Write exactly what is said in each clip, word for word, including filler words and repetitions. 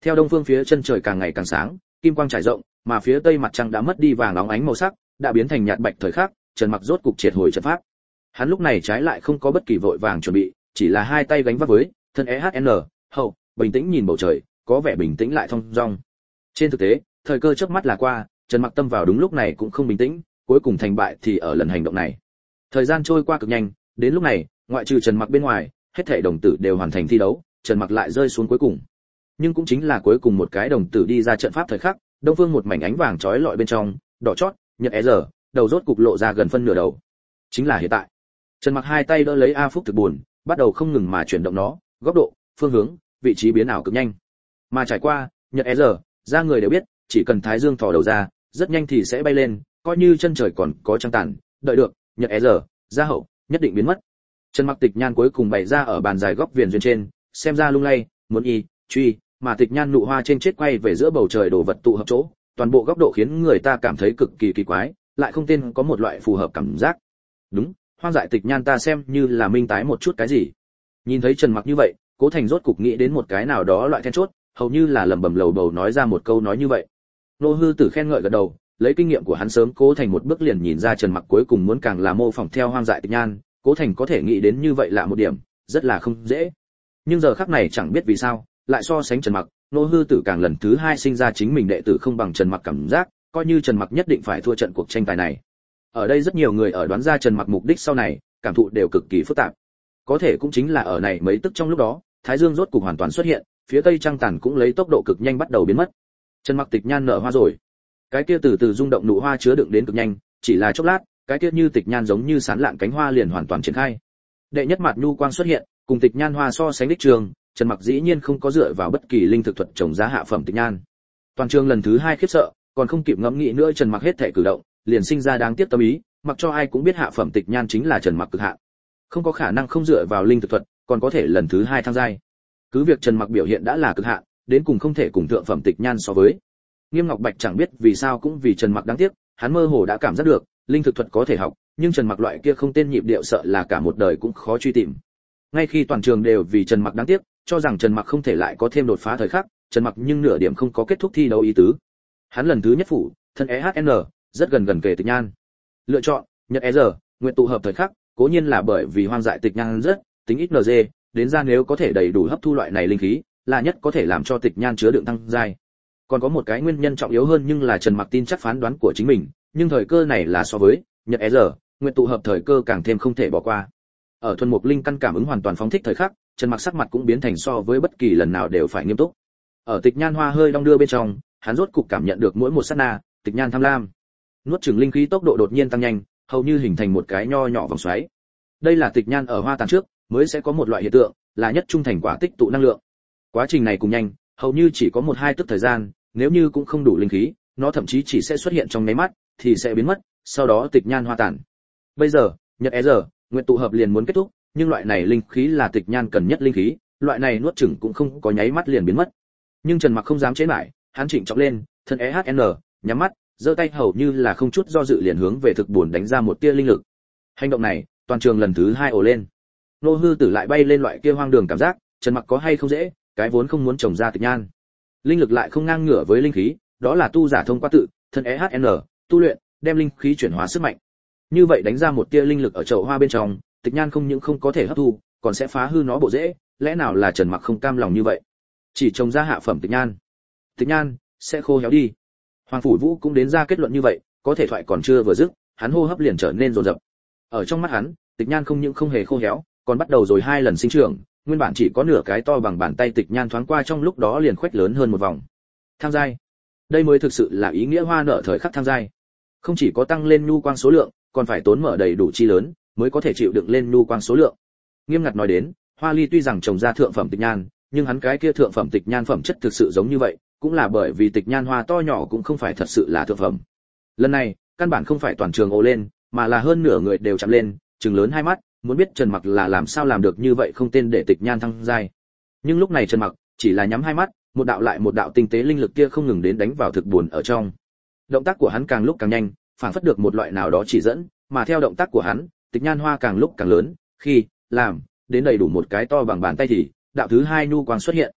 Theo đông phương phía chân trời càng ngày càng sáng, kim quang trải rộng, mà phía tây mặt trăng đã mất đi vàng óng ánh màu sắc, đã biến thành nhạt bạch thời khắc, Trần Mặc rốt cục triệt hồi trận pháp. Hắn lúc này trái lại không có bất kỳ vội vàng chuẩn bị, chỉ là hai tay gánh vác với, thân e hát en, hậu, bình tĩnh nhìn bầu trời, có vẻ bình tĩnh lại thong dong. Trên thực tế, thời cơ chớp mắt là qua, Trần Mặc tâm vào đúng lúc này cũng không bình tĩnh, cuối cùng thành bại thì ở lần hành động này. Thời gian trôi qua cực nhanh, đến lúc này, ngoại trừ Trần Mặc bên ngoài, hết thảy đồng tử đều hoàn thành thi đấu, Trần Mặc lại rơi xuống cuối cùng. Nhưng cũng chính là cuối cùng một cái đồng tử đi ra trận pháp thời khắc, đông phương một mảnh ánh vàng chói lọi bên trong, đỏ chót, nhật é giờ, đầu rốt cục lộ ra gần phân nửa đầu. Chính là hiện tại. Trần Mặc hai tay đỡ lấy A Phúc thực buồn, bắt đầu không ngừng mà chuyển động nó, góc độ, phương hướng, vị trí biến ảo cực nhanh. Mà trải qua, nhật é giờ, ra người đều biết, chỉ cần Thái Dương thò đầu ra, rất nhanh thì sẽ bay lên, coi như chân trời còn có trăng tàn, đợi được, nhật é giờ, ra hậu, nhất định biến mất. Trần Mặc tịch nhan cuối cùng bày ra ở bàn dài góc viền duyên trên, xem ra lung lay, muốn y, truy, mà tịch nhan nụ hoa trên chết quay về giữa bầu trời đồ vật tụ hợp chỗ, toàn bộ góc độ khiến người ta cảm thấy cực kỳ kỳ quái, lại không tên có một loại phù hợp cảm giác. Đúng, hoang dại tịch nhan ta xem như là minh tái một chút cái gì. Nhìn thấy Trần Mặc như vậy, Cố Thành rốt cục nghĩ đến một cái nào đó loại then chốt, hầu như là lẩm bẩm lầu bầu nói ra một câu nói như vậy. Nô Hư Tử khen ngợi gật đầu, lấy kinh nghiệm của hắn sớm Cố Thành một bước liền nhìn ra Trần Mặc cuối cùng muốn càng là mô phỏng theo hoang dại tịch nhan, Cố Thành có thể nghĩ đến như vậy là một điểm, rất là không dễ. Nhưng giờ khắc này chẳng biết vì sao, lại so sánh Trần Mặc, Nô Hư Tử càng lần thứ hai sinh ra chính mình đệ tử không bằng Trần Mặc cảm giác, coi như Trần Mặc nhất định phải thua trận cuộc tranh tài này. Ở đây rất nhiều người ở đoán ra Trần Mặc mục đích sau này, cảm thụ đều cực kỳ phức tạp. Có thể cũng chính là ở này mấy tức trong lúc đó, Thái Dương rốt cục hoàn toàn xuất hiện, phía tây trăng tàn cũng lấy tốc độ cực nhanh bắt đầu biến mất. Trần Mặc tịch nhan nở hoa rồi. Cái kia từ từ rung động nụ hoa chứa đựng đến cực nhanh, chỉ là chốc lát, cái kia như tịch nhan giống như sán lạn cánh hoa liền hoàn toàn triển khai. Đệ nhất mặt nhu quang xuất hiện, cùng tịch nhan hoa so sánh đích trường, Trần Mặc dĩ nhiên không có dựa vào bất kỳ linh thực thuật trồng giá hạ phẩm tịch nhan. Toàn trường lần thứ hai khiếp sợ, còn không kịp ngẫm nghĩ nữa Trần Mặc hết thể cử động, liền sinh ra đáng tiếc tâm ý, mặc cho ai cũng biết hạ phẩm tịch nhan chính là Trần Mặc cực hạn. Không có khả năng không dựa vào linh thực thuật, còn có thể lần thứ hai thăng giai. Cứ việc Trần Mặc biểu hiện đã là cực hạn, đến cùng không thể cùng thượng phẩm tịch nhan so với. Nghiêm Ngọc Bạch chẳng biết vì sao cũng vì Trần Mặc đáng tiếc, hắn mơ hồ đã cảm giác được, linh thực thuật có thể học, nhưng Trần Mặc loại kia không tên nhịp điệu sợ là cả một đời cũng khó truy tìm. Ngay khi toàn trường đều vì Trần Mặc đáng tiếc, cho rằng Trần Mặc không thể lại có thêm đột phá thời khắc, Trần Mặc nhưng nửa điểm không có kết thúc thi đấu ý tứ. Hắn lần thứ nhất phủ, thân e hát en, rất gần gần kề tịch nhan. Lựa chọn, nhật e giờ, nguyện tụ hợp thời khắc, cố nhiên là bởi vì hoang dại tịch nhan rất, tính ít en giê, đến ra nếu có thể đầy đủ hấp thu loại này linh khí, là nhất có thể làm cho tịch nhan chứa đựng tăng giai. Còn có một cái nguyên nhân trọng yếu hơn nhưng là Trần Mặc tin chắc phán đoán của chính mình, nhưng thời cơ này là so với nhật e giờ, nguyện tụ hợp thời cơ càng thêm không thể bỏ qua. Ở thuần mục linh căn cảm ứng hoàn toàn phóng thích thời khắc, Trần Mặc sắc mặt cũng biến thành so với bất kỳ lần nào đều phải nghiêm túc. Ở tịch nhan hoa hơi đong đưa bên trong, hắn rốt cục cảm nhận được mỗi một sát na, tịch nhan tham lam. Nuốt chửng linh khí tốc độ đột nhiên tăng nhanh, hầu như hình thành một cái nho nhỏ vòng xoáy. Đây là tịch nhan ở hoa tàn trước, mới sẽ có một loại hiện tượng, là nhất trung thành quả tích tụ năng lượng. Quá trình này cùng nhanh, hầu như chỉ có một hai tức thời gian, nếu như cũng không đủ linh khí, nó thậm chí chỉ sẽ xuất hiện trong nháy mắt, thì sẽ biến mất, sau đó tịch nhan hoa tàn. Bây giờ, nhật é giờ, nguyện tụ hợp liền muốn kết thúc, nhưng loại này linh khí là tịch nhan cần nhất linh khí, loại này nuốt chửng cũng không có nháy mắt liền biến mất. Nhưng Trần Mặc không dám chế lại, hắn chỉnh trọng lên, thân e hát en, nhắm mắt, giơ tay hầu như là không chút do dự liền hướng về thực buồn đánh ra một tia linh lực. Hành động này, toàn trường lần thứ hai ồ lên. Nô Hư Tử lại bay lên loại kia hoang đường cảm giác, Trần Mặc có hay không dễ, cái vốn không muốn trồng ra tịch nhan. Linh lực lại không ngang ngửa với linh khí, đó là tu giả thông qua tự, thân e hát en, tu luyện, đem linh khí chuyển hóa sức mạnh. Như vậy đánh ra một tia linh lực ở chậu hoa bên trong, tịch nhan không những không có thể hấp thu, còn sẽ phá hư nó bộ rễ, lẽ nào là Trần Mặc không cam lòng như vậy? Chỉ trồng ra hạ phẩm tịch nhan, tịch nhan sẽ khô héo đi. Hoàng Phủ Vũ cũng đến ra kết luận như vậy, có thể thoại còn chưa vừa dứt, hắn hô hấp liền trở nên rồn rập. Ở trong mắt hắn, tịch nhan không những không hề khô héo, còn bắt đầu rồi hai lần sinh trưởng, nguyên bản chỉ có nửa cái to bằng bàn tay tịch nhan thoáng qua trong lúc đó liền khuếch lớn hơn một vòng. Tham giai, đây mới thực sự là ý nghĩa hoa nở thời khắc tham giai. Không chỉ có tăng lên nhu quang số lượng, còn phải tốn mở đầy đủ chi lớn, mới có thể chịu đựng lên nhu quang số lượng. Nghiêm ngặt nói đến, Hoa Ly tuy rằng trồng ra thượng phẩm tịch nhan, nhưng hắn cái kia thượng phẩm tịch nhan phẩm chất thực sự giống như vậy, cũng là bởi vì tịch nhan hoa to nhỏ cũng không phải thật sự là thượng phẩm. Lần này, căn bản không phải toàn trường ồ lên, mà là hơn nửa người đều chạm lên, trừng lớn hai mắt, muốn biết Trần Mặc là làm sao làm được như vậy không tên để tịch nhan thăng giai. Nhưng lúc này Trần Mặc chỉ là nhắm hai mắt, một đạo lại một đạo tinh tế linh lực kia không ngừng đến đánh vào thực buồn ở trong. Động tác của hắn càng lúc càng nhanh, phản phất được một loại nào đó chỉ dẫn, mà theo động tác của hắn, tịch nhan hoa càng lúc càng lớn, khi làm đến đầy đủ một cái to bằng bàn tay thì đạo thứ hai nhu quang xuất hiện.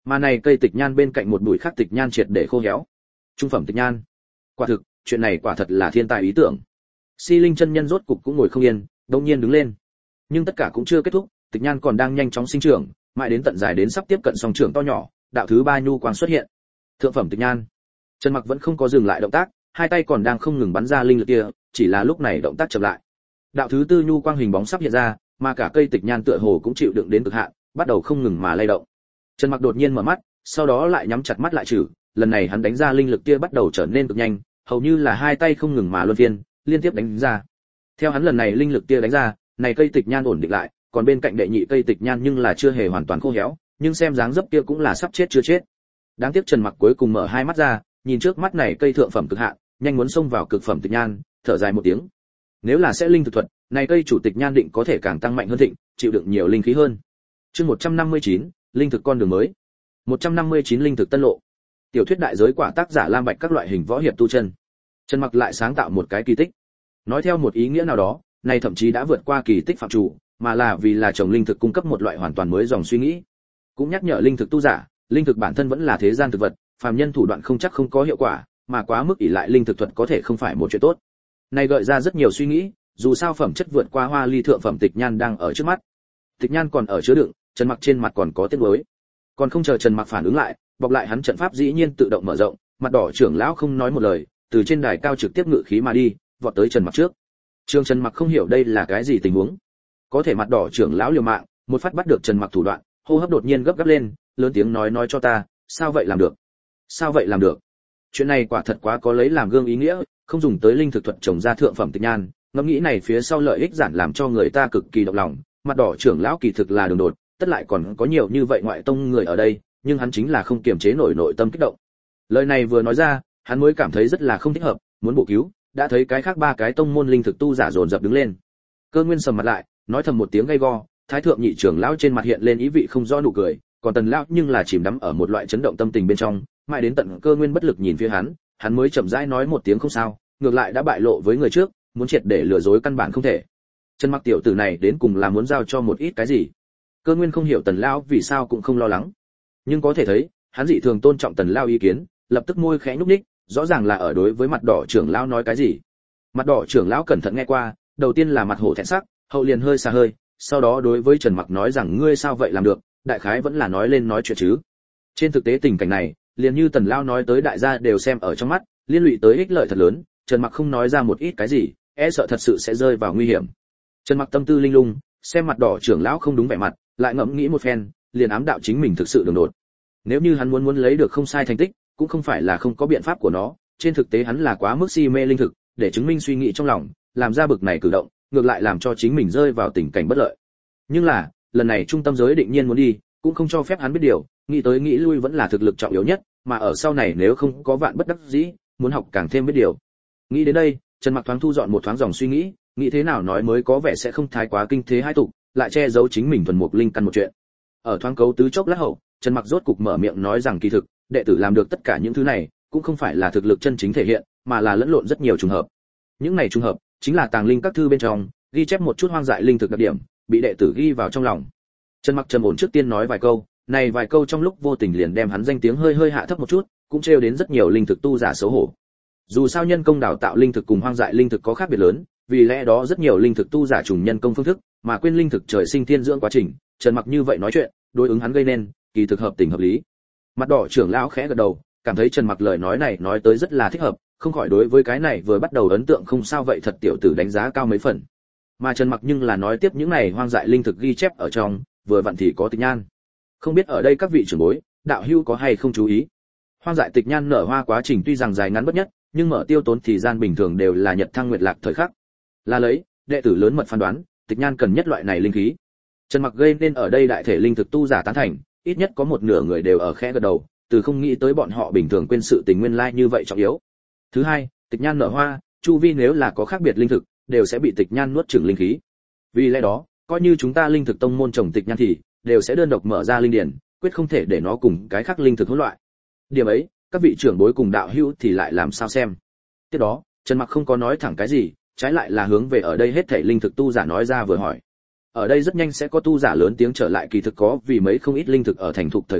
Mà này cây tịch nhan bên cạnh một bụi khác tịch nhan triệt để khô héo. Trung phẩm tịch nhan. Quả thực, chuyện này quả thật là thiên tài ý tưởng. Si Linh chân nhân rốt cục cũng ngồi không yên, đột nhiên đứng lên. Nhưng tất cả cũng chưa kết thúc, tịch nhan còn đang nhanh chóng sinh trưởng, mãi đến tận dài đến sắp tiếp cận song trưởng to nhỏ, đạo thứ ba nhu quang xuất hiện. Thượng phẩm tịch nhan. Trần Mặc vẫn không có dừng lại động tác, hai tay còn đang không ngừng bắn ra linh lực kia, chỉ là lúc này động tác chậm lại. Đạo thứ tư nhu quang hình bóng sắp hiện ra, mà cả cây tịch nhan tựa hồ cũng chịu đựng đến cực hạn, bắt đầu không ngừng mà lay động. Trần Mặc đột nhiên mở mắt, sau đó lại nhắm chặt mắt lại trừ, lần này hắn đánh ra linh lực kia bắt đầu trở nên cực nhanh, hầu như là hai tay không ngừng mà luân phiên, liên tiếp đánh ra. Theo hắn lần này linh lực kia đánh ra, này cây tịch nhan ổn định lại, còn bên cạnh đệ nhị cây tịch nhan nhưng là chưa hề hoàn toàn khô héo, nhưng xem dáng dấp kia cũng là sắp chết chưa chết. Đáng tiếc Trần Mặc cuối cùng mở hai mắt ra, nhìn trước mắt này cây thượng phẩm cực hạn, nhanh muốn xông vào cực phẩm tịch nhan, thở dài một tiếng. Nếu là sẽ linh thực thuật, này cây chủ tịch nhan định có thể càng tăng mạnh hơn thịnh, chịu đựng nhiều linh khí hơn. Chương một trăm năm mươi chín, linh thực con đường mới. một trăm năm mươi chín linh thực tân lộ. Tiểu thuyết đại giới quả tác giả Lam Bạch các loại hình võ hiệp tu chân. Trần Mặc lại sáng tạo một cái kỳ tích. Nói theo một ý nghĩa nào đó, này thậm chí đã vượt qua kỳ tích phạm chủ, mà là vì là trồng linh thực cung cấp một loại hoàn toàn mới dòng suy nghĩ. Cũng nhắc nhở linh thực tu giả, linh thực bản thân vẫn là thế gian thực vật, phàm nhân thủ đoạn không chắc không có hiệu quả, mà quá mức ỷ lại linh thực thuật có thể không phải một chuyện tốt. Này gợi ra rất nhiều suy nghĩ, dù sao phẩm chất vượt qua hoa ly thượng phẩm tịch nhan đang ở trước mắt. Tịch nhan còn ở chứa đựng, Trần Mặc trên mặt còn có tiếc nuối. Còn không chờ Trần Mặc phản ứng lại, bọc lại hắn trận pháp dĩ nhiên tự động mở rộng, mặt đỏ trưởng lão không nói một lời, từ trên đài cao trực tiếp ngự khí mà đi, vọt tới Trần Mặc trước. Trương Trần Mặc không hiểu đây là cái gì tình huống. Có thể mặt đỏ trưởng lão liều mạng, một phát bắt được Trần Mặc thủ đoạn, hô hấp đột nhiên gấp gáp lên, lớn tiếng nói nói cho ta, sao vậy làm được? Sao vậy làm được? Chuyện này quả thật quá có lấy làm gương ý nghĩa, không dùng tới linh thực thuật trồng ra thượng phẩm tịch nhan, ngẫm nghĩ này phía sau lợi ích giản làm cho người ta cực kỳ động lòng, mặt đỏ trưởng lão kỳ thực là đường đột, tất lại còn có nhiều như vậy ngoại tông người ở đây, nhưng hắn chính là không kiềm chế nổi nội tâm kích động. Lời này vừa nói ra, hắn mới cảm thấy rất là không thích hợp, muốn bổ cứu, đã thấy cái khác ba cái tông môn linh thực tu giả dồn dập đứng lên. Cơ Nguyên sầm mặt lại, nói thầm một tiếng gay go, thái thượng nhị trưởng lão trên mặt hiện lên ý vị không rõ nụ cười, còn Tần lão nhưng là chìm đắm ở một loại chấn động tâm tình bên trong, mãi đến tận Cơ Nguyên bất lực nhìn phía hắn, hắn mới chậm rãi nói một tiếng không sao, ngược lại đã bại lộ với người trước, muốn triệt để lừa dối căn bản không thể. Trần Mặc tiểu tử này đến cùng là muốn giao cho một ít cái gì? Cơ Nguyên không hiểu Tần lão vì sao cũng không lo lắng, nhưng có thể thấy, hắn dị thường tôn trọng Tần lão ý kiến, lập tức môi khẽ nhúc nhích, rõ ràng là ở đối với mặt đỏ trưởng lão nói cái gì. Mặt đỏ trưởng lão cẩn thận nghe qua, đầu tiên là mặt hổ thẹn sắc, hậu liền hơi xa hơi, sau đó đối với Trần Mặc nói rằng ngươi sao vậy làm được, đại khái vẫn là nói lên nói chuyện chứ. Trên thực tế tình cảnh này, liền như Tần lão nói tới đại gia đều xem ở trong mắt, liên lụy tới ích lợi thật lớn, Trần Mặc không nói ra một ít cái gì, e sợ thật sự sẽ rơi vào nguy hiểm. Trần Mặc tâm tư linh lung, xem mặt đỏ trưởng lão không đúng vẻ mặt, lại ngẫm nghĩ một phen, liền ám đạo chính mình thực sự đường đột. Nếu như hắn muốn muốn lấy được không sai thành tích, cũng không phải là không có biện pháp của nó, trên thực tế hắn là quá mức si mê linh thực, để chứng minh suy nghĩ trong lòng, làm ra bực này cử động, ngược lại làm cho chính mình rơi vào tình cảnh bất lợi. Nhưng là, lần này trung tâm giới định nhiên muốn đi, cũng không cho phép hắn biết điều, nghĩ tới nghĩ lui vẫn là thực lực trọng yếu nhất, mà ở sau này nếu không có vạn bất đắc dĩ, muốn học càng thêm biết điều. Nghĩ đến đây, Trần Mặc thoáng thu dọn một thoáng dòng suy nghĩ, nghĩ thế nào nói mới có vẻ sẽ không thái quá kinh thế hai tục, lại che giấu chính mình thuần mục linh căn một chuyện. Ở thoáng cấu tứ chốc lát hậu, Trần Mặc rốt cục mở miệng nói rằng kỳ thực, đệ tử làm được tất cả những thứ này, cũng không phải là thực lực chân chính thể hiện, mà là lẫn lộn rất nhiều trùng hợp. Những này trùng hợp, chính là tàng linh các thư bên trong, ghi chép một chút hoang dại linh thực đặc điểm, bị đệ tử ghi vào trong lòng. Trần Mặc trầm ổn trước tiên nói vài câu, này vài câu trong lúc vô tình liền đem hắn danh tiếng hơi hơi hạ thấp một chút, cũng trêu đến rất nhiều linh thực tu giả xấu hổ. Dù sao nhân công đào tạo linh thực cùng hoang dại linh thực có khác biệt lớn, vì lẽ đó rất nhiều linh thực tu giả trùng nhân công phương thức, mà quên linh thực trời sinh thiên dưỡng quá trình, Trần Mặc như vậy nói chuyện, đối ứng hắn gây nên, kỳ thực hợp tình hợp lý. Mặt đỏ trưởng lão khẽ gật đầu, cảm thấy Trần Mặc lời nói này nói tới rất là thích hợp, không khỏi đối với cái này vừa bắt đầu ấn tượng không sao vậy thật tiểu tử đánh giá cao mấy phần. Mà Trần Mặc nhưng là nói tiếp những này hoang dại linh thực ghi chép ở trong, vừa vặn thì có tịch nhan. Không biết ở đây các vị trưởng bối, đạo hữu có hay không chú ý. Hoang dại tịch nhan nở hoa quá trình tuy rằng dài ngắn bất nhất, nhưng mở tiêu tốn thời gian bình thường đều là nhật thăng nguyệt lạc thời khắc. Là lấy, đệ tử lớn mật phán đoán, tịch nhan cần nhất loại này linh khí. Trần Mặc gây nên ở đây đại thể linh thực tu giả tán thành, ít nhất có một nửa người đều ở khẽ gật đầu, từ không nghĩ tới bọn họ bình thường quên sự tình nguyên lai như vậy trọng yếu. Thứ hai, tịch nhan nở hoa, chu vi nếu là có khác biệt linh thực, đều sẽ bị tịch nhan nuốt chửng linh khí. Vì lẽ đó, coi như chúng ta linh thực tông môn trồng tịch nhan thì đều sẽ đơn độc mở ra linh điển, quyết không thể để nó cùng cái khác linh thực hỗn loạn. Điểm ấy, các vị trưởng bối cùng đạo hữu thì lại làm sao xem. Tiếp đó, Trần Mặc không có nói thẳng cái gì, trái lại là hướng về ở đây hết thảy linh thực tu giả nói ra vừa hỏi. Ở đây rất nhanh sẽ có tu giả lớn tiếng trở lại kỳ thực có vì mấy không ít linh thực ở thành thục thời khắc,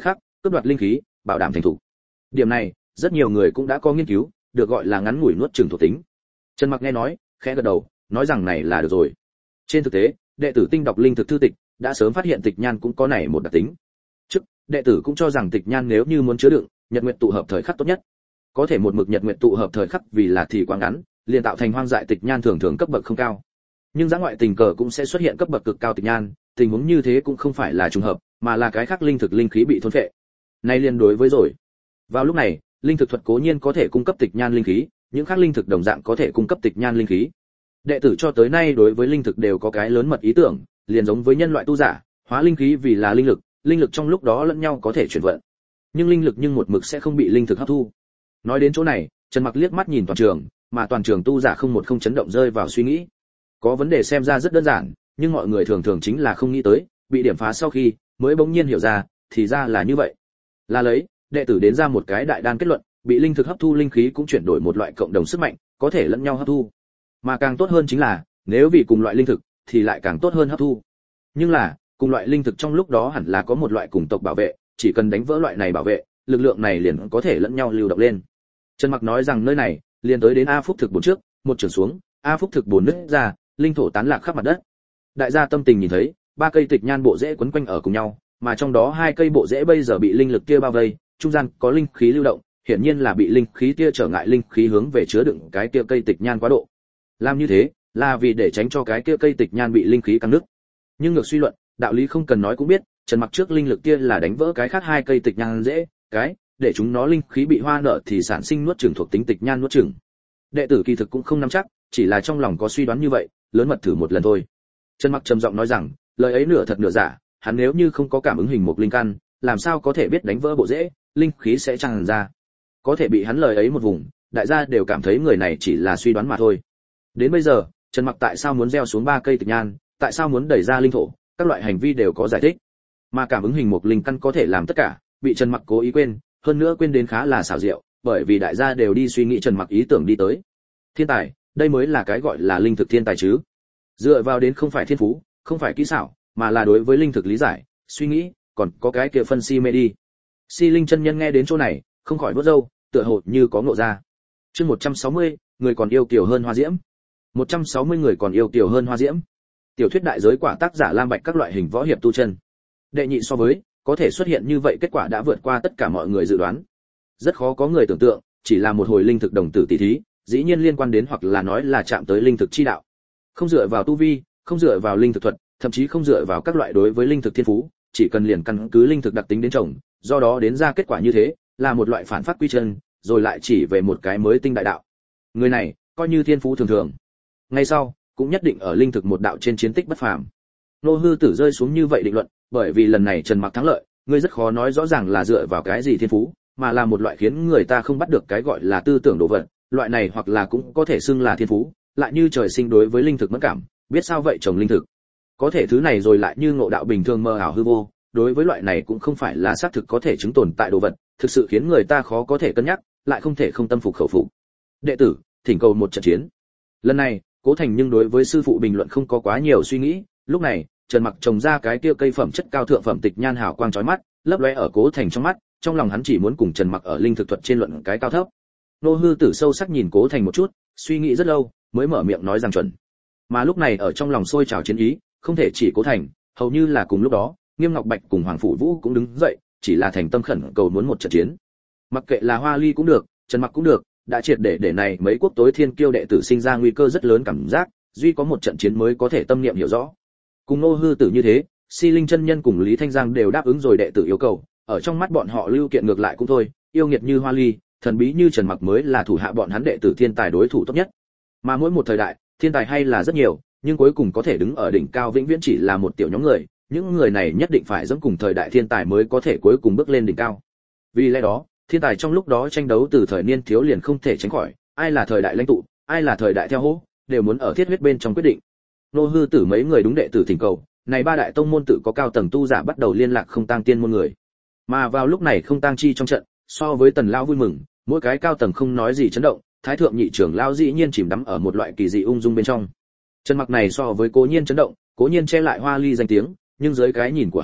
cướp đoạt linh khí, bảo đảm thành thủ. Điểm này, rất nhiều người cũng đã có nghiên cứu, được gọi là ngắn ngủi nuốt chửng thuộc tính. Trần Mặc nghe nói, khẽ gật đầu, nói rằng này là được rồi. Trên thực tế, đệ tử tinh đọc linh thực thư tịch, đã sớm phát hiện tịch nhan cũng có này một đặc tính. Trước, đệ tử cũng cho rằng tịch nhan nếu như muốn chứa đựng, nhật nguyệt tụ hợp thời khắc tốt nhất. Có thể một mực nhật nguyệt tụ hợp thời khắc vì là thì quá ngắn, liền tạo thành hoang dại tịch nhan thường thường cấp bậc không cao. Nhưng giã ngoại tình cờ cũng sẽ xuất hiện cấp bậc cực cao tịch nhan, tình huống như thế cũng không phải là trùng hợp, mà là cái khác linh thực linh khí bị thôn phệ. Nay liên đối với rồi. Vào lúc này, linh thực thuật cố nhiên có thể cung cấp tịch nhan linh khí, những khác linh thực đồng dạng có thể cung cấp tịch nhan linh khí. Đệ tử cho tới nay đối với linh thực đều có cái lớn mật ý tưởng, liền giống với nhân loại tu giả, hóa linh khí vì là linh lực, linh lực trong lúc đó lẫn nhau có thể chuyển vận. Nhưng linh lực nhưng một mực sẽ không bị linh thực hấp thu. Nói đến chỗ này, Trần Mặc liếc mắt nhìn toàn trường, mà toàn trường tu giả không một không chấn động rơi vào suy nghĩ. Có vấn đề xem ra rất đơn giản, nhưng mọi người thường thường chính là không nghĩ tới, bị điểm phá sau khi mới bỗng nhiên hiểu ra, thì ra là như vậy. Là lấy, đệ tử đến ra một cái đại đan kết luận, bị linh thực hấp thu linh khí cũng chuyển đổi một loại cộng đồng sức mạnh, có thể lẫn nhau hấp thu. Mà càng tốt hơn chính là, nếu vì cùng loại linh thực, thì lại càng tốt hơn hấp thu. Nhưng là, cùng loại linh thực trong lúc đó hẳn là có một loại cùng tộc bảo vệ, chỉ cần đánh vỡ loại này bảo vệ, lực lượng này liền có thể lẫn nhau lưu động lên. Trần Mặc nói rằng nơi này, liền tới đến A Phúc thực bốn trước, một trường xuống, A Phúc thực bốn nứt ra, linh thổ tán lạc khắp mặt đất. Đại gia tâm tình nhìn thấy, ba cây tịch nhan bộ rễ quấn quanh ở cùng nhau, mà trong đó hai cây bộ rễ bây giờ bị linh lực kia bao vây, trung gian có linh khí lưu động, hiển nhiên là bị linh khí kia trở ngại linh khí hướng về chứa đựng cái kia cây tịch nhan quá độ. Làm như thế, là vì để tránh cho cái kia cây tịch nhan bị linh khí căng nứt. Nhưng ngược suy luận, đạo lý không cần nói cũng biết, Trần Mặc trước linh lực kia là đánh vỡ cái khác hai cây tịch nhan dễ, cái để chúng nó linh khí bị hoa nở thì sản sinh nuốt chửng thuộc tính tịch nhan nuốt chửng. Đệ tử kỳ thực cũng không nắm chắc, chỉ là trong lòng có suy đoán như vậy, lớn mật thử một lần thôi. Trần Mặc trầm giọng nói rằng, lời ấy nửa thật nửa giả, hắn nếu như không có cảm ứng hình một linh căn, làm sao có thể biết đánh vỡ bộ rễ, linh khí sẽ tràn ra. Có thể bị hắn lời ấy một vùng, đại gia đều cảm thấy người này chỉ là suy đoán mà thôi. Đến bây giờ, Trần Mặc tại sao muốn gieo xuống ba cây tịch nhan, tại sao muốn đẩy ra linh thổ, các loại hành vi đều có giải thích. Mà cảm ứng hình một linh căn có thể làm tất cả, bị Trần Mặc cố ý quên, hơn nữa quên đến khá là xảo diệu, bởi vì đại gia đều đi suy nghĩ Trần Mặc ý tưởng đi tới. Thiên tài, đây mới là cái gọi là linh thực thiên tài chứ. Dựa vào đến không phải thiên phú, không phải kỹ xảo, mà là đối với linh thực lý giải, suy nghĩ, còn có cái kia phân si mê đi. Si Linh chân nhân nghe đến chỗ này, không khỏi vuốt râu, tựa hồ như có ngộ ra. Chương một trăm sáu mươi, người còn yêu kiều hơn hoa diễm. một trăm sáu mươi người còn yêu kiều hơn hoa diễm. Tiểu thuyết đại giới quả tác giả Lam Bạch các loại hình võ hiệp tu chân. Đệ nhị so với, có thể xuất hiện như vậy kết quả đã vượt qua tất cả mọi người dự đoán. Rất khó có người tưởng tượng, chỉ là một hồi linh thực đồng tử tỷ thí, dĩ nhiên liên quan đến hoặc là nói là chạm tới linh thực chi đạo. Không dựa vào tu vi, không dựa vào linh thực thuật, thậm chí không dựa vào các loại đối với linh thực thiên phú, chỉ cần liền căn cứ linh thực đặc tính đến trồng, do đó đến ra kết quả như thế, là một loại phản phát quy chân, rồi lại chỉ về một cái mới tinh đại đạo. Người này, coi như thiên phú thường thường. Ngay sau, cũng nhất định ở linh thực một đạo trên chiến tích bất phàm. Nô Hư Tử rơi xuống như vậy định luận, bởi vì lần này Trần Mặc thắng lợi, ngươi rất khó nói rõ ràng là dựa vào cái gì thiên phú, mà là một loại khiến người ta không bắt được cái gọi là tư tưởng đồ vật, loại này hoặc là cũng có thể xưng là thiên phú, lại như trời sinh đối với linh thực mẫn cảm, biết sao vậy trồng linh thực. Có thể thứ này rồi lại như ngộ đạo bình thường mơ ảo hư vô, đối với loại này cũng không phải là xác thực có thể chứng tồn tại đồ vật, thực sự khiến người ta khó có thể cân nhắc, lại không thể không tâm phục khẩu phục. Đệ tử, thỉnh cầu một trận chiến. Lần này, Cố Thành nhưng đối với sư phụ bình luận không có quá nhiều suy nghĩ, lúc này, Trần Mặc trồng ra cái kia cây phẩm chất cao thượng phẩm tịch nhan hào quang chói mắt, lấp lóe ở Cố Thành trong mắt, trong lòng hắn chỉ muốn cùng Trần Mặc ở linh thực thuật trên luận cái cao thấp. Nô Hư Tử sâu sắc nhìn Cố Thành một chút, suy nghĩ rất lâu, mới mở miệng nói rằng chuẩn. Mà lúc này ở trong lòng sôi trào chiến ý, không thể chỉ Cố Thành, hầu như là cùng lúc đó, Nghiêm Ngọc Bạch cùng Hoàng Phủ Vũ cũng đứng dậy, chỉ là thành tâm khẩn cầu muốn một trận chiến. Mặc kệ là Hoa Ly cũng được, Trần Mặc cũng được, đã triệt để để này mấy quốc tối thiên kiêu đệ tử sinh ra nguy cơ rất lớn cảm giác, duy có một trận chiến mới có thể tâm niệm hiểu rõ. Cùng Nô Hư Tử như thế, Si Linh chân nhân cùng Lý Thanh Giang đều đáp ứng rồi đệ tử yêu cầu, ở trong mắt bọn họ Lưu Kiện ngược lại cũng thôi, yêu nghiệt như Hoa Ly, thần bí như Trần Mặc mới là thủ hạ bọn hắn đệ tử thiên tài đối thủ tốt nhất. Mà mỗi một thời đại, thiên tài hay là rất nhiều, nhưng cuối cùng có thể đứng ở đỉnh cao vĩnh viễn chỉ là một tiểu nhóm người, những người này nhất định phải dẫm cùng thời đại thiên tài mới có thể cuối cùng bước lên đỉnh cao. Vì lẽ đó, thiên tài trong lúc đó tranh đấu từ thời niên thiếu liền không thể tránh khỏi, ai là thời đại lãnh tụ, ai là thời đại theo hô, đều muốn ở thiết huyết bên trong quyết định. Nô Hư Tử mấy người đúng đệ tử thỉnh cầu, này ba đại tông môn tự có cao tầng tu giả bắt đầu liên lạc không tang tiên môn người. Mà vào lúc này không tang chi trong trận, so với Tần lão vui mừng, mỗi cái cao tầng không nói gì chấn động, thái thượng nhị trưởng lão dĩ nhiên chìm đắm ở một loại kỳ dị ung dung bên trong. Trần Mặc này so với Cố Nhiên chấn động, Cố Nhiên che lại Hoa Ly danh tiếng, nhưng dưới cái nhìn của hắn,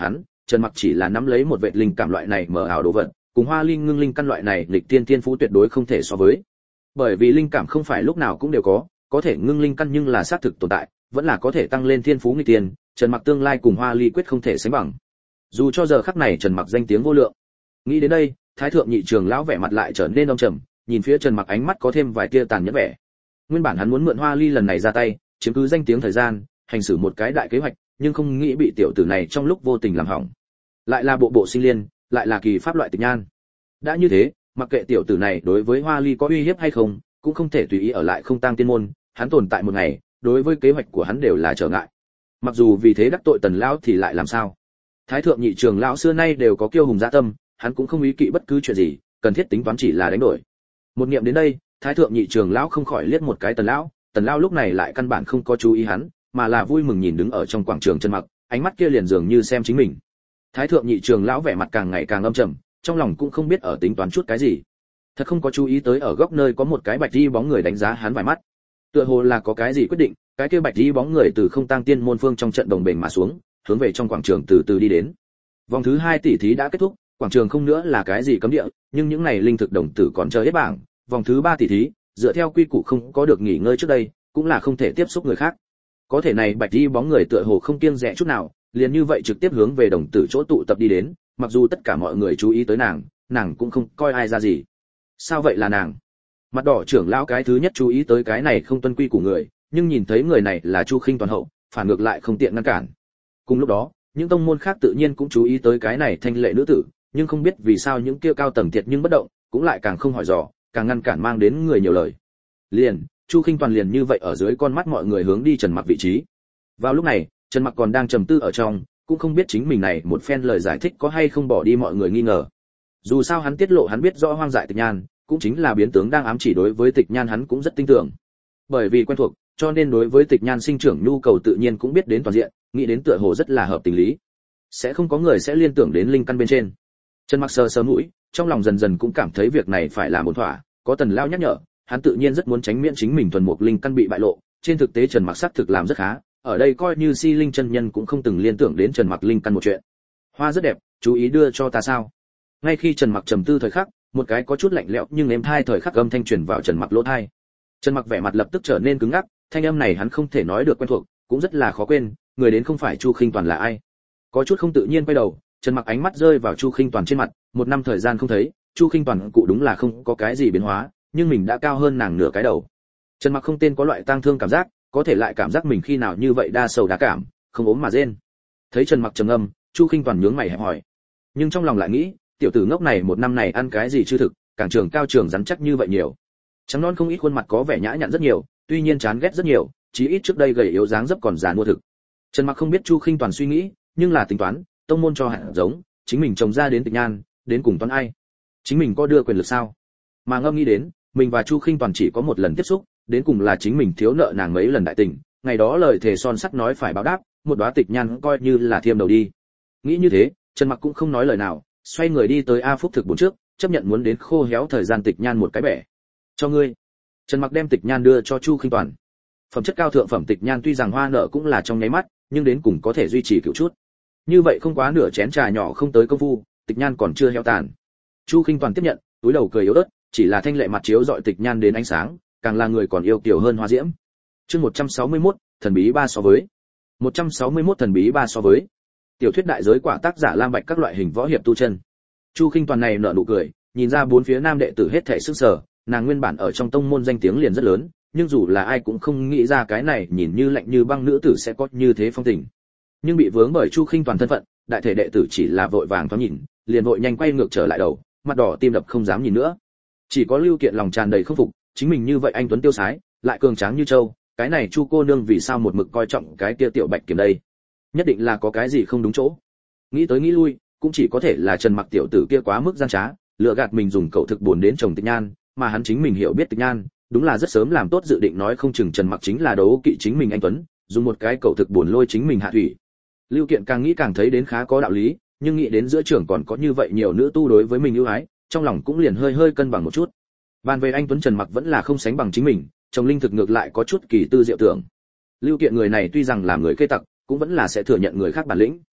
Trần Mặc chỉ là nắm lấy một vệt linh cảm loại này mở ảo đồ vật, cùng Hoa Ly ngưng linh căn loại này lịch tiên tiên phú tuyệt đối không thể so với. Bởi vì linh cảm không phải lúc nào cũng đều có, có thể ngưng linh căn nhưng là xác thực tồn tại, vẫn là có thể tăng lên thiên phú nghịch tiên, Trần Mặc tương lai cùng Hoa Ly quyết không thể sánh bằng. Dù cho giờ khắc này Trần Mặc danh tiếng vô lượng. Nghĩ đến đây, Thái thượng nhị trường lão vẻ mặt lại trở nên âm trầm, nhìn phía Trần Mặc ánh mắt có thêm vài tia tàn nhẫn vẻ. Nguyên bản hắn muốn mượn Hoa Ly lần này ra tay, chiếm cứ danh tiếng thời gian, hành xử một cái đại kế hoạch, nhưng không nghĩ bị tiểu tử này trong lúc vô tình làm hỏng. Lại là bộ bộ sinh liên, lại là kỳ pháp loại tịch nhan. Đã như thế, mặc kệ tiểu tử này đối với Hoa Ly có uy hiếp hay không, cũng không thể tùy ý ở lại không tăng tiên môn, hắn tồn tại một ngày, đối với kế hoạch của hắn đều là trở ngại. Mặc dù vì thế đắc tội Tần lão thì lại làm sao? Thái thượng nhị trường lão xưa nay đều có kiêu hùng dạ tâm, hắn cũng không ý kỵ bất cứ chuyện gì, cần thiết tính toán chỉ là đánh đổi. Một niệm đến đây, Thái thượng nhị trường lão không khỏi liếc một cái Tần lão, Tần lão lúc này lại căn bản không có chú ý hắn, mà là vui mừng nhìn đứng ở trong quảng trường Trần Mặc, ánh mắt kia liền dường như xem chính mình. Thái thượng nhị trường lão vẻ mặt càng ngày càng âm trầm, trong lòng cũng không biết ở tính toán chút cái gì. Thật không có chú ý tới ở góc nơi có một cái bạch y bóng người đánh giá hắn vài mắt. Tựa hồ là có cái gì quyết định, cái kia bạch y bóng người từ không tăng tiên môn phương trong trận đồng bền mà xuống, hướng về trong quảng trường từ từ đi đến. Vòng thứ hai tỷ thí đã kết thúc, quảng trường không nữa là cái gì cấm địa, nhưng những này linh thực đồng tử còn chờ hết bảng. Vòng thứ ba tỷ thí, dựa theo quy củ không có được nghỉ ngơi trước đây, cũng là không thể tiếp xúc người khác. Có thể này bạch y bóng người tựa hồ không kiêng dè chút nào, liền như vậy trực tiếp hướng về đồng tử chỗ tụ tập đi đến, mặc dù tất cả mọi người chú ý tới nàng, nàng cũng không coi ai ra gì. Sao vậy là nàng? Mặt đỏ trưởng lão cái thứ nhất chú ý tới cái này không tuân quy của người, nhưng nhìn thấy người này là Chu Khinh toàn hậu, phản ngược lại không tiện ngăn cản. Cùng lúc đó, những tông môn khác tự nhiên cũng chú ý tới cái này thanh lệ nữ tử, nhưng không biết vì sao những kia cao tầng thiệt nhưng bất động, cũng lại càng không hỏi dò, càng ngăn cản mang đến người nhiều lời. Liền, Chu Khinh toàn liền như vậy ở dưới con mắt mọi người hướng đi Trần Mặc vị trí. Vào lúc này, Trần Mặc còn đang trầm tư ở trong, cũng không biết chính mình này một phen lời giải thích có hay không bỏ đi mọi người nghi ngờ. Dù sao hắn tiết lộ hắn biết rõ hoang dại tịch nhan, cũng chính là biến tướng đang ám chỉ đối với tịch nhan hắn cũng rất tin tưởng. Bởi vì quen thuộc, cho nên đối với tịch nhan sinh trưởng nhu cầu tự nhiên cũng biết đến toàn diện, nghĩ đến tựa hồ rất là hợp tình lý. Sẽ không có người sẽ liên tưởng đến linh căn bên trên. Trần Mặc sờ sờ mũi, trong lòng dần dần cũng cảm thấy việc này phải làm ổn thỏa, có Tần lão nhắc nhở, hắn tự nhiên rất muốn tránh miễn chính mình thuần mục linh căn bị bại lộ, trên thực tế Trần Mặc xác thực làm rất khá, ở đây coi như Si Linh chân nhân cũng không từng liên tưởng đến Trần Mặc linh căn một chuyện. Hoa rất đẹp, chú ý đưa cho ta sao? Ngay khi Trần Mặc trầm tư thời khắc, một cái có chút lạnh lẽo nhưng êm thai thời khắc âm thanh truyền vào Trần Mặc lỗ tai. Trần Mặc vẻ mặt lập tức trở nên cứng ngắc, thanh âm này hắn không thể nói được quen thuộc, cũng rất là khó quên, người đến không phải Chu Khinh Toàn là ai. Có chút không tự nhiên quay đầu, Trần Mặc ánh mắt rơi vào Chu Khinh Toàn trên mặt, một năm thời gian không thấy, Chu Khinh Toàn cụ đúng là không có cái gì biến hóa, nhưng mình đã cao hơn nàng nửa cái đầu. Trần Mặc không tên có loại tang thương cảm giác, có thể lại cảm giác mình khi nào như vậy đa sầu đa cảm, không ốm mà rên. Thấy Trần Mặc trầm ngâm, Chu Khinh Toàn nhướng mày hẹp hỏi, nhưng trong lòng lại nghĩ, tiểu tử ngốc này một năm này ăn cái gì chưa thực, càng trường cao trường rắn chắc như vậy nhiều. Trắng non không ít khuôn mặt có vẻ nhã nhặn rất nhiều, tuy nhiên chán ghét rất nhiều, chí ít trước đây gầy yếu dáng dấp còn già mua thực. Trần Mặc không biết Chu Khinh Toàn suy nghĩ, nhưng là tính toán, tông môn cho hạt giống, chính mình trồng ra đến tịch nhan, đến cùng toán ai? Chính mình có đưa quyền lực sao? Mà ngâm nghĩ đến, mình và Chu Khinh Toàn chỉ có một lần tiếp xúc, đến cùng là chính mình thiếu nợ nàng mấy lần đại tình, ngày đó lời thề son sắt nói phải báo đáp, một đóa tịch nhan coi như là thiêm đầu đi. Nghĩ như thế, Trần Mặc cũng không nói lời nào, xoay người đi tới A Phúc thực bốn trước, chấp nhận muốn đến khô héo thời gian tịch nhan một cái bẻ. Cho ngươi. Trần Mặc đem tịch nhan đưa cho Chu Khinh Toàn. Phẩm chất cao thượng phẩm tịch nhan tuy rằng hoa nợ cũng là trong nháy mắt, nhưng đến cùng có thể duy trì cựu chút. Như vậy không quá nửa chén trà nhỏ không tới công phu, tịch nhan còn chưa héo tàn. Chu Khinh Toàn tiếp nhận, túi đầu cười yếu ớt, chỉ là thanh lệ mặt chiếu dọi tịch nhan đến ánh sáng, càng là người còn yêu kiều hơn hoa diễm. Chương một trăm sáu mươi mốt, thần bí ba so với. một trăm sáu mươi mốt thần bí ba so với. Tiểu thuyết đại giới quả tác giả Lam Bạch các loại hình võ hiệp tu chân. Chu Khinh Toàn này nở nụ cười, nhìn ra bốn phía nam đệ tử hết thảy sức sở, nàng nguyên bản ở trong tông môn danh tiếng liền rất lớn, nhưng dù là ai cũng không nghĩ ra cái này nhìn như lạnh như băng nữ tử sẽ có như thế phong tình. Nhưng bị vướng bởi Chu Khinh Toàn thân phận, đại thể đệ tử chỉ là vội vàng thoáng nhìn, liền vội nhanh quay ngược trở lại đầu, mặt đỏ tim đập không dám nhìn nữa. Chỉ có Lưu Kiện lòng tràn đầy không phục, chính mình như vậy anh tuấn tiêu sái, lại cường tráng như châu, cái này Chu cô nương vì sao một mực coi trọng cái kia tiểu Bạch Kiểm đây? Nhất định là có cái gì không đúng chỗ. Nghĩ tới nghĩ lui, cũng chỉ có thể là Trần Mặc tiểu tử kia quá mức gian trá, lừa gạt mình dùng cậu thực buồn đến chồng tịch nhan, mà hắn chính mình hiểu biết tịch nhan, đúng là rất sớm làm tốt dự định nói không chừng Trần Mặc chính là đấu kỵ chính mình anh tuấn, dùng một cái cậu thực buồn lôi chính mình hạ thủy. Lưu Kiện càng nghĩ càng thấy đến khá có đạo lý, nhưng nghĩ đến giữa trường còn có như vậy nhiều nữ tu đối với mình ưu ái, trong lòng cũng liền hơi hơi cân bằng một chút. Bàn về anh tuấn Trần Mặc vẫn là không sánh bằng chính mình, chồng linh thực ngược lại có chút kỳ tư diệu tưởng. Lưu Kiện người này tuy rằng là người cây tặc, cũng vẫn là sẽ thừa nhận người khác bản lĩnh.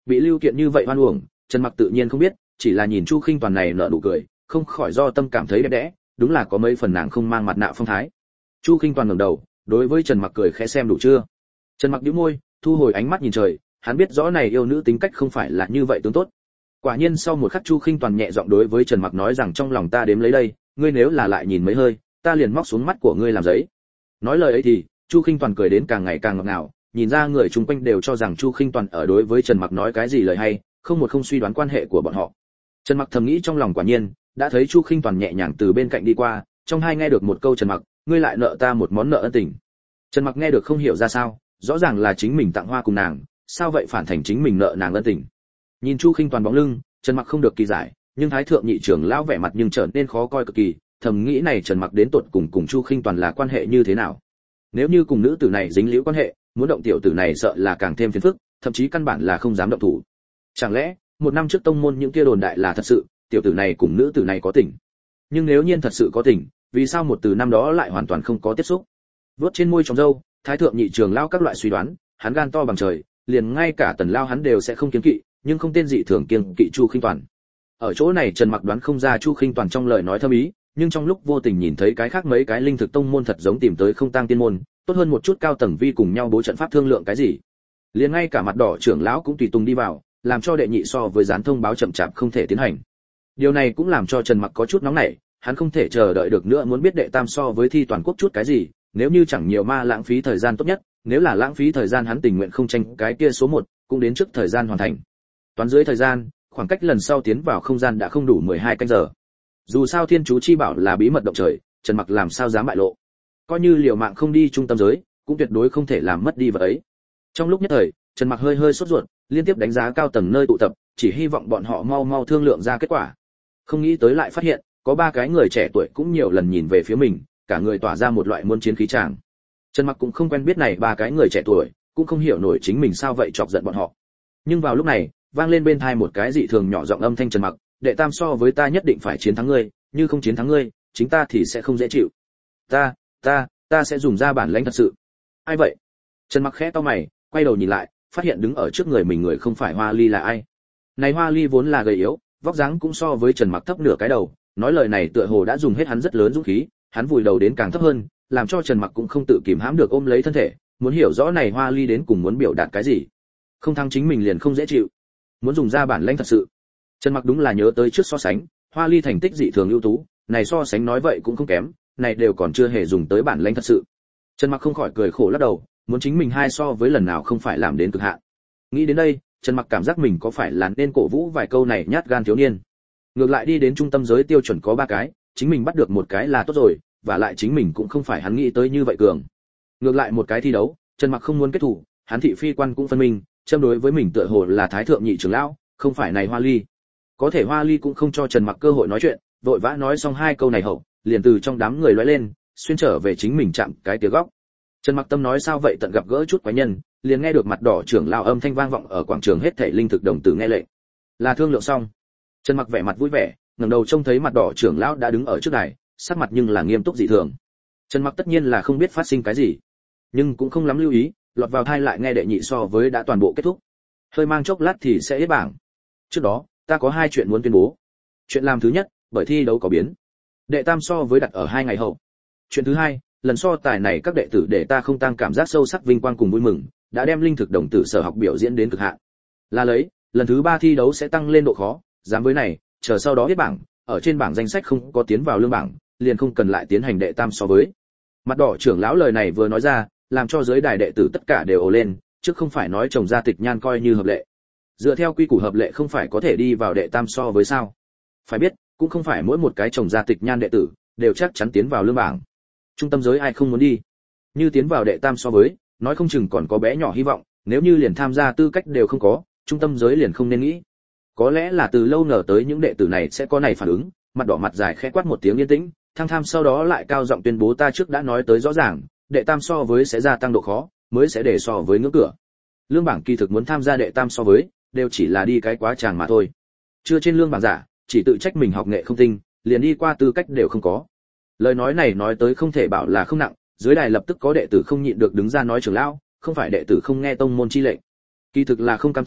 Bị Lưu Kiện như vậy hoan uổng, Trần Mặc tự nhiên không biết, chỉ là nhìn Chu Khinh Toàn này nở nụ cười, không khỏi do tâm cảm thấy đẹp đẽ, đúng là có mấy phần nàng không mang mặt nạ phong thái. Chu Khinh Toàn ngẩng đầu, đối với Trần Mặc cười khẽ xem đủ chưa. Trần Mặc nhíu môi, thu hồi ánh mắt nhìn trời, hắn biết rõ này yêu nữ tính cách không phải là như vậy tướng tốt. Quả nhiên sau một khắc Chu Khinh Toàn nhẹ giọng đối với Trần Mặc nói rằng trong lòng ta đếm lấy đây, ngươi nếu là lại nhìn mấy hơi, ta liền móc xuống mắt của ngươi làm giấy. Nói lời ấy thì, Chu Khinh Toàn cười đến càng ngày càng ngọt ngào, nhìn ra người chung quanh đều cho rằng Chu Khinh Toàn ở đối với Trần Mặc nói cái gì lời hay, không một không suy đoán quan hệ của bọn họ. Trần Mặc thầm nghĩ trong lòng quả nhiên, đã thấy Chu Khinh Toàn nhẹ nhàng từ bên cạnh đi qua, trong hai nghe được một câu Trần Mặc, ngươi lại nợ ta một món nợ ân tình. Trần Mặc nghe được không hiểu ra sao, rõ ràng là chính mình tặng hoa cùng nàng, sao vậy phản thành chính mình nợ nàng ân tình. Nhìn Chu Khinh Toàn bóng lưng, Trần Mặc không được kỳ giải, nhưng Thái thượng nhị trưởng lão vẻ mặt nhưng trở nên khó coi cực kỳ, thầm nghĩ này Trần Mặc đến tột cùng cùng Chu Khinh Toàn là quan hệ như thế nào. Nếu như cùng nữ tử này dính liễu quan hệ, muốn động tiểu tử này sợ là càng thêm phiền phức, thậm chí căn bản là không dám động thủ. Chẳng lẽ, một năm trước tông môn những kia đồn đại là thật sự, tiểu tử này cùng nữ tử này có tình. Nhưng nếu nhiên thật sự có tình, vì sao một từ năm đó lại hoàn toàn không có tiếp xúc? Vuốt trên môi tròng râu, Thái thượng nhị trường lão các loại suy đoán, hắn gan to bằng trời, liền ngay cả Tần Lao hắn đều sẽ không kiêng kỵ, nhưng không tên dị thường kiêng kỵ Chu Khinh Toàn. Ở chỗ này Trần Mặc đoán không ra Chu Khinh Toàn trong lời nói thâm ý, nhưng trong lúc vô tình nhìn thấy cái khác mấy cái linh thực tông môn thật giống tìm tới không tăng tiên môn, tốt hơn một chút cao tầng vi cùng nhau bố trận pháp thương lượng cái gì. Liền ngay cả mặt đỏ trưởng lão cũng tùy tùng đi vào, làm cho đệ nhị so với dán thông báo chậm chạp không thể tiến hành. Điều này cũng làm cho Trần Mặc có chút nóng nảy, hắn không thể chờ đợi được nữa muốn biết đệ tam so với thi toàn quốc chút cái gì, nếu như chẳng nhiều ma lãng phí thời gian tốt nhất, nếu là lãng phí thời gian hắn tình nguyện không tranh cái kia số một, cũng đến trước thời gian hoàn thành. Toán dưới thời gian, khoảng cách lần sau tiến vào không gian đã không đủ mười hai canh giờ. Dù sao thiên chú chi bảo là bí mật động trời, Trần Mặc làm sao dám bại lộ. Coi như liều mạng không đi trung tâm giới, cũng tuyệt đối không thể làm mất đi vật ấy. Trong lúc nhất thời, Trần Mặc hơi hơi sốt ruột, liên tiếp đánh giá cao tầng nơi tụ tập, chỉ hy vọng bọn họ mau mau thương lượng ra kết quả. Không nghĩ tới lại phát hiện, có ba cái người trẻ tuổi cũng nhiều lần nhìn về phía mình, cả người tỏa ra một loại muôn chiến khí tràng. Trần Mặc cũng không quen biết này ba cái người trẻ tuổi, cũng không hiểu nổi chính mình sao vậy chọc giận bọn họ. Nhưng vào lúc này, vang lên bên tai một cái dị thường nhỏ giọng âm thanh Trần Mặc, đệ tam so với ta nhất định phải chiến thắng ngươi, như không chiến thắng ngươi, chính ta thì sẽ không dễ chịu. Ta, ta, ta sẽ dùng ra bản lãnh thật sự. Ai vậy? Trần Mặc khẽ cau mày, quay đầu nhìn lại, phát hiện đứng ở trước người mình người không phải Hoa Ly là ai. Này Hoa Ly vốn là gầy yếu, vóc dáng cũng so với Trần Mặc thấp nửa cái đầu, nói lời này tựa hồ đã dùng hết hắn rất lớn dũng khí, hắn vùi đầu đến càng thấp hơn, làm cho Trần Mặc cũng không tự kìm hãm được ôm lấy thân thể, muốn hiểu rõ này Hoa Ly đến cùng muốn biểu đạt cái gì. Không thắng chính mình liền không dễ chịu, muốn dùng ra bản lãnh thật sự. Trần Mặc đúng là nhớ tới trước so sánh, Hoa Ly thành tích dị thường ưu tú, này so sánh nói vậy cũng không kém, này đều còn chưa hề dùng tới bản lãnh thật sự. Trần Mặc không khỏi cười khổ lắc đầu, muốn chính mình hai so với lần nào không phải làm đến cực hạn. Nghĩ đến đây, Trần Mặc cảm giác mình có phải là nên cổ vũ vài câu này nhát gan thiếu niên. Ngược lại đi đến trung tâm giới tiêu chuẩn có ba cái, chính mình bắt được một cái là tốt rồi, và lại chính mình cũng không phải hắn nghĩ tới như vậy cường. Ngược lại một cái thi đấu, Trần Mặc không muốn kết thủ, hắn thị phi quan cũng phân minh, châm đối với mình tựa hồ là thái thượng nhị trưởng lão, không phải này Hoa Ly. Có thể Hoa Ly cũng không cho Trần Mặc cơ hội nói chuyện, vội vã nói xong hai câu này hậu, liền từ trong đám người lóe lên, xuyên trở về chính mình chạm cái tía góc. Trần Mặc tâm nói sao vậy tận gặp gỡ chút quái nhân, liền nghe được mặt đỏ trưởng lão âm thanh vang vọng ở quảng trường hết thảy linh thực đồng tử nghe lệnh. Là thương lượng xong. Trần Mặc vẻ mặt vui vẻ, ngẩng đầu trông thấy mặt đỏ trưởng lão đã đứng ở trước đài, sắc mặt nhưng là nghiêm túc dị thường. Trần Mặc tất nhiên là không biết phát sinh cái gì, nhưng cũng không lắm lưu ý, lọt vào tai lại nghe đệ nhị so với đã toàn bộ kết thúc. Hơi mang chốc lát thì sẽ hết bảng. Trước đó, ta có hai chuyện muốn tuyên bố. Chuyện làm thứ nhất, bởi thi đấu có biến. Đệ tam so với đặt ở hai ngày hậu. Chuyện thứ hai, lần so tài này các đệ tử để ta không tăng cảm giác sâu sắc vinh quang cùng vui mừng, đã đem linh thực đồng tử sở học biểu diễn đến cực hạn. Là lấy, lần thứ ba thi đấu sẽ tăng lên độ khó, dám với này, chờ sau đó biết bảng, ở trên bảng danh sách không có tiến vào lương bảng, liền không cần lại tiến hành đệ tam so với. Mặt đỏ trưởng lão lời này vừa nói ra, làm cho giới đài đệ tử tất cả đều ồ lên, chứ không phải nói chồng gia tịch nhan coi như hợp lệ. Dựa theo quy củ hợp lệ không phải có thể đi vào đệ tam so với sao? Phải biết, cũng không phải mỗi một cái chồng gia tịch nhan đệ tử đều chắc chắn tiến vào lương bảng. Trung tâm giới ai không muốn đi? Như tiến vào đệ tam so với, nói không chừng còn có bé nhỏ hy vọng, nếu như liền tham gia tư cách đều không có, trung tâm giới liền không nên nghĩ. Có lẽ là từ lâu ngờ tới những đệ tử này sẽ có này phản ứng, mặt đỏ mặt dài khẽ quát một tiếng yên tĩnh, thăng tham sau đó lại cao giọng tuyên bố ta trước đã nói tới rõ ràng, đệ tam so với sẽ gia tăng độ khó, mới sẽ để so với ngưỡng cửa. Lương bảng kỳ thực muốn tham gia đệ tam so với, đều chỉ là đi cái quá tràng mà thôi. Chưa trên lương bảng giả, chỉ tự trách mình học nghệ không tinh, liền đi qua tư cách đều không có. Lời nói này nói tới không thể bảo là không nặng, dưới đài lập tức có đệ tử không nhịn được đứng ra nói trưởng lão, không phải đệ tử không nghe tông môn chi lệnh. Kỳ thực là không cam tâm,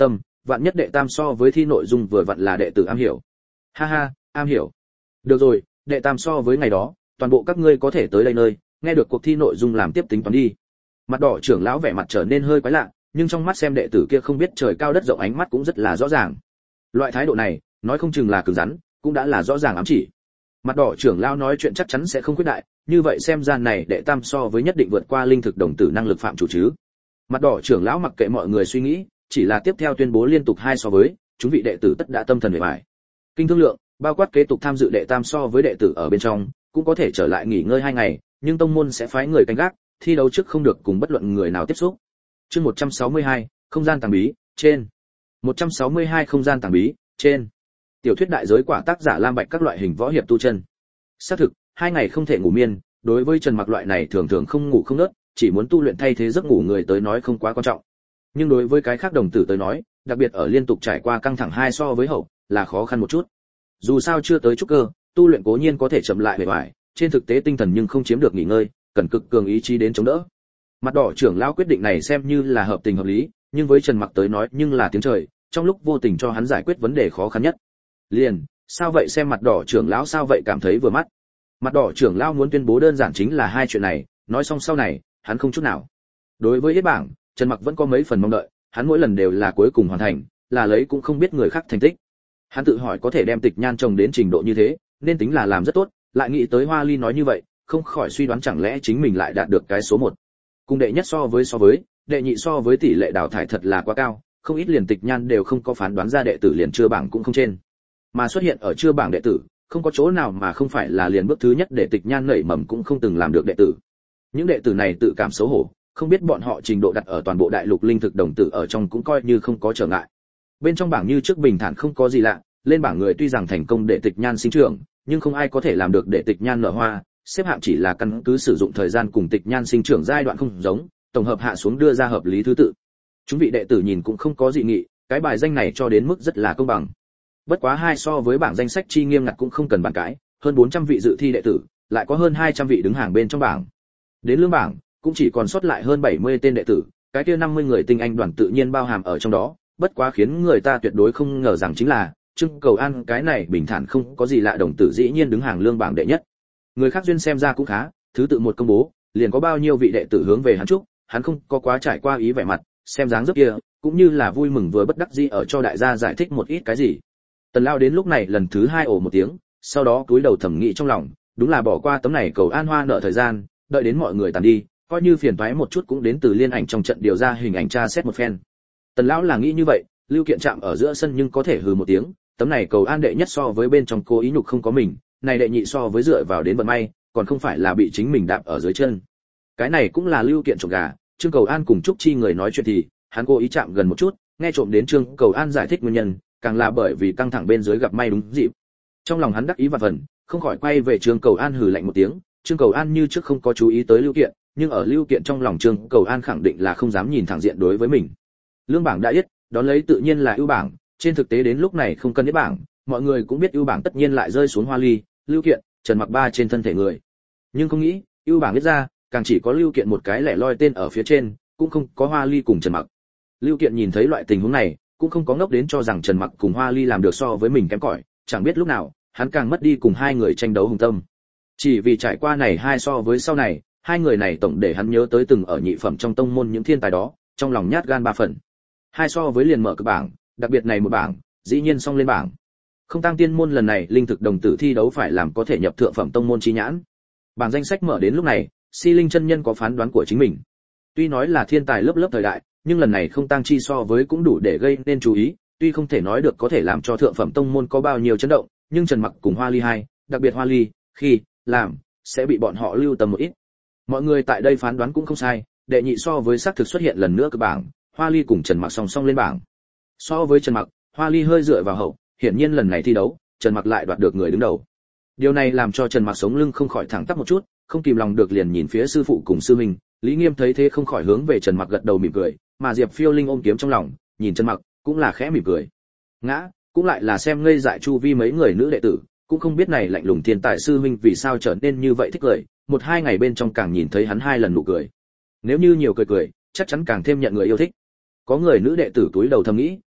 vạn nhất đệ tam so với thi nội dung vừa vặn là đệ tử am hiểu. Ha ha, am hiểu. Được rồi, đệ tam so với ngày đó, toàn bộ các ngươi có thể tới đây nơi, nghe được cuộc thi nội dung làm tiếp tính toán đi. Mặt đỏ trưởng lão vẻ mặt trở nên hơi quái lạ, nhưng trong mắt xem đệ tử kia không biết trời cao đất rộng ánh mắt cũng rất là rõ ràng. Loại thái độ này, nói không chừng là cứng rắn, cũng đã là rõ ràng ám chỉ. Mặt đỏ trưởng lão nói chuyện chắc chắn sẽ không quyết đại, như vậy xem ra này đệ tam so với nhất định vượt qua linh thực đồng tử năng lực phạm chủ chứ. Mặt đỏ trưởng lão mặc kệ mọi người suy nghĩ, chỉ là tiếp theo tuyên bố liên tục hai so với, chúng vị đệ tử tất đã tâm thần về bài. Kinh thương lượng, bao quát kế tục tham dự đệ tam so với đệ tử ở bên trong, cũng có thể trở lại nghỉ ngơi hai ngày, nhưng tông môn sẽ phái người canh gác, thi đấu trước không được cùng bất luận người nào tiếp xúc. Chương một trăm sáu mươi hai, không gian tàng bí, trên. một trăm sáu mươi hai không gian tàng bí, trên. Tiểu thuyết đại giới quả tác giả Lam Bạch các loại hình võ hiệp tu chân. Xác thực, hai ngày không thể ngủ miên, đối với Trần Mặc loại này thường thường không ngủ không ngớt, chỉ muốn tu luyện thay thế giấc ngủ người tới nói không quá quan trọng. Nhưng đối với cái khác đồng tử tới nói, đặc biệt ở liên tục trải qua căng thẳng hai so với hậu, là khó khăn một chút. Dù sao chưa tới trúc cơ, tu luyện cố nhiên có thể chậm lại bề ngoài, trên thực tế tinh thần nhưng không chiếm được nghỉ ngơi, cần cực cường ý chí đến chống đỡ. Mặt đỏ trưởng lão quyết định này xem như là hợp tình hợp lý, nhưng với Trần Mặc tới nói nhưng là tiếng trời, trong lúc vô tình cho hắn giải quyết vấn đề khó khăn nhất. Liền, sao vậy xem mặt đỏ trưởng lão sao vậy cảm thấy vừa mắt. Mặt đỏ trưởng lão muốn tuyên bố đơn giản chính là hai chuyện này, nói xong sau này, hắn không chút nào. Đối với hết bảng, Trần Mặc vẫn có mấy phần mong đợi, hắn mỗi lần đều là cuối cùng hoàn thành, là lấy cũng không biết người khác thành tích. Hắn tự hỏi có thể đem Tịch Nhan trồng đến trình độ như thế, nên tính là làm rất tốt, lại nghĩ tới Hoa Ly nói như vậy, không khỏi suy đoán chẳng lẽ chính mình lại đạt được cái số một. Cùng đệ nhất so với so với, đệ nhị so với tỷ lệ đào thải thật là quá cao, không ít liền Tịch Nhan đều không có phán đoán ra đệ tử liền chưa bảng cũng không trên. Mà xuất hiện ở chưa bảng đệ tử, không có chỗ nào mà không phải là liền bước thứ nhất để Tịch Nhan nảy mầm cũng không từng làm được đệ tử. Những đệ tử này tự cảm xấu hổ, không biết bọn họ trình độ đặt ở toàn bộ đại lục linh thực đồng tử ở trong cũng coi như không có trở ngại. Bên trong bảng như trước bình thản không có gì lạ, lên bảng người tuy rằng thành công để Tịch Nhan sinh trưởng, nhưng không ai có thể làm được để Tịch Nhan nở hoa, xếp hạng chỉ là căn cứ sử dụng thời gian cùng Tịch Nhan sinh trưởng giai đoạn không giống, tổng hợp hạ xuống đưa ra hợp lý thứ tự. Chúng vị đệ tử nhìn cũng không có dị nghị, cái bài danh này cho đến mức rất là công bằng. Bất quá hai so với bảng danh sách chi nghiêm ngặt cũng không cần bàn cãi, hơn bốn trăm vị dự thi đệ tử, lại có hơn hai trăm vị đứng hàng bên trong bảng. Đến lương bảng, cũng chỉ còn sót lại hơn bảy mươi tên đệ tử, cái kia năm mươi người tinh anh đoàn tự nhiên bao hàm ở trong đó, bất quá khiến người ta tuyệt đối không ngờ rằng chính là, Trương Cầu An cái này bình thản không có gì lạ đồng tử dĩ nhiên đứng hàng lương bảng đệ nhất. Người khác duyên xem ra cũng khá, thứ tự một công bố, liền có bao nhiêu vị đệ tử hướng về hắn chúc, hắn không có quá trải qua ý vẻ mặt, xem dáng dấp kia, cũng như là vui mừng vừa bất đắc dĩ ở cho đại gia giải thích một ít cái gì. Tần Lao đến lúc này lần thứ hai ồ một tiếng, sau đó cúi đầu thầm nghĩ trong lòng, đúng là bỏ qua tấm này Cầu An Hoa nợ thời gian, đợi đến mọi người tàn đi, coi như phiền toái một chút cũng đến từ liên ảnh trong trận điều ra hình ảnh tra xét một phen. Tần lão là nghĩ như vậy, Lưu Kiện chạm ở giữa sân nhưng có thể hừ một tiếng, tấm này Cầu An đệ nhất so với bên trong cố ý nhục không có mình, này đệ nhị so với dựa vào đến vận may, còn không phải là bị chính mình đạp ở dưới chân. Cái này cũng là Lưu Kiện trộm gà, Trương Cầu An cùng Trúc Chi người nói chuyện thì, hắn cố ý chạm gần một chút, nghe trộm đến Trương Cầu An giải thích nguyên nhân, càng là bởi vì căng thẳng bên dưới gặp may đúng dịp. Trong lòng hắn đắc ý và phần, không khỏi quay về Trương Cầu An hừ lạnh một tiếng, Trương Cầu An như trước không có chú ý tới Lưu Kiện, nhưng ở Lưu Kiện trong lòng Trương Cầu An khẳng định là không dám nhìn thẳng diện đối với mình. Lương bảng đã yết, đón lấy tự nhiên là ưu bảng, trên thực tế đến lúc này không cần yết bảng, mọi người cũng biết ưu bảng tất nhiên lại rơi xuống Hoa Ly, Lưu Kiện, Trần Mặc ba trên thân thể người. Nhưng không nghĩ, ưu bảng yết ra, càng chỉ có Lưu Kiện một cái lẻ loi tên ở phía trên, cũng không có Hoa Ly cùng Trần Mặc. Lưu Kiện nhìn thấy loại tình huống này, cũng không có ngốc đến cho rằng Trần Mặc cùng Hoa Ly làm được so với mình kém cỏi, chẳng biết lúc nào, hắn càng mất đi cùng hai người tranh đấu hùng tâm. Chỉ vì trải qua này hai so với sau này, hai người này tổng để hắn nhớ tới từng ở nhị phẩm trong tông môn những thiên tài đó, trong lòng nhát gan ba phần. Hai so với liền mở cực bảng, đặc biệt này một bảng, dĩ nhiên xong lên bảng. Không tăng tiên môn lần này linh thực đồng tử thi đấu phải làm có thể nhập thượng phẩm tông môn chi nhãn. Bảng danh sách mở đến lúc này, Si Linh chân nhân có phán đoán của chính mình. Tuy nói là thiên tài lớp lớp thời đại, nhưng lần này không tăng chi so với cũng đủ để gây nên chú ý, tuy không thể nói được có thể làm cho thượng phẩm tông môn có bao nhiêu chấn động, nhưng Trần Mặc cùng Hoa Ly hai, đặc biệt Hoa Ly, khi làm sẽ bị bọn họ lưu tâm một ít. Mọi người tại đây phán đoán cũng không sai, đệ nhị so với xác thực xuất hiện lần nữa cực bảng, Hoa Ly cùng Trần Mặc song song lên bảng. So với Trần Mặc, Hoa Ly hơi dựa vào hậu, hiển nhiên lần này thi đấu, Trần Mặc lại đoạt được người đứng đầu. Điều này làm cho Trần Mặc sống lưng không khỏi thẳng tắp một chút, không kìm lòng được liền nhìn phía sư phụ cùng sư huynh, Lý Nghiêm thấy thế không khỏi hướng về Trần Mặc gật đầu mỉm cười, mà Diệp Phiêu Linh ôm kiếm trong lòng, nhìn Trần Mặc, cũng là khẽ mỉm cười. Ngã, cũng lại là xem ngây dại chu vi mấy người nữ đệ tử, cũng không biết này lạnh lùng thiên tài sư huynh vì sao trở nên như vậy thích cười, một hai ngày bên trong càng nhìn thấy hắn hai lần nụ cười. Nếu như nhiều cười cười, chắc chắn càng thêm nhận người yêu thích. Có người nữ đệ tử túi đầu thầm nghĩ,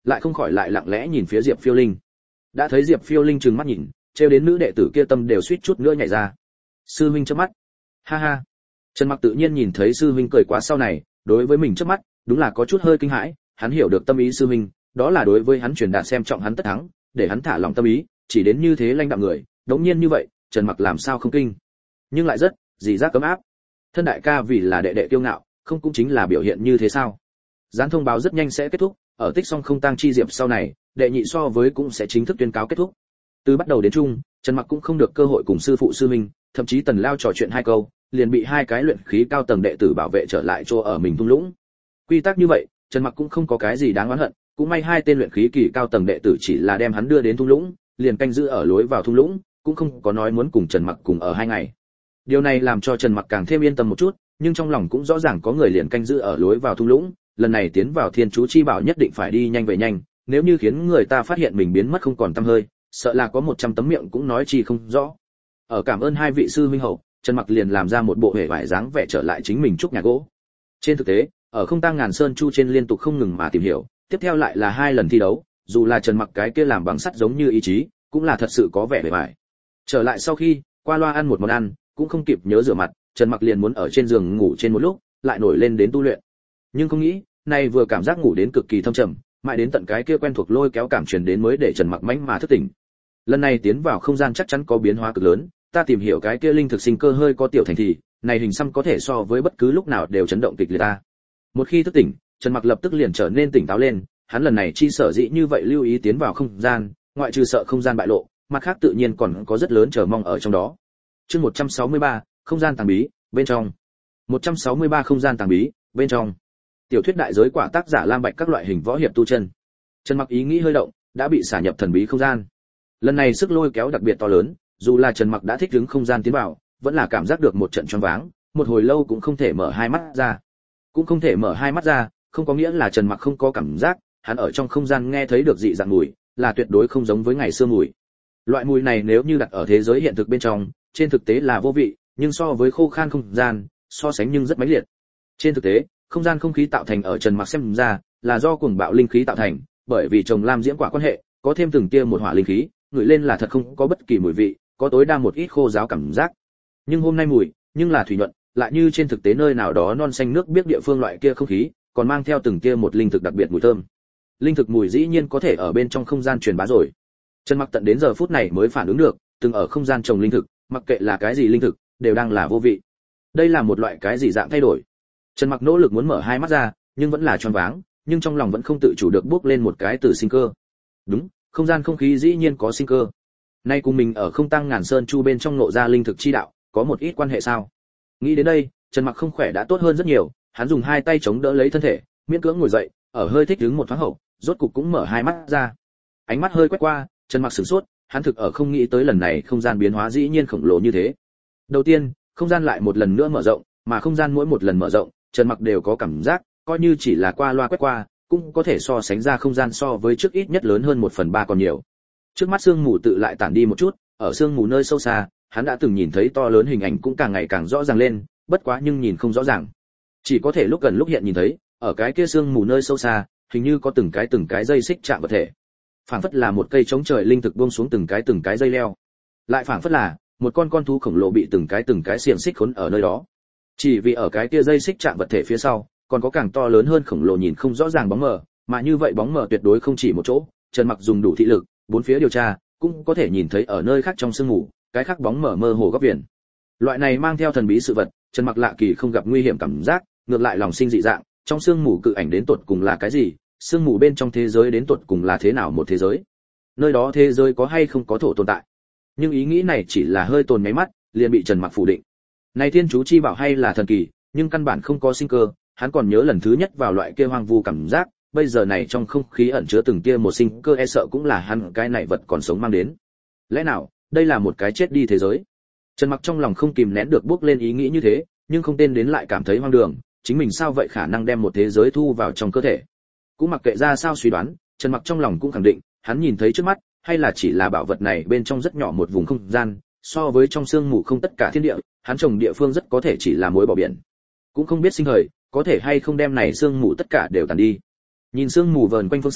lại không khỏi lại lặng lẽ nhìn phía Diệp Phiêu Linh. Đã thấy Diệp Phiêu Linh trừng mắt nhìn, trêu đến nữ đệ tử kia tâm đều suýt chút nữa nhảy ra. Sư huynh chớp mắt. Ha ha. Trần Mặc tự nhiên nhìn thấy sư huynh cười quá sau này, đối với mình chớp mắt, đúng là có chút hơi kinh hãi, hắn hiểu được tâm ý sư huynh, đó là đối với hắn truyền đạt xem trọng hắn tất thắng, để hắn thả lòng tâm ý, chỉ đến như thế lãnh đạm người, đống nhiên như vậy, Trần Mặc làm sao không kinh. Nhưng lại rất, dì giác cấm áp. Thân đại ca vì là đệ đệ kiêu ngạo, không cũng chính là biểu hiện như thế sao? Gián thông báo rất nhanh sẽ kết thúc, ở tích song không tang chi diệp sau này, đệ nhị so với cũng sẽ chính thức tuyên cáo kết thúc. Từ bắt đầu đến chung, Trần Mặc cũng không được cơ hội cùng sư phụ sư huynh, thậm chí Tần Lao trò chuyện hai câu, liền bị hai cái luyện khí cao tầng đệ tử bảo vệ trở lại chỗ ở mình thung lũng. Quy tắc như vậy, Trần Mặc cũng không có cái gì đáng oán hận, cũng may hai tên luyện khí kỳ cao tầng đệ tử chỉ là đem hắn đưa đến thung lũng, liền canh giữ ở lối vào thung lũng, cũng không có nói muốn cùng Trần Mặc cùng ở hai ngày. Điều này làm cho Trần Mặc càng thêm yên tâm một chút, nhưng trong lòng cũng rõ ràng có người liền canh giữ ở lối vào thung lũng, lần này tiến vào Thiên Chú Chi Bảo nhất định phải đi nhanh về nhanh, nếu như khiến người ta phát hiện mình biến mất không còn tăm hơi, sợ là có một trăm tấm miệng cũng nói chi không rõ. Ở cảm ơn hai vị sư huynh hậu, Trần Mặc liền làm ra một bộ hề vải dáng vẻ trở lại chính mình trúc nhà gỗ. Trên thực tế, ở không tang ngàn sơn chu trên liên tục không ngừng mà tìm hiểu, tiếp theo lại là hai lần thi đấu, dù là Trần Mặc cái kia làm bằng sắt giống như ý chí, cũng là thật sự có vẻ hề vải. Trở lại sau khi, qua loa ăn một món ăn, cũng không kịp nhớ rửa mặt, Trần Mặc liền muốn ở trên giường ngủ trên một lúc, lại nổi lên đến tu luyện. Nhưng không nghĩ, nay vừa cảm giác ngủ đến cực kỳ thâm trầm, mãi đến tận cái kia quen thuộc lôi kéo cảm truyền đến mới để Trần Mặc mãnh mà thức tỉnh. Lần này tiến vào không gian chắc chắn có biến hóa cực lớn, ta tìm hiểu cái kia linh thực sinh cơ hơi có tiểu thành thì, này hình xăm có thể so với bất cứ lúc nào đều chấn động kịch liệt ta. Một khi thức tỉnh, Trần Mặc lập tức liền trở nên tỉnh táo lên, hắn lần này chi sở dĩ như vậy lưu ý tiến vào không gian, ngoại trừ sợ không gian bại lộ, mặt khác tự nhiên còn có rất lớn chờ mong ở trong đó. Chương một trăm sáu mươi ba, không gian tàng bí, bên trong. một trăm sáu mươi ba không gian tàng bí, bên trong. Tiểu thuyết đại giới quả tác giả Lam Bạch các loại hình võ hiệp tu chân. Trần Mặc ý nghĩ hơi động, đã bị xả nhập thần bí không gian. Lần này sức lôi kéo đặc biệt to lớn, dù là Trần Mặc đã thích ứng không gian tiến vào, vẫn là cảm giác được một trận choáng váng, một hồi lâu cũng không thể mở hai mắt ra. Cũng không thể mở hai mắt ra, không có nghĩa là Trần Mặc không có cảm giác, hắn ở trong không gian nghe thấy được dị dạng mùi, là tuyệt đối không giống với ngày xưa mùi. Loại mùi này nếu như đặt ở thế giới hiện thực bên trong, trên thực tế là vô vị, nhưng so với khô khan không gian, so sánh nhưng rất mãnh liệt. Trên thực tế, không gian không khí tạo thành ở Trần Mặc xem ra, là do cuồng bạo linh khí tạo thành, bởi vì trồng lam diễm quả quan hệ, có thêm từng tia một hỏa linh khí, ngửi lên là thật không có bất kỳ mùi vị, có tối đa một ít khô ráo cảm giác. Nhưng hôm nay mùi, nhưng là thủy nhuận, lại như trên thực tế nơi nào đó non xanh nước biếc địa phương loại kia không khí, còn mang theo từng tia một linh thực đặc biệt mùi thơm. Linh thực mùi dĩ nhiên có thể ở bên trong không gian truyền bá rồi. Trần Mặc tận đến giờ phút này mới phản ứng được, từng ở không gian trồng linh thực, mặc kệ là cái gì linh thực, đều đang là vô vị. Đây là một loại cái gì dạng thay đổi. Trần Mặc nỗ lực muốn mở hai mắt ra, nhưng vẫn là choáng váng, nhưng trong lòng vẫn không tự chủ được bước lên một cái từ sinh cơ. Đúng, không gian không khí dĩ nhiên có sinh cơ. Nay cùng mình ở không tăng ngàn sơn chu bên trong ngộ ra linh thực chi đạo, có một ít quan hệ sao? Nghĩ đến đây, Trần Mặc không khỏe đã tốt hơn rất nhiều, hắn dùng hai tay chống đỡ lấy thân thể, miễn cưỡng ngồi dậy, ở hơi thích đứng một thoáng hậu, rốt cục cũng mở hai mắt ra. Ánh mắt hơi quét qua, Trần Mặc sửng sốt, hắn thực ở không nghĩ tới lần này không gian biến hóa dĩ nhiên khổng lồ như thế. Đầu tiên, không gian lại một lần nữa mở rộng, mà không gian mỗi một lần mở rộng, Trần Mặc đều có cảm giác, coi như chỉ là qua loa quét qua, cũng có thể so sánh ra không gian so với trước ít nhất lớn hơn một phần ba còn nhiều. Trước mắt sương mù tự lại tản đi một chút, ở sương mù nơi sâu xa, hắn đã từng nhìn thấy to lớn hình ảnh cũng càng ngày càng rõ ràng lên, bất quá nhưng nhìn không rõ ràng. Chỉ có thể lúc gần lúc hiện nhìn thấy, ở cái kia sương mù nơi sâu xa, hình như có từng cái từng cái dây xích chạm vật thể. Phảng phất là một cây chống trời linh thực buông xuống từng cái từng cái dây leo. Lại phảng phất là một con con thú khổng lồ bị từng cái từng cái xiềng xích khốn ở nơi đó. Chỉ vì ở cái kia dây xích chạm vật thể phía sau, còn có càng to lớn hơn khổng lồ nhìn không rõ ràng bóng mờ, mà như vậy bóng mờ tuyệt đối không chỉ một chỗ, Trần Mặc dùng đủ thị lực, bốn phía điều tra, cũng có thể nhìn thấy ở nơi khác trong sương mù, cái khác bóng mờ mơ hồ góc viền. Loại này mang theo thần bí sự vật, Trần Mặc lạ kỳ không gặp nguy hiểm cảm giác, ngược lại lòng sinh dị dạng, trong sương mù cự ảnh đến tột cùng là cái gì, sương mù bên trong thế giới đến tột cùng là thế nào một thế giới, nơi đó thế giới có hay không có thổ tồn tại. Nhưng ý nghĩ này chỉ là hơi tồn nháy mắt, liền bị Trần Mặc phủ định. Này thiên chú chi bảo hay là thần kỳ, nhưng căn bản không có sinh cơ, hắn còn nhớ lần thứ nhất vào loại kia hoang vu cảm giác, bây giờ này trong không khí ẩn chứa từng tia một sinh cơ, e sợ cũng là hắn cái này vật còn sống mang đến. Lẽ nào đây là một cái chết đi thế giới? Trần Mặc trong lòng không kìm nén được bước lên ý nghĩ như thế, nhưng không tên đến lại cảm thấy hoang đường, chính mình sao vậy khả năng đem một thế giới thu vào trong cơ thể. Cũng mặc kệ ra sao suy đoán, Trần Mặc trong lòng cũng khẳng định, hắn nhìn thấy trước mắt, hay là chỉ là bảo vật này bên trong rất nhỏ một vùng không gian, so với trong sương mù không tất cả thiên địa, hắn trồng địa phương rất có thể chỉ là muối bỏ biển. Cũng không biết sinh thời, có thể hay không đem này sương mù tất cả đều tàn đi. Nhìn sương mù vờn quanh phương xa,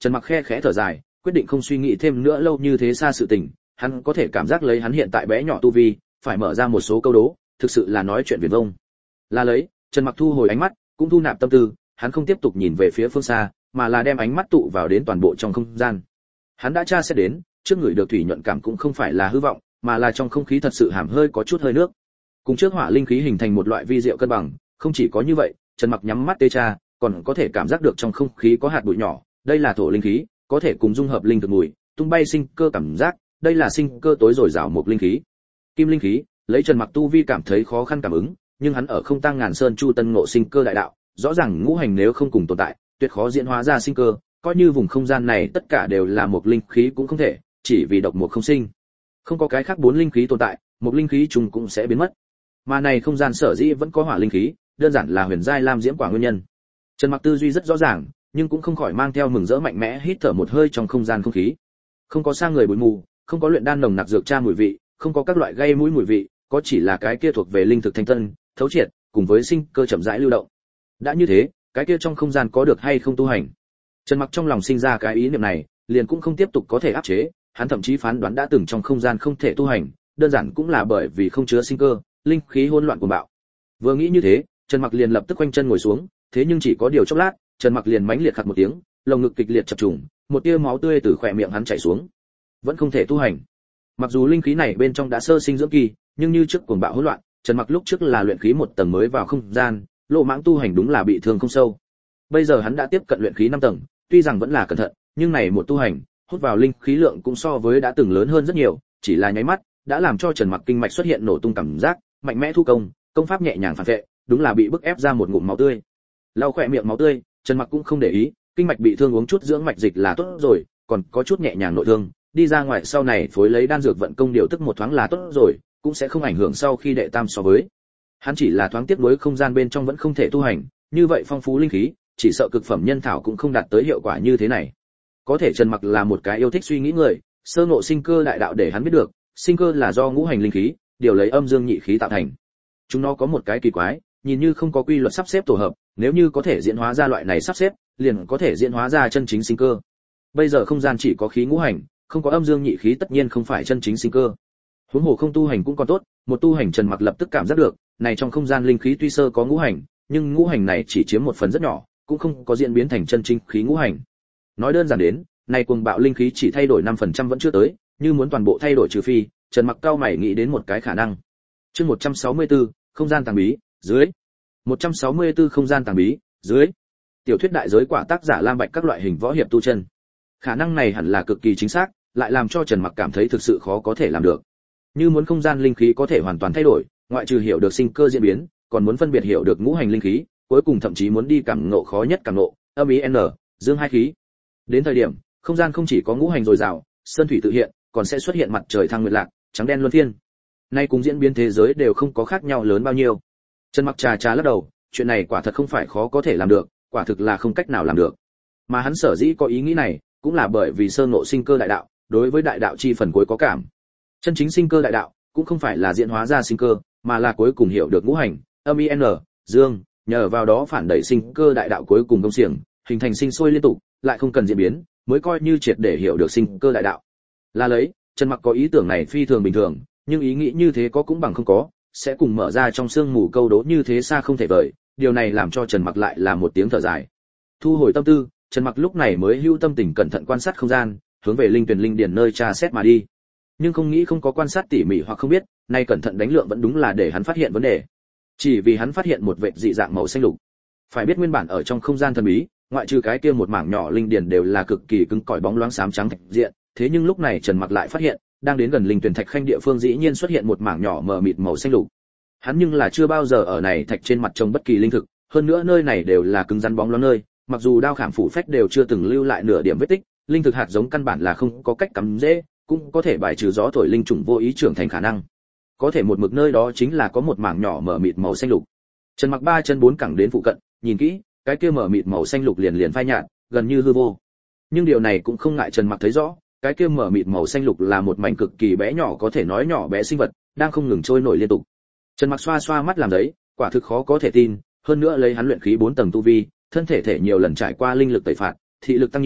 Trần Mặc khe khẽ thở dài, quyết định không suy nghĩ thêm nữa lâu như thế xa sự tình, hắn có thể cảm giác lấy hắn hiện tại bé nhỏ tu vi, phải mở ra một số câu đố, thực sự là nói chuyện viển vông. Là lấy, Trần Mặc thu hồi ánh mắt, cũng thu nạp tâm tư, hắn không tiếp tục nhìn về phía phương xa, mà là đem ánh mắt tụ vào đến toàn bộ trong không gian. Hắn đã tra xét đến, trước người được thủy nhuận cảm cũng không phải là hư vọng, mà là trong không khí thật sự hàm hơi có chút hơi nước. Cùng trước hỏa linh khí hình thành một loại vi diệu cân bằng, không chỉ có như vậy, Trần Mặc nhắm mắt tê tra, còn có thể cảm giác được trong không khí có hạt bụi nhỏ, đây là thổ linh khí, có thể cùng dung hợp linh thực mùi, tung bay sinh cơ cảm giác, đây là sinh cơ tối rồi rào một linh khí. Kim linh khí, lấy Trần Mặc tu vi cảm thấy khó khăn cảm ứng, nhưng hắn ở không tăng ngàn sơn chu tân ngộ sinh cơ đại đạo, rõ ràng ngũ hành nếu không cùng tồn tại, tuyệt khó diễn hóa ra sinh cơ, coi như vùng không gian này tất cả đều là một linh khí cũng không thể, chỉ vì độc một không sinh. Không có cái khác bốn linh khí tồn tại, một linh khí trùng cũng sẽ biến mất. Mà này không gian sở dĩ vẫn có hỏa linh khí, đơn giản là huyền giai lam diễm quả nguyên nhân. Trần Mặc tư duy rất rõ ràng, nhưng cũng không khỏi mang theo mừng rỡ mạnh mẽ hít thở một hơi trong không gian không khí. Không có sang người bụi mù, không có luyện đan nồng nặc dược tra mùi vị, không có các loại gây mũi mùi vị, có chỉ là cái kia thuộc về linh thực thanh tân, thấu triệt, cùng với sinh cơ chậm rãi lưu động. Đã như thế, cái kia trong không gian có được hay không tu hành? Trần Mặc trong lòng sinh ra cái ý niệm này, liền cũng không tiếp tục có thể áp chế, hắn thậm chí phán đoán đã từng trong không gian không thể tu hành, đơn giản cũng là bởi vì không chứa sinh cơ, linh khí hỗn loạn cuồng bạo. Vừa nghĩ như thế, Trần Mặc liền lập tức quanh chân ngồi xuống, thế nhưng chỉ có điều chốc lát, Trần Mặc liền mãnh liệt khặt một tiếng, lồng ngực kịch liệt chập trùng, một tia máu tươi từ khóe miệng hắn chảy xuống. Vẫn không thể tu hành. Mặc dù linh khí này bên trong đã sơ sinh dưỡng kỳ, nhưng như trước cuồng bạo hỗn loạn, Trần Mặc lúc trước là luyện khí một tầng mới vào không gian, lộ mãng tu hành đúng là bị thương không sâu. Bây giờ hắn đã tiếp cận luyện khí năm tầng, tuy rằng vẫn là cẩn thận, nhưng này một tu hành, hút vào linh khí lượng cũng so với đã từng lớn hơn rất nhiều, chỉ là nháy mắt, đã làm cho Trần Mặc kinh mạch xuất hiện nổ tung cảm giác, mạnh mẽ thu công, công pháp nhẹ nhàng phản vệ, đúng là bị bức ép ra một ngụm máu tươi. Lau khỏe miệng máu tươi, Trần Mặc cũng không để ý, kinh mạch bị thương uống chút dưỡng mạch dịch là tốt rồi, còn có chút nhẹ nhàng nội thương, đi ra ngoài sau này phối lấy đan dược vận công điều tức một thoáng là tốt rồi, cũng sẽ không ảnh hưởng sau khi đệ tam so với. Hắn chỉ là thoáng tiếc nuối không gian bên trong vẫn không thể tu hành, như vậy phong phú linh khí, chỉ sợ cực phẩm nhân thảo cũng không đạt tới hiệu quả như thế này. Có thể Trần Mặc là một cái yêu thích suy nghĩ người, sơ ngộ sinh cơ đại đạo để hắn biết được, sinh cơ là do ngũ hành linh khí, điều lấy âm dương nhị khí tạo thành. Chúng nó có một cái kỳ quái, nhìn như không có quy luật sắp xếp tổ hợp, nếu như có thể diễn hóa ra loại này sắp xếp, liền có thể diễn hóa ra chân chính sinh cơ. Bây giờ không gian chỉ có khí ngũ hành, không có âm dương nhị khí tất nhiên không phải chân chính sinh cơ. Huống hồ không tu hành cũng còn tốt, một tu hành Trần Mặc lập tức cảm giác được, này trong không gian linh khí tuy sơ có ngũ hành, nhưng ngũ hành này chỉ chiếm một phần rất nhỏ, cũng không có diễn biến thành chân chính khí ngũ hành. Nói đơn giản đến, này cuồng bạo linh khí chỉ thay đổi năm phần trăm vẫn chưa tới, như muốn toàn bộ thay đổi trừ phi, Trần Mặc cao mày nghĩ đến một cái khả năng. Chương một trăm sáu mươi tư, không gian tàng bí, dưới. một trăm sáu mươi tư không gian tàng bí, dưới. Tiểu thuyết đại giới quả tác giả Lam Bạch các loại hình võ hiệp tu chân. Khả năng này hẳn là cực kỳ chính xác, lại làm cho Trần Mặc cảm thấy thực sự khó có thể làm được. Như muốn không gian linh khí có thể hoàn toàn thay đổi, ngoại trừ hiểu được sinh cơ diễn biến, còn muốn phân biệt hiểu được ngũ hành linh khí, cuối cùng thậm chí muốn đi cảm ngộ khó nhất cảm ngộ, âm ý n, dương hai khí. Đến thời điểm, không gian không chỉ có ngũ hành dồi dào, sơn thủy tự hiện, còn sẽ xuất hiện mặt trời thăng nguyệt lạc, trắng đen luân phiên. Nay cùng diễn biến thế giới đều không có khác nhau lớn bao nhiêu. Trần Mặc trà trà lắc đầu, chuyện này quả thật không phải khó có thể làm được, quả thực là không cách nào làm được. Mà hắn sở dĩ có ý nghĩ này, cũng là bởi vì sơ ngộ sinh cơ đại đạo, đối với đại đạo chi phần cuối có cảm. Chân chính sinh cơ đại đạo, cũng không phải là diễn hóa ra sinh cơ, mà là cuối cùng hiểu được ngũ hành, âm i n, dương, nhờ vào đó phản đẩy sinh cơ đại đạo cuối cùng công xiềng, hình thành sinh sôi liên tục, lại không cần diễn biến, mới coi như triệt để hiểu được sinh cơ đại đạo. Là lấy, Trần Mặc có ý tưởng này phi thường bình thường, nhưng ý nghĩ như thế có cũng bằng không có, sẽ cùng mở ra trong sương mù câu đố như thế xa không thể vời, điều này làm cho Trần Mặc lại là một tiếng thở dài. Thu hồi tâm tư, Trần Mặc lúc này mới hưu tâm tình cẩn thận quan sát không gian, hướng về linh tuyển linh điển nơi tra xét mà đi. Nhưng không nghĩ không có quan sát tỉ mỉ hoặc không biết, nay cẩn thận đánh lượng vẫn đúng là để hắn phát hiện vấn đề. Chỉ vì hắn phát hiện một vệt dị dạng màu xanh lục. Phải biết nguyên bản ở trong không gian thần bí, ngoại trừ cái kia một mảng nhỏ linh điển đều là cực kỳ cứng cỏi bóng loáng xám trắng thạch diện, thế nhưng lúc này Trần Mặc lại phát hiện, đang đến gần linh tuyển thạch khanh địa phương dĩ nhiên xuất hiện một mảng nhỏ mờ mịt màu xanh lục. Hắn nhưng là chưa bao giờ ở này thạch trên mặt trông bất kỳ linh thực, hơn nữa nơi này đều là cứng rắn bóng loáng nơi, mặc dù đao khảm phủ phách đều chưa từng lưu lại nửa điểm vết tích, linh thực hạt giống căn bản là không có cách cắm dễ, cũng có thể bài trừ gió thổi linh trùng vô ý trưởng thành khả năng. Có thể một mực nơi đó chính là có một mảng nhỏ mờ mịt màu xanh lục. Trần Mặc ba chân bốn cẳng đến phụ cận, nhìn kỹ, cái kia mờ mịt màu xanh lục liền liền phai nhạt, gần như hư vô. Nhưng điều này cũng không ngại Trần Mặc thấy rõ, cái kia mờ mịt màu xanh lục là một mảnh cực kỳ bé nhỏ có thể nói nhỏ bé sinh vật, đang không ngừng trôi nổi liên tục. Trần Mặc xoa xoa mắt làm đấy, quả thực khó có thể tin, hơn nữa lấy hắn luyện khí bốn tầng tu vi, thân thể thể nhiều lần trải qua linh lực tẩy phạt, thị lực tăng nhiều,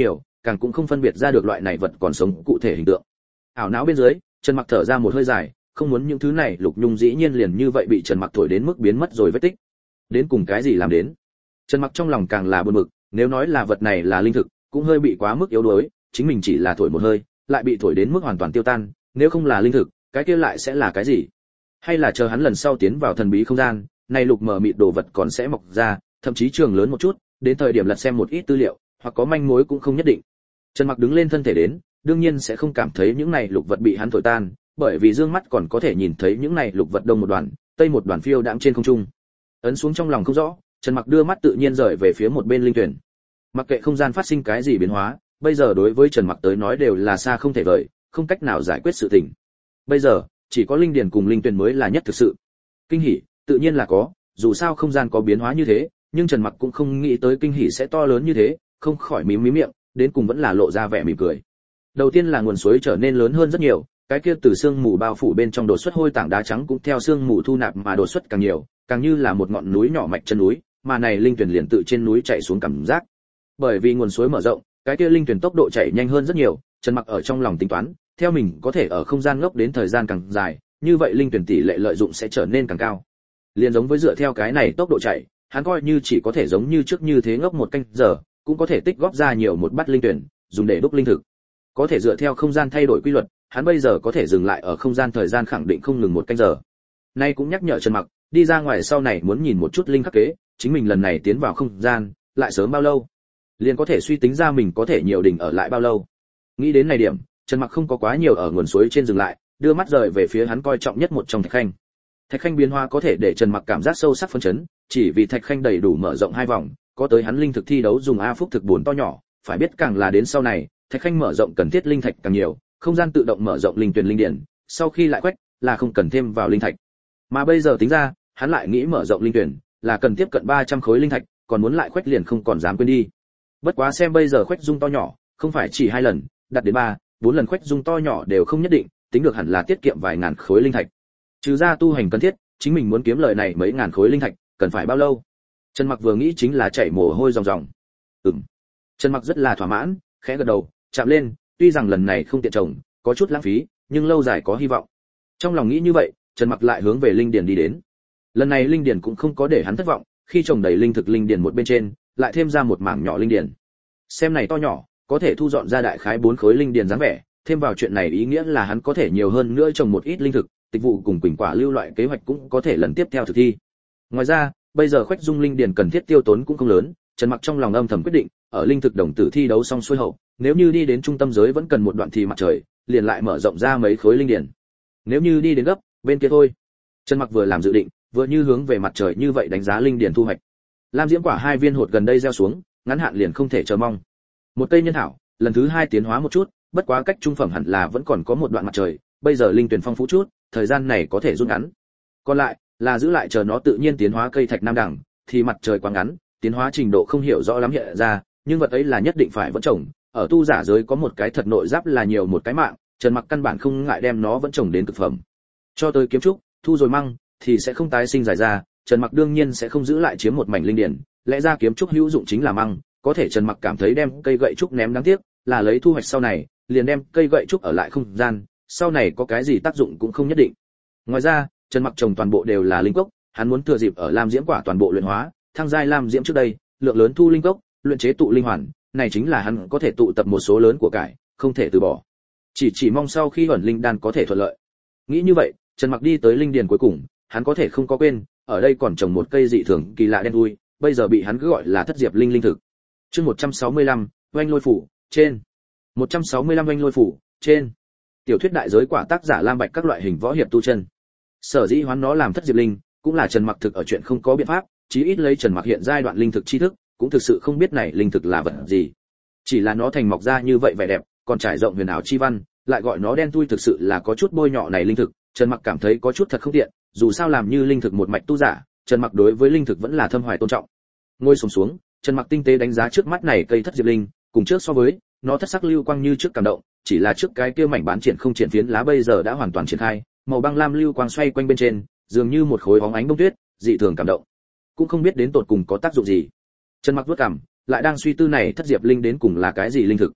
càng cũng không phân biệt ra được loại này vật còn sống cụ thể hình tượng. Ảo não bên dưới, Trần Mặc thở ra một hơi dài, không muốn những thứ này Lục Nhung dĩ nhiên liền như vậy bị Trần Mặc thổi đến mức biến mất rồi vết tích. Đến cùng cái gì làm đến? Trần Mặc trong lòng càng là buồn bực, nếu nói là vật này là linh thực, cũng hơi bị quá mức yếu đuối, chính mình chỉ là thổi một hơi, lại bị thổi đến mức hoàn toàn tiêu tan, nếu không là linh thực, cái kia lại sẽ là cái gì? Hay là chờ hắn lần sau tiến vào thần bí không gian, này lục mờ mịt đồ vật còn sẽ mọc ra, thậm chí trường lớn một chút, đến thời điểm lật xem một ít tư liệu, hoặc có manh mối cũng không nhất định. Trần Mặc đứng lên thân thể đến, đương nhiên sẽ không cảm thấy những này lục vật bị hắn thổi tan, bởi vì dương mắt còn có thể nhìn thấy những này lục vật đông một đoàn, tây một đoàn phiêu đãng trên không trung. Ấn xuống trong lòng không rõ, Trần Mặc đưa mắt tự nhiên rời về phía một bên linh tuyển. Mặc kệ không gian phát sinh cái gì biến hóa, bây giờ đối với Trần Mặc tới nói đều là xa không thể vời, không cách nào giải quyết sự tình. Bây giờ, chỉ có linh điền cùng linh tuyển mới là nhất thực sự. Kinh hỉ, tự nhiên là có, dù sao không gian có biến hóa như thế, nhưng Trần Mặc cũng không nghĩ tới kinh hỉ sẽ to lớn như thế, không khỏi mím mím miệng, đến cùng vẫn là lộ ra vẻ mỉm cười. Đầu tiên là nguồn suối trở nên lớn hơn rất nhiều, cái kia từ sương mù bao phủ bên trong đột xuất hôi tảng đá trắng cũng theo sương mù thu nạp mà đột xuất càng nhiều, càng như là một ngọn núi nhỏ mạch chân núi, mà này linh tuyển liền tự trên núi chảy xuống cảm giác. Bởi vì nguồn suối mở rộng, cái kia linh tuyển tốc độ chảy nhanh hơn rất nhiều, Trần Mặc ở trong lòng tính toán, theo mình có thể ở không gian ngốc đến thời gian càng dài, như vậy linh tuyển tỷ lệ lợi dụng sẽ trở nên càng cao. Liên giống với dựa theo cái này tốc độ chảy, hắn coi như chỉ có thể giống như trước như thế ngốc một canh giờ, cũng có thể tích góp ra nhiều một bát linh tuyển, dùng để đúc linh thực. Có thể dựa theo không gian thay đổi quy luật, hắn bây giờ có thể dừng lại ở không gian thời gian khẳng định không ngừng một canh giờ. Nay cũng nhắc nhở Trần Mặc, đi ra ngoài sau này muốn nhìn một chút linh khắc kế, chính mình lần này tiến vào không gian, lại sớm bao lâu, liền có thể suy tính ra mình có thể nhiều đỉnh ở lại bao lâu. Nghĩ đến này điểm, Trần Mặc không có quá nhiều ở nguồn suối trên dừng lại, đưa mắt rời về phía hắn coi trọng nhất một trong thạch khanh. Thạch khanh biến hóa có thể để Trần Mặc cảm giác sâu sắc phấn chấn, chỉ vì thạch khanh đầy đủ mở rộng hai vòng, có tới hắn linh thực thi đấu dùng a phúc thực buồn to nhỏ, phải biết càng là đến sau này, thạch khanh mở rộng cần thiết linh thạch càng nhiều, không gian tự động mở rộng linh tuyển linh điển, sau khi lại quét là không cần thêm vào linh thạch. Mà bây giờ tính ra, hắn lại nghĩ mở rộng linh tuyển, là cần tiếp cận ba trăm khối linh thạch, còn muốn lại quét liền không còn dám quên đi. Bất quá xem bây giờ quét dung to nhỏ, không phải chỉ hai lần, đặt đến ba, bốn lần quét dung to nhỏ đều không nhất định, tính được hẳn là tiết kiệm vài ngàn khối linh thạch. Trừ ra tu hành cần thiết, chính mình muốn kiếm lời này mấy ngàn khối linh thạch, cần phải bao lâu? Trần Mặc vừa nghĩ chính là chảy mồ hôi ròng ròng. Ừm. Trần Mặc rất là thỏa mãn, khẽ gật đầu, chạm lên, tuy rằng lần này không tiện trồng, có chút lãng phí, nhưng lâu dài có hy vọng. Trong lòng nghĩ như vậy, Trần Mặc lại hướng về linh điền đi đến. Lần này linh điền cũng không có để hắn thất vọng, khi trồng đầy linh thực linh điền một bên trên, lại thêm ra một mảng nhỏ linh điền. Xem này to nhỏ, có thể thu dọn ra đại khái bốn khối linh điền dáng vẻ, thêm vào chuyện này ý nghĩa là hắn có thể nhiều hơn nữa trồng một ít linh thực, tịch vụ cùng quỳnh quả lưu loại kế hoạch cũng có thể lần tiếp theo thực thi. Ngoài ra, bây giờ khoách dung linh điền cần thiết tiêu tốn cũng không lớn, Trần Mặc trong lòng âm thầm quyết định, ở linh thực đồng tử thi đấu xong xuôi hậu, nếu như đi đến trung tâm giới vẫn cần một đoạn thì mặt trời, liền lại mở rộng ra mấy khối linh điền. Nếu như đi đến gấp, bên kia thôi. Trần Mặc vừa làm dự định, vừa như hướng về mặt trời như vậy đánh giá linh điền thu hoạch. Lam diễm quả hai viên hột gần đây gieo xuống, ngắn hạn liền không thể chờ mong. Một cây nhân thảo, lần thứ hai tiến hóa một chút, bất quá cách trung phẩm hẳn là vẫn còn có một đoạn mặt trời, bây giờ linh tuyển phong phú chút, thời gian này có thể rút ngắn. Còn lại là giữ lại chờ nó tự nhiên tiến hóa cây thạch nam đẳng, thì mặt trời quá ngắn, tiến hóa trình độ không hiểu rõ lắm hiện ra, nhưng vật ấy là nhất định phải vẫn trồng, ở tu giả giới có một cái thật nội giáp là nhiều một cái mạng, Trần Mặc căn bản không ngại đem nó vẫn trồng đến cực phẩm. Cho tới kiếm trúc, thu rồi măng thì sẽ không tái sinh dài ra, Trần Mặc đương nhiên sẽ không giữ lại chiếm một mảnh linh điển, lẽ ra kiếm trúc hữu dụng chính là măng, có thể Trần Mặc cảm thấy đem cây gậy trúc ném đáng tiếc, là lấy thu hoạch sau này, liền đem cây gậy trúc ở lại không gian, sau này có cái gì tác dụng cũng không nhất định. Ngoài ra, Trần Mặc trồng toàn bộ đều là linh cốc, hắn muốn thừa dịp ở lam diễm quả toàn bộ luyện hóa, thăng giai lam diễm trước đây, lượng lớn thu linh cốc, luyện chế tụ linh hoàn, này chính là hắn có thể tụ tập một số lớn của cải, không thể từ bỏ. Chỉ chỉ mong sau khi ẩn linh đan có thể thuận lợi. Nghĩ như vậy, Trần Mặc đi tới linh điền cuối cùng, hắn có thể không có quên, ở đây còn trồng một cây dị thường kỳ lạ đen đuôi, bây giờ bị hắn cứ gọi là thất diệp linh linh thực. Chương một trăm sáu mươi lăm, oanh lôi phủ, trên. một trăm sáu mươi lăm oanh lôi phủ, trên. Tiểu thuyết đại giới quả tác giả Lam Bạch các loại hình võ hiệp tu chân. Sở dĩ hoán nó làm thất diệp linh, cũng là Trần Mặc thực ở chuyện không có biện pháp, chí ít lấy Trần Mặc hiện giai đoạn linh thực tri thức, cũng thực sự không biết này linh thực là vật gì. Chỉ là nó thành mọc ra như vậy vẻ đẹp, còn trải rộng huyền ảo chi văn, lại gọi nó đen thui thực sự là có chút bôi nhọ này linh thực, Trần Mặc cảm thấy có chút thật không tiện, dù sao làm như linh thực một mạch tu giả, Trần Mặc đối với linh thực vẫn là thâm hoài tôn trọng. Ngồi xổm xuống, Trần Mặc tinh tế đánh giá trước mắt này cây thất diệp linh, cùng trước so với, nó thất sắc lưu quang như trước cảm động, chỉ là trước cái kia mảnh bán triển không triển phiến lá bây giờ đã hoàn toàn triển khai, màu băng lam lưu quang xoay quanh bên trên, dường như một khối bóng ánh bông tuyết, dị thường cảm động. Cũng không biết đến tột cùng có tác dụng gì. Trần Mặc vuốt cằm, lại đang suy tư này thất diệp linh đến cùng là cái gì linh thực.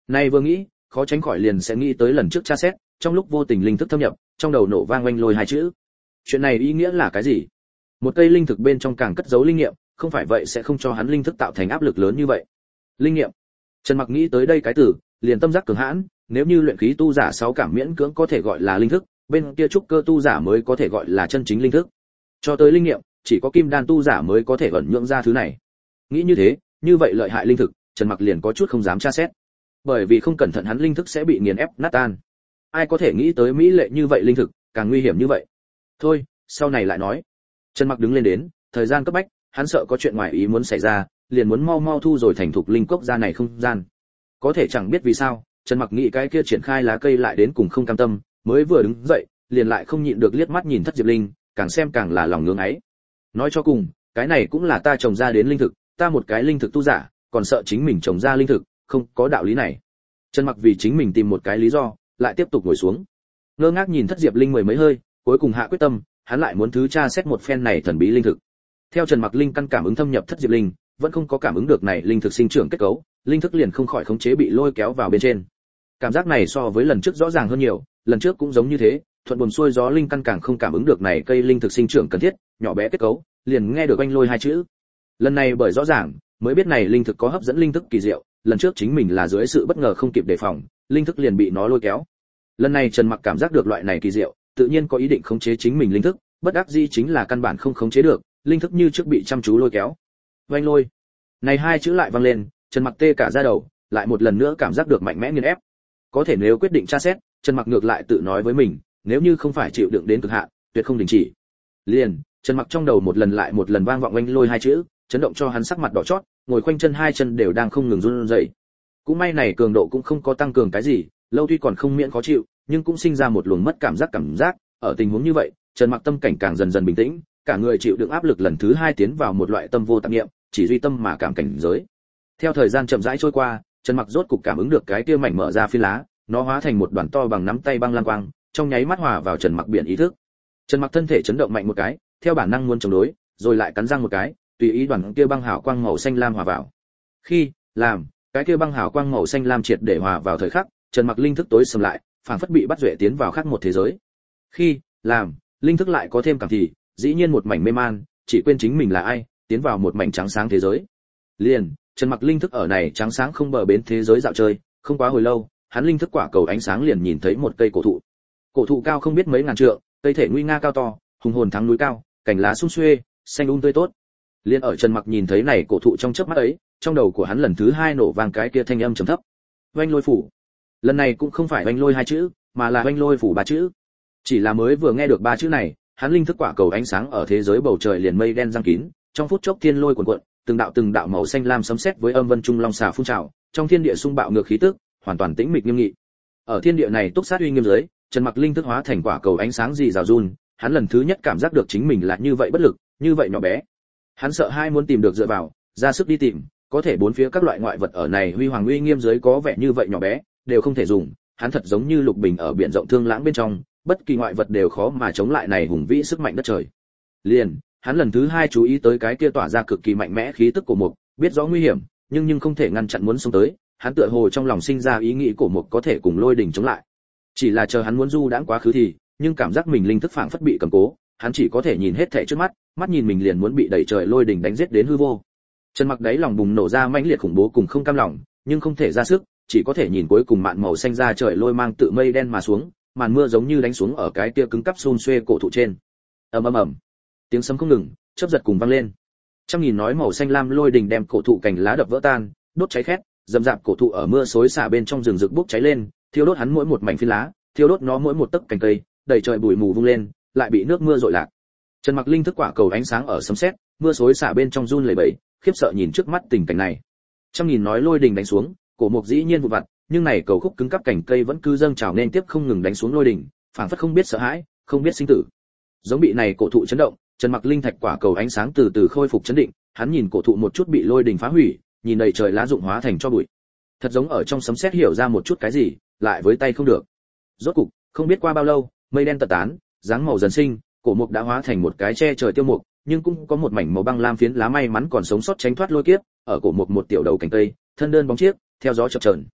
Nay vừa nghĩ, khó tránh khỏi liền sẽ nghĩ tới lần trước tra xét, trong lúc vô tình linh thức thâm nhập, trong đầu nổ vang oanh lôi hai chữ. Chuyện này ý nghĩa là cái gì? Một cây linh thực bên trong càng cất giấu linh nghiệm, không phải vậy sẽ không cho hắn linh thức tạo thành áp lực lớn như vậy. Linh nghiệm. Trần Mặc nghĩ tới đây cái từ, liền tâm giác cường hãn, nếu như luyện khí tu giả sáu cảm miễn cưỡng có thể gọi là linh thức, bên kia trúc cơ tu giả mới có thể gọi là chân chính linh thức. Cho tới linh nghiệm, chỉ có kim đan tu giả mới có thể ẩn nhượng ra thứ này. Nghĩ như thế, như vậy lợi hại linh thực, Trần Mặc liền có chút không dám tra xét. Bởi vì không cẩn thận hắn linh thức sẽ bị nghiền ép nát tan. Ai có thể nghĩ tới mỹ lệ như vậy linh thực, càng nguy hiểm như vậy. Thôi, sau này lại nói. Trần Mặc đứng lên đến, thời gian cấp bách, hắn sợ có chuyện ngoài ý muốn xảy ra, liền muốn mau mau thu rồi thành thục linh cốc ra này không gian. Có thể chẳng biết vì sao, Trần Mặc nghĩ cái kia triển khai lá cây lại đến cùng không cam tâm, mới vừa đứng dậy, liền lại không nhịn được liếc mắt nhìn Thất Diệp Linh, càng xem càng là lòng ngưỡng ấy. Nói cho cùng, cái này cũng là ta trồng ra đến linh thực, ta một cái linh thực tu giả, còn sợ chính mình trồng ra linh thực, không có đạo lý này. Trần Mặc vì chính mình tìm một cái lý do, lại tiếp tục ngồi xuống. Ngơ ngác nhìn Thất Diệp Linh mười mấy hơi, cuối cùng hạ quyết tâm, hắn lại muốn thứ tra xét một phen này thần bí linh thực. Theo Trần Mặc linh căn cảm ứng thâm nhập Thất Diệp Linh, vẫn không có cảm ứng được này linh thực sinh trưởng kết cấu, linh thức liền không khỏi khống chế bị lôi kéo vào bên trên. Cảm giác này so với lần trước rõ ràng hơn nhiều, lần trước cũng giống như thế, thuận buồm xuôi gió linh căn càng không cảm ứng được này cây linh thực sinh trưởng cần thiết, nhỏ bé kết cấu, liền nghe được oanh lôi hai chữ. Lần này bởi rõ ràng, mới biết này linh thực có hấp dẫn linh thức kỳ diệu, lần trước chính mình là dưới sự bất ngờ không kịp đề phòng, linh thức liền bị nó lôi kéo. Lần này Trần Mặc cảm giác được loại này kỳ diệu, tự nhiên có ý định khống chế chính mình linh thức, bất đắc dĩ chính là căn bản không khống chế được, linh thức như trước bị chăm chú lôi kéo. Oanh lôi. Này hai chữ lại vang lên, Trần Mặc tê cả da đầu, lại một lần nữa cảm giác được mạnh mẽ nghiền ép. Có thể nếu quyết định tra xét, Trần Mặc ngược lại tự nói với mình, nếu như không phải chịu đựng đến cực hạn, tuyệt không đình chỉ. Liền, Trần Mặc trong đầu một lần lại một lần vang vọng oanh lôi hai chữ, chấn động cho hắn sắc mặt đỏ chót, ngồi khoanh chân hai chân đều đang không ngừng run rẩy. Cũng may này cường độ cũng không có tăng cường cái gì, lâu tuy còn không miễn khó chịu, nhưng cũng sinh ra một luồng mất cảm giác cảm giác, ở tình huống như vậy, Trần Mặc tâm cảnh càng dần dần bình tĩnh, cả người chịu đựng áp lực lần thứ hai tiến vào một loại tâm vô tạp niệm, chỉ duy tâm mà cảm cảnh giới. Theo thời gian chậm rãi trôi qua, Trần Mặc rốt cục cảm ứng được cái kia mảnh mở ra phi lá, nó hóa thành một đoàn to bằng nắm tay băng lan quang, trong nháy mắt hòa vào Trần Mặc biển ý thức. Trần Mặc thân thể chấn động mạnh một cái, theo bản năng muốn chống đối, rồi lại cắn răng một cái, tùy ý đoàn kia băng hào quang màu xanh lam hòa vào. Khi làm cái kia băng hào quang màu xanh lam triệt để hòa vào thời khắc, Trần Mặc linh thức tối sầm lại, phảng phất bị bắt duệ tiến vào khác một thế giới. Khi làm linh thức lại có thêm cảm thì, dĩ nhiên một mảnh mê man, chỉ quên chính mình là ai, tiến vào một mảnh trắng sáng thế giới. Liền, Trần Mặc linh thức ở này trắng sáng không bờ bến thế giới dạo chơi, không quá hồi lâu, hắn linh thức quả cầu ánh sáng liền nhìn thấy một cây cổ thụ. Cổ thụ cao không biết mấy ngàn trượng, cây thể nguy nga cao to, hùng hồn thắng núi cao, cành lá sum xuê, xanh um tươi tốt. Liên ở Trần Mặc nhìn thấy này cổ thụ trong chớp mắt ấy, trong đầu của hắn lần thứ hai nổ vang cái kia thanh âm trầm thấp. Oanh lôi phủ. Lần này cũng không phải oanh lôi hai chữ, mà là oanh lôi phủ ba chữ. Chỉ là mới vừa nghe được ba chữ này, hắn linh thức quả cầu ánh sáng ở thế giới bầu trời liền mây đen giăng kín, trong phút chốc thiên lôi cuồn cuộn, từng đạo từng đạo màu xanh lam sấm sét với âm vân trung long xà phun trào, trong thiên địa xung bạo ngược khí tức, hoàn toàn tĩnh mịch nghiêm nghị. Ở thiên địa này túc sát uy nghiêm dưới, Trần Mặc linh thức hóa thành quả cầu ánh sáng gì rào run, hắn lần thứ nhất cảm giác được chính mình là như vậy bất lực, như vậy nhỏ bé. Hắn sợ hai muốn tìm được dựa vào, ra sức đi tìm, có thể bốn phía các loại ngoại vật ở này huy hoàng uy nghiêm dưới có vẻ như vậy nhỏ bé, đều không thể dùng, hắn thật giống như lục bình ở biển rộng thương lãng bên trong, bất kỳ ngoại vật đều khó mà chống lại này hùng vĩ sức mạnh đất trời. Liền, hắn lần thứ hai chú ý tới cái kia tỏa ra cực kỳ mạnh mẽ khí tức của mục, biết rõ nguy hiểm, nhưng nhưng không thể ngăn chặn muốn xông tới, hắn tựa hồ trong lòng sinh ra ý nghĩ của mục có thể cùng lôi đỉnh chống lại. Chỉ là chờ hắn muốn du đãng quá khứ thì, nhưng cảm giác mình linh thức phảng phất bị cầm cố, hắn chỉ có thể nhìn hết thảy trước mắt, mắt nhìn mình liền muốn bị đẩy trời lôi đỉnh đánh giết đến hư vô. Trần Mặc đáy lòng bùng nổ ra mãnh liệt khủng bố cùng không cam lòng, nhưng không thể ra sức, chỉ có thể nhìn cuối cùng mạn màu xanh ra trời lôi mang tự mây đen mà xuống, màn mưa giống như đánh xuống ở cái kia cứng cắp xun xuê cổ thụ trên. Ầm ầm ầm, tiếng sấm không ngừng, chớp giật cùng vang lên. Trăm nghìn nói màu xanh lam lôi đỉnh đem cổ thụ cành lá đập vỡ tan, đốt cháy khét, dầm dạp cổ thụ ở mưa xối xả bên trong rừng rực bốc cháy lên, thiêu đốt hắn mỗi một mảnh phi lá, thiêu đốt nó mỗi một tấc cành cây, đầy trời bụi mù vung lên, lại bị nước mưa dội lạc. Trần Mặc linh thức quả cầu ánh sáng ở sấm sét, mưa xối xả bên trong run lẩy bẩy, khiếp sợ nhìn trước mắt tình cảnh này. Trăm nghìn nói lôi đỉnh đánh xuống, cổ mục dĩ nhiên vụn vặt, nhưng này cầu khúc cứng cắp cành cây vẫn cứ dâng trào nên tiếp không ngừng đánh xuống lôi đỉnh, phảng phất không biết sợ hãi, không biết sinh tử. Giống bị này cổ thụ chấn động, Trần Mặc linh thạch quả cầu ánh sáng từ từ khôi phục chấn định, hắn nhìn cổ thụ một chút bị lôi đỉnh phá hủy, nhìn đầy trời lá rụng hóa thành cho bụi. Thật giống ở trong sấm sét hiểu ra một chút cái gì, lại với tay không được. Rốt cục, không biết qua bao lâu, mây đen tật tán, dáng màu dần sinh, cổ mục đã hóa thành một cái che trời tiêu mục, nhưng cũng có một mảnh màu băng lam phiến lá may mắn còn sống sót tránh thoát lôi kiếp, ở cổ mục một tiểu đầu cành cây, thân đơn bóng chiếc, theo gió chập chờn.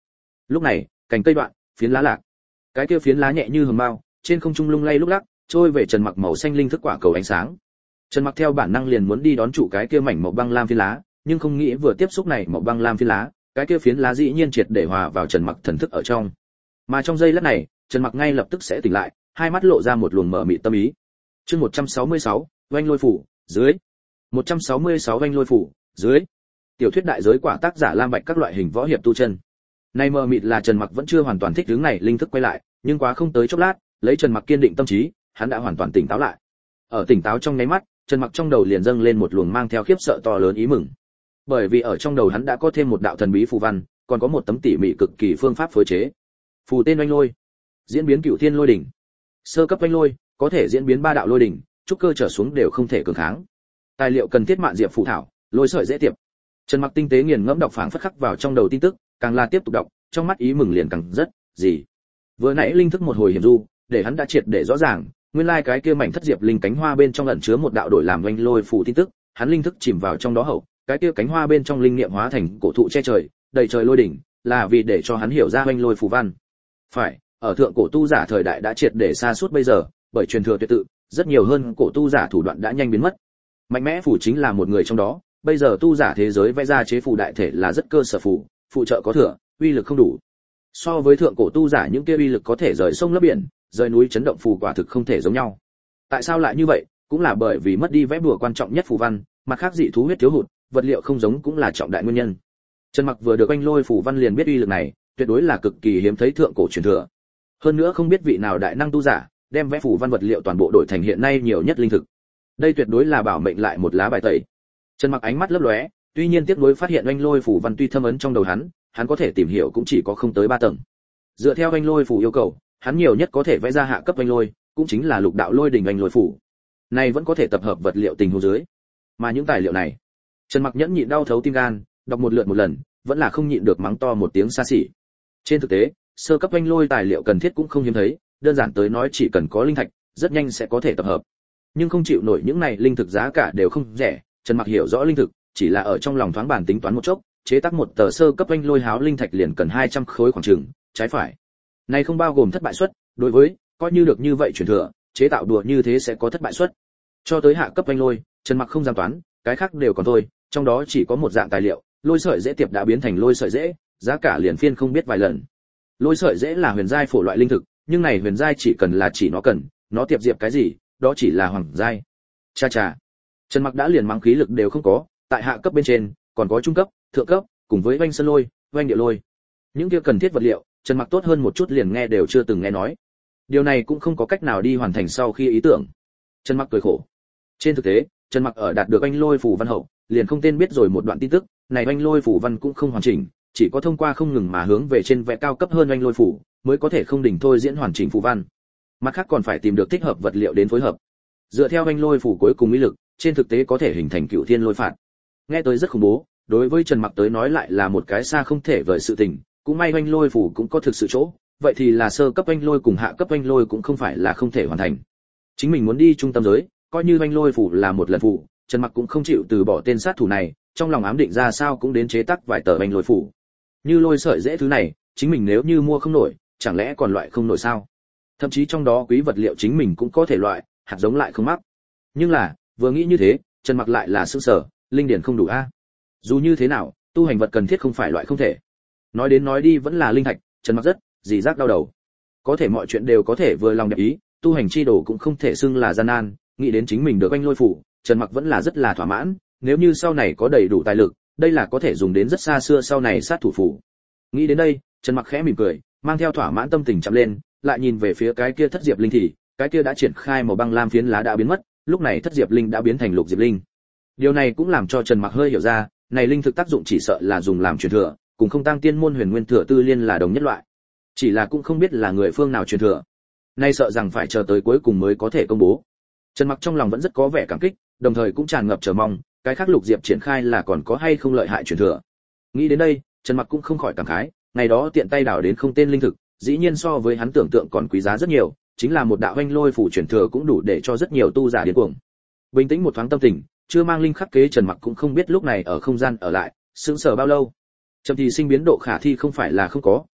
Lúc này, cành cây đoạn, phiến lá lạc. Cái kia phiến lá nhẹ như hồng mao, trên không trung lung lay lúc lắc, trôi về Trần Mặc màu xanh linh thức quả cầu ánh sáng. Trần Mặc theo bản năng liền muốn đi đón trụ cái kia mảnh màu băng lam phiến lá, nhưng không nghĩ vừa tiếp xúc này màu băng lam phiến lá, cái kia phiến lá dĩ nhiên triệt để hòa vào Trần Mặc thần thức ở trong. Mà trong giây lát này, Trần Mặc ngay lập tức sẽ tỉnh lại, hai mắt lộ ra một luồng mở mịt tâm ý. Chương một trăm sáu mươi sáu, oanh lôi phủ, dưới. một trăm sáu mươi sáu oanh lôi phủ, dưới. Tiểu thuyết đại giới quả tác giả Lam Bạch các loại hình võ hiệp tu chân. Nay mờ mịt là Trần Mặc vẫn chưa hoàn toàn thích hướng này linh thức quay lại, nhưng quá không tới chốc lát, lấy Trần Mặc kiên định tâm trí, hắn đã hoàn toàn tỉnh táo lại. Ở tỉnh táo trong nháy mắt, Trần Mặc trong đầu liền dâng lên một luồng mang theo khiếp sợ to lớn ý mừng. Bởi vì ở trong đầu hắn đã có thêm một đạo thần bí phù văn, còn có một tấm tỉ mỉ cực kỳ phương pháp phối chế. Phù tên oanh lôi, diễn biến cửu thiên lôi đỉnh. Sơ cấp oanh lôi, có thể diễn biến ba đạo lôi đỉnh, trúc cơ trở xuống đều không thể cường kháng. Tài liệu cần thiết mạn diệp phù thảo, lôi sợi dễ tiệp. Trần Mặc tinh tế nghiền ngẫm đọc phảng phất khắc vào trong đầu tin tức, càng là tiếp tục đọc, trong mắt ý mừng liền càng rất, gì? Vừa nãy linh thức một hồi hiểm du, để hắn đã triệt để rõ ràng, nguyên lai like cái kia mảnh thất diệp linh cánh hoa bên trong ẩn chứa một đạo đổi làm oanh lôi phù tin tức, hắn linh thức chìm vào trong đó hậu, cái kia cánh hoa bên trong linh niệm hóa thành cổ thụ che trời, đầy trời lôi đỉnh, là vì để cho hắn hiểu ra oanh lôi phù văn. Phải, ở thượng cổ tu giả thời đại đã triệt để xa suốt bây giờ, bởi truyền thừa tuyệt tự, rất nhiều hơn cổ tu giả thủ đoạn đã nhanh biến mất. Mạnh mẽ phù chính là một người trong đó, bây giờ tu giả thế giới vẽ ra chế phù đại thể là rất cơ sở phù, phụ trợ có thừa, uy lực không đủ. So với thượng cổ tu giả những kia uy lực có thể rời sông lấp biển, rời núi chấn động phù quả thực không thể giống nhau. Tại sao lại như vậy? Cũng là bởi vì mất đi vẽ bùa quan trọng nhất phù văn, mặt khác dị thú huyết thiếu hụt, vật liệu không giống cũng là trọng đại nguyên nhân. Trần Mặc vừa được anh lôi phù văn liền biết uy lực này, tuyệt đối là cực kỳ hiếm thấy thượng cổ truyền thừa. Hơn nữa không biết vị nào đại năng tu giả đem vẽ phù văn vật liệu toàn bộ đổi thành hiện nay nhiều nhất linh thực. Đây tuyệt đối là bảo mệnh lại một lá bài tẩy. Trần Mặc ánh mắt lấp lóe, tuy nhiên tiếc nuối phát hiện anh lôi phù văn tuy thâm ấn trong đầu hắn, hắn có thể tìm hiểu cũng chỉ có không tới ba tầng. Dựa theo anh lôi phù yêu cầu, hắn nhiều nhất có thể vẽ ra hạ cấp anh lôi, cũng chính là lục đạo lôi đỉnh anh lôi phù. Này vẫn có thể tập hợp vật liệu tình huống dưới. Mà những tài liệu này, Trần Mặc nhẫn nhịn đau thấu tim gan, đọc một lượt một lần, vẫn là không nhịn được mắng to một tiếng xa xỉ. Trên thực tế, sơ cấp anh lôi tài liệu cần thiết cũng không hiếm thấy, đơn giản tới nói chỉ cần có linh thạch, rất nhanh sẽ có thể tập hợp. Nhưng không chịu nổi những này linh thực giá cả đều không rẻ, Trần Mặc hiểu rõ linh thực, chỉ là ở trong lòng thoáng bản tính toán một chốc, chế tác một tờ sơ cấp anh lôi háo linh thạch liền cần hai trăm khối khoảng chừng, trái phải. Này không bao gồm thất bại suất, đối với, coi như được như vậy truyền thừa, chế tạo đùa như thế sẽ có thất bại suất. Cho tới hạ cấp anh lôi, Trần Mặc không dám toán, cái khác đều còn thôi, trong đó chỉ có một dạng tài liệu, lôi sợi dễ tiệp đã biến thành lôi sợi dễ, giá cả liền phiên không biết vài lần. Lôi sợi dễ là huyền giai phổ loại linh thực, nhưng này huyền giai chỉ cần là chỉ nó cần, nó tiệp diệp cái gì, đó chỉ là hoàng giai. Cha cha. Trần Mặc đã liền mắng khí lực đều không có, tại hạ cấp bên trên, còn có trung cấp, thượng cấp, cùng với oanh sơn lôi, oanh địa lôi. Những kia cần thiết vật liệu, Trần Mặc tốt hơn một chút liền nghe đều chưa từng nghe nói. Điều này cũng không có cách nào đi hoàn thành sau khi ý tưởng. Trần Mặc cười khổ. Trên thực tế, Trần Mặc ở đạt được anh lôi phù văn hậu, liền không tên biết rồi một đoạn tin tức, này anh lôi phù văn cũng không hoàn chỉnh, chỉ có thông qua không ngừng mà hướng về trên vẽ cao cấp hơn anh lôi phù, mới có thể không đỉnh thôi diễn hoàn chỉnh phù văn. Mặt khác còn phải tìm được thích hợp vật liệu đến phối hợp. Dựa theo anh lôi phù cuối cùng ý lực, trên thực tế có thể hình thành cửu thiên lôi phạt. Nghe tới rất khủng bố, đối với Trần Mặc tới nói lại là một cái xa không thể vời sự tình, cũng may anh lôi phù cũng có thực sự chỗ, vậy thì là sơ cấp anh lôi cùng hạ cấp anh lôi cũng không phải là không thể hoàn thành. Chính mình muốn đi trung tâm giới, coi như anh lôi phù là một lần phù, Trần Mặc cũng không chịu từ bỏ tên sát thủ này, trong lòng ám định ra sao cũng đến chế tác vài tờ anh lôi phù. Như lôi sợi dễ thứ này, chính mình nếu như mua không nổi, chẳng lẽ còn loại không nổi sao? Thậm chí trong đó quý vật liệu chính mình cũng có thể loại, hạt giống lại không mắc. Nhưng là, vừa nghĩ như thế, Trần Mặc lại là sững sờ, linh điển không đủ a. Dù như thế nào, tu hành vật cần thiết không phải loại không thể. Nói đến nói đi vẫn là linh thạch, Trần Mặc rất dì giác đau đầu. Có thể mọi chuyện đều có thể vừa lòng đẹp ý, tu hành chi đồ cũng không thể xưng là gian nan, nghĩ đến chính mình được anh lôi phủ, Trần Mặc vẫn là rất là thỏa mãn, nếu như sau này có đầy đủ tài lực, đây là có thể dùng đến rất xa xưa sau này sát thủ phủ. Nghĩ đến đây, Trần Mặc khẽ mỉm cười, mang theo thỏa mãn tâm tình chậm lên, lại nhìn về phía cái kia thất diệp linh thì, cái kia đã triển khai màu băng lam phiến lá đã biến mất, lúc này thất diệp linh đã biến thành lục diệp linh. Điều này cũng làm cho Trần Mặc hơi hiểu ra, này linh thực tác dụng chỉ sợ là dùng làm truyền thừa, cùng không tăng tiên môn huyền nguyên thừa tư liên là đồng nhất loại. Chỉ là cũng không biết là người phương nào truyền thừa. Nay sợ rằng phải chờ tới cuối cùng mới có thể công bố. Trần Mặc trong lòng vẫn rất có vẻ cảm kích, đồng thời cũng tràn ngập chờ mong, cái khác lục diệp triển khai là còn có hay không lợi hại truyền thừa. Nghĩ đến đây, Trần Mặc cũng không khỏi cảm khái, ngày đó tiện tay đào đến không tên linh thực, dĩ nhiên so với hắn tưởng tượng còn quý giá rất nhiều, chính là một đạo anh lôi phủ truyền thừa cũng đủ để cho rất nhiều tu giả điên cuồng. Bình tĩnh một thoáng tâm tình, chưa mang linh khắc kế Trần Mặc cũng không biết lúc này ở không gian ở lại, sững sờ bao lâu. Trầm thì sinh biến độ khả thi không phải là không có,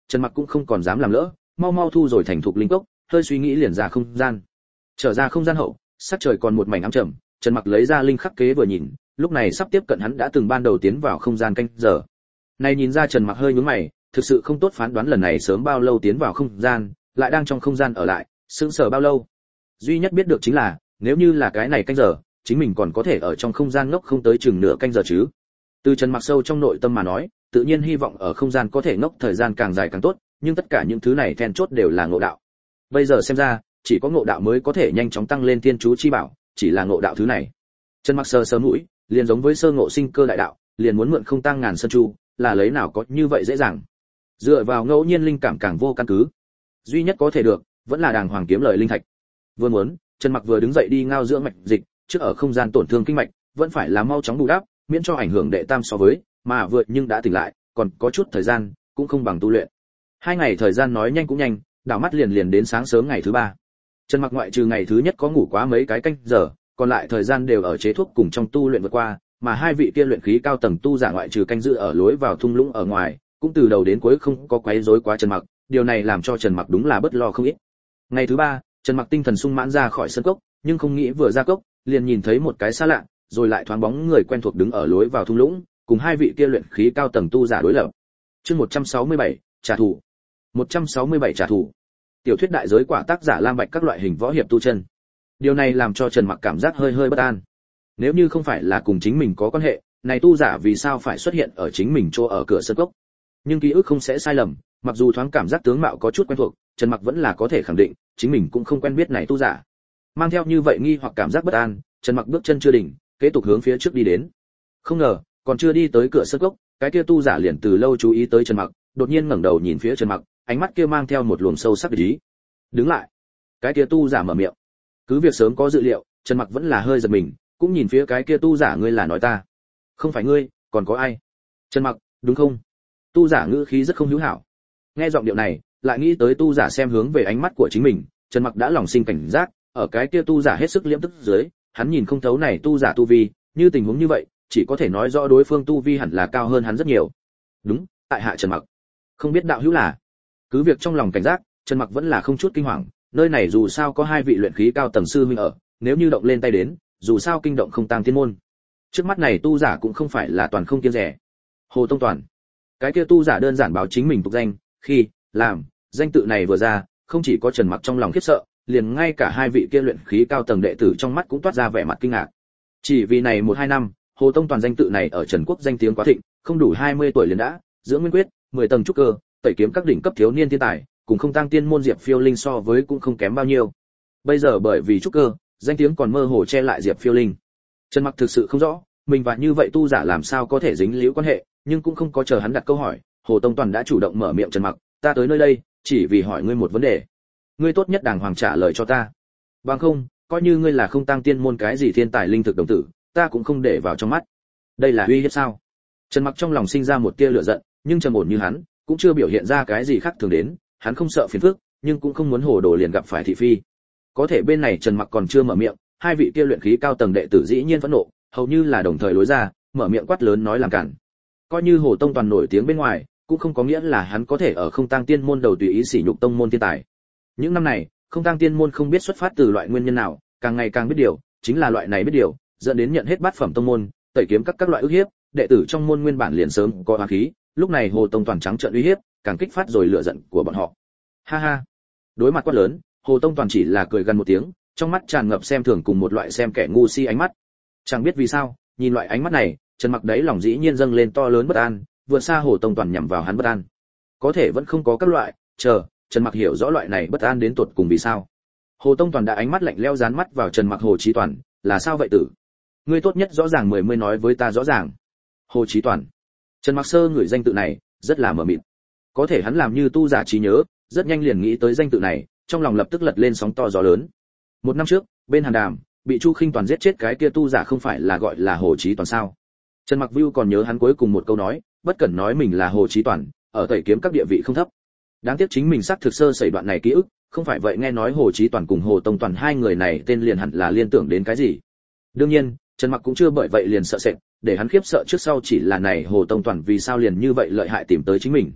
Trần Mặc cũng không còn dám làm lỡ, mau mau thu rồi thành thục linh cốc, hơi suy nghĩ liền ra không gian. Trở ra không gian hậu, sắc trời còn một mảnh ám trầm, Trần Mặc lấy ra linh khắc kế vừa nhìn, lúc này sắp tiếp cận hắn đã từng ban đầu tiến vào không gian canh giờ. Này nhìn ra Trần Mặc hơi nhướng mày, thực sự không tốt phán đoán lần này sớm bao lâu tiến vào không gian, lại đang trong không gian ở lại, sững sờ bao lâu. Duy nhất biết được chính là, nếu như là cái này canh giờ, chính mình còn có thể ở trong không gian ngốc không tới chừng nửa canh giờ chứ. Từ Trần Mặc sâu trong nội tâm mà nói, tự nhiên hy vọng ở không gian có thể ngốc thời gian càng dài càng tốt, nhưng tất cả những thứ này then chốt đều là ngộ đạo. Bây giờ xem ra, chỉ có ngộ đạo mới có thể nhanh chóng tăng lên tiên chú chi bảo, chỉ là ngộ đạo thứ này. Trần Mặc sờ sờ mũi, liền giống với sơ ngộ sinh cơ đại đạo, liền muốn mượn không tăng ngàn sơn chu, là lấy nào có như vậy dễ dàng. Dựa vào ngẫu nhiên linh cảm càng vô căn cứ. Duy nhất có thể được, vẫn là đàng hoàng kiếm lời linh thạch. Vừa muốn, Trần Mặc vừa đứng dậy đi ngao dưỡng mạch dịch, trước ở không gian tổn thương kinh mạch, vẫn phải là mau chóng bù đắp, miễn cho ảnh hưởng đệ tam so với, mà vượt nhưng đã tỉnh lại, còn có chút thời gian, cũng không bằng tu luyện. Hai ngày thời gian nói nhanh cũng nhanh, đảo mắt liền liền đến sáng sớm ngày thứ ba. Trần Mặc ngoại trừ ngày thứ nhất có ngủ quá mấy cái canh giờ, còn lại thời gian đều ở chế thuốc cùng trong tu luyện vượt qua, mà hai vị kia luyện khí cao tầng tu giả ngoại trừ canh giữ ở lối vào thung lũng ở ngoài, cũng từ đầu đến cuối không có quấy rối quá Trần Mặc, điều này làm cho Trần Mặc đúng là bất lo không ít. Ngày thứ ba, Trần Mặc tinh thần sung mãn ra khỏi sân cốc, nhưng không nghĩ vừa ra cốc, liền nhìn thấy một cái xa lạ, rồi lại thoáng bóng người quen thuộc đứng ở lối vào thung lũng, cùng hai vị kia luyện khí cao tầng tu giả đối lập. Chương một trăm sáu mươi bảy, trả thù. một trăm sáu mươi bảy trả thù. Tiểu thuyết đại giới quả tác giả Lam Bạch các loại hình võ hiệp tu chân. Điều này làm cho Trần Mặc cảm giác hơi hơi bất an. Nếu như không phải là cùng chính mình có quan hệ, này tu giả vì sao phải xuất hiện ở chính mình chỗ ở cửa sân cốc? Nhưng ký ức không sẽ sai lầm, mặc dù thoáng cảm giác tướng mạo có chút quen thuộc, Trần Mặc vẫn là có thể khẳng định, chính mình cũng không quen biết này tu giả. Mang theo như vậy nghi hoặc cảm giác bất an, Trần Mặc bước chân chưa đỉnh, kế tục hướng phía trước đi đến. Không ngờ, còn chưa đi tới cửa sân cốc, cái kia tu giả liền từ lâu chú ý tới Trần Mặc, đột nhiên ngẩng đầu nhìn phía Trần Mặc, ánh mắt kia mang theo một luồng sâu sắc ý. Đứng lại. Cái kia tu giả mở miệng. Cứ việc sớm có dự liệu, Trần Mặc vẫn là hơi giật mình, cũng nhìn phía cái kia tu giả, ngươi là nói ta? Không phải ngươi, còn có ai? Trần Mặc, đúng không? Tu giả ngữ khí rất không hữu hảo. Nghe giọng điệu này, lại nghĩ tới tu giả xem hướng về ánh mắt của chính mình, Trần Mặc đã lòng sinh cảnh giác, ở cái kia tu giả hết sức liễm tức dưới, hắn nhìn không thấu này tu giả tu vi, như tình huống như vậy, chỉ có thể nói rõ đối phương tu vi hẳn là cao hơn hắn rất nhiều. Đúng, tại hạ Trần Mặc. Không biết đạo hữu là? Cứ việc trong lòng cảnh giác, Trần Mặc vẫn là không chút kinh hoàng, nơi này dù sao có hai vị luyện khí cao tầng sư huynh ở, nếu như động lên tay đến, dù sao kinh động không tăng tiên môn. Trước mắt này tu giả cũng không phải là toàn không kiêng rẻ. Hồ Tông Toàn. Cái kia tu giả đơn giản báo chính mình tục danh, khi, làm, danh tự này vừa ra, không chỉ có Trần Mặc trong lòng khiếp sợ, liền ngay cả hai vị kia luyện khí cao tầng đệ tử trong mắt cũng toát ra vẻ mặt kinh ngạc. Chỉ vì này một hai năm, Hồ Tông Toàn danh tự này ở Trần Quốc danh tiếng quá thịnh, không đủ hai mươi tuổi liền đã dưỡng nguyên quyết, mười tầng trúc cơ, tẩy kiếm các đỉnh cấp thiếu niên thiên tài, cùng không tăng tiên môn Diệp Phiêu Linh so với cũng không kém bao nhiêu. Bây giờ bởi vì trúc cơ, danh tiếng còn mơ hồ che lại Diệp Phiêu Linh. Trần Mặc thực sự không rõ, mình và như vậy tu giả làm sao có thể dính líu quan hệ, nhưng cũng không có chờ hắn đặt câu hỏi, Hồ Tông Toàn đã chủ động mở miệng. Trần Mặc, ta tới nơi đây, chỉ vì hỏi ngươi một vấn đề. Ngươi tốt nhất đàng hoàng trả lời cho ta. Bằng không, coi như ngươi là không tăng tiên môn cái gì thiên tài linh thực đồng tử, ta cũng không để vào trong mắt. Đây là uy hiếp sao? Trần Mặc trong lòng sinh ra một tia lửa giận, nhưng trầm ổn như hắn, cũng chưa biểu hiện ra cái gì khác thường đến, hắn không sợ phiền phức, nhưng cũng không muốn hồ đồ liền gặp phải thị phi. Có thể bên này Trần Mặc còn chưa mở miệng, hai vị kia luyện khí cao tầng đệ tử dĩ nhiên phẫn nộ, hầu như là đồng thời lối ra, mở miệng quát lớn nói làm cản. Coi như Hồ Tông Toàn nổi tiếng bên ngoài, cũng không có nghĩa là hắn có thể ở không tăng tiên môn đầu tùy ý sỉ nhục tông môn thiên tài. Những năm này, không tăng tiên môn không biết xuất phát từ loại nguyên nhân nào, càng ngày càng biết điều, chính là loại này biết điều, dẫn đến nhận hết bát phẩm tông môn, tẩy kiếm các các loại ức hiếp, đệ tử trong môn nguyên bản liền sớm có oán khí, lúc này Hồ Tông Toàn trắng trợn uy hiếp, càng kích phát rồi lửa giận của bọn họ. Ha ha. Đối mặt quát lớn, Hồ Tông Toàn chỉ là cười gần một tiếng, trong mắt tràn ngập xem thường cùng một loại xem kẻ ngu si ánh mắt. Chẳng biết vì sao, nhìn loại ánh mắt này, Trần Mặc đấy lòng dĩ nhiên dâng lên to lớn bất an, vượt xa Hồ Tông Toàn nhằm vào hắn bất an. Có thể vẫn không có các loại, chờ, Trần Mặc hiểu rõ loại này bất an đến tột cùng vì sao. Hồ Tông Toàn đã ánh mắt lạnh lẽo dán mắt vào Trần Mặc. Hồ Chí Toàn, là sao vậy tử? Ngươi tốt nhất rõ ràng mười mươi nói với ta rõ ràng. Hồ Chí Toàn. Trần Mặc sơ ngửi danh tự này, rất là mờ mịt. Có thể hắn làm như tu giả trí nhớ, rất nhanh liền nghĩ tới danh tự này, trong lòng lập tức lật lên sóng to gió lớn. Một năm trước, bên Hàn Đàm, bị Chu Khinh Toàn giết chết cái kia tu giả không phải là gọi là Hồ Chí Toàn sao? Trần Mặc Vưu còn nhớ hắn cuối cùng một câu nói, bất cẩn nói mình là Hồ Chí Toàn, ở tẩy kiếm các địa vị không thấp. Đáng tiếc chính mình xác thực sơ sẩy đoạn này ký ức, không phải vậy nghe nói Hồ Chí Toàn cùng Hồ Tông Toàn hai người này tên liền hẳn là liên tưởng đến cái gì. Đương nhiên, Trần Mặc cũng chưa bởi vậy liền sợ sệt, để hắn khiếp sợ trước sau chỉ là này Hồ Tông Toàn vì sao liền như vậy lợi hại tìm tới chính mình.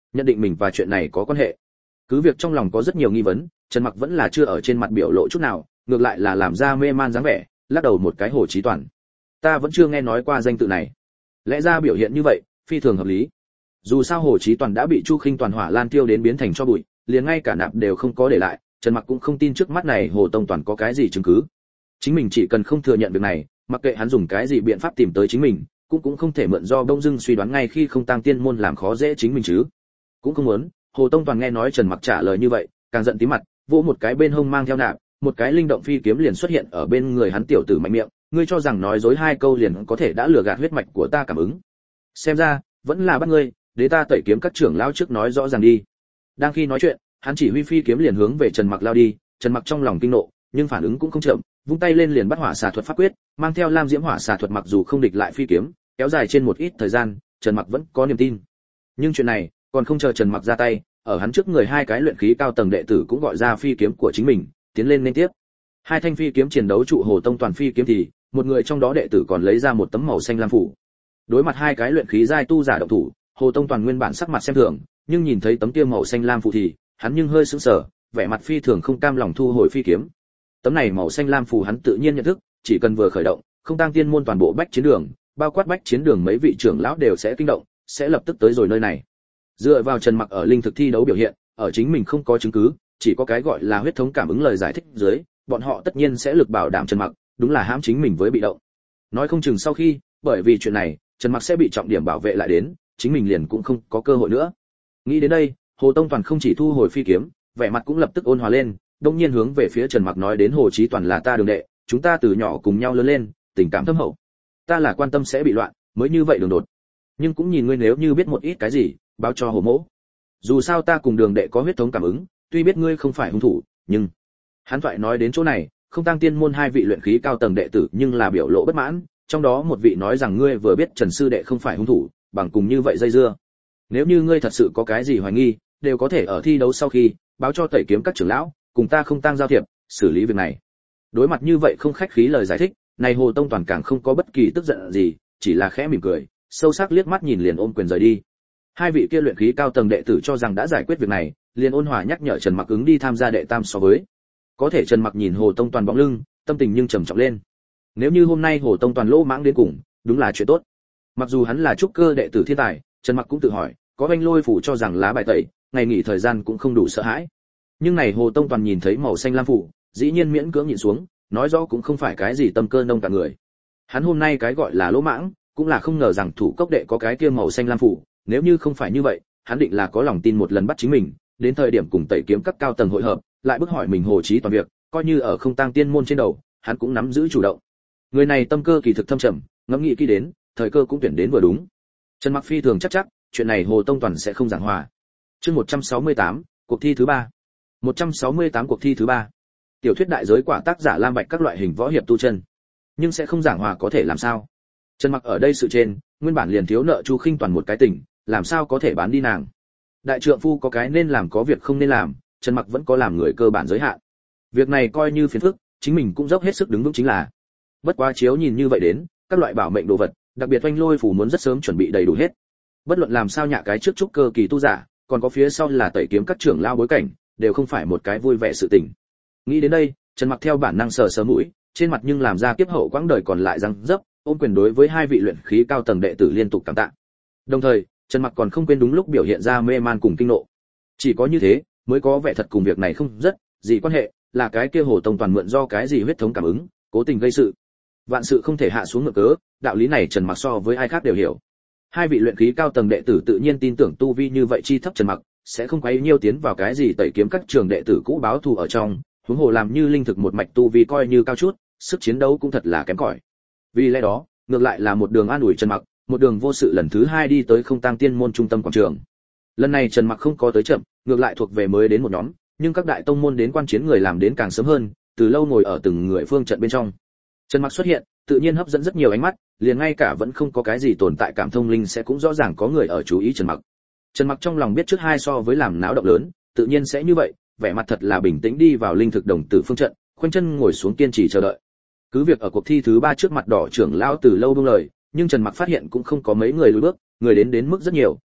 nhận định mình và chuyện này có quan hệ. Cứ việc trong lòng có rất nhiều nghi vấn, Trần Mặc vẫn là chưa ở trên mặt biểu lộ chút nào, ngược lại là làm ra mê man dáng vẻ, lắc đầu một cái. Hồ Chí Toàn, ta vẫn chưa nghe nói qua danh tự này. Lẽ ra biểu hiện như vậy phi thường hợp lý. Dù sao Hồ Chí Toàn đã bị Chu Khinh Toàn hỏa lan tiêu đến biến thành cho bụi, liền ngay cả nạp đều không có để lại, Trần Mặc cũng không tin trước mắt này Hồ Tông Toàn có cái gì chứng cứ. Chính mình chỉ cần không thừa nhận việc này, mặc kệ hắn dùng cái gì biện pháp tìm tới chính mình, cũng cũng không thể mượn do Đông Dưng suy đoán ngay khi không tăng tiên môn làm khó dễ chính mình chứ. Cũng không muốn. Hồ Tông Toàn nghe nói Trần Mặc trả lời như vậy, càng giận tí mặt, vỗ một cái bên hông mang theo nạp, một cái linh động phi kiếm liền xuất hiện ở bên người hắn. Tiểu tử mạnh miệng, ngươi cho rằng nói dối hai câu liền có thể đã lừa gạt huyết mạch của ta cảm ứng? Xem ra vẫn là bắt ngươi, để ta tẩy kiếm các trưởng lão trước nói rõ ràng đi. Đang khi nói chuyện, hắn chỉ huy phi kiếm liền hướng về Trần Mặc lao đi. Trần Mặc trong lòng kinh nộ, nhưng phản ứng cũng không chậm, vung tay lên liền bắt hỏa xà thuật pháp quyết, mang theo lam diễm hỏa xà thuật. Mặc dù không địch lại phi kiếm, kéo dài trên một ít thời gian, Trần Mặc vẫn có niềm tin. Nhưng chuyện này còn không chờ Trần Mặc ra tay, ở hắn trước người hai cái luyện khí cao tầng đệ tử cũng gọi ra phi kiếm của chính mình, tiến lên liên tiếp. Hai thanh phi kiếm chiến đấu trụ Hồ Tông Toàn phi kiếm thì, một người trong đó đệ tử còn lấy ra một tấm màu xanh lam phủ. Đối mặt hai cái luyện khí giai tu giả động thủ, Hồ Tông Toàn nguyên bản sắc mặt xem thường, nhưng nhìn thấy tấm kia màu xanh lam phù thì, hắn nhưng hơi sững sờ, vẻ mặt phi thường không cam lòng thu hồi phi kiếm. Tấm này màu xanh lam phù hắn tự nhiên nhận thức, chỉ cần vừa khởi động, không tăng tiên môn toàn bộ bách chiến đường, bao quát bách chiến đường mấy vị trưởng lão đều sẽ kinh động, sẽ lập tức tới rồi nơi này. Dựa vào Trần Mặc ở linh thực thi đấu biểu hiện, ở chính mình không có chứng cứ, chỉ có cái gọi là huyết thống cảm ứng lời giải thích dưới, bọn họ tất nhiên sẽ lực bảo đảm Trần Mặc, đúng là hãm chính mình với bị động. Nói không chừng sau khi, bởi vì chuyện này, Trần Mặc sẽ bị trọng điểm bảo vệ lại đến, chính mình liền cũng không có cơ hội nữa. Nghĩ đến đây, Hồ Tông Toàn không chỉ thu hồi phi kiếm, vẻ mặt cũng lập tức ôn hòa lên, đông nhiên hướng về phía Trần Mặc nói đến: Hồ Chí Toàn là ta đường đệ, chúng ta từ nhỏ cùng nhau lớn lên, tình cảm thâm hậu. Ta là quan tâm sẽ bị loạn, mới như vậy đường đột. Nhưng cũng nhìn ngươi nếu như biết một ít cái gì, báo cho Hồ mỗ. Dù sao ta cùng đường đệ có huyết thống cảm ứng, tuy biết ngươi không phải hung thủ, nhưng hắn thoại nói đến chỗ này, không tăng tiên môn hai vị luyện khí cao tầng đệ tử nhưng là biểu lộ bất mãn, trong đó một vị nói rằng ngươi vừa biết Trần sư đệ không phải hung thủ, bằng cùng như vậy dây dưa. Nếu như ngươi thật sự có cái gì hoài nghi, đều có thể ở thi đấu sau khi báo cho tẩy kiếm các trưởng lão, cùng ta không tăng giao thiệp, xử lý việc này. Đối mặt như vậy không khách khí lời giải thích, này Hồ Tông Toàn càng không có bất kỳ tức giận gì, chỉ là khẽ mỉm cười, sâu sắc liếc mắt nhìn liền ôm quyền rời đi. Hai vị kia luyện khí cao tầng đệ tử cho rằng đã giải quyết việc này, liền ôn hòa nhắc nhở Trần Mặc ứng đi tham gia đệ tam so với. Có thể Trần Mặc nhìn Hồ Tông Toàn bóng lưng, tâm tình nhưng trầm trọng lên. Nếu như hôm nay Hồ Tông Toàn lỗ mãng đến cùng, đúng là chuyện tốt. Mặc dù hắn là trúc cơ đệ tử thiên tài, Trần Mặc cũng tự hỏi, có anh lôi phủ cho rằng lá bài tẩy, ngày nghỉ thời gian cũng không đủ sợ hãi. Nhưng này Hồ Tông Toàn nhìn thấy màu xanh lam phủ, dĩ nhiên miễn cưỡng nhìn xuống, nói rõ cũng không phải cái gì tâm cơ nông cạn người. Hắn hôm nay cái gọi là lỗ mãng, cũng là không ngờ rằng thủ cốc đệ có cái kia màu xanh lam phủ, nếu như không phải như vậy, hắn định là có lòng tin một lần bắt chính mình, đến thời điểm cùng tẩy kiếm các cao tầng hội hợp, lại bức hỏi mình Hồ Chí Toàn việc, coi như ở không tăng tiên môn trên đầu, hắn cũng nắm giữ chủ động. Người này tâm cơ kỳ thực thâm trầm, ngẫm nghĩ kỹ đến, thời cơ cũng tuyển đến vừa đúng. Trần Mặc phi thường chắc chắc, chuyện này Hồ Tông Toàn sẽ không giảng hòa. Chương một trăm sáu mươi tám, cuộc thi thứ ba. một trăm sáu mươi tám cuộc thi thứ ba. Tiểu thuyết đại giới quả tác giả Lam Bạch các loại hình võ hiệp tu chân, nhưng sẽ không giảng hòa có thể làm sao? Trần Mặc ở đây sự trên, nguyên bản liền thiếu nợ Chu Khinh Toàn một cái tình, làm sao có thể bán đi nàng? Đại trượng phu có cái nên làm có việc không nên làm, Trần Mặc vẫn có làm người cơ bản giới hạn. Việc này coi như phiền phức, chính mình cũng dốc hết sức đứng vững chính là. Bất quá chiếu nhìn như vậy đến, các loại bảo mệnh đồ vật, đặc biệt oanh lôi phủ muốn rất sớm chuẩn bị đầy đủ hết. Bất luận làm sao nhạ cái trước trúc cơ kỳ tu giả, còn có phía sau là tẩy kiếm các trưởng lao bối cảnh, đều không phải một cái vui vẻ sự tình. Nghĩ đến đây, Trần Mặc theo bản năng sờ sờ mũi, trên mặt nhưng làm ra kiếp hậu quãng đời còn lại răng dấp, ôm quyền đối với hai vị luyện khí cao tầng đệ tử liên tục cảm tạ. Đồng thời, Trần Mặc còn không quên đúng lúc biểu hiện ra mê man cùng kinh nộ. Chỉ có như thế, mới có vẻ thật cùng việc này không rất gì quan hệ, là cái kia Hồ Tông Toàn mượn do cái gì huyết thống cảm ứng, cố tình gây sự. Vạn sự không thể hạ xuống ngựa cớ, đạo lý này Trần Mặc so với ai khác đều hiểu. Hai vị luyện khí cao tầng đệ tử tự nhiên tin tưởng tu vi như vậy chi thấp Trần Mặc sẽ không quấy nhiêu tiến vào cái gì tẩy kiếm các trường đệ tử cũ báo thù ở trong, huống hồ làm như linh thực một mạch tu vi coi như cao chút, sức chiến đấu cũng thật là kém cỏi. Vì lẽ đó, ngược lại là một đường an ủi Trần Mặc, một đường vô sự lần thứ hai đi tới không tăng tiên môn trung tâm quảng trường. Lần này Trần Mặc không có tới chậm, ngược lại thuộc về mới đến một nhóm, nhưng các đại tông môn đến quan chiến người làm đến càng sớm hơn, từ lâu ngồi ở từng người phương trận bên trong. Trần Mặc xuất hiện, tự nhiên hấp dẫn rất nhiều ánh mắt, liền ngay cả vẫn không có cái gì tồn tại cảm thông linh sẽ cũng rõ ràng có người ở chú ý Trần Mặc. Trần Mặc trong lòng biết trước hai so với làm náo động lớn, tự nhiên sẽ như vậy, vẻ mặt thật là bình tĩnh đi vào linh thực đồng tử phương trận, khoanh chân ngồi xuống kiên trì chờ đợi. Cứ việc ở cuộc thi thứ ba trước mặt đỏ trưởng lão từ lâu buông lời, nhưng Trần Mặc phát hiện cũng không có mấy người lùi bước, người đến đến mức rất nhiều,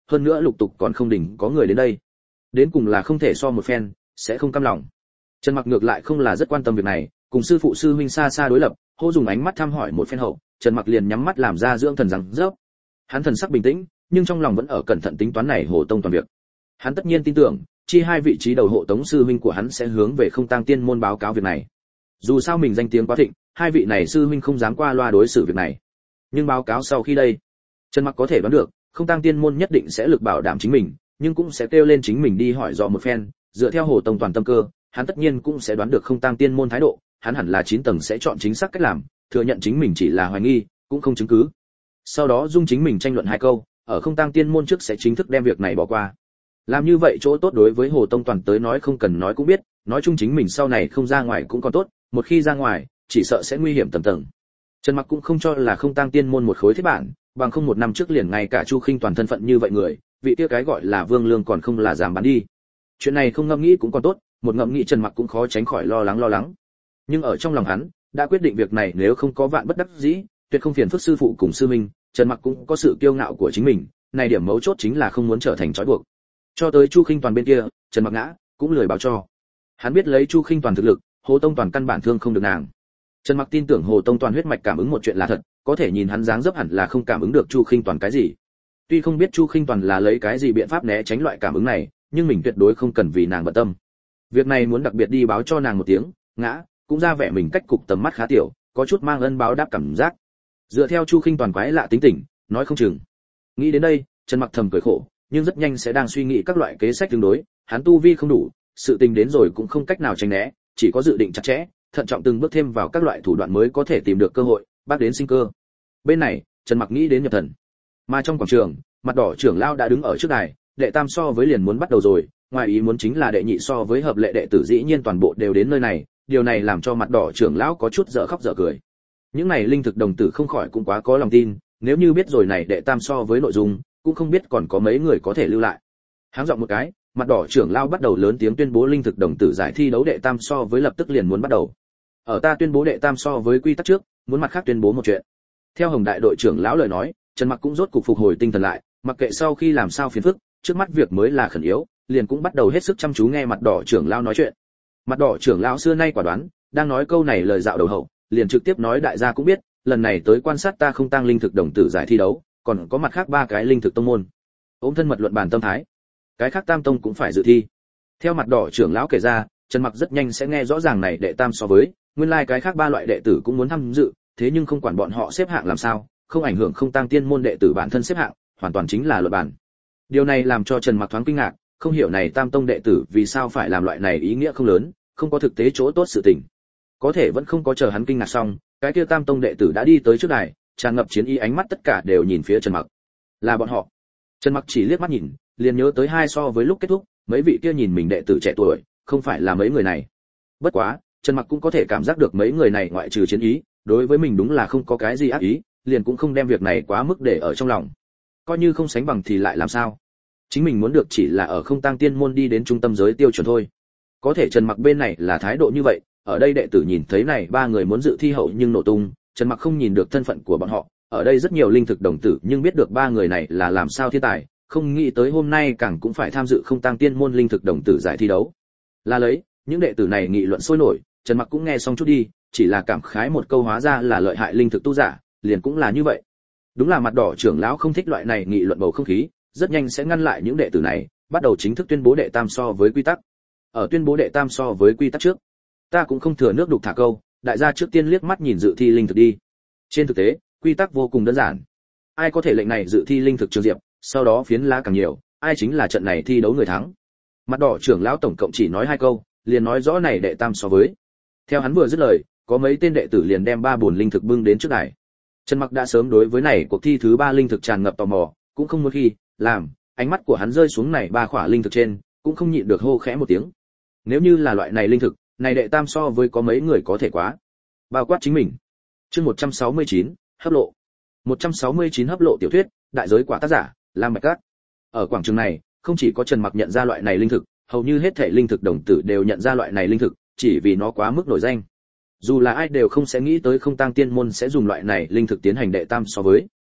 hơn nữa lục tục còn không đỉnh có người đến đây. Đến cùng là không thể so một phen, sẽ không cam lòng. Trần Mặc ngược lại không là rất quan tâm việc này, cùng sư phụ sư huynh xa xa đối lập, hô dùng ánh mắt thăm hỏi một phen hậu, Trần Mặc liền nhắm mắt làm ra dưỡng thần rằng rớp. Hắn thần sắc bình tĩnh, nhưng trong lòng vẫn ở cẩn thận tính toán này Hồ Tông toàn việc. Hắn tất nhiên tin tưởng, chi hai vị trí đầu hộ tống sư huynh của hắn sẽ hướng về Không Tang Tiên môn báo cáo việc này. Dù sao mình danh tiếng quá thịnh, hai vị này sư huynh không dám qua loa đối xử việc này. Nhưng báo cáo sau khi đây, Trần Mặc có thể đoán được, Không Tang Tiên môn nhất định sẽ lực bảo đảm chính mình, nhưng cũng sẽ kêu lên chính mình đi hỏi dò một phen, dựa theo Hồ Tông toàn tâm cơ, hắn tất nhiên cũng sẽ đoán được Không Tang Tiên môn thái độ, hắn hẳn là chín tầng sẽ chọn chính xác cách làm, thừa nhận chính mình chỉ là hoài nghi, cũng không chứng cứ. Sau đó dung chính mình tranh luận hai câu, ở Không Tang Tiên môn trước sẽ chính thức đem việc này bỏ qua. Làm như vậy chỗ tốt đối với Hồ Tông toàn tới nói không cần nói cũng biết, nói chung chính mình sau này không ra ngoài cũng còn tốt, một khi ra ngoài, chỉ sợ sẽ nguy hiểm tầm tầng. Trần Mặc cũng không cho là Không Tang Tiên môn một khối thiết bản, bằng không một năm trước liền ngay cả Chu Khinh toàn thân phận như vậy người, vị kia cái gọi là Vương Lương còn không là dám bán đi. Chuyện này không ngẫm nghĩ cũng còn tốt, một ngẫm nghĩ Trần Mặc cũng khó tránh khỏi lo lắng lo lắng. Nhưng ở trong lòng hắn, đã quyết định việc này nếu không có vạn bất đắc dĩ, tuyệt không phiền phức sư phụ cùng sư minh, Trần Mặc cũng có sự kiêu ngạo của chính mình, này điểm mấu chốt chính là không muốn trở thành trói buộc. Cho tới Chu Khinh toàn bên kia, Trần Mặc ngã, cũng lười báo cho. Hắn biết lấy Chu Khinh toàn thực lực, Hồ Tông toàn căn bản thương không được nàng. Trần Mặc tin tưởng Hồ Tông toàn huyết mạch cảm ứng một chuyện là thật, có thể nhìn hắn dáng dấp hẳn là không cảm ứng được Chu Khinh toàn cái gì. Tuy không biết Chu Khinh toàn là lấy cái gì biện pháp né tránh loại cảm ứng này, nhưng mình tuyệt đối không cần vì nàng bận tâm. Việc này muốn đặc biệt đi báo cho nàng một tiếng, ngã, cũng ra vẻ mình cách cục tầm mắt khá tiểu, có chút mang ân báo đáp cảm giác. Dựa theo Chu Khinh toàn quái lạ tính tình, nói không chừng. Nghĩ đến đây, Trần Mặc thầm cười khổ, nhưng rất nhanh sẽ đang suy nghĩ các loại kế sách tương đối, hắn tu vi không đủ, sự tình đến rồi cũng không cách nào tránh né, chỉ có dự định chặt chẽ, thận trọng từng bước thêm vào các loại thủ đoạn mới có thể tìm được cơ hội, bác đến sinh cơ. Bên này, Trần Mặc nghĩ đến nhập thần. Mà trong quảng trường, Mặt Đỏ trưởng lão đã đứng ở trước đài, đệ tam so với liền muốn bắt đầu rồi, ngoài ý muốn chính là đệ nhị so với hợp lệ đệ tử dĩ nhiên toàn bộ đều đến nơi này, điều này làm cho Mặt Đỏ trưởng lão có chút dở khóc dở cười. Những này linh thực đồng tử không khỏi cũng quá có lòng tin, nếu như biết rồi này đệ tam so với nội dung, cũng không biết còn có mấy người có thể lưu lại. Háng giọng một cái, Mặt Đỏ trưởng lão bắt đầu lớn tiếng tuyên bố linh thực đồng tử giải thi đấu đệ tam so với lập tức liền muốn bắt đầu. Ở ta tuyên bố đệ tam so với quy tắc trước, muốn mặt khác tuyên bố một chuyện. Theo Hồng đại đội trưởng lão lời nói, Trần Mặc cũng rốt cục phục hồi tinh thần lại, mặc kệ sau khi làm sao phiền phức, trước mắt việc mới là khẩn yếu, liền cũng bắt đầu hết sức chăm chú nghe Mặt Đỏ trưởng lão nói chuyện. Mặt Đỏ trưởng lão xưa nay quả đoán, đang nói câu này lời dạo đầu hậu, liền trực tiếp nói đại gia cũng biết, lần này tới quan sát ta không tăng linh thực đồng tử giải thi đấu, còn có mặt khác ba cái linh thực tông môn. Ôm thân mật luận bàn tâm thái, cái khác tam tông cũng phải dự thi. Theo Mặt Đỏ trưởng lão kể ra, Trần Mặc rất nhanh sẽ nghe rõ ràng này đệ tam so với, nguyên lai like cái khác ba loại đệ tử cũng muốn tham dự, thế nhưng không quản bọn họ xếp hạng làm sao, không ảnh hưởng Không Tang Tiên môn đệ tử bản thân xếp hạng, hoàn toàn chính là luận bàn. Điều này làm cho Trần Mặc thoáng kinh ngạc, không hiểu này tam tông đệ tử vì sao phải làm loại này ý nghĩa không lớn, không có thực tế chỗ tốt sự tình. Có thể vẫn không có chờ hắn kinh ngạc xong, cái kia tam tông đệ tử đã đi tới trước đài, tràn ngập chiến ý ánh mắt tất cả đều nhìn phía Trần Mặc. Là bọn họ. Trần Mặc chỉ liếc mắt nhìn, liền nhớ tới hai so với lúc kết thúc, mấy vị kia nhìn mình đệ tử trẻ tuổi, không phải là mấy người này. Bất quá, Trần Mặc cũng có thể cảm giác được mấy người này ngoại trừ chiến ý, đối với mình đúng là không có cái gì ác ý, liền cũng không đem việc này quá mức để ở trong lòng. Coi như không sánh bằng thì lại làm sao? Chính mình muốn được chỉ là ở Không Tang Tiên môn đi đến trung tâm giới tiêu chuẩn thôi. Có thể Trần Mặc bên này là thái độ như vậy, ở đây đệ tử nhìn thấy này ba người muốn dự thi hậu nhưng nổ tung, Trần Mặc không nhìn được thân phận của bọn họ, ở đây rất nhiều linh thực đồng tử nhưng biết được ba người này là làm sao thiên tài, không nghĩ tới hôm nay càng cũng phải tham dự Không Tang Tiên môn linh thực đồng tử giải thi đấu. Là lấy, những đệ tử này nghị luận sôi nổi, Trần Mặc cũng nghe xong chút đi, chỉ là cảm khái một câu hóa ra là lợi hại linh thực tu giả, liền cũng là như vậy. Đúng là Mặt Đỏ trưởng lão không thích loại này nghị luận bầu không khí, rất nhanh sẽ ngăn lại những đệ tử này, bắt đầu chính thức tuyên bố đệ tam so với quy tắc. Ở tuyên bố đệ tam so với quy tắc trước, ta cũng không thừa nước đục thả câu, đại gia trước tiên liếc mắt nhìn dự thi linh thực đi. Trên thực tế, quy tắc vô cùng đơn giản. Ai có thể lệnh này dự thi linh thực trường diệp, sau đó phiến lá càng nhiều, ai chính là trận này thi đấu người thắng. Mặt Đỏ trưởng lão tổng cộng chỉ nói hai câu, liền nói rõ này đệ tam so với. Theo hắn vừa dứt lời, có mấy tên đệ tử liền đem ba bồn linh thực bưng đến trước đài. Trần Mặc đã sớm đối với này cuộc thi thứ ba linh thực tràn ngập tò mò, cũng không muốn khi làm, ánh mắt của hắn rơi xuống này ba khỏa linh thực trên, cũng không nhịn được hô khẽ một tiếng. Nếu như là loại này linh thực, này đệ tam so với có mấy người có thể quá. Bao quát chính mình. Chương một trăm sáu mươi chín, hấp lộ. một trăm sáu mươi chín hấp lộ tiểu thuyết, đại giới quả tác giả, Lam Bạch Các. Ở quảng trường này, không chỉ có Trần Mặc nhận ra loại này linh thực, hầu như hết thảy linh thực đồng tử đều nhận ra loại này linh thực, chỉ vì nó quá mức nổi danh. Dù là ai đều không sẽ nghĩ tới Không Tang Tiên môn sẽ dùng loại này linh thực tiến hành đệ tam so với.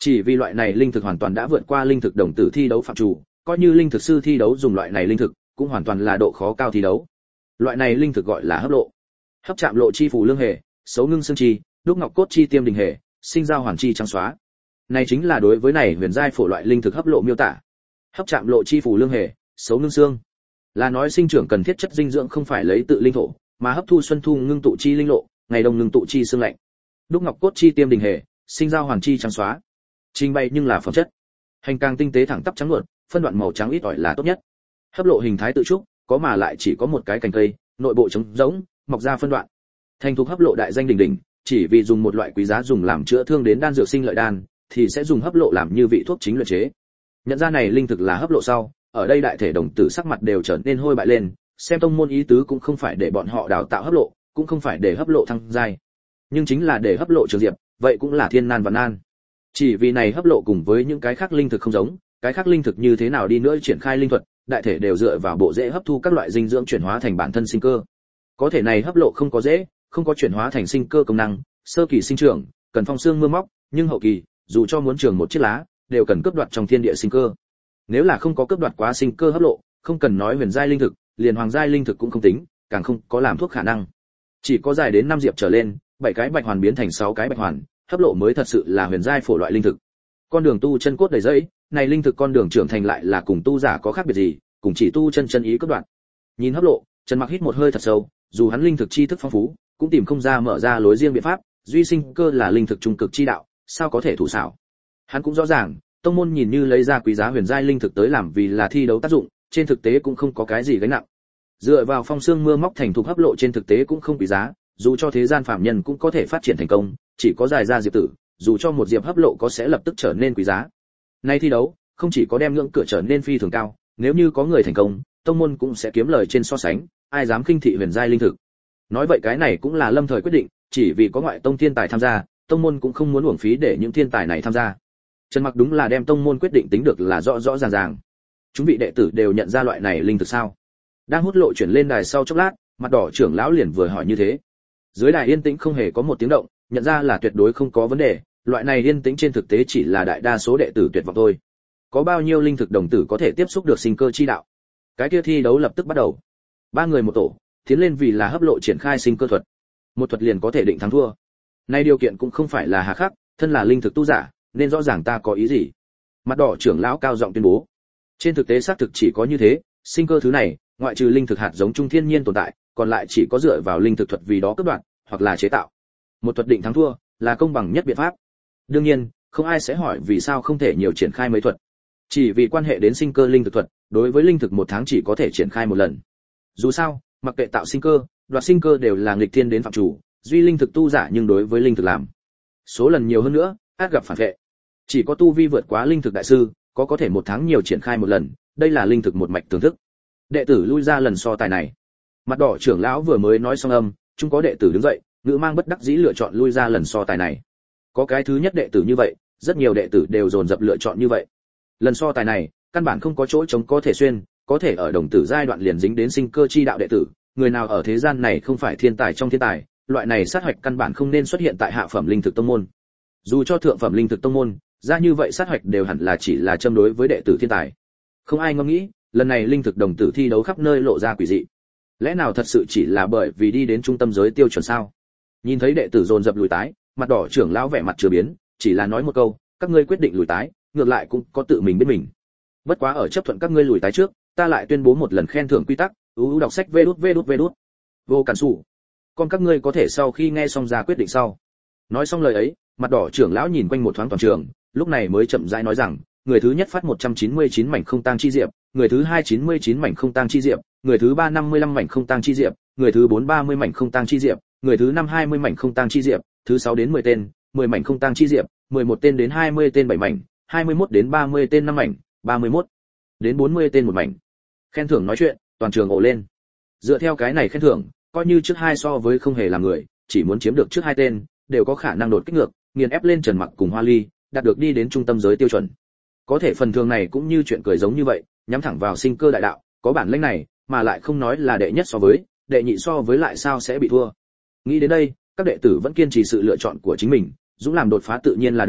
Chỉ vì loại này linh thực hoàn toàn đã vượt qua linh thực đồng tử thi đấu phạm chủ, coi như linh thực sư thi đấu dùng loại này linh thực, cũng hoàn toàn là độ khó cao thi đấu. Loại này linh thực gọi là hấp lộ. Hấp chạm lộ chi phủ lương hề, xấu ngưng xương chi, đúc ngọc cốt chi tiêm đình hề, sinh giao hoàn chi trắng xóa. Này chính là đối với này huyền giai phổ loại linh thực hấp lộ miêu tả. Hấp chạm lộ chi phủ lương hề, xấu ngưng xương, là nói sinh trưởng cần thiết chất dinh dưỡng không phải lấy tự linh thổ, mà hấp thu xuân thu ngưng tụ chi linh lộ, ngày đông ngưng tụ chi xương lạnh. Đúc ngọc cốt chi tiêm đình hề, sinh giao hoàn chi trắng xóa. Trình bày nhưng là phẩm chất. Hành càng tinh tế thẳng tắp trắng luộn, phân đoạn màu trắng ít ỏi là tốt nhất. Hấp lộ hình thái tự trúc, có mà lại chỉ có một cái cành cây, nội bộ trống rỗng, mọc ra phân đoạn. Thành thục hấp lộ đại danh đỉnh đỉnh, chỉ vì dùng một loại quý giá dùng làm chữa thương đến đan dược sinh lợi đan, thì sẽ dùng hấp lộ làm như vị thuốc chính luyện chế. Nhận ra này linh thực là hấp lộ sau, ở đây đại thể đồng tử sắc mặt đều trở nên hôi bại lên, xem tông môn ý tứ cũng không phải để bọn họ đào tạo hấp lộ, cũng không phải để hấp lộ thăng giai, nhưng chính là để hấp lộ trường diệp, vậy cũng là thiên nan và nan. Chỉ vì này hấp lộ cùng với những cái khác linh thực không giống, cái khác linh thực như thế nào đi nữa triển khai linh thuật, đại thể đều dựa vào bộ rễ hấp thu các loại dinh dưỡng chuyển hóa thành bản thân sinh cơ. Có thể này hấp lộ không có rễ, không có chuyển hóa thành sinh cơ công năng, sơ kỳ sinh trưởng, cần phong xương mưa móc, nhưng hậu kỳ, dù cho muốn trường một chiếc lá, đều cần cướp đoạt trong thiên địa sinh cơ. Nếu là không có cướp đoạt quá sinh cơ hấp lộ, không cần nói huyền giai linh thực, liền hoàng giai linh thực cũng không tính, càng không có làm thuốc khả năng. Chỉ có dài đến năm diệp trở lên, bảy cái bạch hoàn biến thành sáu cái bạch hoàn, hấp lộ mới thật sự là huyền giai phổ loại linh thực. Con đường tu chân cốt đầy dẫy, này linh thực con đường trưởng thành lại là cùng tu giả có khác biệt gì, cùng chỉ tu chân chân ý cướp đoạt. Nhìn hấp lộ, Trần Mặc hít một hơi thật sâu, dù hắn linh thực chi thức phong phú, cũng tìm không ra mở ra lối riêng biện pháp, duy sinh cơ là linh thực trung cực chi đạo, sao có thể thủ xảo. Hắn cũng rõ ràng, tông môn nhìn như lấy ra quý giá huyền giai linh thực tới làm vì là thi đấu tác dụng, trên thực tế cũng không có cái gì gánh nặng. Dựa vào phong xương mưa móc thành thục hấp lộ trên thực tế cũng không quý giá, dù cho thế gian phạm nhân cũng có thể phát triển thành công, chỉ có dài ra diệp tử, dù cho một diệp hấp lộ có sẽ lập tức trở nên quý giá. Nay thi đấu, không chỉ có đem ngưỡng cửa trở nên phi thường cao, nếu như có người thành công, tông môn cũng sẽ kiếm lời trên so sánh, ai dám khinh thị huyền giai linh thực. Nói vậy cái này cũng là lâm thời quyết định, chỉ vì có ngoại tông thiên tài tham gia, tông môn cũng không muốn uổng phí để những thiên tài này tham gia. Trần Mặc đúng là đem tông môn quyết định tính được là rõ rõ ràng ràng. Chúng vị đệ tử đều nhận ra loại này linh thực sao? Đang hút lộ chuyển lên đài sau chốc lát, mặt đỏ trưởng lão liền vừa hỏi như thế. Dưới đài yên tĩnh không hề có một tiếng động, nhận ra là tuyệt đối không có vấn đề, loại này yên tĩnh trên thực tế chỉ là đại đa số đệ tử tuyệt vọng thôi. Có bao nhiêu linh thực đồng tử có thể tiếp xúc được sinh cơ chi đạo? Cái kia thi đấu lập tức bắt đầu. Ba người một tổ, tiến lên vì là hấp lộ triển khai sinh cơ thuật. Một thuật liền có thể định thắng thua. Nay điều kiện cũng không phải là hà khắc, thân là linh thực tu giả, nên rõ ràng ta có ý gì. Mặt đỏ trưởng lão cao giọng tuyên bố. Trên thực tế xác thực chỉ có như thế, sinh cơ thứ này, ngoại trừ linh thực hạt giống trung thiên nhiên tồn tại, còn lại chỉ có dựa vào linh thực thuật vì đó cướp đoạt, hoặc là chế tạo. Một thuật định thắng thua, là công bằng nhất biện pháp. Đương nhiên, không ai sẽ hỏi vì sao không thể nhiều triển khai mấy thuật. Chỉ vì quan hệ đến sinh cơ linh thực thuật, đối với linh thực một tháng chỉ có thể triển khai một lần. Dù sao, mặc kệ tạo sinh cơ, đoạt sinh cơ đều là nghịch thiên đến phạm chủ, duy linh thực tu giả nhưng đối với linh thực làm số lần nhiều hơn nữa, át gặp phản vệ. Chỉ có tu vi vượt quá linh thực đại sư, có có thể một tháng nhiều triển khai một lần, đây là linh thực một mạch thưởng thức. Đệ tử lui ra lần so tài này. Mặt đỏ trưởng lão vừa mới nói xong âm, chúng có đệ tử đứng dậy, ngữ mang bất đắc dĩ lựa chọn lui ra lần so tài này. Có cái thứ nhất đệ tử như vậy, rất nhiều đệ tử đều dồn dập lựa chọn như vậy. Lần so tài này, căn bản không có chỗ trống có thể xuyên, có thể ở đồng tử giai đoạn liền dính đến sinh cơ chi đạo đệ tử, người nào ở thế gian này không phải thiên tài trong thiên tài, loại này sát hoạch căn bản không nên xuất hiện tại hạ phẩm linh thực tông môn. Dù cho thượng phẩm linh thực tông môn, ra như vậy sát hoạch đều hẳn là chỉ là châm đối với đệ tử thiên tài. Không ai ngẫm nghĩ, lần này linh thực đồng tử thi đấu khắp nơi lộ ra quỷ dị. Lẽ nào thật sự chỉ là bởi vì đi đến trung tâm giới tiêu chuẩn sao? Nhìn thấy đệ tử dồn dập lùi tái, mặt đỏ trưởng lão vẻ mặt chưa biến, chỉ là nói một câu, các ngươi quyết định lùi tái, ngược lại cũng có tự mình biết mình. Bất quá ở chấp thuận các ngươi lùi tái trước, ta lại tuyên bố một lần khen thưởng quy tắc, ưu đọc sách vê đút vê đút vê đút. Vô cản sủ. Còn các ngươi có thể sau khi nghe xong ra quyết định sau. Nói xong lời ấy, mặt đỏ trưởng lão nhìn quanh một thoáng toàn trường, lúc này mới chậm rãi nói rằng, người thứ nhất phát một trăm chín mươi chín mảnh không tang chi diệp, người thứ hai chín mươi chín mảnh không tang chi diệp, người thứ ba năm mươi lăm mảnh không tang chi diệp, người thứ bốn ba mươi mảnh không tang chi diệp, người thứ năm hai mươi mảnh không tang chi diệp, thứ sáu đến mười tên, mười mảnh không tang chi diệp, mười một tên đến hai mươi tên bảy mảnh, hai mươi mốt đến ba mươi tên năm mảnh, ba mươi mốt đến bốn mươi tên một mảnh. Khen thưởng nói chuyện, toàn trường ồ lên. Dựa theo cái này khen thưởng, coi như trước hai so với không hề là người, chỉ muốn chiếm được trước hai tên, đều có khả năng đột kích ngược, nghiền ép lên Trần Mặc cùng Hoa Ly, đạt được đi đến trung tâm giới tiêu chuẩn. Có thể phần thường này cũng như chuyện cười giống như vậy, nhắm thẳng vào sinh cơ đại đạo, có bản lĩnh này, mà lại không nói là đệ nhất so với, đệ nhị so với lại sao sẽ bị thua. Nghĩ đến đây, các đệ tử vẫn kiên trì sự lựa chọn của chính mình, dũng làm đột phá tự nhiên là được,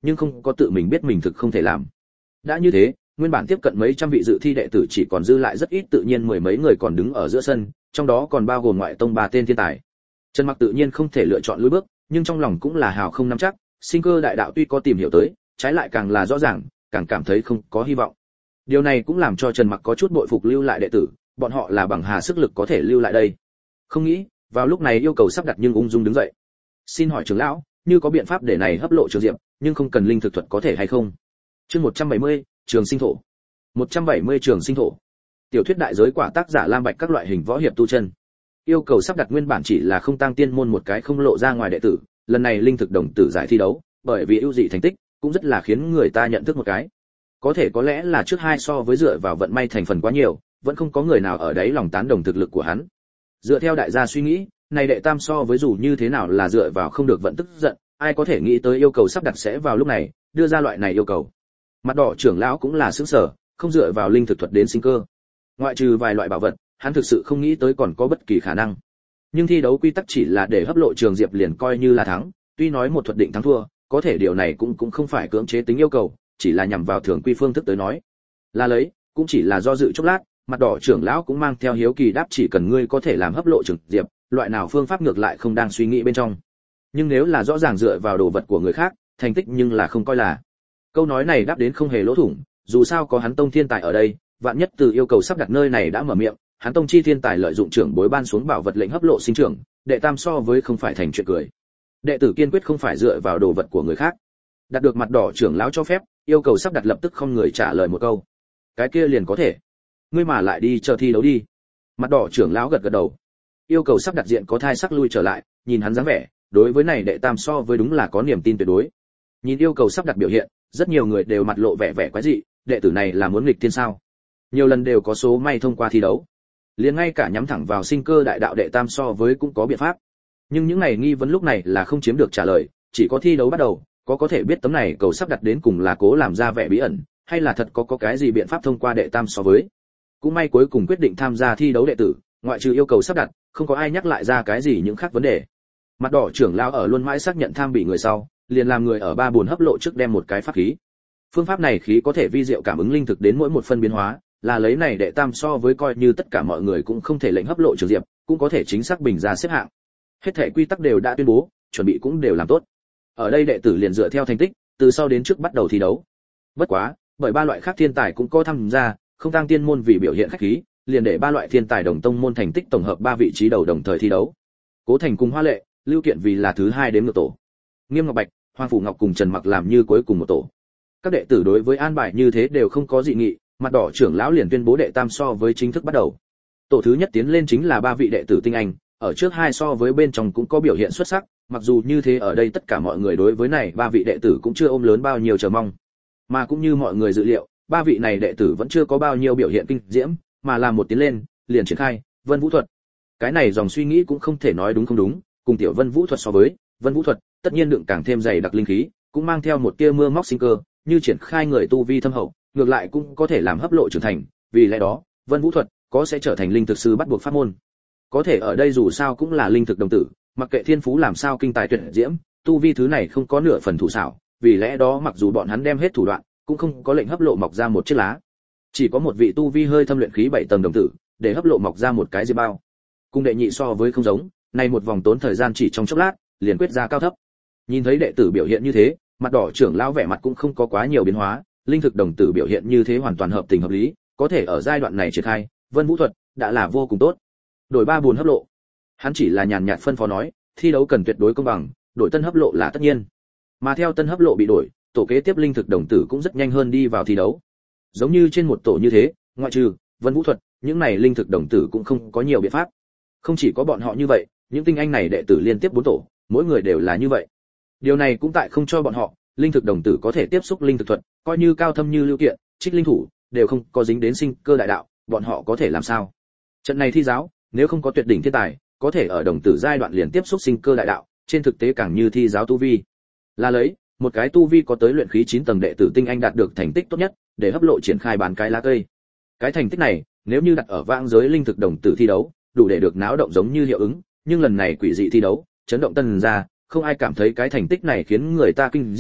nhưng không có tự mình biết mình thực không thể làm. Đã như thế, nguyên bản tiếp cận mấy trăm vị dự thi đệ tử chỉ còn dư lại rất ít, tự nhiên mười mấy người còn đứng ở giữa sân, trong đó còn bao gồm ngoại tông ba tên thiên tài. Trần Mặc tự nhiên không thể lựa chọn lùi bước, nhưng trong lòng cũng là hào không nắm chắc, sinh cơ đại đạo tuy có tìm hiểu tới, trái lại càng là rõ ràng, càng cảm thấy không có hy vọng. Điều này cũng làm cho Trần Mặc có chút bội phục lưu lại đệ tử, bọn họ là bằng hà sức lực có thể lưu lại đây. Không nghĩ, vào lúc này yêu cầu sắp đặt nhưng ung dung đứng dậy. Xin hỏi trưởng lão, như có biện pháp để này hấp lộ Trường Diệp, nhưng không cần linh thực thuật có thể hay không? Chương một trăm bảy mươi, Trường Sinh Thổ. một trăm bảy mươi Trường Sinh Thổ. Tiểu thuyết đại giới quả, tác giả Lam Bạch, các loại hình võ hiệp tu chân. Yêu cầu sắp đặt nguyên bản chỉ là không tăng tiên môn một cái không lộ ra ngoài đệ tử, lần này linh thực đồng tử giải thi đấu, bởi vì ưu dị thành tích, cũng rất là khiến người ta nhận thức một cái. Có thể có lẽ là trước hai so với dựa vào vận may thành phần quá nhiều, vẫn không có người nào ở đấy lòng tán đồng thực lực của hắn. Dựa theo đại gia suy nghĩ, này đệ tam so với dù như thế nào là dựa vào không được vận tức giận, ai có thể nghĩ tới yêu cầu sắp đặt sẽ vào lúc này đưa ra loại này yêu cầu. Mặt đỏ trưởng lão cũng là sững sờ, không dựa vào linh thực thuật đến sinh cơ. Ngoại trừ vài loại bảo vật, hắn thực sự không nghĩ tới còn có bất kỳ khả năng. Nhưng thi đấu quy tắc chỉ là để hấp lộ Trường Diệp liền coi như là thắng, tuy nói một thuật định thắng thua, có thể điều này cũng cũng không phải cưỡng chế tính yêu cầu, chỉ là nhằm vào thường quy phương thức tới nói. Là lấy, cũng chỉ là do dự chốc lát, mặt đỏ trưởng lão cũng mang theo hiếu kỳ đáp, chỉ cần ngươi có thể làm hấp lộ Trường Diệp, loại nào phương pháp ngược lại không đang suy nghĩ bên trong. Nhưng nếu là rõ ràng dựa vào đồ vật của người khác, thành tích nhưng là không coi là. Câu nói này đáp đến không hề lỗ thủng, dù sao có hắn tông thiên tài ở đây, vạn nhất từ yêu cầu sắp đặt nơi này đã mở miệng, hắn tông chi thiên tài lợi dụng trưởng bối ban xuống bảo vật lệnh hấp lộ sinh trưởng, đệ tam so với không phải thành chuyện cười. Đệ tử kiên quyết không phải dựa vào đồ vật của người khác. Đạt được mặt đỏ trưởng lão cho phép, yêu cầu sắp đặt lập tức không người trả lời một câu. Cái kia liền có thể. Ngươi mà lại đi chờ thi đấu đi. Mặt đỏ trưởng lão gật gật đầu. Yêu cầu sắp đặt diện có thai sắc lui trở lại, nhìn hắn dáng vẻ, đối với này đệ tam so với đúng là có niềm tin tuyệt đối. Nhìn yêu cầu sắp đặt biểu hiện, rất nhiều người đều mặt lộ vẻ vẻ quái dị, đệ tử này là muốn nghịch thiên sao? Nhiều lần đều có số may thông qua thi đấu, liền ngay cả nhắm thẳng vào sinh cơ đại đạo đệ tam so với cũng có biện pháp. Nhưng những này nghi vấn lúc này là không chiếm được trả lời, chỉ có thi đấu bắt đầu, có có thể biết tấm này cầu sắp đặt đến cùng là cố làm ra vẻ bí ẩn, hay là thật có có cái gì biện pháp thông qua đệ tam so với. Cũng may cuối cùng quyết định tham gia thi đấu đệ tử, ngoại trừ yêu cầu sắp đặt, không có ai nhắc lại ra cái gì những khác vấn đề. Mặt đỏ trưởng lão ở luôn mãi xác nhận tham bị người sau, liền làm người ở ba buồn hấp lộ trước đem một cái pháp khí. Phương pháp này khí có thể vi diệu cảm ứng linh thực đến mỗi một phân biến hóa, là lấy này đệ tam so với coi như tất cả mọi người cũng không thể lệnh hấp lộ Trường Diệp, cũng có thể chính xác bình ra xếp hạng. Hết thể quy tắc đều đã tuyên bố, chuẩn bị cũng đều làm tốt. Ở đây đệ tử liền dựa theo thành tích, từ sau đến trước bắt đầu thi đấu. Bất quá, bởi ba loại khác thiên tài cũng có tham gia, không tăng tiên môn vì biểu hiện khách khí, liền để ba loại thiên tài đồng tông môn thành tích tổng hợp ba vị trí đầu đồng thời thi đấu. Cố Thành cùng Hoa Lệ, Lưu Kiện vì là thứ hai đến ngược tổ. Nghiêm Ngọc Bạch, Hoàng Phủ Ngọc cùng Trần Mặc làm như cuối cùng một tổ. Các đệ tử đối với an bài như thế đều không có dị nghị, mặt đỏ trưởng lão liền tuyên bố đệ tam so với chính thức bắt đầu. Tổ thứ nhất tiến lên chính là ba vị đệ tử tinh anh, ở trước hai so với bên trong cũng có biểu hiện xuất sắc, mặc dù như thế ở đây tất cả mọi người đối với này ba vị đệ tử cũng chưa ôm lớn bao nhiêu chờ mong. Mà cũng như mọi người dự liệu, ba vị này đệ tử vẫn chưa có bao nhiêu biểu hiện kinh diễm, mà là một tiến lên, liền triển khai Vân Vũ thuật. Cái này dòng suy nghĩ cũng không thể nói đúng không đúng, cùng tiểu Vân Vũ thuật so với, Vân Vũ thuật tất nhiên đựng càng thêm dày đặc linh khí, cũng mang theo một tia mưa móc sinh cơ, như triển khai người tu vi thâm hậu, ngược lại cũng có thể làm hấp lộ trưởng thành, vì lẽ đó, Vân Vũ thuật có sẽ trở thành linh thực sư bắt buộc pháp môn. Có thể ở đây dù sao cũng là linh thực đồng tử, mặc kệ thiên phú làm sao kinh tài tuyệt diễm, tu vi thứ này không có nửa phần thủ xảo, vì lẽ đó mặc dù bọn hắn đem hết thủ đoạn, cũng không có lệnh hấp lộ mọc ra một chiếc lá. Chỉ có một vị tu vi hơi thâm luyện khí bảy tầng đồng tử, để hấp lộ mọc ra một cái diệp bao. Cung đệ nhị so với không giống, này một vòng tốn thời gian chỉ trong chốc lát, liền quyết ra cao thấp. Nhìn thấy đệ tử biểu hiện như thế, mặt đỏ trưởng lão vẻ mặt cũng không có quá nhiều biến hóa, linh thực đồng tử biểu hiện như thế hoàn toàn hợp tình hợp lý, có thể ở giai đoạn này triển khai Vân Vũ thuật đã là vô cùng tốt. Đổi ba buồn hấp lộ, hắn chỉ là nhàn nhạt phân phó nói, thi đấu cần tuyệt đối công bằng, đổi tân hấp lộ là tất nhiên. Mà theo tân hấp lộ bị đổi, tổ kế tiếp linh thực đồng tử cũng rất nhanh hơn đi vào thi đấu. Giống như trên một tổ như thế, ngoại trừ Vân Vũ thuật, những này linh thực đồng tử cũng không có nhiều biện pháp. Không chỉ có bọn họ như vậy, những tinh anh này đệ tử liên tiếp bốn tổ, mỗi người đều là như vậy. Điều này cũng tại không cho bọn họ, linh thực đồng tử có thể tiếp xúc linh thực thuật, coi như cao thâm như Lưu Kiện, Trích Linh Thủ, đều không có dính đến sinh cơ đại đạo, bọn họ có thể làm sao? Trận này thi giáo, nếu không có tuyệt đỉnh thiên tài, có thể ở đồng tử giai đoạn liền tiếp xúc sinh cơ đại đạo, trên thực tế càng như thi giáo tu vi. Là lấy, một cái tu vi có tới luyện khí chín tầng đệ tử tinh anh đạt được thành tích tốt nhất, để hấp lộ triển khai bán cái lá cây. Cái thành tích này, nếu như đặt ở vãng giới linh thực đồng tử thi đấu, đủ để được náo động giống như hiệu ứng, nhưng lần này quỷ dị thi đấu, chấn động tân ra, không ai cảm thấy cái thành tích này khiến người ta kinh diễm,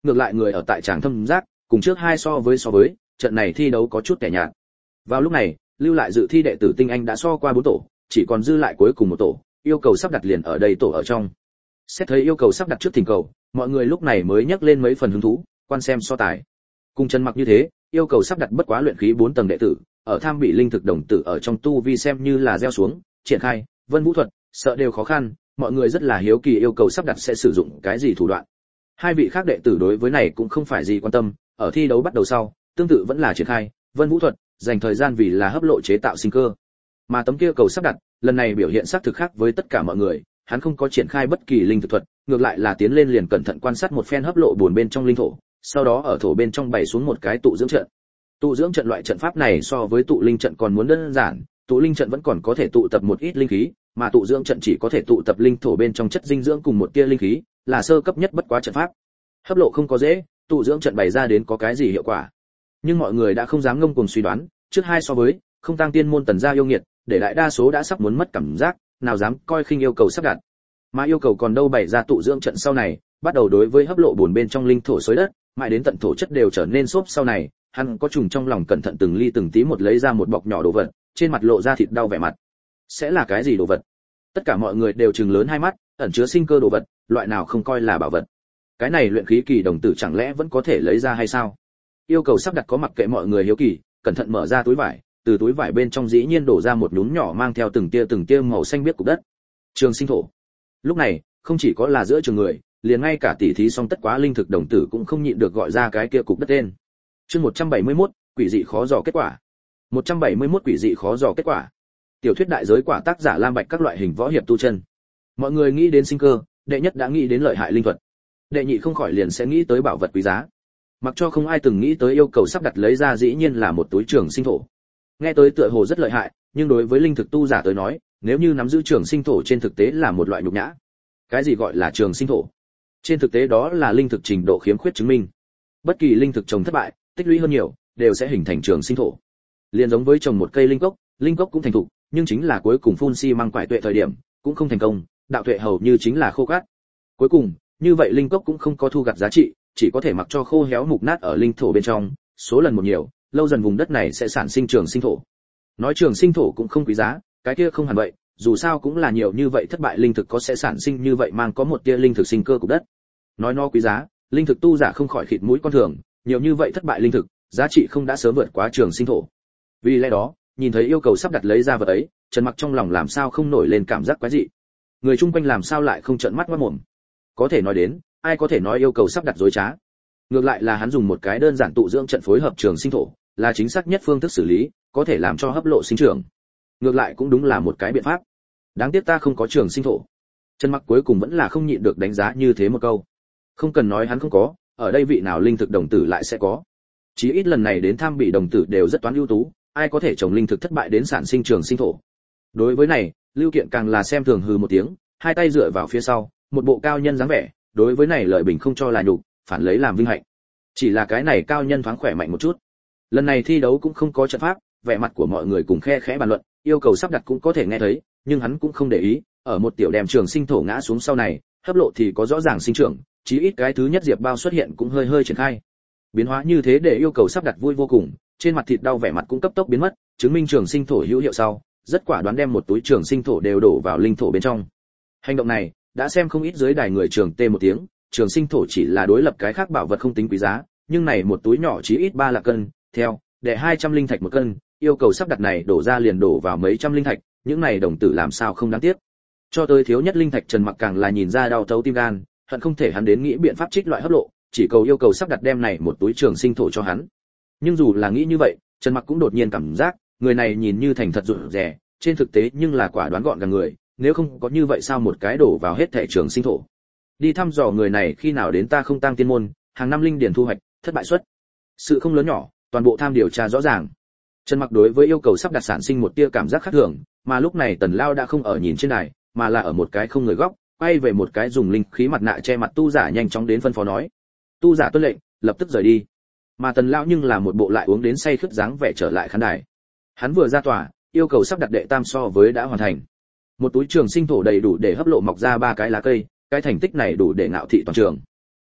ngược lại người ở tại tràng thâm giác, cùng trước hai so với so với, trận này thi đấu có chút kẻ nhạt. Vào lúc này, lưu lại dự thi đệ tử tinh anh đã so qua bốn tổ, chỉ còn dư lại cuối cùng một tổ, yêu cầu sắp đặt liền ở đây tổ ở trong. Xét thấy yêu cầu sắp đặt trước thỉnh cầu, mọi người lúc này mới nhắc lên mấy phần hứng thú, quan xem so tài. Cùng Trần Mặc như thế, yêu cầu sắp đặt bất quá luyện khí bốn tầng đệ tử, ở tham bị linh thực đồng tử ở trong tu vi xem như là gieo xuống, triển khai, vân vũ thuật, sợ đều khó khăn, mọi người rất là hiếu kỳ yêu cầu sắp đặt sẽ sử dụng cái gì thủ đoạn. Hai vị khác đệ tử đối với này cũng không phải gì quan tâm, ở thi đấu bắt đầu sau, tương tự vẫn là triển khai, vân vũ thuật, dành thời gian vì là hấp lộ chế tạo sinh cơ. Mà tấm kia cầu sắp đặt, lần này biểu hiện xác thực khác với tất cả mọi người, hắn không có triển khai bất kỳ linh thực thuật, ngược lại là tiến lên liền cẩn thận quan sát một phen hấp lộ buồn bên trong linh thổ, sau đó ở thổ bên trong bày xuống một cái tụ dưỡng trận. Tụ dưỡng trận loại trận pháp này so với tụ linh trận còn muốn đơn giản, tụ linh trận vẫn còn có thể tụ tập một ít linh khí, mà tụ dưỡng trận chỉ có thể tụ tập linh thổ bên trong chất dinh dưỡng cùng một tia linh khí, là sơ cấp nhất bất quá trận pháp. Hấp lộ không có dễ, tụ dưỡng trận bày ra đến có cái gì hiệu quả. Nhưng mọi người đã không dám ngông cuồng suy đoán, trước hai so với, không tăng tiên môn tần gia yêu nghiệt, để đại đa số đã sắp muốn mất cảm giác, nào dám coi khinh yêu cầu sắp đặt. Mà yêu cầu còn đâu bày ra tụ dưỡng trận sau này, bắt đầu đối với hấp lộ buồn bên trong linh thổ xới đất, mãi đến tận thổ chất đều trở nên xốp sau này, hắn có trùng trong lòng cẩn thận từng ly từng tí một lấy ra một bọc nhỏ đồ vật, trên mặt lộ ra thịt đau vẻ mặt. Sẽ là cái gì đồ vật? Tất cả mọi người đều trừng lớn hai mắt, ẩn chứa sinh cơ đồ vật, loại nào không coi là bảo vật. Cái này luyện khí kỳ đồng tử chẳng lẽ vẫn có thể lấy ra hay sao? Yêu cầu sắp đặt có mặc kệ mọi người hiếu kỳ, cẩn thận mở ra túi vải, từ túi vải bên trong dĩ nhiên đổ ra một nhúm nhỏ mang theo từng tia từng tia màu xanh biếc cục đất. Trường sinh thổ. Lúc này, không chỉ có là giữa trường người, liền ngay cả tỷ thí song tất quá linh thực đồng tử cũng không nhịn được gọi ra cái kia cục đất tên. Chương một trăm bảy mươi mốt, quỷ dị khó dò kết quả. một trăm bảy mươi mốt quỷ dị khó dò kết quả. Tiểu thuyết đại giới quả tác giả Lam Bạch các loại hình võ hiệp tu chân. Mọi người nghĩ đến sinh cơ, đệ nhất đã nghĩ đến lợi hại linh thuật. Đệ nhị không khỏi liền sẽ nghĩ tới bảo vật quý giá. Mặc cho không ai từng nghĩ tới yêu cầu sắp đặt lấy ra dĩ nhiên là một túi trường sinh thổ. Nghe tới tựa hồ rất lợi hại, nhưng đối với linh thực tu giả tới nói, nếu như nắm giữ trường sinh thổ trên thực tế là một loại nhục nhã. Cái gì gọi là trường sinh thổ? Trên thực tế đó là linh thực trình độ khiếm khuyết chứng minh. Bất kỳ linh thực trồng thất bại, tích lũy hơn nhiều, đều sẽ hình thành trường sinh thổ. Liên giống với trồng một cây linh cốc, linh cốc cũng thành thục, nhưng chính là cuối cùng phun xi si măng quải tuệ thời điểm, cũng không thành công, đạo tuệ hầu như chính là khô cát. Cuối cùng, như vậy linh cốc cũng không có thu gặt giá trị, chỉ có thể mặc cho khô héo mục nát ở linh thổ bên trong, số lần một nhiều, lâu dần vùng đất này sẽ sản sinh trường sinh thổ. Nói trường sinh thổ cũng không quý giá, cái kia không hẳn vậy, dù sao cũng là nhiều như vậy thất bại linh thực có sẽ sản sinh như vậy mang có một tia linh thực sinh cơ của đất. Nói nó quý giá, linh thực tu giả không khỏi khịt mũi con thường, nhiều như vậy thất bại linh thực, giá trị không đã sớm vượt quá trường sinh thổ. Vì lẽ đó, nhìn thấy yêu cầu sắp đặt lấy ra vật ấy, Trần Mặc trong lòng làm sao không nổi lên cảm giác quái dị. Người chung quanh làm sao lại không trợn mắt ngoác mồm. Có thể nói đến, ai có thể nói yêu cầu sắp đặt dối trá. Ngược lại là hắn dùng một cái đơn giản tụ dưỡng trận phối hợp trường sinh thổ, là chính xác nhất phương thức xử lý, có thể làm cho hấp lộ sinh trưởng. Ngược lại cũng đúng là một cái biện pháp. Đáng tiếc ta không có trường sinh thổ. Trần Mặc cuối cùng vẫn là không nhịn được đánh giá như thế một câu. Không cần nói hắn không có, ở đây vị nào linh thực đồng tử lại sẽ có. Chí ít lần này đến tham bị đồng tử đều rất toán ưu tú, ai có thể trồng linh thực thất bại đến sản sinh trường sinh thổ. Đối với này, Lưu Kiện càng là xem thường hừ một tiếng, hai tay dựa vào phía sau, một bộ cao nhân dáng vẻ, đối với này lợi bình không cho là nhục, phản lấy làm vinh hạnh. Chỉ là cái này cao nhân thoáng khỏe mạnh một chút. Lần này thi đấu cũng không có trận pháp, vẻ mặt của mọi người cùng khe khẽ bàn luận, yêu cầu sắp đặt cũng có thể nghe thấy, nhưng hắn cũng không để ý, ở một tiểu đèm trường sinh thổ ngã xuống sau này, hấp lộ thì có rõ ràng sinh trưởng, chí ít cái thứ nhất diệp bao xuất hiện cũng hơi hơi triển khai. Biến hóa như thế để yêu cầu sắp đặt vui vô cùng, trên mặt thịt đau vẻ mặt cũng cấp tốc biến mất, chứng minh trường sinh thổ hữu hiệu sau, rất quả đoán đem một túi trường sinh thổ đều đổ vào linh thổ bên trong. Hành động này đã xem không ít dưới đài người trường tê một tiếng, trường sinh thổ chỉ là đối lập cái khác bảo vật không tính quý giá, nhưng này một túi nhỏ chí ít ba là cân, theo, để hai trăm linh thạch một cân, yêu cầu sắp đặt này đổ ra liền đổ vào mấy trăm linh thạch, những này đồng tử làm sao không đáng tiếc. Cho tới thiếu nhất linh thạch Trần Mặc càng là nhìn ra đau thấu tim gan, hận không thể hắn đến nghĩ biện pháp trích loại hấp lộ, chỉ cầu yêu cầu sắp đặt đem này một túi trường sinh thổ cho hắn. Nhưng dù là nghĩ như vậy, Trần Mặc cũng đột nhiên cảm giác, người này nhìn như thành thật rụt rè, trên thực tế nhưng là quả đoán gọn gàng người, nếu không có như vậy sao một cái đổ vào hết thẻ trường sinh thổ. Đi thăm dò người này khi nào đến ta không tăng tiên môn, hàng năm linh điển thu hoạch, thất bại suất. Sự không lớn nhỏ, toàn bộ tham điều tra rõ ràng. Trần Mặc đối với yêu cầu sắp đặt sản sinh một tia cảm giác khác thường, mà lúc này Tần Lao đã không ở nhìn trên đài, mà là ở một cái không người góc, quay về một cái dùng linh khí mặt nạ che mặt tu giả nhanh chóng đến phân phó nói. Tu giả tuân lệnh, lập tức rời đi. Mà Tần Lao nhưng là một bộ lại uống đến say khướt dáng vẻ trở lại khán đài. Hắn vừa ra tòa, yêu cầu sắp đặt đệ tam so với đã hoàn thành. Một túi trường sinh thổ đầy đủ để hấp lộ mọc ra ba cái lá cây, cái thành tích này đủ để ngạo thị toàn trường.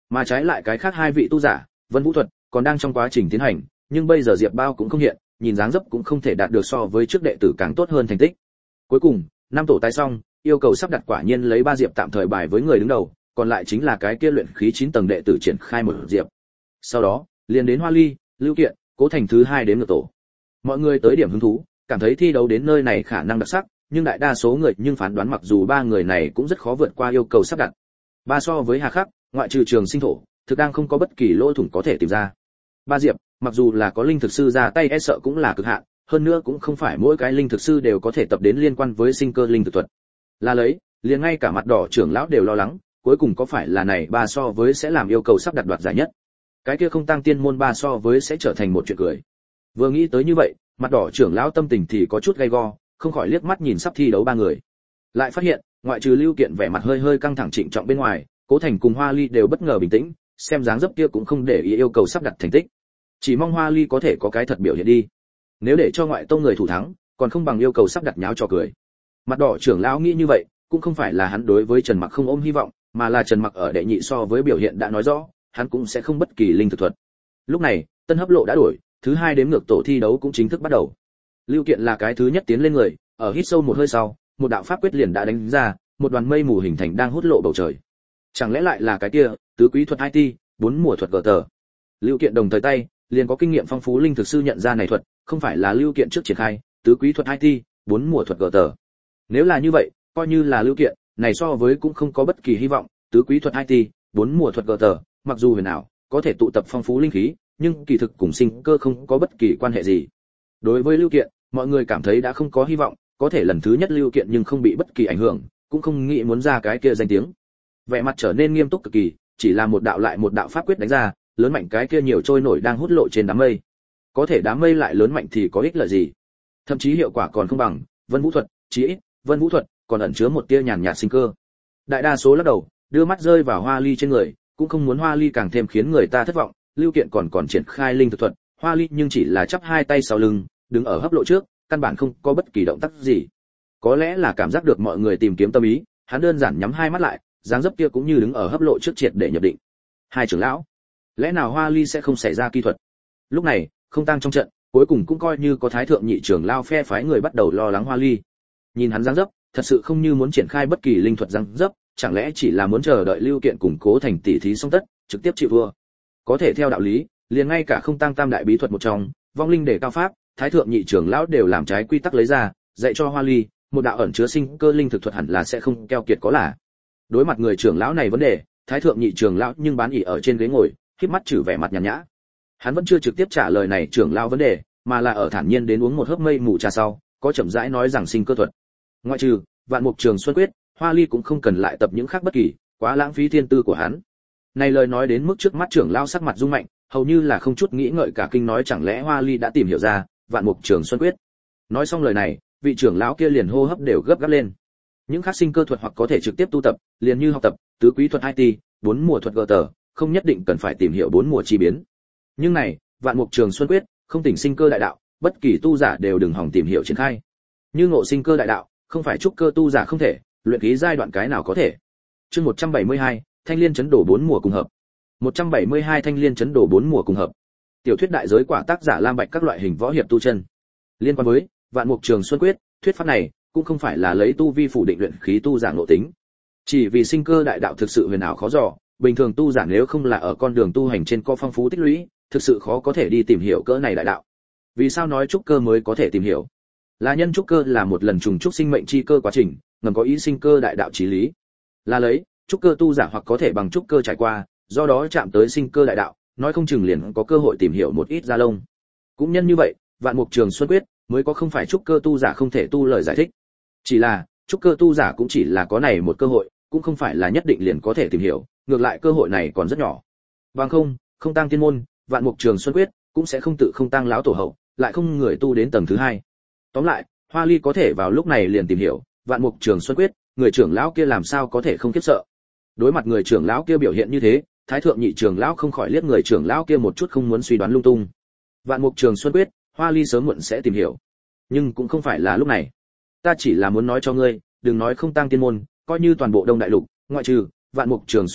Mà trái lại cái khác hai vị tu giả, Vân Vũ thuật còn đang trong quá trình tiến hành, nhưng bây giờ Diệp Bao cũng không hiện, nhìn dáng dấp cũng không thể đạt được so với trước đệ tử càng tốt hơn thành tích. Cuối cùng, năm tổ tái xong, yêu cầu sắp đặt quả nhiên lấy ba diệp tạm thời bài với người đứng đầu, còn lại chính là cái kia luyện khí chín tầng đệ tử triển khai một diệp. Sau đó, liền đến Hoa Ly, Lưu Kiện, Cố Thành thứ hai đến ngược tổ. Mọi người tới điểm hứng thú, cảm thấy thi đấu đến nơi này khả năng đặc sắc, nhưng đại đa số người nhưng phán đoán mặc dù ba người này cũng rất khó vượt qua yêu cầu sắp đặt. Ba so với Hà Khắc, ngoại trừ Trường Sinh thổ, thực đang không có bất kỳ lỗ thủng có thể tìm ra. Ba diệp, mặc dù là có linh thực sư ra tay e sợ cũng là cực hạn, hơn nữa cũng không phải mỗi cái linh thực sư đều có thể tập đến liên quan với sinh cơ linh thực thuật. Là lấy, liền ngay cả mặt đỏ trưởng lão đều lo lắng, cuối cùng có phải là này ba so với sẽ làm yêu cầu sắp đặt đoạt giải nhất. Cái kia không tăng tiên môn ba so với sẽ trở thành một chuyện cười. Vừa nghĩ tới như vậy, mặt đỏ trưởng lão tâm tình thì có chút gay go, không khỏi liếc mắt nhìn sắp thi đấu ba người. Lại phát hiện, ngoại trừ Lưu Kiện vẻ mặt hơi hơi căng thẳng trịnh trọng bên ngoài, Cố Thành cùng Hoa Ly đều bất ngờ bình tĩnh, xem dáng dấp kia cũng không để ý yêu cầu sắp đặt thành tích. Chỉ mong Hoa Ly có thể có cái thật biểu hiện đi. Nếu để cho ngoại tông người thủ thắng, còn không bằng yêu cầu sắp đặt nháo cho cười. Mặt đỏ trưởng lão nghĩ như vậy, cũng không phải là hắn đối với Trần Mặc không ôm hy vọng, mà là Trần Mặc ở đệ nhị so với biểu hiện đã nói rõ, hắn cũng sẽ không bất kỳ linh thực thuật. Lúc này, tân hấp lộ đã đổi, thứ hai đếm ngược tổ thi đấu cũng chính thức bắt đầu. Lưu Kiện là cái thứ nhất tiến lên người, ở hít sâu một hơi sau, một đạo pháp quyết liền đã đánh ra, một đoàn mây mù hình thành đang hút lộ bầu trời. Chẳng lẽ lại là cái kia, tứ quý thuật i tê, bốn mùa thuật gờ tờ. Lưu Kiện đồng thời tay, liền có kinh nghiệm phong phú linh thực sư nhận ra này thuật, không phải là Lưu Kiện trước triển khai, tứ quý thuật i tê, bốn mùa thuật gờ tờ. Nếu là như vậy, coi như là Lưu Kiện, này so với cũng không có bất kỳ hy vọng, tứ quý thuật i tê, bốn mùa thuật gờ tờ, mặc dù huyền ảo, có thể tụ tập phong phú linh khí, nhưng kỳ thực cùng sinh cơ không có bất kỳ quan hệ gì. Đối với Lưu Kiện, mọi người cảm thấy đã không có hy vọng, có thể lần thứ nhất Lưu Kiện nhưng không bị bất kỳ ảnh hưởng, cũng không nghĩ muốn ra cái kia danh tiếng. Vẻ mặt trở nên nghiêm túc cực kỳ, chỉ là một đạo lại một đạo pháp quyết đánh ra, lớn mạnh cái kia nhiều trôi nổi đang hút lộ trên đám mây. Có thể đám mây lại lớn mạnh thì có ích lợi gì? Thậm chí hiệu quả còn không bằng Vân Vũ thuật, chí ít, Vân Vũ thuật còn ẩn chứa một tia nhàn nhạt sinh cơ. Đại đa số lắc đầu, đưa mắt rơi vào Hoa Ly trên người, cũng không muốn Hoa Ly càng thêm khiến người ta thất vọng. Lưu Kiện còn còn triển khai linh thực thuật, Hoa Ly nhưng chỉ là chắp hai tay sau lưng, đứng ở hấp lộ trước, căn bản không có bất kỳ động tác gì. Có lẽ là cảm giác được mọi người tìm kiếm tâm ý, hắn đơn giản nhắm hai mắt lại, dáng dấp kia cũng như đứng ở hấp lộ trước triệt để nhập định. Hai trưởng lão, lẽ nào Hoa Ly sẽ không xảy ra kỳ thuật? Lúc này, không tăng trong trận, cuối cùng cũng coi như có thái thượng nhị trưởng lao phe phái người bắt đầu lo lắng Hoa Ly. Nhìn hắn dáng dấp, thật sự không như muốn triển khai bất kỳ linh thuật dáng dấp, chẳng lẽ chỉ là muốn chờ đợi Lưu Kiện củng cố thành tỷ thí xong tất, trực tiếp chịu thua. Có thể theo đạo lý, liền ngay cả không tăng tam đại bí thuật một trong, vong linh để cao pháp, thái thượng nhị trưởng lão đều làm trái quy tắc lấy ra, dạy cho Hoa Ly, một đạo ẩn chứa sinh cơ linh thực thuật hẳn là sẽ không keo kiệt có là. Đối mặt người trưởng lão này vấn đề, thái thượng nhị trưởng lão nhưng bán ỉ ở trên ghế ngồi, khép mắt trừ vẻ mặt nhàn nhã. Hắn vẫn chưa trực tiếp trả lời này trưởng lão vấn đề, mà là ở thản nhiên đến uống một hớp mây mù trà sau, có chậm rãi nói rằng sinh cơ thuật. Ngoại trừ Vạn Mục Trường Xuân quyết, Hoa Ly cũng không cần lại tập những khác bất kỳ, quá lãng phí thiên tư của hắn. Này lời nói đến mức trước mắt trưởng lão sắc mặt rung mạnh, hầu như là không chút nghĩ ngợi cả kinh nói chẳng lẽ Hoa Ly đã tìm hiểu ra Vạn Mục Trường Xuân quyết. Nói xong lời này, vị trưởng lão kia liền hô hấp đều gấp gáp lên. Những khác sinh cơ thuật hoặc có thể trực tiếp tu tập, liền như học tập tứ quý thuật i tê, bốn mùa thuật gờ tờ, không nhất định cần phải tìm hiểu bốn mùa chi biến. Nhưng này, Vạn Mục Trường Xuân quyết, không tỉnh sinh cơ đại đạo, bất kỳ tu giả đều đừng hòng tìm hiểu triển khai. Như ngộ sinh cơ đại đạo, không phải trúc cơ tu giả không thể, luyện khí giai đoạn cái nào có thể. Chương một trăm bảy mươi hai, Thanh Liên chấn đổ bốn mùa cùng hợp. một trăm bảy mươi hai Thanh Liên chấn đổ bốn mùa cùng hợp. Tiểu thuyết đại giới quả tác giả Lam Bạch các loại hình võ hiệp tu chân. Liên quan với Vạn Mục Trường Xuân quyết, thuyết pháp này cũng không phải là lấy tu vi phủ định luyện khí tu giả ngộ tính. Chỉ vì sinh cơ đại đạo thực sự huyền ảo khó dò, bình thường tu giả nếu không là ở con đường tu hành trên có phong phú tích lũy, thực sự khó có thể đi tìm hiểu cỡ này đại đạo. Vì sao nói trúc cơ mới có thể tìm hiểu? Là nhân trúc cơ là một lần trùng trúc sinh mệnh chi cơ quá trình, ngầm có ý sinh cơ đại đạo chí lý. Là lấy, trúc cơ tu giả hoặc có thể bằng trúc cơ trải qua, do đó chạm tới sinh cơ đại đạo, nói không chừng liền có cơ hội tìm hiểu một ít gia lông. Cũng nhân như vậy, Vạn Mục Trường Xuân quyết mới có không phải trúc cơ tu giả không thể tu lời giải thích. Chỉ là, trúc cơ tu giả cũng chỉ là có này một cơ hội, cũng không phải là nhất định liền có thể tìm hiểu, ngược lại cơ hội này còn rất nhỏ. Bằng không, không tăng tiên môn, Vạn Mục Trường Xuân quyết cũng sẽ không tự không tăng lão tổ hậu, lại không người tu đến tầng thứ hai. Tóm lại, Hoa Ly có thể vào lúc này liền tìm hiểu Vạn Mục Trường Xuân quyết, người trưởng lão kia làm sao có thể không khiếp sợ. Đối mặt người trưởng lão kia biểu hiện như thế, thái thượng nhị trưởng lão không khỏi liếc người trưởng lão kia một chút không muốn suy đoán lung tung. Vạn Mục Trường Xuân quyết, Hoa Ly sớm muộn sẽ tìm hiểu, nhưng cũng không phải là lúc này. Ta chỉ là muốn nói cho ngươi, đừng nói không tăng tiên môn, coi như toàn bộ Đông Đại Lục, ngoại trừ Vạn Mục Trường Xuân quyết,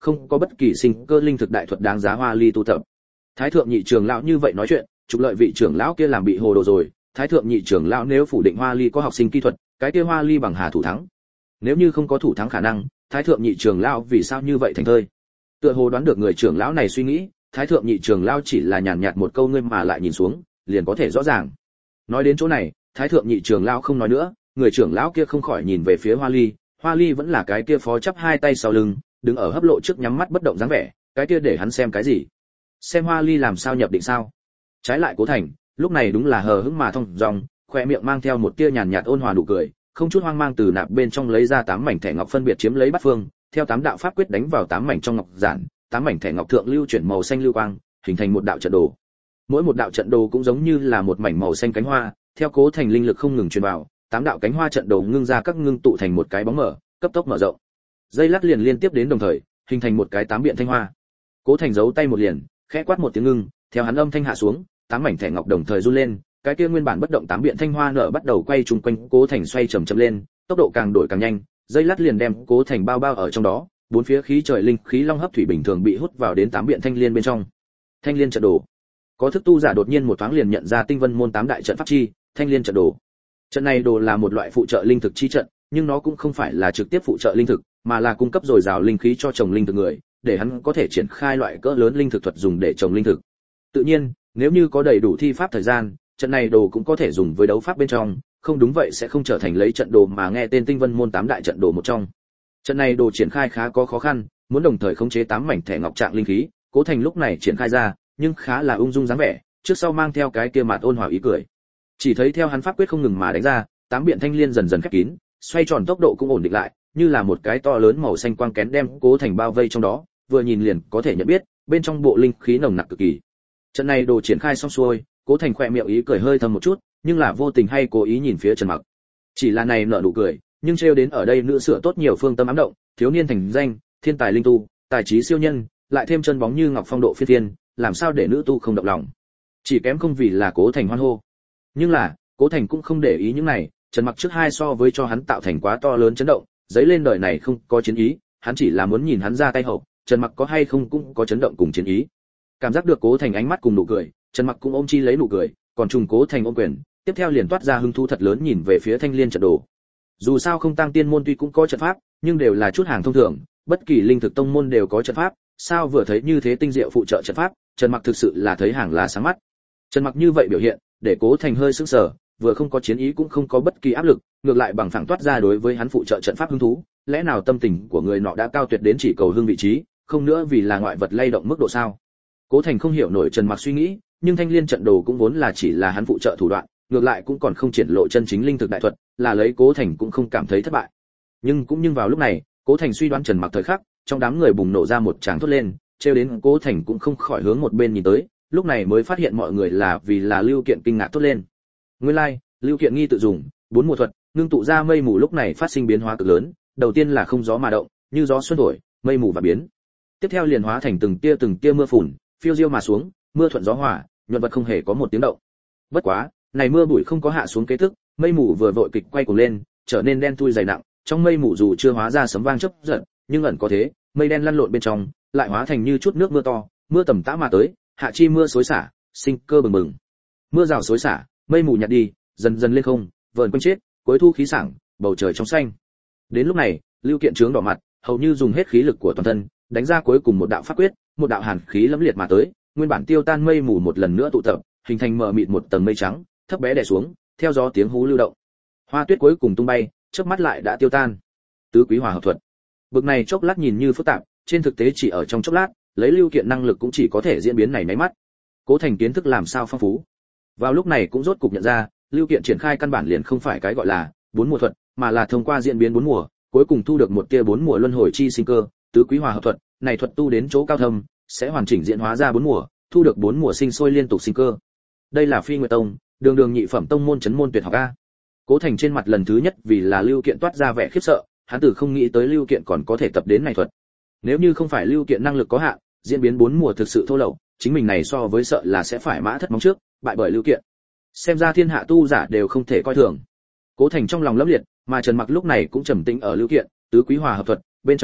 không có bất kỳ sinh cơ linh thực đại thuật đáng giá Hoa Ly tu tập. Thái thượng nhị trưởng lão như vậy nói chuyện, trục lợi vị trưởng lão kia làm bị hồ đồ rồi. Thái thượng nhị trưởng lão nếu phủ định Hoa Ly có học sinh kỹ thuật, cái kia Hoa Ly bằng hà thủ thắng. Nếu như không có thủ thắng khả năng, Thái thượng nhị trưởng lão vì sao như vậy thành thơi? Tựa hồ đoán được người trưởng lão này suy nghĩ, Thái thượng nhị trưởng lão chỉ là nhàn nhạt một câu ngươi mà lại nhìn xuống, liền có thể rõ ràng. Nói đến chỗ này, Thái thượng nhị trưởng lão không nói nữa, người trưởng lão kia không khỏi nhìn về phía Hoa Ly, Hoa Ly vẫn là cái kia phó chắp hai tay sau lưng, đứng ở hấp lộ trước nhắm mắt bất động dáng vẻ, cái kia để hắn xem cái gì? Xem Hoa Ly làm sao nhập định sao? Trái lại Cố Thành, lúc này đúng là hờ hững mà thông dong, khoe miệng mang theo một tia nhàn nhạt ôn hòa nụ cười, không chút hoang mang từ nạp bên trong lấy ra tám mảnh thẻ ngọc phân biệt chiếm lấy bát phương, theo tám đạo pháp quyết đánh vào tám mảnh trong ngọc giản, tám mảnh thẻ ngọc thượng lưu chuyển màu xanh lưu quang, hình thành một đạo trận đồ. Mỗi một đạo trận đồ cũng giống như là một mảnh màu xanh cánh hoa, theo Cố Thành linh lực không ngừng truyền vào, tám đạo cánh hoa trận đồ ngưng ra các ngưng tụ thành một cái bóng mở, cấp tốc mở rộng. Dây lát liền liên tiếp đến đồng thời, hình thành một cái tám biện thanh hoa. Cố Thành giấu tay một liền, khẽ quát một tiếng ngưng, theo hắn âm thanh hạ xuống, tám mảnh thẻ ngọc đồng thời run lên, cái kia nguyên bản bất động tám biện thanh hoa nở bắt đầu quay trùng quanh Cố Thành xoay chậm chậm lên, tốc độ càng đổi càng nhanh, dây lát liền đem Cố Thành bao bao ở trong đó, bốn phía khí trời linh khí long hấp thủy bình thường bị hút vào đến tám biện thanh liên bên trong. Thanh liên trận đồ. Có thức tu giả đột nhiên một thoáng liền nhận ra Tinh Vân môn tám đại trận pháp chi, thanh liên trận đồ. Trận này đồ là một loại phụ trợ linh thực chi trận, nhưng nó cũng không phải là trực tiếp phụ trợ linh thực, mà là cung cấp dồi dào linh khí cho trồng linh thực người, để hắn có thể triển khai loại cỡ lớn linh thực thuật dùng để trồng linh thực. Tự nhiên, nếu như có đầy đủ thi pháp thời gian, trận này đồ cũng có thể dùng với đấu pháp bên trong, không đúng vậy sẽ không trở thành lấy trận đồ mà nghe tên Tinh Vân môn tám đại trận đồ một trong. Trận này đồ triển khai khá có khó khăn, muốn đồng thời khống chế tám mảnh thẻ ngọc trạng linh khí, Cố Thành lúc này triển khai ra, nhưng khá là ung dung dáng vẻ, trước sau mang theo cái kia mặt ôn hòa ý cười. Chỉ thấy theo hắn pháp quyết không ngừng mà đánh ra, tám biện thanh liên dần dần khép kín, xoay tròn tốc độ cũng ổn định lại, như là một cái to lớn màu xanh quang kén đem Cố Thành bao vây trong đó, vừa nhìn liền có thể nhận biết, bên trong bộ linh khí nồng nặc cực kỳ. Trận này đồ triển khai xong xuôi, Cố Thành khẽ miệng ý cười hơi thầm một chút, nhưng là vô tình hay cố ý nhìn phía Trần Mặc. Chỉ là này nở nụ cười, nhưng trêu đến ở đây nữ sửa tốt nhiều phương tâm ám động, thiếu niên thành danh, thiên tài linh tu, tài trí siêu nhân, lại thêm chân bóng như ngọc phong độ phi thiên, làm sao để nữ tu không động lòng. Chỉ kém không vì là Cố Thành hoan hô. Nhưng là, Cố Thành cũng không để ý những này, Trần Mặc trước hai so với cho hắn tạo thành quá to lớn chấn động, giấy lên đời này không có chiến ý, hắn chỉ là muốn nhìn hắn ra tay hậu, Trần Mặc có hay không cũng có chấn động cùng chiến ý. Cảm giác được Cố Thành ánh mắt cùng nụ cười, Trần Mặc cũng ôm chi lấy nụ cười, còn trùng Cố Thành ôm quyền, tiếp theo liền toát ra hứng thú thật lớn nhìn về phía thanh liên trận đồ. Dù sao không tăng tiên môn tuy cũng có trận pháp, nhưng đều là chút hàng thông thường, bất kỳ linh thực tông môn đều có trận pháp, sao vừa thấy như thế tinh diệu phụ trợ trận pháp, Trần Mặc thực sự là thấy hàng là sáng mắt. Trần Mặc như vậy biểu hiện, để Cố Thành hơi sững sờ, vừa không có chiến ý cũng không có bất kỳ áp lực, ngược lại bằng phẳng toát ra đối với hắn phụ trợ trận pháp hứng thú, lẽ nào tâm tình của người nọ đã cao tuyệt đến chỉ cầu hương vị trí, không nữa vì là ngoại vật lay động mức độ sao? Cố Thành không hiểu nổi Trần Mặc suy nghĩ, nhưng thanh liên trận đồ cũng vốn là chỉ là hắn phụ trợ thủ đoạn, ngược lại cũng còn không triển lộ chân chính linh thực đại thuật, là lấy Cố Thành cũng không cảm thấy thất bại. Nhưng cũng nhưng vào lúc này, Cố Thành suy đoán Trần Mặc thời khắc, trong đám người bùng nổ ra một tràng thốt lên, trêu đến Cố Thành cũng không khỏi hướng một bên nhìn tới, lúc này mới phát hiện mọi người là vì là Lưu Kiện kinh ngạc thốt lên. Nguyên lai, like, Lưu Kiện nghi tự dùng bốn mùa thuật, ngưng tụ ra mây mù lúc này phát sinh biến hóa cực lớn, đầu tiên là không gió mà động, như gió xuân thổi, mây mù và biến. Tiếp theo liền hóa thành từng tia từng tia mưa phùn, phiêu diêu mà xuống, mưa thuận gió hòa, nhuận vật không hề có một tiếng động. Bất quá, này mưa bụi không có hạ xuống kế tức, mây mù vừa vội kịch quay cuồng lên, trở nên đen thui dày nặng, trong mây mù dù chưa hóa ra sấm vang chớp giật, nhưng ẩn có thế, mây đen lăn lộn bên trong, lại hóa thành như chút nước mưa to, mưa tầm tã mà tới, hạ chi mưa xối xả, sinh cơ bừng bừng. Mưa rào xối xả, mây mù nhạt đi, dần dần lên không, vờn quanh chết, cuối thu khí sảng, bầu trời trong xanh. Đến lúc này, Lưu Kiện trướng đỏ mặt, hầu như dùng hết khí lực của toàn thân, đánh ra cuối cùng một đạo pháp quyết, một đạo hàn khí lẫm liệt mà tới, nguyên bản tiêu tan mây mù một lần nữa tụ tập, hình thành mờ mịt một tầng mây trắng, thấp bé đè xuống, theo gió tiếng hú lưu động. Hoa tuyết cuối cùng tung bay, chớp mắt lại đã tiêu tan. Tứ quý hòa hợp thuật. Bực này chốc lát nhìn như phức tạp, trên thực tế chỉ ở trong chốc lát, lấy Lưu Kiện năng lực cũng chỉ có thể diễn biến này máy mắt. Cố Thành kiến thức làm sao phong phú. Vào lúc này cũng rốt cục nhận ra, Lưu Kiện triển khai căn bản liền không phải cái gọi là bốn mùa thuật, mà là thông qua diễn biến bốn mùa, cuối cùng thu được một tia bốn mùa luân hồi chi sinh cơ, tứ quý hòa hợp thuật, này thuật tu đến chỗ cao thâm, sẽ hoàn chỉnh diễn hóa ra bốn mùa, thu được bốn mùa sinh sôi liên tục sinh cơ. Đây là Phi Nguyệt Tông, đường đường nhị phẩm tông môn chấn môn tuyệt học a. Cố Thành trên mặt lần thứ nhất vì là Lưu Kiện toát ra vẻ khiếp sợ, hắn tử không nghĩ tới Lưu Kiện còn có thể tập đến này thuật. Nếu như không phải Lưu Kiện năng lực có hạn, diễn biến bốn mùa thực sự thô lậu, chính mình này so với sợ là sẽ phải mã thất móng trước, bại bởi Lưu Kiện. Xem ra thiên hạ tu giả đều không thể coi thường. Cố Thành trong lòng lấp liệt, mà Trần Mặc lúc này cũng trầm tĩnh ở Lưu Kiện, tứ quý hòa hợp thuật bên trong,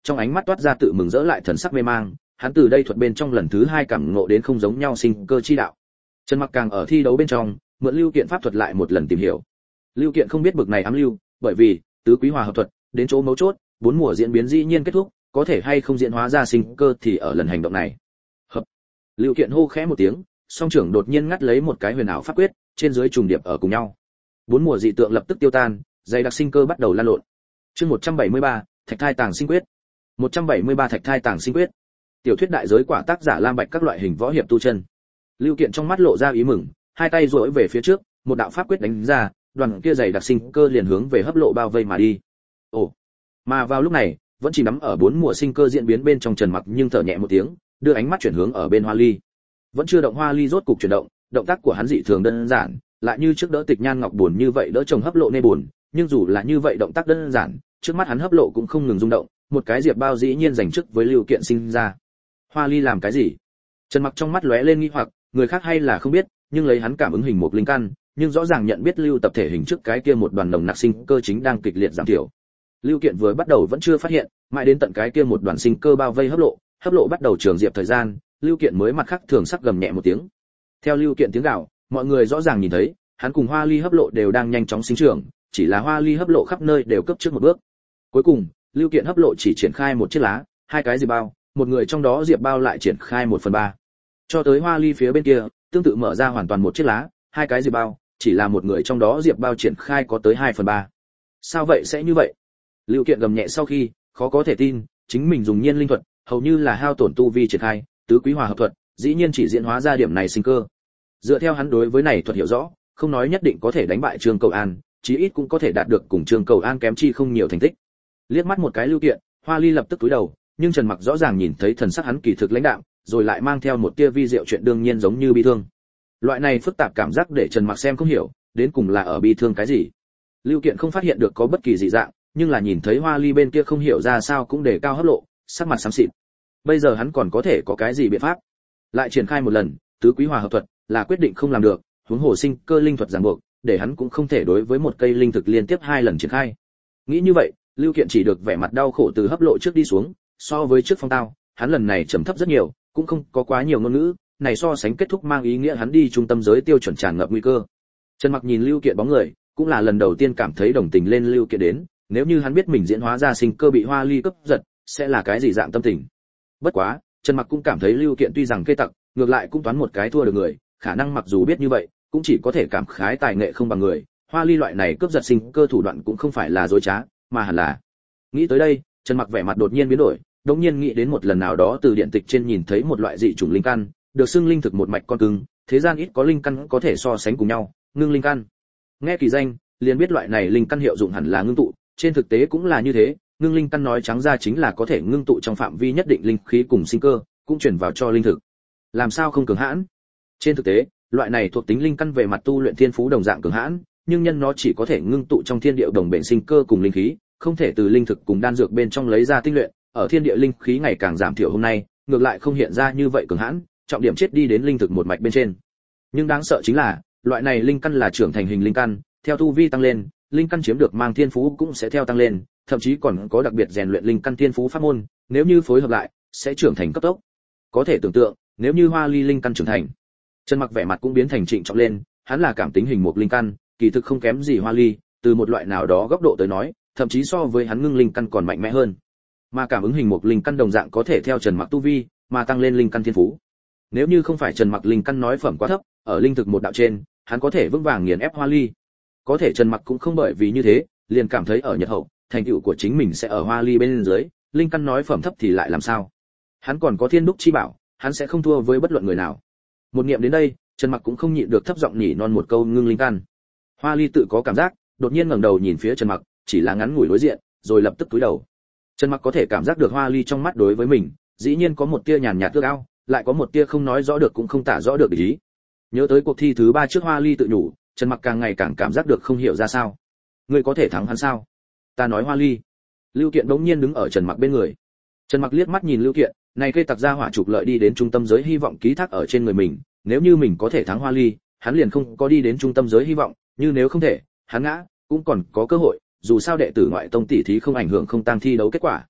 trong ánh mắt toát ra tự mừng rỡ lại thần sắc mê mang, hắn từ đây thuật bên trong lần thứ hai cảm ngộ đến không giống nhau sinh cơ chi đạo. Trần Mặc càng ở thi đấu bên trong, mượn Lưu Kiện pháp thuật lại một lần tìm hiểu. Lưu Kiện không biết bực này ám lưu, bởi vì tứ quý hòa hợp thuật, đến chỗ mấu chốt, bốn mùa diễn biến dĩ nhiên kết thúc, có thể hay không diễn hóa ra sinh cơ thì ở lần hành động này. Hợp. Lưu Kiện hô khẽ một tiếng, song trưởng đột nhiên ngắt lấy một cái huyền ảo pháp quyết, trên dưới trùng điệp ở cùng nhau. Bốn mùa dị tượng lập tức tiêu tan, dày đặc sinh cơ bắt đầu lan lộn. Chương một trăm bảy mươi ba, Thạch Thai Tàng Sinh Quyết. một trăm bảy mươi ba Thạch Thai Tàng Sinh Quyết. Tiểu thuyết đại giới quả tác giả Lam Bạch các loại hình võ hiệp tu chân. Lưu Kiện trong mắt lộ ra ý mừng, hai tay duỗi về phía trước, một đạo pháp quyết đánh ra, đoàn kia dày đặc sinh cơ liền hướng về hấp lộ bao vây mà đi. Ồ. Mà vào lúc này, vẫn chỉ nắm ở bốn mùa sinh cơ diễn biến bên trong Trần Mặc nhưng thở nhẹ một tiếng, đưa ánh mắt chuyển hướng ở bên Hoa Ly. Vẫn chưa động Hoa Ly rốt cục chuyển động, động tác của hắn dị thường đơn giản, lại như trước đỡ Tịch Nhan Ngọc buồn như vậy đỡ chồng hấp lộ nê buồn, nhưng dù là như vậy động tác đơn giản, trước mắt hắn hấp lộ cũng không ngừng rung động, một cái diệp bao dĩ nhiên giành trước với Lưu Kiện sinh ra. Hoa Ly làm cái gì? Trần Mặc trong mắt lóe lên nghi hoặc, người khác hay là không biết, nhưng lấy hắn cảm ứng hình một linh căn, nhưng rõ ràng nhận biết Lưu tập thể hình trước cái kia một đoàn nồng nặc sinh cơ chính đang kịch liệt giảm thiểu. Lưu Kiện vừa bắt đầu vẫn chưa phát hiện, mãi đến tận cái kia một đoàn sinh cơ bao vây hấp lộ, hấp lộ bắt đầu trường diệp thời gian, Lưu Kiện mới mặt khác thường sắc gầm nhẹ một tiếng. Theo Lưu Kiện tiếng gào, mọi người rõ ràng nhìn thấy, hắn cùng Hoa Ly hấp lộ đều đang nhanh chóng sinh trưởng, chỉ là Hoa Ly hấp lộ khắp nơi đều cấp trước một bước. Cuối cùng, Lưu Kiện hấp lộ chỉ triển khai một chiếc lá, hai cái diệp bao, một người trong đó diệp bao lại triển khai một phần ba. Cho tới Hoa Ly phía bên kia, tương tự mở ra hoàn toàn một chiếc lá, hai cái diệp bao, chỉ là một người trong đó diệp bao triển khai có tới hai phần ba. Sao vậy sẽ như vậy? Lưu Kiện gầm nhẹ sau khi, khó có thể tin, chính mình dùng nhiên linh thuật, hầu như là hao tổn tu vi triển khai, tứ quý hòa hợp thuật, dĩ nhiên chỉ diễn hóa ra điểm này sinh cơ. Dựa theo hắn đối với này thuật hiểu rõ, không nói nhất định có thể đánh bại Trương Cầu An, chí ít cũng có thể đạt được cùng Trương Cầu An kém chi không nhiều thành tích. Liếc mắt một cái Lưu Kiện, Hoa Ly lập tức cúi đầu, nhưng Trần Mặc rõ ràng nhìn thấy thần sắc hắn kỳ thực lãnh đạm, rồi lại mang theo một tia vi diệu chuyện đương nhiên giống như bi thương. Loại này phức tạp cảm giác để Trần Mặc xem không hiểu, đến cùng là ở bi thương cái gì. Lưu Kiện không phát hiện được có bất kỳ dị dạng, nhưng là nhìn thấy Hoa Ly bên kia không hiểu ra sao cũng để cao hấp lộ, sắc mặt xám xịt. Bây giờ hắn còn có thể có cái gì biện pháp? Lại triển khai một lần, tứ quý hòa hợp thuật là quyết định không làm được, huống hồ sinh cơ linh thuật ràng buộc, để hắn cũng không thể đối với một cây linh thực liên tiếp hai lần triển khai. Nghĩ như vậy, Lưu Kiện chỉ được vẻ mặt đau khổ từ hấp lộ trước đi xuống, so với trước phong tao, hắn lần này trầm thấp rất nhiều, cũng không có quá nhiều ngôn ngữ, này so sánh kết thúc mang ý nghĩa hắn đi trung tâm giới tiêu chuẩn tràn ngập nguy cơ. Trần Mặc nhìn Lưu Kiện bóng người, cũng là lần đầu tiên cảm thấy đồng tình lên Lưu Kiện đến, nếu như hắn biết mình diễn hóa ra sinh cơ bị Hoa Ly cướp giật, sẽ là cái gì dạng tâm tình. Bất quá, Trần Mặc cũng cảm thấy Lưu Kiện tuy rằng kê tặc, ngược lại cũng toán một cái thua được người, khả năng mặc dù biết như vậy, cũng chỉ có thể cảm khái tài nghệ không bằng người, Hoa Ly loại này cướp giật sinh cơ thủ đoạn cũng không phải là dối trá, mà hẳn là. Nghĩ tới đây, Trần Mặc vẻ mặt đột nhiên biến đổi, đột nhiên nghĩ đến một lần nào đó từ điện tịch trên nhìn thấy một loại dị chủng linh căn, được xưng linh thực một mạch con cưng, thế gian ít có linh căn có thể so sánh cùng nhau, ngưng linh căn. Nghe kỳ danh, liền biết loại này linh căn hiệu dụng hẳn là ngưng tụ, trên thực tế cũng là như thế, ngưng linh căn nói trắng ra chính là có thể ngưng tụ trong phạm vi nhất định linh khí cùng sinh cơ, cũng chuyển vào cho linh thực. Làm sao không cường hãn? Trên thực tế, loại này thuộc tính linh căn về mặt tu luyện thiên phú đồng dạng cường hãn, nhưng nhân nó chỉ có thể ngưng tụ trong thiên địa đồng bền sinh cơ cùng linh khí, không thể từ linh thực cùng đan dược bên trong lấy ra tinh luyện, ở thiên địa linh khí ngày càng giảm thiểu hôm nay, ngược lại không hiện ra như vậy cường hãn, trọng điểm chết đi đến linh thực một mạch bên trên. Nhưng đáng sợ chính là, loại này linh căn là trưởng thành hình linh căn, theo tu vi tăng lên, linh căn chiếm được mang thiên phú cũng sẽ theo tăng lên, thậm chí còn có đặc biệt rèn luyện linh căn thiên phú pháp môn, nếu như phối hợp lại, sẽ trưởng thành cấp tốc. Có thể tưởng tượng, nếu như Hoa Ly linh căn trưởng thành, Trần Mặc vẻ mặt cũng biến thành trịnh trọng lên, hắn là cảm tính hình một linh căn, kỳ thực không kém gì Hoa Ly, từ một loại nào đó góc độ tới nói, thậm chí so với hắn ngưng linh căn còn mạnh mẽ hơn. Mà cảm ứng hình một linh căn đồng dạng có thể theo Trần Mặc tu vi, mà tăng lên linh căn thiên phú. Nếu như không phải Trần Mặc linh căn nói phẩm quá thấp, ở linh thực một đạo trên, hắn có thể vững vàng nghiền ép Hoa Ly. Có thể Trần Mặc cũng không bởi vì như thế, liền cảm thấy ở Nhật hậu, thành tựu của chính mình sẽ ở Hoa Ly bên dưới, linh căn nói phẩm thấp thì lại làm sao? Hắn còn có thiên đúc chi bảo, hắn sẽ không thua với bất luận người nào. Một niệm đến đây, Trần Mặc cũng không nhịn được thấp giọng nhỉ non một câu ngưng linh căn. Hoa Ly tự có cảm giác, đột nhiên ngẩng đầu nhìn phía Trần Mặc, chỉ là ngắn ngủi đối diện, rồi lập tức cúi đầu. Trần Mặc có thể cảm giác được Hoa Ly trong mắt đối với mình, dĩ nhiên có một tia nhàn nhạt ước ao, lại có một tia không nói rõ được cũng không tả rõ được ý. Nhớ tới cuộc thi thứ ba trước Hoa Ly tự nhủ, Trần Mặc càng ngày càng cảm giác được không hiểu ra sao. Ngươi có thể thắng hắn sao? Ta nói Hoa Ly. Lưu Kiện đống nhiên đứng ở Trần Mặc bên người. Trần Mặc liếc mắt nhìn Lưu Kiện, này cây tặc ra hỏa trục lợi đi đến trung tâm giới hy vọng ký thác ở trên người mình, nếu như mình có thể thắng Hoa Ly, hắn liền không có đi đến trung tâm giới hy vọng, như nếu không thể, hắn ngã, cũng còn có cơ hội, dù sao đệ tử ngoại tông tỷ thí không ảnh hưởng không tăng thi đấu kết quả.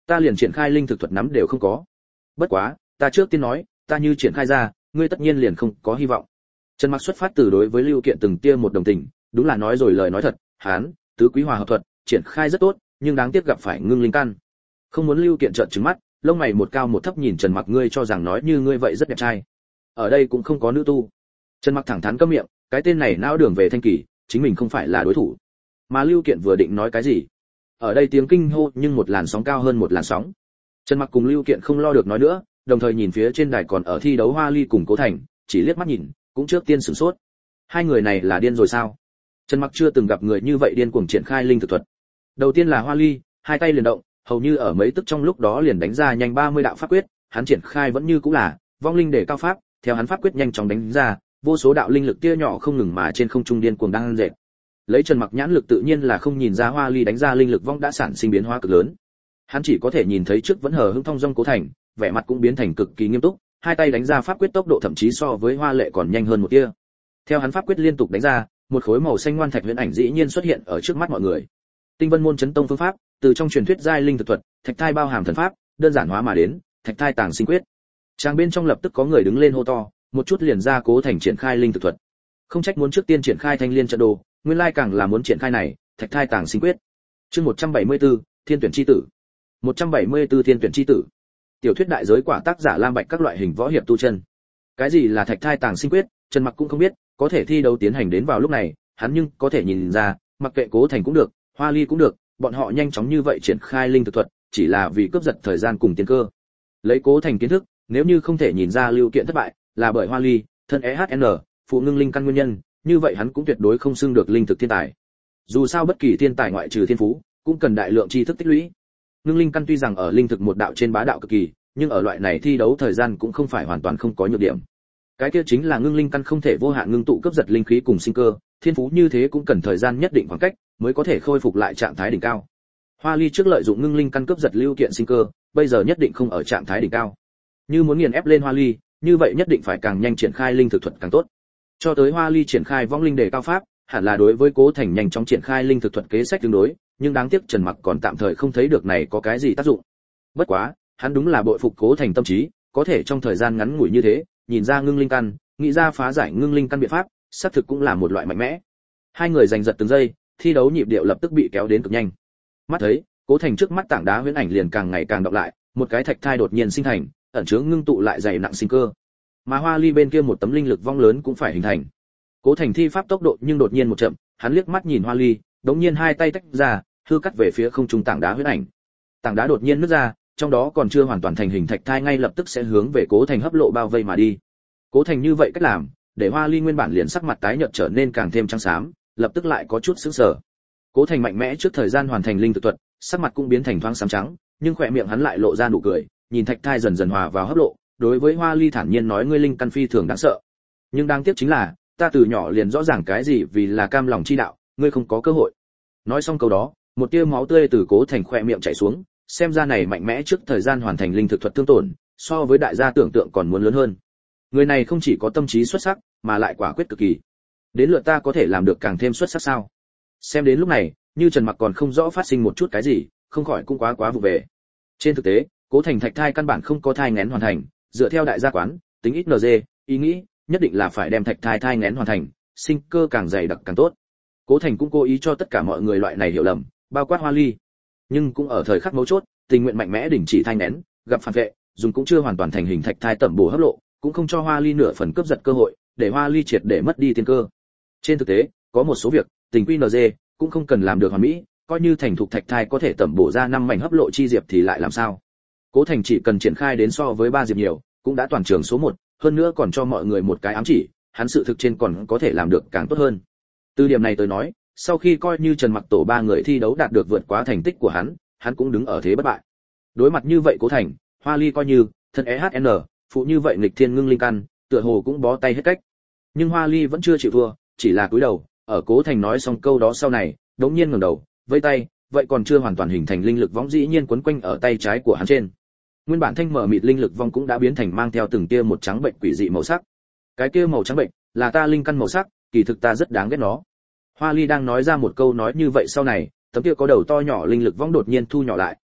Ta liền triển khai linh thực thuật nắm đều không có. Bất quá, ta trước tiên nói, ta như triển khai ra, ngươi tất nhiên liền không có hy vọng. Trần Mặc xuất phát từ đối với Lưu Kiện từng tia một đồng tình, đúng là nói rồi lời nói thật, hắn, tứ quý hòa hợp thuật, triển khai rất tốt, nhưng đáng tiếc gặp phải ngưng linh căn. Không muốn Lưu Kiện trợn trừng mắt, lông mày một cao một thấp nhìn Trần Mặc, ngươi cho rằng nói như ngươi vậy rất đẹp trai. Ở đây cũng không có nữ tu. Trần Mặc thẳng thắn câm miệng, cái tên này não đường về thanh kỳ, chính mình không phải là đối thủ. Mà Lưu Kiện vừa định nói cái gì, ở đây tiếng kinh hô nhưng một làn sóng cao hơn một làn sóng. Trần Mặc cùng Lưu Kiện không lo được nói nữa, đồng thời nhìn phía trên đài còn ở thi đấu Hoa Ly cùng Cố Thành, chỉ liếc mắt nhìn, cũng trước tiên sửng sốt. Hai người này là điên rồi sao? Trần Mặc chưa từng gặp người như vậy điên cuồng triển khai linh thực thuật. Đầu tiên là Hoa Ly, hai tay liền động, hầu như ở mấy tức trong lúc đó liền đánh ra nhanh ba mươi đạo pháp quyết, hắn triển khai vẫn như cũ là vong linh để cao pháp, theo hắn pháp quyết nhanh chóng đánh ra, vô số đạo linh lực tia nhỏ không ngừng mà trên không trung điên cuồng đang dệt. Lấy Trần Mặc nhãn lực tự nhiên là không nhìn ra Hoa Ly đánh ra linh lực vong đã sản sinh biến hóa cực lớn. Hắn chỉ có thể nhìn thấy trước vẫn hờ hững thong dong Cố Thành, vẻ mặt cũng biến thành cực kỳ nghiêm túc, hai tay đánh ra pháp quyết tốc độ thậm chí so với Hoa Lệ còn nhanh hơn một tia. Theo hắn pháp quyết liên tục đánh ra, một khối màu xanh ngoan thạch huyễn ảnh dĩ nhiên xuất hiện ở trước mắt mọi người. Tinh Vân môn chấn tông phương pháp, từ trong truyền thuyết giai linh thực thuật, thạch thai bao hàm thần pháp, đơn giản hóa mà đến, thạch thai tàng sinh quyết. Trang bên trong lập tức có người đứng lên hô to, một chút liền ra Cố Thành triển khai linh thực thuật. Không trách muốn trước tiên triển khai thanh liên trận đồ, nguyên lai càng là muốn triển khai này, thạch thai tàng sinh quyết. Chương một trăm bảy mươi tư, Thiên tuyển chi tử. một trăm bảy mươi tư Thiên tuyển chi tử. Tiểu thuyết đại giới quả tác giả Lam Bạch các loại hình võ hiệp tu chân. Cái gì là thạch thai tàng sinh quyết, Trần Mặc cũng không biết, có thể thi đấu tiến hành đến vào lúc này, hắn nhưng có thể nhìn ra, mặc kệ Cố Thành cũng được, Hoa Ly cũng được, bọn họ nhanh chóng như vậy triển khai linh thực thuật, chỉ là vì cướp giật thời gian cùng tiên cơ. Lấy Cố Thành kiến thức, nếu như không thể nhìn ra Lưu Kiện thất bại, là bởi Hoa Ly, thân e hát en, phụ ngưng linh căn nguyên nhân, như vậy hắn cũng tuyệt đối không xưng được linh thực thiên tài. Dù sao bất kỳ thiên tài ngoại trừ thiên phú, cũng cần đại lượng tri thức tích lũy. Ngưng linh căn tuy rằng ở linh thực một đạo trên bá đạo cực kỳ, nhưng ở loại này thi đấu thời gian cũng không phải hoàn toàn không có nhược điểm. Cái kia chính là ngưng linh căn không thể vô hạn ngưng tụ cấp giật linh khí cùng sinh cơ, thiên phú như thế cũng cần thời gian nhất định khoảng cách mới có thể khôi phục lại trạng thái đỉnh cao. Hoa Ly trước lợi dụng ngưng linh căn cấp giật Lưu Kiện sinh cơ, bây giờ nhất định không ở trạng thái đỉnh cao. Như muốn nghiền ép lên Hoa Ly, như vậy nhất định phải càng nhanh triển khai linh thực thuật càng tốt. Cho tới Hoa Ly triển khai vong linh đề cao pháp, hẳn là đối với Cố Thành nhanh chóng triển khai linh thực thuật kế sách tương đối, nhưng đáng tiếc Trần Mặc còn tạm thời không thấy được này có cái gì tác dụng. Bất quá, hắn đúng là bội phục Cố Thành tâm trí, có thể trong thời gian ngắn ngủi như thế, nhìn ra ngưng linh căn, nghĩ ra phá giải ngưng linh căn biện pháp, xác thực cũng là một loại mạnh mẽ. Hai người giành giật từng giây, thi đấu nhịp điệu lập tức bị kéo đến cực nhanh. Mắt thấy, Cố Thành trước mắt tảng đá huyễn ảnh liền càng ngày càng đọc lại, một cái thạch thai đột nhiên sinh thành, ẩn chứa ngưng tụ lại dày nặng sinh cơ. Mà Hoa Ly bên kia một tấm linh lực vong lớn cũng phải hình thành. Cố Thành thi pháp tốc độ nhưng đột nhiên một chậm, hắn liếc mắt nhìn Hoa Ly, đống nhiên hai tay tách ra, hư cắt về phía không trung tảng đá huyễn ảnh. Tảng đá đột nhiên nứt ra, trong đó còn chưa hoàn toàn thành hình thạch thai ngay lập tức sẽ hướng về Cố Thành hấp lộ bao vây mà đi. Cố Thành như vậy cách làm, để Hoa Ly nguyên bản liền sắc mặt tái nhợt trở nên càng thêm trắng xám, lập tức lại có chút sững sờ. Cố Thành mạnh mẽ trước thời gian hoàn thành linh thực thuật, sắc mặt cũng biến thành thoáng xám trắng, nhưng khóe miệng hắn lại lộ ra nụ cười, nhìn thạch thai dần dần hòa vào hấp lộ, đối với Hoa Ly thản nhiên nói, ngươi linh căn phi thường đáng sợ. Nhưng đáng tiếc chính là, ta từ nhỏ liền rõ ràng cái gì vì là cam lòng chi đạo, ngươi không có cơ hội. Nói xong câu đó, một tia máu tươi từ Cố Thành khóe miệng chảy xuống, xem ra này mạnh mẽ trước thời gian hoàn thành linh thực thuật thương tổn, so với đại gia tưởng tượng còn muốn lớn hơn. Người này không chỉ có tâm trí xuất sắc, mà lại quả quyết cực kỳ. Đến lượt ta có thể làm được càng thêm xuất sắc sao? Xem đến lúc này, như Trần Mặc còn không rõ phát sinh một chút cái gì, không khỏi cũng quá quá vụ về. Trên thực tế, Cố Thành thạch thai căn bản không có thai nghén hoàn thành, dựa theo đại gia quán, tính ít en giê, ý nghĩ, nhất định là phải đem thạch thai thai nghén hoàn thành, sinh cơ càng dày đặc càng tốt. Cố Thành cũng cố ý cho tất cả mọi người loại này hiểu lầm, bao quát Hoa Ly. Nhưng cũng ở thời khắc mấu chốt, tình nguyện mạnh mẽ đình chỉ thai nghén, gặp phản vệ, dùng cũng chưa hoàn toàn thành hình thạch thai tẩm bổ hấp lộ, cũng không cho Hoa Ly nửa phần cướp giật cơ hội, để Hoa Ly triệt để mất đi tiên cơ. Trên thực tế, có một số việc, tình quy en giê cũng không cần làm được hoàn mỹ, coi như thành thục thạch thai có thể tẩm bổ ra năm mảnh hấp lộ chi diệp thì lại làm sao? Cố Thành chỉ cần triển khai đến so với ba diệp nhiều, cũng đã toàn trường số một, hơn nữa còn cho mọi người một cái ám chỉ, hắn sự thực trên còn có thể làm được càng tốt hơn. Từ điểm này tới nói, sau khi coi như Trần Mặc tổ ba người thi đấu đạt được vượt quá thành tích của hắn, hắn cũng đứng ở thế bất bại. Đối mặt như vậy Cố Thành, Hoa Ly coi như thân e hát en, phụ như vậy nghịch thiên ngưng linh căn, tựa hồ cũng bó tay hết cách. Nhưng Hoa Ly vẫn chưa chịu thua, chỉ là cúi đầu, ở Cố Thành nói xong câu đó sau này, đống nhiên ngẩng đầu, vẫy tay, vậy còn chưa hoàn toàn hình thành linh lực võng dĩ nhiên quấn quanh ở tay trái của hắn trên. Nguyên bản thanh mở mịt linh lực vong cũng đã biến thành mang theo từng tia một trắng bệnh quỷ dị màu sắc. Cái kia màu trắng bệnh là ta linh căn màu sắc, kỳ thực ta rất đáng ghét nó. Hoa Ly đang nói ra một câu nói như vậy sau này, tấm kia có đầu to nhỏ linh lực vong đột nhiên thu nhỏ lại,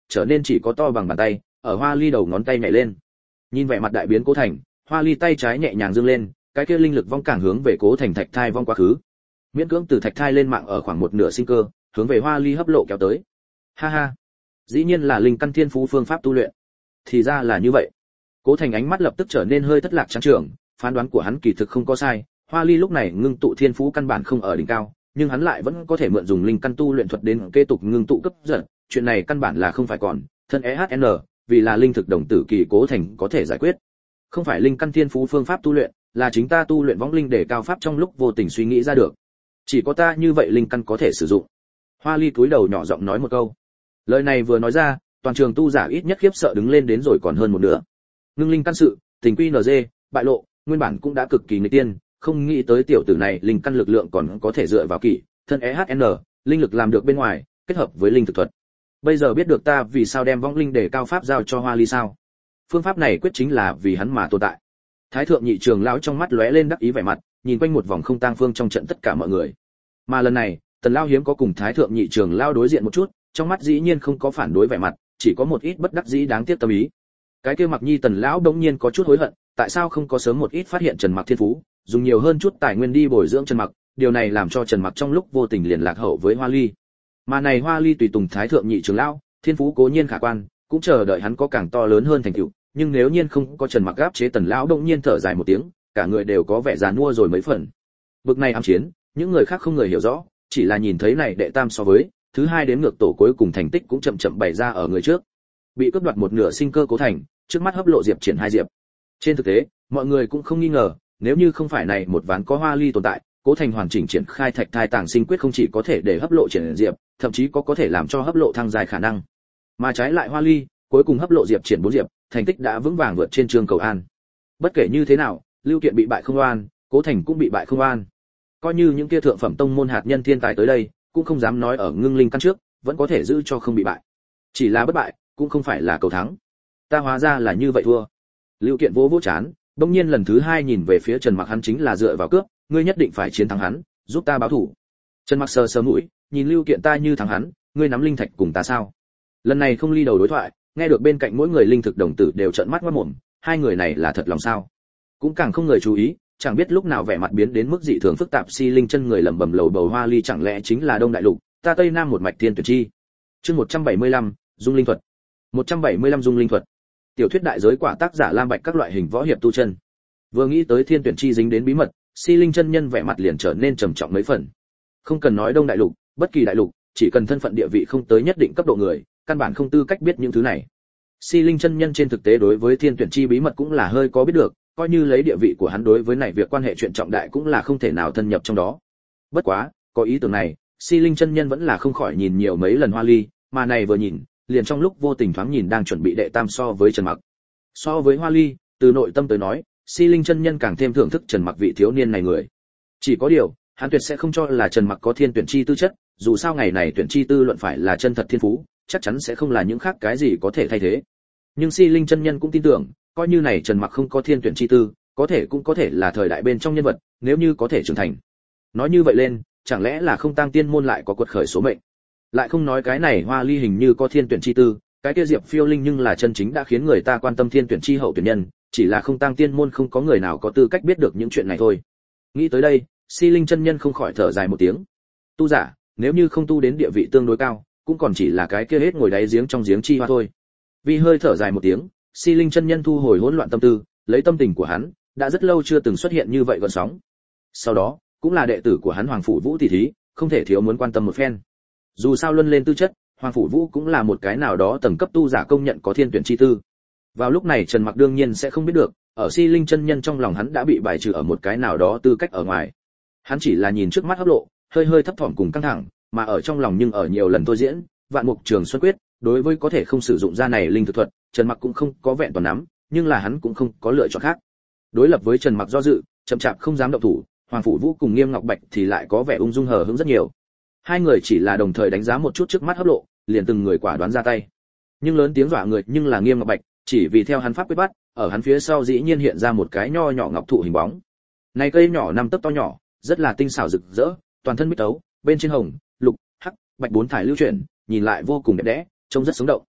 trở nên chỉ có to bằng bàn tay, ở Hoa Ly đầu ngón tay nhảy lên. Nhìn vẻ mặt đại biến Cố Thành, Hoa Ly tay trái nhẹ nhàng dương lên, cái kia linh lực vong càng hướng về Cố Thành thạch thai vong quá khứ. Miễn cưỡng từ thạch thai lên mạng ở khoảng một nửa sinh cơ, hướng về Hoa Ly hấp lộ kéo tới. Ha ha, dĩ nhiên là linh căn thiên phú phương pháp tu luyện. Thì ra là như vậy. Cố Thành ánh mắt lập tức trở nên hơi thất lạc trắng trưởng, phán đoán của hắn kỳ thực không có sai, Hoa Ly lúc này ngưng tụ thiên phú căn bản không ở đỉnh cao, nhưng hắn lại vẫn có thể mượn dùng linh căn tu luyện thuật đến kế tục ngưng tụ cấp giật, chuyện này căn bản là không phải còn, thân e hát en, vì là linh thực đồng tử kỳ Cố Thành có thể giải quyết. Không phải linh căn thiên phú phương pháp tu luyện, là chính ta tu luyện võng linh để cao pháp trong lúc vô tình suy nghĩ ra được. Chỉ có ta như vậy linh căn có thể sử dụng. Hoa Ly cúi đầu nhỏ giọng nói một câu. Lời này vừa nói ra, toàn trường tu giả ít nhất khiếp sợ đứng lên đến rồi còn hơn một nửa. Ngưng linh căn sự, tình quy en giê, bại lộ, nguyên bản cũng đã cực kỳ nghịch tiên, không nghĩ tới tiểu tử này linh căn lực lượng còn có thể dựa vào kỹ, thân e hát en, linh lực làm được bên ngoài, kết hợp với linh thực thuật. Bây giờ biết được ta vì sao đem vong linh để cao pháp giao cho Hoa Ly sao? Phương pháp này quyết chính là vì hắn mà tồn tại. Thái thượng nhị trường lão trong mắt lóe lên đắc ý vẻ mặt, nhìn quanh một vòng không tang phương trong trận tất cả mọi người. Mà lần này, Tần lão hiếm có cùng Thái thượng nhị trường lão đối diện một chút, trong mắt dĩ nhiên không có phản đối vẻ mặt, chỉ có một ít bất đắc dĩ đáng tiếc tâm ý. Cái kia Mặc Nhi Tần lão đống nhiên có chút hối hận, tại sao không có sớm một ít phát hiện Trần Mặc thiên phú, dùng nhiều hơn chút tài nguyên đi bồi dưỡng Trần Mặc, điều này làm cho Trần Mặc trong lúc vô tình liền lạc hậu với Hoa Ly. Mà này Hoa Ly tùy tùng Thái thượng nhị trường lão, thiên phú cố nhiên khả quan, cũng chờ đợi hắn có càng to lớn hơn thành tựu, nhưng nếu nhiên không có Trần Mặc áp chế Tần lão đống nhiên thở dài một tiếng, cả người đều có vẻ già nua rồi mấy phần. Bực này ám chiến, những người khác không người hiểu rõ, chỉ là nhìn thấy này đệ tam so với thứ hai đến ngược tổ cuối cùng thành tích cũng chậm chậm bày ra ở người trước. Bị cướp đoạt một nửa sinh cơ Cố Thành, trước mắt hấp lộ diệp triển hai diệp. Trên thực tế, mọi người cũng không nghi ngờ, nếu như không phải này một ván có Hoa Ly tồn tại, Cố Thành hoàn chỉnh triển khai thạch thai tàng sinh quyết không chỉ có thể để hấp lộ triển diệp, thậm chí có có thể làm cho hấp lộ thăng dài khả năng. Mà trái lại Hoa Ly, cuối cùng hấp lộ diệp triển bốn diệp, thành tích đã vững vàng vượt trên Trương Cầu An. Bất kể như thế nào, Lưu Kiện bị bại không oan, Cố Thành cũng bị bại không oan. Coi như những kia thượng phẩm tông môn hạt nhân thiên tài tới đây, cũng không dám nói ở ngưng linh căn trước, vẫn có thể giữ cho không bị bại. Chỉ là bất bại, cũng không phải là cầu thắng. Ta hóa ra là như vậy thua. Lưu Kiện vỗ vỗ chán, bỗng nhiên lần thứ hai nhìn về phía Trần Mặc, hắn chính là dựa vào cướp, ngươi nhất định phải chiến thắng hắn, giúp ta báo thù. Trần Mặc sờ sờ mũi, nhìn Lưu Kiện, ta như thắng hắn, ngươi nắm linh thạch cùng ta sao? Lần này không ly đầu đối thoại, nghe được bên cạnh mỗi người linh thực đồng tử đều trợn mắt ngoác mồm, hai người này là thật lòng sao? Cũng càng không người chú ý, chẳng biết lúc nào vẻ mặt biến đến mức dị thường phức tạp, Si Linh chân người lẩm bẩm lầu bầu, Hoa Ly chẳng lẽ chính là Đông Đại Lục, ta Tây Nam một mạch thiên tuyệt chi. Chương một trăm bảy mươi lăm, dung linh thuật. một trăm bảy mươi lăm dung linh thuật. Tiểu thuyết đại giới quả tác giả Lam Bạch các loại hình võ hiệp tu chân. Vừa nghĩ tới thiên tuyển chi dính đến bí mật, Si Linh chân nhân vẻ mặt liền trở nên trầm trọng mấy phần. Không cần nói Đông Đại Lục, bất kỳ đại lục, chỉ cần thân phận địa vị không tới nhất định cấp độ người, căn bản không tư cách biết những thứ này. Si Linh chân nhân trên thực tế đối với thiên tuyển chi bí mật cũng là hơi có biết được, coi như lấy địa vị của hắn đối với này việc quan hệ chuyện trọng đại cũng là không thể nào thân nhập trong đó. Bất quá, có ý tưởng này, Si Linh chân nhân vẫn là không khỏi nhìn nhiều mấy lần Hoa Ly, mà này vừa nhìn, liền trong lúc vô tình thoáng nhìn đang chuẩn bị đệ tam so với Trần Mặc. So với Hoa Ly, từ nội tâm tới nói, Si Linh chân nhân càng thêm thưởng thức Trần Mặc vị thiếu niên này người. Chỉ có điều, hắn tuyệt sẽ không cho là Trần Mặc có thiên tuyển chi tư chất, dù sao ngày này tuyển chi tư luận phải là chân thật thiên phú, chắc chắn sẽ không là những khác cái gì có thể thay thế. Nhưng Si Linh chân nhân cũng tin tưởng, coi như này Trần Mặc không có thiên tuyển chi tư, có thể cũng có thể là thời đại bên trong nhân vật, nếu như có thể trưởng thành. Nói như vậy lên, chẳng lẽ là không tăng tiên môn lại có quật khởi số mệnh? Lại không nói cái này Hoa Ly hình như có thiên tuyển chi tư, cái kia Diệp Phiêu Linh nhưng là chân chính đã khiến người ta quan tâm thiên tuyển chi hậu tuyển nhân, chỉ là không tăng tiên môn không có người nào có tư cách biết được những chuyện này thôi. Nghĩ tới đây, Si Linh chân nhân không khỏi thở dài một tiếng. Tu giả, nếu như không tu đến địa vị tương đối cao, cũng còn chỉ là cái kia hết ngồi đáy giếng trong giếng chi hoa thôi. Vì hơi thở dài một tiếng, Si Linh chân nhân thu hồi hỗn loạn tâm tư, lấy tâm tình của hắn, đã rất lâu chưa từng xuất hiện như vậy gợn sóng. Sau đó, cũng là đệ tử của hắn Hoàng Phủ Vũ tỷ thí, không thể thiếu muốn quan tâm một phen. Dù sao luân lên tư chất, Hoàng Phủ Vũ cũng là một cái nào đó tầng cấp tu giả công nhận có thiên tuyển chi tư. Vào lúc này Trần Mặc đương nhiên sẽ không biết được, ở Si Linh chân nhân trong lòng hắn đã bị bài trừ ở một cái nào đó tư cách ở ngoài. Hắn chỉ là nhìn trước mắt hấp lộ, hơi hơi thấp thỏm cùng căng thẳng, mà ở trong lòng nhưng ở nhiều lần thôi diễn, Vạn Mục Trường Xuân Quyết, đối với có thể không sử dụng ra này linh thực thuật, Trần Mặc cũng không có vẹn toàn nắm, nhưng là hắn cũng không có lựa chọn khác. Đối lập với Trần Mặc do dự, chậm chạp không dám động thủ, Hoàng Phủ Vũ cùng Nghiêm Ngọc Bạch thì lại có vẻ ung dung hờ hững rất nhiều. Hai người chỉ là đồng thời đánh giá một chút trước mắt hấp lộ, liền từng người quả đoán ra tay. Nhưng lớn tiếng dọa người nhưng là Nghiêm Ngọc Bạch, chỉ vì theo hắn pháp quyết bắt, ở hắn phía sau dĩ nhiên hiện ra một cái nho nhỏ ngọc thụ hình bóng. Này cây nhỏ năm tấc to nhỏ, rất là tinh xảo rực rỡ, toàn thân bích tấu, bên trên hồng, lục, hắc, bạch bốn thải lưu chuyển, nhìn lại vô cùng đẹp đẽ, trông rất sống động.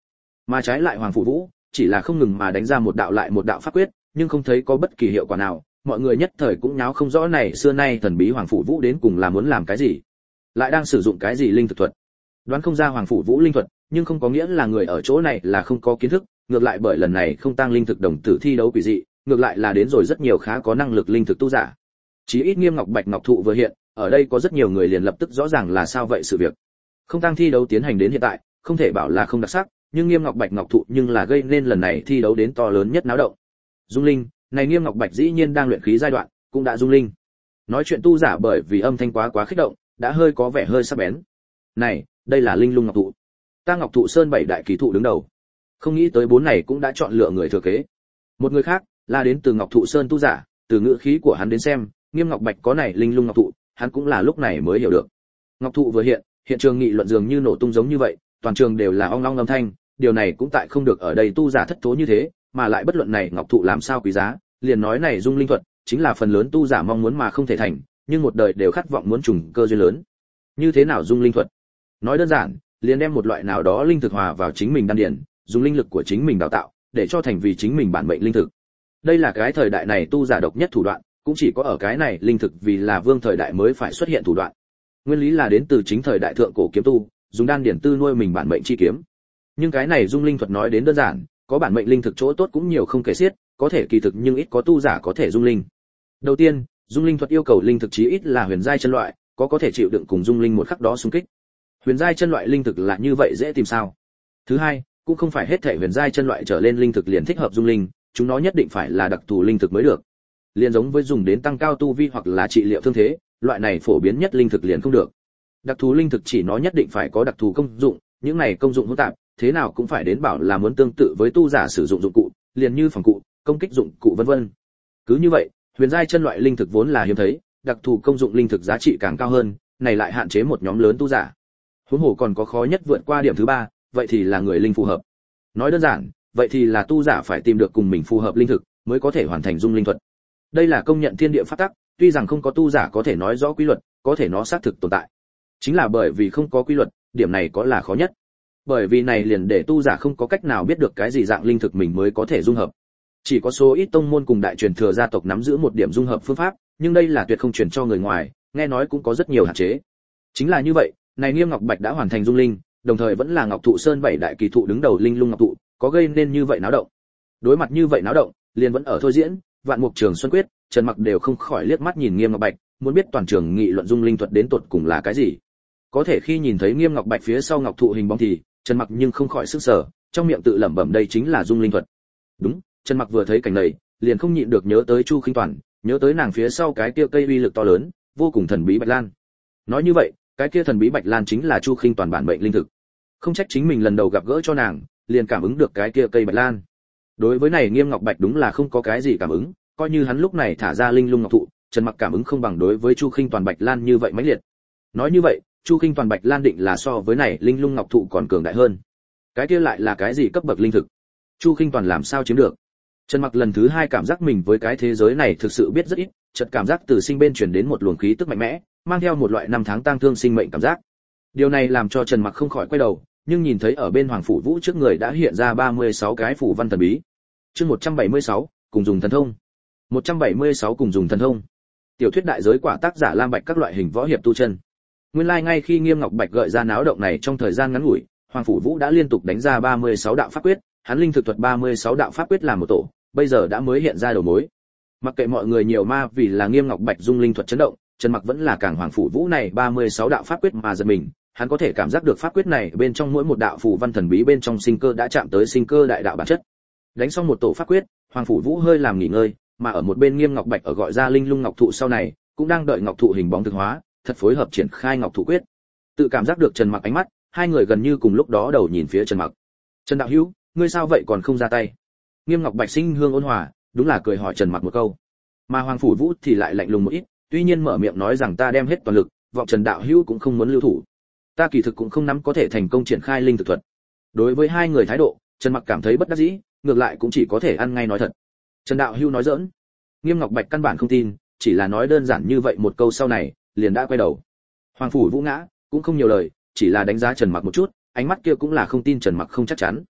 Mà trái lại Hoàng Phủ Vũ, chỉ là không ngừng mà đánh ra một đạo lại một đạo pháp quyết, nhưng không thấy có bất kỳ hiệu quả nào, mọi người nhất thời cũng nháo không rõ này xưa nay thần bí Hoàng Phủ Vũ đến cùng là muốn làm cái gì, lại đang sử dụng cái gì linh thực thuật. Đoán không ra Hoàng Phủ Vũ linh thuật, nhưng không có nghĩa là người ở chỗ này là không có kiến thức, ngược lại bởi lần này không tăng linh thực đồng tử thi đấu quỷ dị, ngược lại là đến rồi rất nhiều khá có năng lực linh thực tu giả. Chí ít Nghiêm Ngọc Bạch Ngọc Thụ vừa hiện, ở đây có rất nhiều người liền lập tức rõ ràng là sao vậy sự việc. Không tăng thi đấu tiến hành đến hiện tại, không thể bảo là không đặc sắc, nhưng Nghiêm Ngọc Bạch Ngọc Thụ nhưng là gây nên lần này thi đấu đến to lớn nhất náo động. Dung linh, này Nghiêm Ngọc Bạch dĩ nhiên đang luyện khí giai đoạn, cũng đã dung linh. Nói chuyện tu giả bởi vì âm thanh quá quá kích động, đã hơi có vẻ hơi sắc bén. Này, đây là linh lung ngọc thụ. Ta Ngọc Thụ Sơn bảy đại kỳ thụ đứng đầu. Không nghĩ tới bốn này cũng đã chọn lựa người thừa kế. Một người khác, là đến từ Ngọc Thụ Sơn tu giả, từ ngữ khí của hắn đến xem, Nghiêm Ngọc Bạch có này linh lung ngọc thụ, hắn cũng là lúc này mới hiểu được. Ngọc thụ vừa hiện, hiện trường nghị luận dường như nổ tung giống như vậy, toàn trường đều là ong ong âm thanh, điều này cũng tại không được ở đây tu giả thất thố như thế, mà lại bất luận này ngọc thụ làm sao quý giá, liền nói này dung linh thuật, chính là phần lớn tu giả mong muốn mà không thể thành, nhưng một đời đều khát vọng muốn trùng cơ duyên lớn. Như thế nào dung linh thuật? Nói đơn giản, liền đem một loại nào đó linh thực hòa vào chính mình đan điển, dùng linh lực của chính mình đào tạo, để cho thành vì chính mình bản mệnh linh thực. Đây là cái thời đại này tu giả độc nhất thủ đoạn, cũng chỉ có ở cái này linh thực vì là vương thời đại mới phải xuất hiện thủ đoạn. Nguyên lý là đến từ chính thời đại thượng cổ kiếm tu, dùng đan điển tư nuôi mình bản mệnh chi kiếm. Nhưng cái này dung linh thuật nói đến đơn giản, có bản mệnh linh thực chỗ tốt cũng nhiều không kể xiết, có thể kỳ thực nhưng ít có tu giả có thể dung linh. Đầu tiên, dung linh thuật yêu cầu linh thực chí ít là huyền giai chân loại, có có thể chịu đựng cùng dung linh một khắc đó xung kích. Huyền giai chân loại linh thực là như vậy dễ tìm sao? Thứ hai, cũng không phải hết thể huyền giai chân loại trở lên linh thực liền thích hợp dung linh, chúng nó nhất định phải là đặc thù linh thực mới được. Liền giống với dùng đến tăng cao tu vi hoặc là trị liệu thương thế, loại này phổ biến nhất linh thực liền không được. Đặc thù linh thực chỉ nó nhất định phải có đặc thù công dụng, những này công dụng hỗn tạp, thế nào cũng phải đến bảo là muốn tương tự với tu giả sử dụng dụng cụ, liền như phòng cụ, công kích dụng cụ vân vân. Cứ như vậy, huyền giai chân loại linh thực vốn là hiếm thấy, đặc thù công dụng linh thực giá trị càng cao hơn, này lại hạn chế một nhóm lớn tu giả. Huống hồ còn có khó nhất vượt qua điểm thứ ba, vậy thì là người linh phù hợp. Nói đơn giản, vậy thì là tu giả phải tìm được cùng mình phù hợp linh thực, mới có thể hoàn thành dung linh thuật. Đây là công nhận thiên địa pháp tắc, tuy rằng không có tu giả có thể nói rõ quy luật, có thể nó xác thực tồn tại. Chính là bởi vì không có quy luật, điểm này có là khó nhất. Bởi vì này liền để tu giả không có cách nào biết được cái gì dạng linh thực mình mới có thể dung hợp. Chỉ có số ít tông môn cùng đại truyền thừa gia tộc nắm giữ một điểm dung hợp phương pháp, nhưng đây là tuyệt không truyền cho người ngoài, nghe nói cũng có rất nhiều hạn chế. Chính là như vậy, này Nghiêm Ngọc Bạch đã hoàn thành dung linh, đồng thời vẫn là Ngọc Thụ Sơn bảy đại kỳ thụ đứng đầu linh lung ngọc thụ, có gây nên như vậy náo động. Đối mặt như vậy náo động, liền vẫn ở thôi diễn, Vạn Mục Trường Xuân Quyết, Trần Mặc đều không khỏi liếc mắt nhìn Nghiêm Ngọc Bạch, muốn biết toàn trường nghị luận dung linh thuật đến tột cùng là cái gì. Có thể khi nhìn thấy Nghiêm Ngọc Bạch phía sau ngọc thụ hình bóng thì, Trần Mặc nhưng không khỏi sức sở, trong miệng tự lẩm bẩm đây chính là dung linh thuật. Đúng, Trần Mặc vừa thấy cảnh này, liền không nhịn được nhớ tới Chu Khinh Toàn, nhớ tới nàng phía sau cái kia cây uy lực to lớn, vô cùng thần bí Bạch Lan. Nói như vậy, cái kia thần bí Bạch Lan chính là Chu Khinh Toàn bản mệnh linh thực. Không trách chính mình lần đầu gặp gỡ cho nàng, liền cảm ứng được cái kia cây Bạch Lan. Đối với này Nghiêm Ngọc Bạch đúng là không có cái gì cảm ứng, coi như hắn lúc này thả ra linh lung ngọc thụ, Trần Mặc cảm ứng không bằng đối với Chu Khinh Toàn Bạch Lan như vậy mãnh liệt. Nói như vậy, Chu Khinh Toàn Bạch Lan định là so với này linh lung ngọc thụ còn cường đại hơn. Cái kia lại là cái gì cấp bậc linh thực? Chu Khinh Toàn làm sao chiếm được? Trần Mặc lần thứ hai cảm giác mình với cái thế giới này thực sự biết rất ít, chợt cảm giác từ sinh bên truyền đến một luồng khí tức mạnh mẽ, mang theo một loại năm tháng tang thương sinh mệnh cảm giác. Điều này làm cho Trần Mặc không khỏi quay đầu, nhưng nhìn thấy ở bên Hoàng Phủ Vũ trước người đã hiện ra ba mươi sáu cái phủ văn thần bí. Chương một trăm bảy mươi sáu, cùng dùng thần thông. một trăm bảy mươi sáu cùng dùng thần thông. Tiểu thuyết đại giới quả tác giả Lam Bạch các loại hình võ hiệp tu chân. Nguyên lai like ngay khi Nghiêm Ngọc Bạch gợi ra náo động này trong thời gian ngắn ngủi, Hoàng Phủ Vũ đã liên tục đánh ra ba mươi sáu đạo pháp quyết, hắn linh thực thuật ba mươi sáu đạo pháp quyết làm một tổ, bây giờ đã mới hiện ra đầu mối. Mặc kệ mọi người nhiều ma vì là Nghiêm Ngọc Bạch dung linh thuật chấn động, Trần Mặc vẫn là càng Hoàng Phủ Vũ này ba mươi sáu đạo pháp quyết mà giật mình, hắn có thể cảm giác được pháp quyết này bên trong mỗi một đạo phù văn thần bí bên trong sinh cơ đã chạm tới sinh cơ đại đạo bản chất. Đánh xong một tổ pháp quyết, Hoàng Phủ Vũ hơi làm nghỉ ngơi, mà ở một bên Nghiêm Ngọc Bạch ở gọi ra linh lung ngọc thụ sau này, cũng đang đợi ngọc thụ hình bóng thực hóa, thật phối hợp triển khai ngọc thụ quyết. Tự cảm giác được Trần Mặc ánh mắt, hai người gần như cùng lúc đó đầu nhìn phía Trần Mặc. "Trần đạo hữu, ngươi sao vậy còn không ra tay?" Nghiêm Ngọc Bạch sinh hương ôn hòa, đúng là cười hỏi Trần Mặc một câu. Mà Hoàng Phủ Vũ thì lại lạnh lùng một ít, tuy nhiên mở miệng nói rằng ta đem hết toàn lực, vọng Trần đạo hữu cũng không muốn lưu thủ. Ta kỳ thực cũng không nắm có thể thành công triển khai linh thực thuật. Đối với hai người thái độ, Trần Mặc cảm thấy bất đắc dĩ, ngược lại cũng chỉ có thể ăn ngay nói thật. Trần đạo hữu nói giỡn. Nghiêm Ngọc Bạch căn bản không tin, chỉ là nói đơn giản như vậy một câu sau này, liền đã quay đầu. Hoàng Phủ Vũ ngã, cũng không nhiều lời, chỉ là đánh giá Trần Mặc một chút, ánh mắt kia cũng là không tin Trần Mặc không chắc chắn.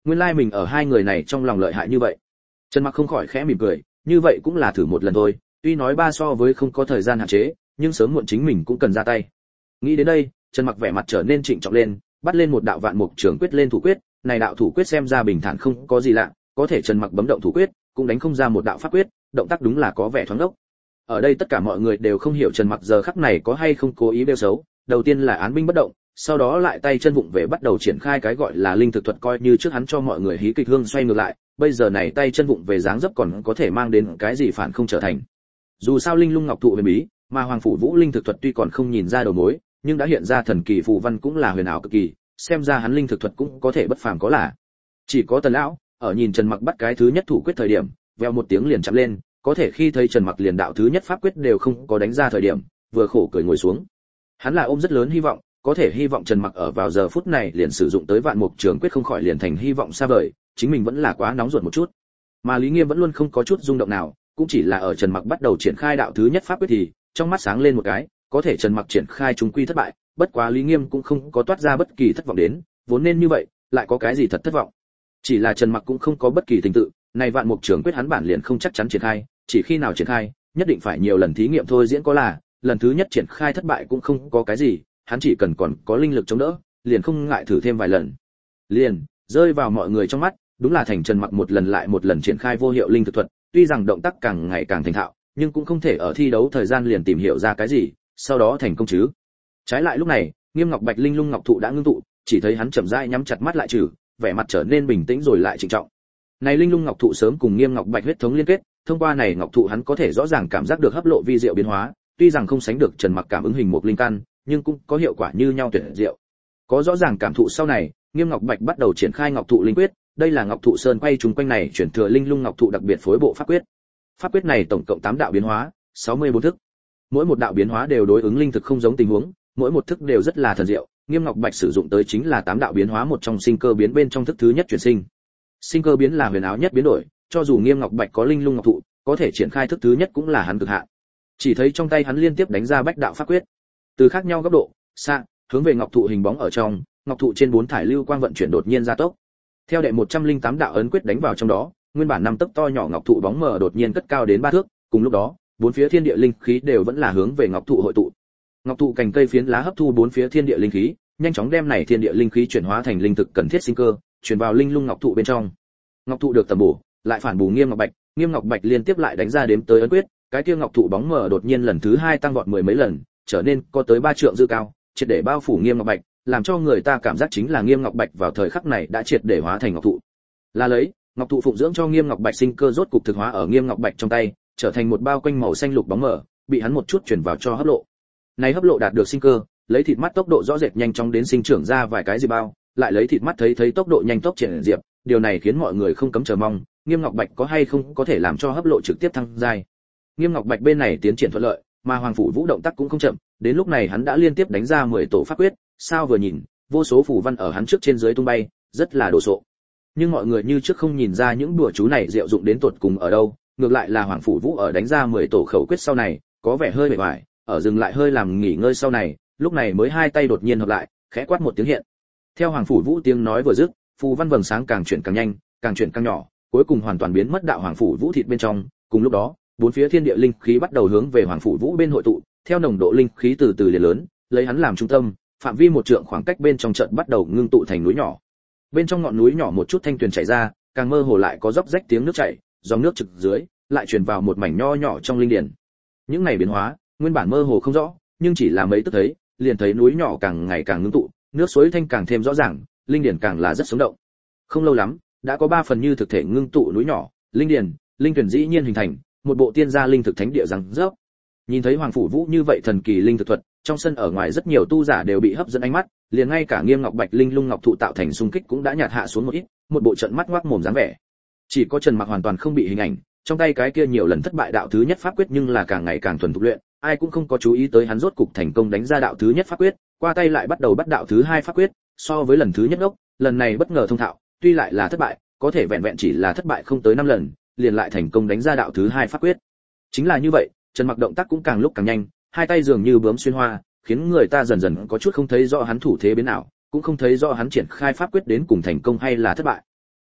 nguyên lai mình ở hai người này trong lòng lợi hại như vậy. Trần Mặc không khỏi khẽ mỉm cười, như vậy cũng là thử một lần thôi, tuy nói ba so với không có thời gian hạn chế, nhưng sớm muộn chính mình cũng cần ra tay. Nghĩ đến đây, Trần Mặc vẻ mặt trở nên trịnh trọng lên, bắt lên một đạo vạn mục trường quyết lên thủ quyết, này đạo thủ quyết xem ra bình thản không có gì lạ, có thể Trần Mặc bấm động thủ quyết, cũng đánh không ra một đạo pháp quyết, động tác đúng là có vẻ thoáng đốc. Ở đây tất cả mọi người đều không hiểu Trần Mặc giờ khắc này có hay không cố ý bêu xấu, đầu tiên là án binh bất động, sau đó lại tay chân vụng về bắt đầu triển khai cái gọi là linh thực thuật, coi như trước hắn cho mọi người hí kịch hương xoay ngược lại, bây giờ này tay chân vụng về dáng dấp còn có thể mang đến cái gì phản không trở thành. Dù sao linh lung ngọc thụ huyền bí, mà Hoàng phủ Vũ linh thực thuật tuy còn không nhìn ra đầu mối, nhưng đã hiện ra thần kỳ phù văn cũng là huyền ảo cực kỳ, xem ra hắn linh thực thuật cũng có thể bất phàm có là. Chỉ có Tần lão, ở nhìn Trần Mặc bắt cái thứ nhất thủ quyết thời điểm, vèo một tiếng liền chạm lên, có thể khi thấy Trần Mặc liền đạo thứ nhất pháp quyết đều không có đánh ra thời điểm, vừa khổ cười ngồi xuống. Hắn là ôm rất lớn hy vọng, có thể hy vọng Trần Mặc ở vào giờ phút này liền sử dụng tới vạn mục trường quyết không khỏi liền thành hy vọng xa vời, chính mình vẫn là quá nóng ruột một chút. Mà Lý Nghiêm vẫn luôn không có chút rung động nào, cũng chỉ là ở Trần Mặc bắt đầu triển khai đạo thứ nhất pháp quyết thì trong mắt sáng lên một cái, có thể Trần Mặc triển khai chúng quy thất bại, bất quá Lý Nghiêm cũng không có toát ra bất kỳ thất vọng đến, vốn nên như vậy, lại có cái gì thật thất vọng. Chỉ là Trần Mặc cũng không có bất kỳ tình tự, này vạn mục trường quyết hắn bản liền không chắc chắn triển khai, chỉ khi nào triển khai, nhất định phải nhiều lần thí nghiệm thôi diễn có là, lần thứ nhất triển khai thất bại cũng không có cái gì, hắn chỉ cần còn có linh lực chống đỡ, liền không ngại thử thêm vài lần. Liền rơi vào mọi người trong mắt, đúng là thành Trần Mặc một lần lại một lần triển khai vô hiệu linh thực thuật, tuy rằng động tác càng ngày càng thành thạo, nhưng cũng không thể ở thi đấu thời gian liền tìm hiểu ra cái gì, sau đó thành công chứ. Trái lại lúc này, Nghiêm Ngọc Bạch linh lung ngọc thụ đã ngưng tụ, chỉ thấy hắn chậm rãi nhắm chặt mắt lại trừ, vẻ mặt trở nên bình tĩnh rồi lại trịnh trọng. Này linh lung ngọc thụ sớm cùng Nghiêm Ngọc Bạch huyết thống liên kết, thông qua này ngọc thụ hắn có thể rõ ràng cảm giác được hấp lộ vi diệu biến hóa, tuy rằng không sánh được Trần Mặc cảm ứng hình một linh căn, nhưng cũng có hiệu quả như nhau tuyệt diệu. Có rõ ràng cảm thụ sau này, Nghiêm Ngọc Bạch bắt đầu triển khai ngọc thụ linh quyết, đây là ngọc thụ sơn quay chúng quanh này chuyển thừa linh lung ngọc thụ đặc biệt phối bộ pháp quyết. Pháp quyết này tổng cộng tám đạo biến hóa, sáu mươi bốn thức. Mỗi một đạo biến hóa đều đối ứng linh thực không giống tình huống, mỗi một thức đều rất là thần diệu. Nghiêm Ngọc Bạch sử dụng tới chính là tám đạo biến hóa một trong sinh cơ biến bên trong thức thứ nhất chuyển sinh. Sinh cơ biến là huyền áo nhất biến đổi, cho dù Nghiêm Ngọc Bạch có linh lung ngọc thụ, có thể triển khai thức thứ nhất cũng là hắn cực hạn. Chỉ thấy trong tay hắn liên tiếp đánh ra bách đạo pháp quyết, từ khác nhau góc độ, xa, hướng về ngọc thụ hình bóng ở trong, ngọc thụ trên bốn thải lưu quang vận chuyển đột nhiên gia tốc. Theo đệ một trăm linh tám đạo ấn quyết đánh vào trong đó, nguyên bản năm tấc to nhỏ ngọc thụ bóng mờ đột nhiên cất cao đến ba thước, cùng lúc đó, bốn phía thiên địa linh khí đều vẫn là hướng về ngọc thụ hội tụ. Ngọc thụ cành cây phiến lá hấp thu bốn phía thiên địa linh khí, nhanh chóng đem này thiên địa linh khí chuyển hóa thành linh thực cần thiết sinh cơ, chuyển vào linh lung ngọc thụ bên trong. Ngọc thụ được tầm bổ, lại phản bù Nghiêm Ngọc Bạch, Nghiêm Ngọc Bạch liên tiếp lại đánh ra đếm tới ấn quyết, cái kia ngọc thụ bóng mờ đột nhiên lần thứ hai tăng vọt mười mấy lần, trở nên có tới ba trượng dư cao, triệt để bao phủ Nghiêm Ngọc Bạch, làm cho người ta cảm giác chính là Nghiêm Ngọc Bạch vào thời khắc này đã triệt để hóa thành ngọc thụ. Là lấy, ngọc thụ phụng dưỡng cho Nghiêm Ngọc Bạch sinh cơ rốt cục thực hóa ở Nghiêm Ngọc Bạch trong tay, trở thành một bao quanh màu xanh lục bóng mờ, bị hắn một chút chuyển vào cho hấp lộ. Này hấp lộ đạt được sinh cơ, lấy thịt mắt tốc độ rõ rệt nhanh chóng đến sinh trưởng ra vài cái gì bao, lại lấy thịt mắt thấy thấy tốc độ nhanh tốc triển diệp, điều này khiến mọi người không cấm chờ mong, Nghiêm Ngọc Bạch có hay không có thể làm cho hấp lộ trực tiếp thăng giai. Nghiêm Ngọc Bạch bên này tiến triển thuận lợi, mà Hoàng phủ Vũ động tác cũng không chậm, đến lúc này hắn đã liên tiếp đánh ra mười tổ pháp quyết, sao vừa nhìn, vô số phù văn ở hắn trước trên dưới tung bay, rất là đồ sộ. Nhưng mọi người như trước không nhìn ra những đùa chú này diệu dụng đến tột cùng ở đâu, ngược lại là Hoàng phủ Vũ ở đánh ra mười tổ khẩu quyết sau này, có vẻ hơi bề ngoài, ở dừng lại hơi làm nghỉ ngơi sau này, lúc này mới hai tay đột nhiên hợp lại, khẽ quát một tiếng hiện. Theo Hoàng phủ Vũ tiếng nói vừa dứt, phù văn vầng sáng càng chuyển càng nhanh, càng chuyển càng nhỏ, cuối cùng hoàn toàn biến mất đạo Hoàng phủ Vũ thịt bên trong, cùng lúc đó, bốn phía thiên địa linh khí bắt đầu hướng về Hoàng phủ Vũ bên hội tụ, theo nồng độ linh khí từ từ liền lớn, lấy hắn làm trung tâm, phạm vi một trượng khoảng cách bên trong trận bắt đầu ngưng tụ thành núi nhỏ. Bên trong ngọn núi nhỏ một chút thanh tuyền chảy ra, càng mơ hồ lại có róc rách tiếng nước chảy, dòng nước trực dưới, lại truyền vào một mảnh nho nhỏ trong linh điển. Những này biến hóa, nguyên bản mơ hồ không rõ, nhưng chỉ là mấy tức thấy, liền thấy núi nhỏ càng ngày càng ngưng tụ, nước suối thanh càng thêm rõ ràng, linh điển càng là rất sống động. Không lâu lắm, đã có ba phần như thực thể ngưng tụ núi nhỏ, linh điển, linh tuyển dĩ nhiên hình thành, một bộ tiên gia linh thực thánh địa răng rớp. Nhìn thấy Hoàng phủ Vũ như vậy thần kỳ linh thực thuật, trong sân ở ngoài rất nhiều tu giả đều bị hấp dẫn ánh mắt, liền ngay cả Nghiêm Ngọc Bạch linh lung ngọc thụ tạo thành xung kích cũng đã nhạt hạ xuống một ít, một bộ trận mắt ngoác mồm dáng vẻ. Chỉ có Trần Mặc hoàn toàn không bị hình ảnh, trong tay cái kia nhiều lần thất bại đạo thứ nhất pháp quyết nhưng là càng ngày càng thuần thục luyện, ai cũng không có chú ý tới hắn rốt cục thành công đánh ra đạo thứ nhất pháp quyết, qua tay lại bắt đầu bắt đạo thứ hai pháp quyết, so với lần thứ nhất ốc, lần này bất ngờ thông thạo, tuy lại là thất bại, có thể vẹn vẹn chỉ là thất bại không tới năm lần, liền lại thành công đánh ra đạo thứ hai pháp quyết. Chính là như vậy, Trần Mặc động tác cũng càng lúc càng nhanh, hai tay dường như bướm xuyên hoa, khiến người ta dần dần có chút không thấy rõ hắn thủ thế biến nào, cũng không thấy rõ hắn triển khai pháp quyết đến cùng thành công hay là thất bại.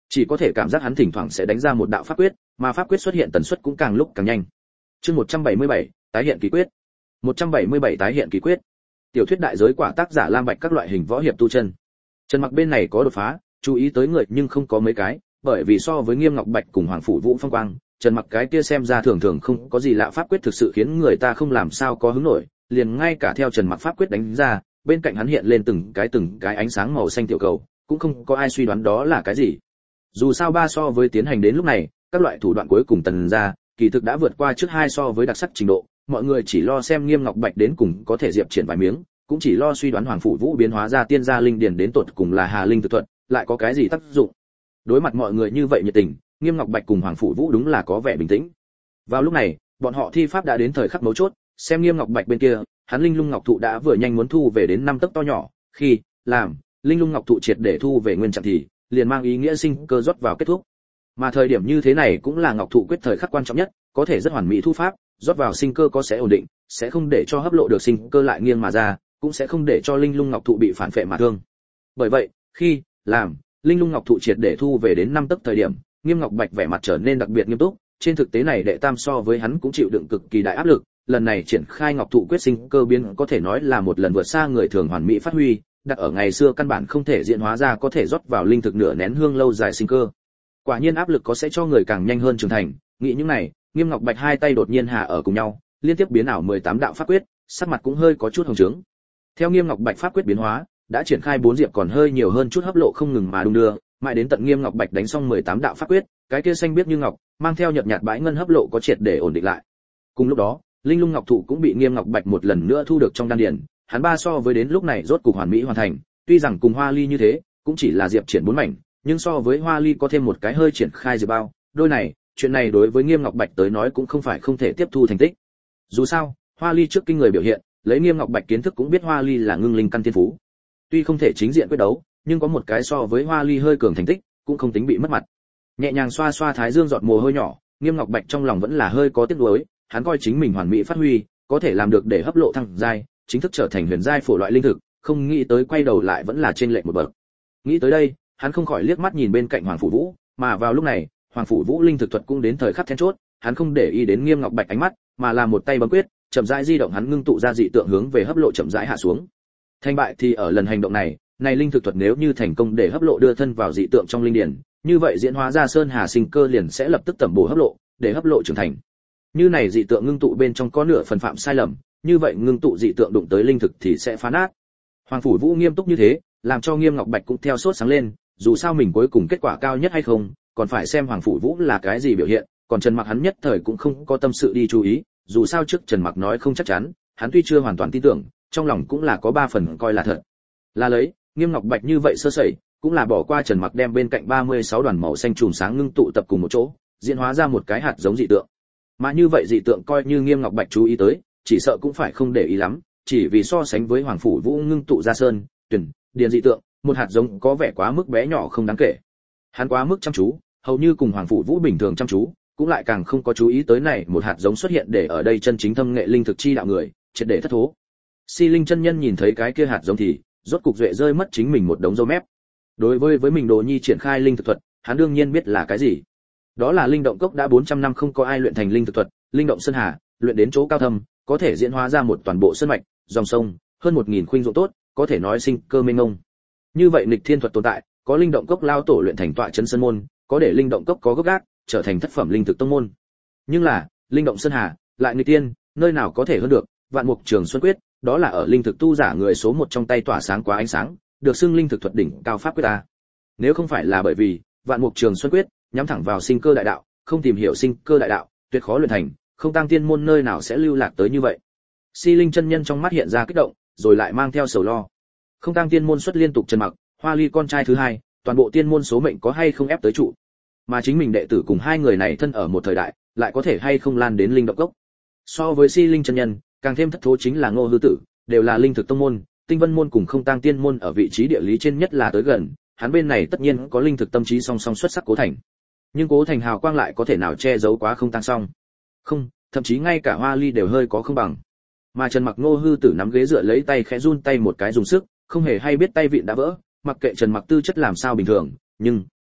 chỉ có thể cảm giác hắn thỉnh thoảng sẽ đánh ra một đạo pháp quyết, mà pháp quyết xuất hiện tần suất cũng càng lúc càng nhanh. Chương một trăm bảy mươi bảy, tái hiện kỳ quyết. một trăm bảy mươi bảy tái hiện kỳ quyết. Tiểu thuyết đại giới quả tác giả Lam Bạch các loại hình võ hiệp tu chân. Trần Mặc bên này có đột phá, chú ý tới người nhưng không có mấy cái, bởi vì so với Nghiêm Ngọc Bạch cùng Hoàng phủ Vũ Phong Quang, Trần Mặc cái kia xem ra thường thường không có gì lạ pháp quyết thực sự khiến người ta không làm sao có hứng nổi, liền ngay cả theo Trần Mặc pháp quyết đánh ra, bên cạnh hắn hiện lên từng cái từng cái ánh sáng màu xanh tiểu cầu, cũng không có ai suy đoán đó là cái gì. Dù sao ba so với tiến hành đến lúc này, các loại thủ đoạn cuối cùng tần ra, kỳ thực đã vượt qua trước hai so với đặc sắc trình độ, mọi người chỉ lo xem Nghiêm Ngọc Bạch đến cùng có thể diệp triển vài miếng, cũng chỉ lo suy đoán Hoàng phủ Vũ biến hóa ra tiên gia linh điển đến tột cùng là Hà linh thực thuật, lại có cái gì tác dụng. Đối mặt mọi người như vậy nhiệt tình, Nghiêm Ngọc Bạch cùng Hoàng phủ Vũ đúng là có vẻ bình tĩnh. Vào lúc này, bọn họ thi pháp đã đến thời khắc mấu chốt, xem Nghiêm Ngọc Bạch bên kia, hắn linh lung ngọc thụ đã vừa nhanh muốn thu về đến năm tấc to nhỏ, khi làm linh lung ngọc thụ triệt để thu về nguyên trạng thì liền mang ý nghĩa sinh cơ rót vào kết thúc. Mà thời điểm như thế này cũng là ngọc thụ quyết thời khắc quan trọng nhất, có thể rất hoàn mỹ thu pháp, rót vào sinh cơ có sẽ ổn định, sẽ không để cho hấp lộ được sinh cơ lại nghiêng mà ra, cũng sẽ không để cho linh lung ngọc thụ bị phản phệ mà thương. Bởi vậy, khi làm linh lung ngọc thụ triệt để thu về đến năm tấc thời điểm, Nghiêm Ngọc Bạch vẻ mặt trở nên đặc biệt nghiêm túc, trên thực tế này đệ tam so với hắn cũng chịu đựng cực kỳ đại áp lực, lần này triển khai ngọc thụ quyết sinh cơ biến có thể nói là một lần vượt xa người thường hoàn mỹ phát huy, đặt ở ngày xưa căn bản không thể diễn hóa ra có thể rót vào linh thực nửa nén hương lâu dài sinh cơ. Quả nhiên áp lực có sẽ cho người càng nhanh hơn trưởng thành, nghĩ những này, Nghiêm Ngọc Bạch hai tay đột nhiên hạ ở cùng nhau, liên tiếp biến ảo mười tám đạo pháp quyết, sắc mặt cũng hơi có chút hồng trướng. Theo Nghiêm Ngọc Bạch pháp quyết biến hóa, đã triển khai bốn diệp còn hơi nhiều hơn chút hấp lộ không ngừng mà đung đưa, mãi đến tận Nghiêm Ngọc Bạch đánh xong mười tám đạo pháp quyết, cái kia xanh biết như ngọc, mang theo nhợt nhạt bãi ngân hấp lộ có triệt để ổn định lại. Cùng lúc đó, linh lung ngọc thụ cũng bị Nghiêm Ngọc Bạch một lần nữa thu được trong đan điền, hắn ba so với đến lúc này rốt cục hoàn mỹ hoàn thành, tuy rằng cùng Hoa Ly như thế, cũng chỉ là diệp triển bốn mảnh, nhưng so với Hoa Ly có thêm một cái hơi triển khai diệp bao, đôi này, chuyện này đối với Nghiêm Ngọc Bạch tới nói cũng không phải không thể tiếp thu thành tích. Dù sao, Hoa Ly trước kinh người biểu hiện, lấy Nghiêm Ngọc Bạch kiến thức cũng biết Hoa Ly là ngưng linh căn thiên phú. Tuy không thể chính diện quyết đấu, nhưng có một cái so với Hoa Ly hơi cường thành tích, cũng không tính bị mất mặt. Nhẹ nhàng xoa xoa thái dương giọt mồ hôi nhỏ, Nghiêm Ngọc Bạch trong lòng vẫn là hơi có tiếc nuối, hắn coi chính mình hoàn mỹ phát huy, có thể làm được để hấp lộ thăng giai, chính thức trở thành huyền giai phổ loại linh thực, không nghĩ tới quay đầu lại vẫn là trên lệch một bậc. Nghĩ tới đây, hắn không khỏi liếc mắt nhìn bên cạnh Hoàng phủ Vũ, mà vào lúc này, Hoàng phủ Vũ linh thực thuật cũng đến thời khắc then chốt, hắn không để ý đến Nghiêm Ngọc Bạch ánh mắt, mà là một tay bấm quyết, chậm rãi di động hắn ngưng tụ ra dị tượng hướng về hấp lộ chậm rãi hạ xuống. Thành bại thì ở lần hành động này, này linh thực thuật nếu như thành công để hấp lộ đưa thân vào dị tượng trong linh điển, như vậy diễn hóa ra sơn hà sinh cơ liền sẽ lập tức tẩm bổ hấp lộ, để hấp lộ trưởng thành. Như này dị tượng ngưng tụ bên trong có nửa phần phạm sai lầm, như vậy ngưng tụ dị tượng đụng tới linh thực thì sẽ phá nát. Hoàng phủ Vũ nghiêm túc như thế, làm cho Nghiêm Ngọc Bạch cũng theo sốt sáng lên, dù sao mình cuối cùng kết quả cao nhất hay không, còn phải xem Hoàng phủ Vũ là cái gì biểu hiện, còn Trần Mặc hắn nhất thời cũng không có tâm sự đi chú ý, dù sao trước Trần Mặc nói không chắc chắn, hắn tuy chưa hoàn toàn tin tưởng, trong lòng cũng là có ba phần coi là thật. Là lấy, Nghiêm Ngọc Bạch như vậy sơ sẩy, cũng là bỏ qua Trần Mặc đem bên cạnh ba mươi sáu đoàn màu xanh chùm sáng ngưng tụ tập cùng một chỗ, diễn hóa ra một cái hạt giống dị tượng. Mà như vậy dị tượng coi như Nghiêm Ngọc Bạch chú ý tới, chỉ sợ cũng phải không để ý lắm, chỉ vì so sánh với Hoàng phủ Vũ ngưng tụ ra sơn, tuyển, điền dị tượng, một hạt giống có vẻ quá mức bé nhỏ không đáng kể. Hắn quá mức chăm chú, hầu như cùng Hoàng phủ Vũ bình thường chăm chú, cũng lại càng không có chú ý tới này một hạt giống xuất hiện để ở đây chân chính thâm nghệ linh thực chi đạo người, triệt để thất thố. Si Linh chân nhân nhìn thấy cái kia hạt giống thì rốt cục duệ rơi mất chính mình một đống râu mép. Đối với với mình Đồ Nhi triển khai linh thực thuật, hắn đương nhiên biết là cái gì. Đó là linh động cốc đã bốn trăm năm không có ai luyện thành linh thực thuật, linh động sơn hà, luyện đến chỗ cao thâm, có thể diễn hóa ra một toàn bộ sơn mạch, dòng sông, hơn một nghìn khuynh ruộng tốt, có thể nói sinh cơ mênh mông. Như vậy nghịch thiên thuật tồn tại, có linh động cốc lao tổ luyện thành tọa chân sơn môn, có để linh động cốc có gốc gác, trở thành thất phẩm linh thực tông môn. Nhưng là, linh động sơn hà, lại nghịch tiên, nơi nào có thể hơn được, Vạn Mục Trường Xuân Quyết, đó là ở linh thực tu giả người số một trong tay tỏa sáng quá ánh sáng, được xưng linh thực thuật đỉnh cao pháp quyết ta. Nếu không phải là bởi vì Vạn Mục Trường Xuân Quyết nhắm thẳng vào sinh cơ đại đạo, không tìm hiểu sinh cơ đại đạo, tuyệt khó luyện thành, không tăng tiên môn nơi nào sẽ lưu lạc tới như vậy. Si Linh chân nhân trong mắt hiện ra kích động, rồi lại mang theo sầu lo. Không tăng tiên môn xuất liên tục Trần Mặc, Hoa Ly con trai thứ hai, toàn bộ tiên môn số mệnh có hay không ép tới trụ. Mà chính mình đệ tử cùng hai người này thân ở một thời đại, lại có thể hay không lan đến linh động cốc. So với Si Linh chân nhân, càng thêm thất thố chính là Ngô Hư Tử, đều là linh thực tông môn, Tinh Vân môn cùng Không Tăng tiên môn ở vị trí địa lý trên nhất là tới gần, hắn bên này tất nhiên có linh thực tâm trí song song xuất sắc Cố Thành. Nhưng Cố Thành hào quang lại có thể nào che giấu quá Không Tăng song. Không, thậm chí ngay cả Hoa Ly đều hơi có không bằng. Mà Trần Mặc Ngô Hư Tử nắm ghế dựa lấy tay khẽ run tay một cái dùng sức, không hề hay biết tay vịn đã vỡ, mặc kệ Trần Mặc tư chất làm sao bình thường, nhưng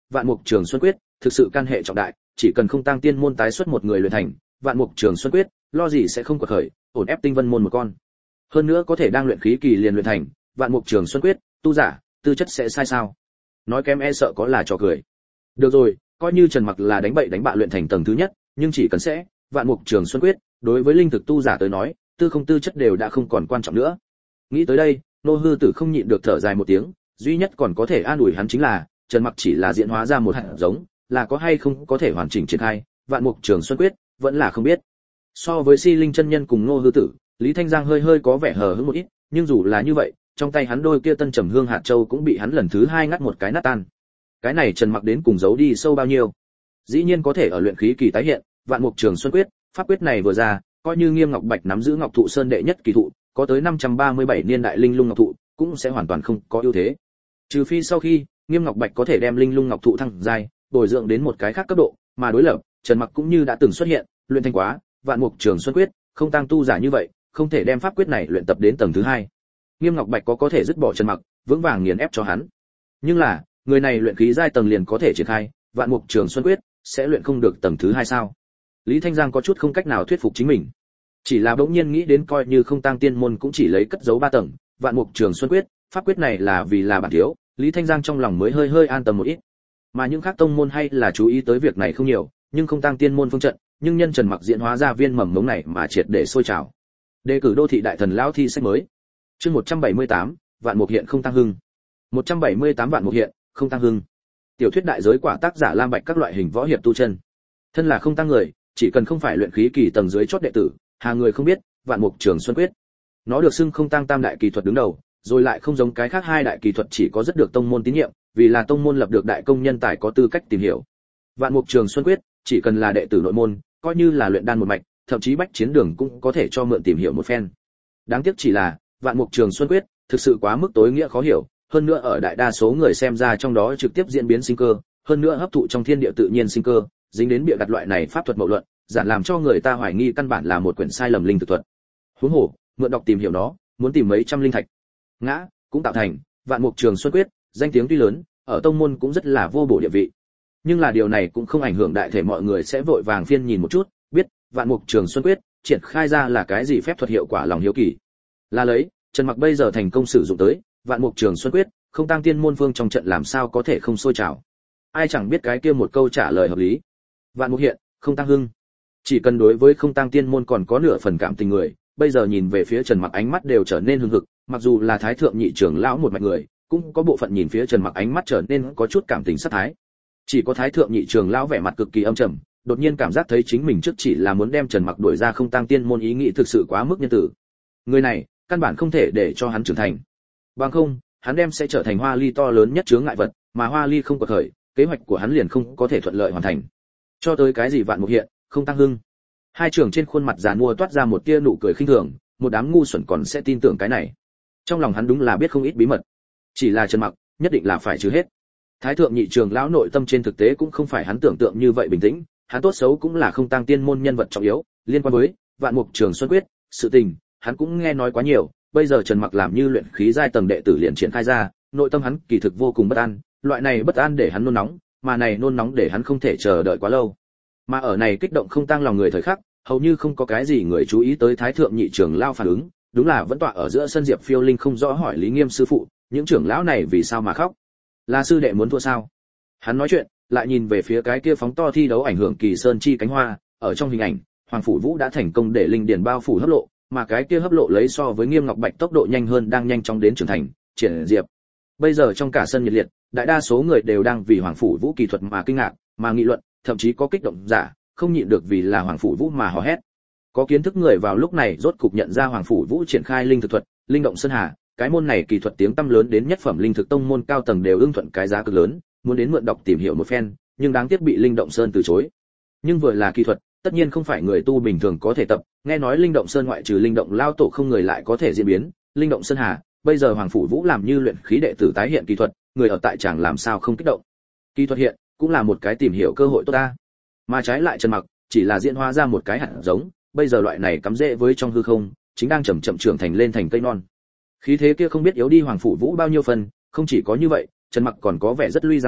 Vạn Mục Trường Xuân Quyết thực sự can hệ trọng đại, chỉ cần không tăng tiên môn tái xuất một người luyện thành, Vạn Mục Trường Xuân Quyết, lo gì sẽ không quật khởi, ổn ép Tinh Vân môn một con. Hơn nữa có thể đang luyện khí kỳ liền luyện thành, Vạn Mục Trường Xuân Quyết, tu giả, tư chất sẽ sai sao? Nói kém e sợ có là trò cười. Được rồi, coi như Trần Mặc là đánh bậy đánh bạ luyện thành tầng thứ nhất, nhưng chỉ cần sẽ, Vạn Mục Trường Xuân Quyết, đối với linh thực tu giả tới nói, tư không tư chất đều đã không còn quan trọng nữa. Nghĩ tới đây, Nô Hư Tử không nhịn được thở dài một tiếng, duy nhất còn có thể an ủi hắn chính là, Trần Mặc chỉ là diễn hóa ra một hạt giống, là có hay không có thể hoàn chỉnh triển khai, Vạn Mục Trường Xuân Quyết, vẫn là không biết. So với Si Linh chân nhân cùng Nô Hư Tử, Lý Thanh Giang hơi hơi có vẻ hờ hững một ít, nhưng dù là như vậy, trong tay hắn đôi kia tân trầm hương hạt châu cũng bị hắn lần thứ hai ngắt một cái nát tan. Cái này Trần Mặc đến cùng giấu đi sâu bao nhiêu? Dĩ nhiên có thể ở luyện khí kỳ tái hiện, Vạn Mục Trường Xuân Quyết, pháp quyết này vừa ra, coi như Nghiêm Ngọc Bạch nắm giữ Ngọc Thụ Sơn đệ nhất kỳ thụ, có tới năm trăm ba mươi bảy niên đại linh lung ngọc thụ, cũng sẽ hoàn toàn không có ưu thế. Trừ phi sau khi Nghiêm Ngọc Bạch có thể đem linh lung ngọc thụ thăng giai, bồi dưỡng đến một cái khác cấp độ, mà đối lập, Trần Mặc cũng như đã từng xuất hiện, luyện thành quá, Vạn Mục Trường Xuân Quyết, không tăng tu giả như vậy, không thể đem pháp quyết này luyện tập đến tầng thứ hai. Nghiêm Ngọc Bạch có có thể dứt bỏ Trần Mặc, vững vàng nghiền ép cho hắn. Nhưng là, người này luyện khí giai tầng liền có thể triển khai, Vạn Mục Trường Xuân Quyết sẽ luyện không được tầng thứ hai sao? Lý Thanh Giang có chút không cách nào thuyết phục chính mình. Chỉ là bỗng nhiên nghĩ đến coi như không tăng tiên môn cũng chỉ lấy cất giấu ba tầng, Vạn Mục Trường Xuân Quyết, pháp quyết này là vì là bản thiếu, Lý Thanh Giang trong lòng mới hơi hơi an tâm một ít. Mà những khác tông môn hay là chú ý tới việc này không nhiều, nhưng không tăng tiên môn phương trận, nhưng nhân Trần Mặc diễn hóa ra viên mầm mống này mà triệt để sôi trào. Đề cử đô thị đại thần lão thi sách mới. Chương một trăm bảy mươi tám, Vạn Mục hiện không tăng hưng. một trăm bảy mươi tám Vạn Mục hiện, không tăng hưng. Tiểu thuyết đại giới quả tác giả Lam Bạch các loại hình võ hiệp tu chân. Thân là không tăng người, chỉ cần không phải luyện khí kỳ tầng dưới chót đệ tử, hà người không biết, Vạn Mục Trường Xuân Quyết. Nó được xưng không tăng tam đại kỳ thuật đứng đầu, rồi lại không giống cái khác hai đại kỳ thuật chỉ có rất được tông môn tín nhiệm, vì là tông môn lập được đại công nhân tài có tư cách tìm hiểu. Vạn Mục Trường Xuân Quyết, chỉ cần là đệ tử nội môn, coi như là luyện đan một mạch, thậm chí bách chiến đường cũng có thể cho mượn tìm hiểu một phen. Đáng tiếc chỉ là, Vạn Mục Trường Xuân Quyết, thực sự quá mức tối nghĩa khó hiểu, hơn nữa ở đại đa số người xem ra trong đó trực tiếp diễn biến sinh cơ, hơn nữa hấp thụ trong thiên địa tự nhiên sinh cơ, dính đến bịa đặt loại này pháp thuật mậu luận, giản làm cho người ta hoài nghi căn bản là một quyển sai lầm linh thực thuật. Huống hồ, mượn đọc tìm hiểu nó, muốn tìm mấy trăm linh thạch. Ngã, cũng tạo thành, Vạn Mục Trường Xuân Quyết, danh tiếng tuy lớn, ở tông môn cũng rất là vô bổ địa vị. Nhưng là điều này cũng không ảnh hưởng đại thể mọi người sẽ vội vàng phiên nhìn một chút, biết, Vạn Mục Trường Xuân Quyết, triển khai ra là cái gì phép thuật hiệu quả lòng hiếu kỳ. Là lấy, Trần Mặc bây giờ thành công sử dụng tới, Vạn Mục Trường Xuân Quyết, không tăng tiên môn phương trong trận làm sao có thể không sôi trào. Ai chẳng biết cái kia một câu trả lời hợp lý. Vạn Mục hiện, không tăng hưng. Chỉ cần đối với không tăng tiên môn còn có nửa phần cảm tình người, bây giờ nhìn về phía Trần Mặc ánh mắt đều trở nên hưng hực, mặc dù là thái thượng nhị trưởng lão một mạch người, cũng có bộ phận nhìn phía Trần Mặc ánh mắt trở nên có chút cảm tình sát thái. Chỉ có thái thượng nhị trưởng lão vẻ mặt cực kỳ âm trầm, đột nhiên cảm giác thấy chính mình trước chỉ là muốn đem Trần Mặc đuổi ra không tăng tiên môn ý nghĩ thực sự quá mức nhân tử. Người này, căn bản không thể để cho hắn trưởng thành. Bằng không, hắn đem sẽ trở thành Hoa Ly to lớn nhất chướng ngại vật, mà Hoa Ly không có khởi, kế hoạch của hắn liền không có thể thuận lợi hoàn thành. Cho tới cái gì Vạn Mục hiện, không tăng hưng. Hai trưởng trên khuôn mặt giàn mua toát ra một tia nụ cười khinh thường, một đám ngu xuẩn còn sẽ tin tưởng cái này. Trong lòng hắn đúng là biết không ít bí mật. Chỉ là Trần Mặc, nhất định là phải trừ hết. Thái thượng nhị trưởng lão nội tâm trên thực tế cũng không phải hắn tưởng tượng như vậy bình tĩnh, hắn tốt xấu cũng là không tăng tiên môn nhân vật trọng yếu, liên quan với Vạn Mục Trường Xuân Quyết, sự tình, hắn cũng nghe nói quá nhiều, bây giờ Trần Mặc làm như luyện khí giai tầng đệ tử liền triển khai ra, nội tâm hắn kỳ thực vô cùng bất an, loại này bất an để hắn nôn nóng, mà này nôn nóng để hắn không thể chờ đợi quá lâu. Mà ở này kích động không tăng lòng người thời khắc, hầu như không có cái gì người chú ý tới thái thượng nhị trưởng lão phản ứng, đúng là vẫn tọa ở giữa sân Diệp Phiêu Linh không rõ hỏi Lý Nghiêm sư phụ, những trưởng lão này vì sao mà khóc? Là sư đệ muốn thua sao? Hắn nói chuyện, lại nhìn về phía cái kia phóng to thi đấu ảnh hưởng kỳ sơn chi cánh hoa, ở trong hình ảnh, Hoàng phủ Vũ đã thành công để linh điển bao phủ hấp lộ, mà cái kia hấp lộ lấy so với Nghiêm Ngọc Bạch tốc độ nhanh hơn đang nhanh chóng đến trưởng thành, triển diệp. Bây giờ trong cả sân nhiệt liệt, đại đa số người đều đang vì Hoàng phủ Vũ kỳ thuật mà kinh ngạc, mà nghị luận, thậm chí có kích động giả, không nhịn được vì là Hoàng phủ Vũ mà hò hét. Có kiến thức người vào lúc này rốt cục nhận ra Hoàng phủ Vũ triển khai linh thực thuật, linh động sơn hà, cái môn này kỳ thuật tiếng tăm lớn đến nhất phẩm linh thực tông môn cao tầng đều ưng thuận cái giá cực lớn, muốn đến mượn đọc tìm hiểu một phen, nhưng đáng tiếc bị linh động sơn từ chối. Nhưng vừa là kỳ thuật, tất nhiên không phải người tu bình thường có thể tập, nghe nói linh động sơn ngoại trừ linh động lao tổ không người lại có thể diễn biến, linh động sơn hà, bây giờ Hoàng phủ Vũ làm như luyện khí đệ tử tái hiện kỳ thuật, người ở tại chẳng làm sao không kích động. Kỳ thuật hiện, cũng là một cái tìm hiểu cơ hội tốt ta. Mà trái lại Trần Mặc, chỉ là diễn hóa ra một cái hạt giống, bây giờ loại này cắm rễ với trong hư không, chính đang chậm chậm trưởng thành lên thành cây non. Khí thế kia không biết yếu đi Hoàng phủ Vũ bao nhiêu phần, không chỉ có như vậy, Trần Mặc còn có vẻ rất lui dáng vẻ,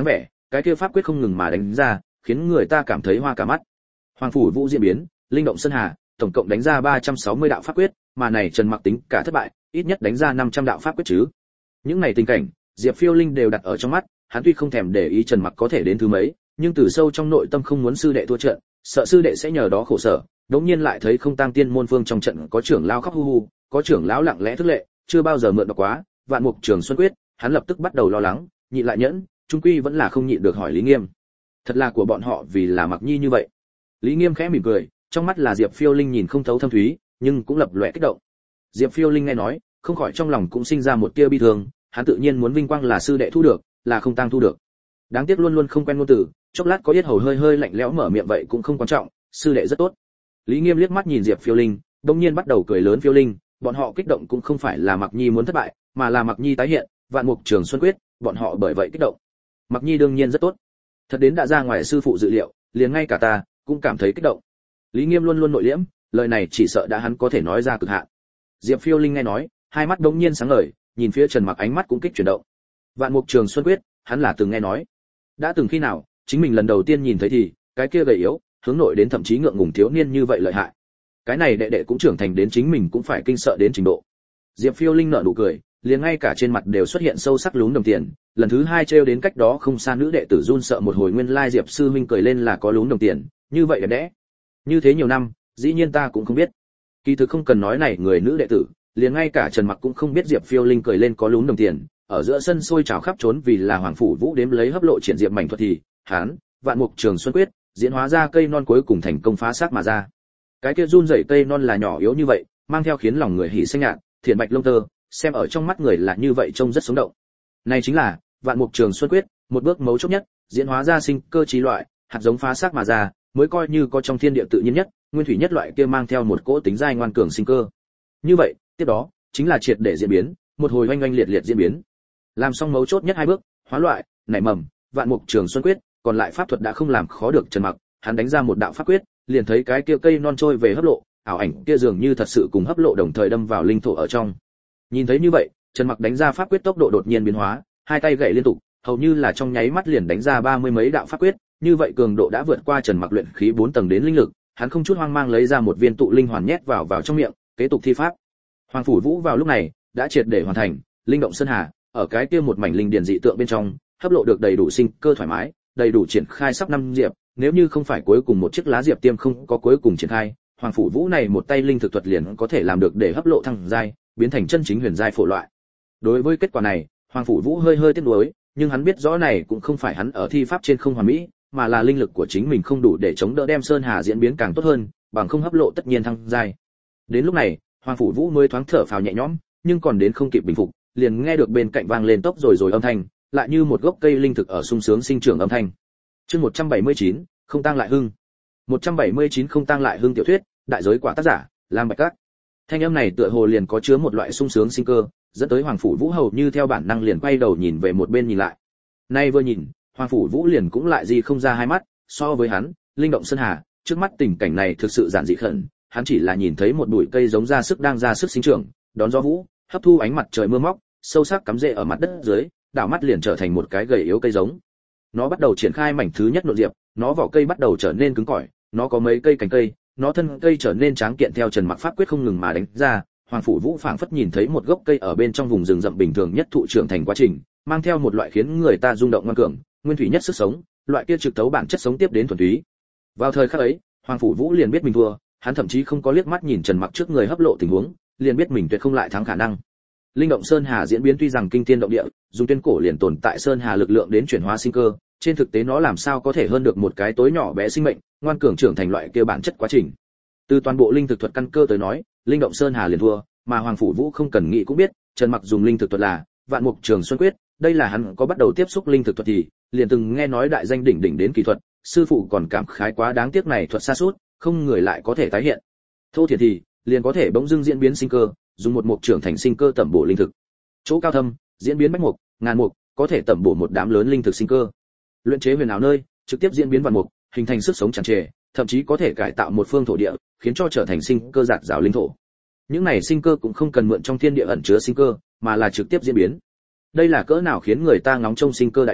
cái kia pháp quyết không ngừng mà đánh ra, khiến người ta cảm thấy hoa cả mắt. Hoàng phủ vũ diễn biến, linh động sơn hà, tổng cộng đánh ra ba trăm sáu mươi đạo pháp quyết, mà này Trần Mặc tính cả thất bại, ít nhất đánh ra năm trăm đạo pháp quyết chứ. Những này tình cảnh, Diệp Phiêu Linh đều đặt ở trong mắt, hắn tuy không thèm để ý Trần Mặc có thể đến thứ mấy, nhưng từ sâu trong nội tâm không muốn sư đệ thua trận, sợ sư đệ sẽ nhờ đó khổ sở. Đống nhiên lại thấy Không Tang Tiên môn phương trong trận có trưởng lão khóc hu hu, có trưởng lão lặng lẽ thức lệ, chưa bao giờ mượn đọc quá, Vạn Mục Trường Xuân Quyết, hắn lập tức bắt đầu lo lắng, nhịn lại nhẫn, trung quy vẫn là không nhịn được hỏi Lý Nghiêm. Thật là của bọn họ vì là Mặc Nhi như vậy. Lý Nghiêm khẽ mỉm cười, trong mắt là Diệp Phiêu Linh nhìn không thấu thâm thúy, nhưng cũng lập lòe kích động. Diệp Phiêu Linh nghe nói, không khỏi trong lòng cũng sinh ra một tia bi thương, hắn tự nhiên muốn vinh quang là sư đệ thu được, là Không Tang thu được. Đáng tiếc luôn luôn không quen ngôn từ, chốc lát có yết hầu hơi hơi lạnh lẽo mở miệng vậy cũng không quan trọng, sư đệ rất tốt. Lý Nghiêm liếc mắt nhìn Diệp Phiêu Linh, đột nhiên bắt đầu cười lớn. Phiêu Linh, bọn họ kích động cũng không phải là Mặc Nhi muốn thất bại, mà là Mặc Nhi tái hiện, Vạn Mục Trường Xuân Quyết, bọn họ bởi vậy kích động. Mặc Nhi đương nhiên rất tốt. Thật đến đã ra ngoài sư phụ dự liệu, liền ngay cả ta cũng cảm thấy kích động. Lý Nghiêm luôn luôn nội liễm, lời này chỉ sợ đã hắn có thể nói ra cực hạn. Diệp Phiêu Linh nghe nói, hai mắt đống nhiên sáng ngời, nhìn phía Trần Mặc ánh mắt cũng kích chuyển động. Vạn Mục Trường Xuân Quyết, hắn là từng nghe nói. Đã từng khi nào, chính mình lần đầu tiên nhìn thấy thì, cái kia gầy yếu, hướng nội đến thậm chí ngượng ngùng thiếu niên như vậy lợi hại. Cái này đệ đệ cũng trưởng thành đến chính mình cũng phải kinh sợ đến trình độ. Diệp Phiêu Linh nở nụ cười, liền ngay cả trên mặt đều xuất hiện sâu sắc lún đồng tiền, lần thứ hai trêu đến cách đó không xa nữ đệ tử run sợ một hồi. Nguyên lai Diệp sư huynh cười lên là có lún đồng tiền, như vậy đẹp đẽ. Như thế nhiều năm, dĩ nhiên ta cũng không biết. Kỳ thực không cần nói này người nữ đệ tử, liền ngay cả Trần Mặc cũng không biết Diệp Phiêu Linh cười lên có lún đồng tiền. Ở giữa sân sôi trào khắp trốn vì là Hoàng phủ Vũ đếm lấy hấp lộ triển diệp mảnh thuật thì, hắn, Vạn Mục Trường Xuân Quyết, diễn hóa ra cây non cuối cùng thành công phá xác mà ra. Cái kia run rẩy cây non là nhỏ yếu như vậy, mang theo khiến lòng người hỉ xanh nhạt, thiện bạch lông tơ, xem ở trong mắt người là như vậy trông rất sống động. Này chính là Vạn Mục Trường Xuân Quyết, một bước mấu chốt nhất, diễn hóa ra sinh cơ trí loại, hạt giống phá xác mà ra, mới coi như có trong thiên địa tự nhiên nhất, nguyên thủy nhất loại kia mang theo một cỗ tính dai ngoan cường sinh cơ. Như vậy, tiếp đó chính là triệt để diễn biến, một hồi oanh oanh liệt liệt diễn biến. Làm xong mấu chốt nhất hai bước, hóa loại, nảy mầm, Vạn Mục Trường Xuân Quyết, còn lại pháp thuật đã không làm khó được Trần Mặc, hắn đánh ra một đạo pháp quyết, liền thấy cái kia cây non trôi về hấp lộ, ảo ảnh kia dường như thật sự cùng hấp lộ đồng thời đâm vào linh thổ ở trong. Nhìn thấy như vậy, Trần Mặc đánh ra pháp quyết tốc độ đột nhiên biến hóa, hai tay gậy liên tục, hầu như là trong nháy mắt liền đánh ra ba mươi mấy đạo pháp quyết, như vậy cường độ đã vượt qua Trần Mặc luyện khí bốn tầng đến linh lực, hắn không chút hoang mang lấy ra một viên tụ linh hoàn nhét vào vào trong miệng, kế tục thi pháp. Hoàng phủ Vũ vào lúc này đã triệt để hoàn thành, linh động sơn hà, ở cái kia một mảnh linh điền dị tượng bên trong, hấp lộ được đầy đủ sinh cơ thoải mái, đầy đủ triển khai sắp năm diệp, nếu như không phải cuối cùng một chiếc lá diệp tiêm không có cuối cùng triển khai, Hoàng phủ Vũ này một tay linh thực thuật liền có thể làm được để hấp lộ thăng giai, biến thành chân chính huyền giai phổ loại. Đối với kết quả này, Hoàng phủ Vũ hơi hơi tiếc nuối, nhưng hắn biết rõ này cũng không phải hắn ở thi pháp trên không hoàn mỹ, mà là linh lực của chính mình không đủ để chống đỡ đem sơn hà diễn biến càng tốt hơn, bằng không hấp lộ tất nhiên thăng giai. Đến lúc này, Hoàng phủ Vũ mới thoáng thở phào nhẹ nhõm, nhưng còn đến không kịp bình phục, liền nghe được bên cạnh vang lên tốc rồi rồi âm thanh, lại như một gốc cây linh thực ở sung sướng sinh trưởng âm thanh. Chương một trăm bảy mươi chín, không tăng lại hưng. một trăm bảy mươi chín không tăng lại hưng tiểu thuyết, đại giới quả tác giả, Lam Bạch Các. Thanh âm này tựa hồ liền có chứa một loại sung sướng sinh cơ, dẫn tới Hoàng phủ Vũ hầu như theo bản năng liền quay đầu nhìn về một bên nhìn lại. Nay vừa nhìn, Hoàng phủ Vũ liền cũng lại gì không ra hai mắt, so với hắn, linh động sơn hà, trước mắt tình cảnh này thực sự giản dị khẩn, hắn chỉ là nhìn thấy một bụi cây giống ra sức đang ra sức sinh trưởng, đón gió vũ, hấp thu ánh mặt trời mưa móc, sâu sắc cắm rễ ở mặt đất dưới, đảo mắt liền trở thành một cái gầy yếu cây giống. Nó bắt đầu triển khai mảnh thứ nhất nội diệp, nó vỏ cây bắt đầu trở nên cứng cỏi, nó có mấy cây cành cây, nó thân cây trở nên tráng kiện theo Trần Mặc pháp quyết không ngừng mà đánh ra. Hoàng phủ Vũ phảng phất nhìn thấy một gốc cây ở bên trong vùng rừng rậm bình thường nhất thụ trưởng thành quá trình, mang theo một loại khiến người ta rung động ngoan cường, nguyên thủy nhất sức sống, loại kia trực tấu bản chất sống tiếp đến thuần túy. Vào thời khắc ấy, Hoàng phủ Vũ liền biết mình thua, hắn thậm chí không có liếc mắt nhìn Trần Mặc trước người hấp lộ tình huống, liền biết mình tuyệt không lại thắng khả năng. Linh động sơn hà diễn biến tuy rằng kinh thiên động địa, dùng tuyên cổ liền tồn tại sơn hà lực lượng đến chuyển hóa sinh cơ, trên thực tế nó làm sao có thể hơn được một cái tối nhỏ bé sinh mệnh, ngoan cường trưởng thành loại kia bản chất quá trình. Từ toàn bộ linh thực thuật căn cơ tới nói, linh động sơn hà liền thua, mà Hoàng phủ Vũ không cần nghĩ cũng biết, Trần Mặc dùng linh thực thuật là Vạn Mục Trường Xuân Quyết, đây là hắn có bắt đầu tiếp xúc linh thực thuật thì liền từng nghe nói đại danh đỉnh đỉnh đến kỳ thuật, sư phụ còn cảm khái quá đáng tiếc này thuật xa sút, không người lại có thể tái hiện. Thô thiệt thì liền có thể bỗng dưng diễn biến sinh cơ, dùng một mục trưởng thành sinh cơ tẩm bổ linh thực. Chỗ cao thâm, diễn biến bách mục, ngàn mục, có thể tẩm bổ một đám lớn linh thực sinh cơ. Luyện chế huyền ảo nơi, trực tiếp diễn biến vạn mục, hình thành sức sống tràn trề, thậm chí có thể cải tạo một phương thổ địa, khiến cho trở thành sinh cơ giạt rào linh thổ. Những này sinh cơ cũng không cần mượn trong thiên địa ẩn chứa sinh cơ, mà là trực tiếp diễn biến. Đây là cỡ nào khiến người ta ngóng trông sinh cơ đại đạo,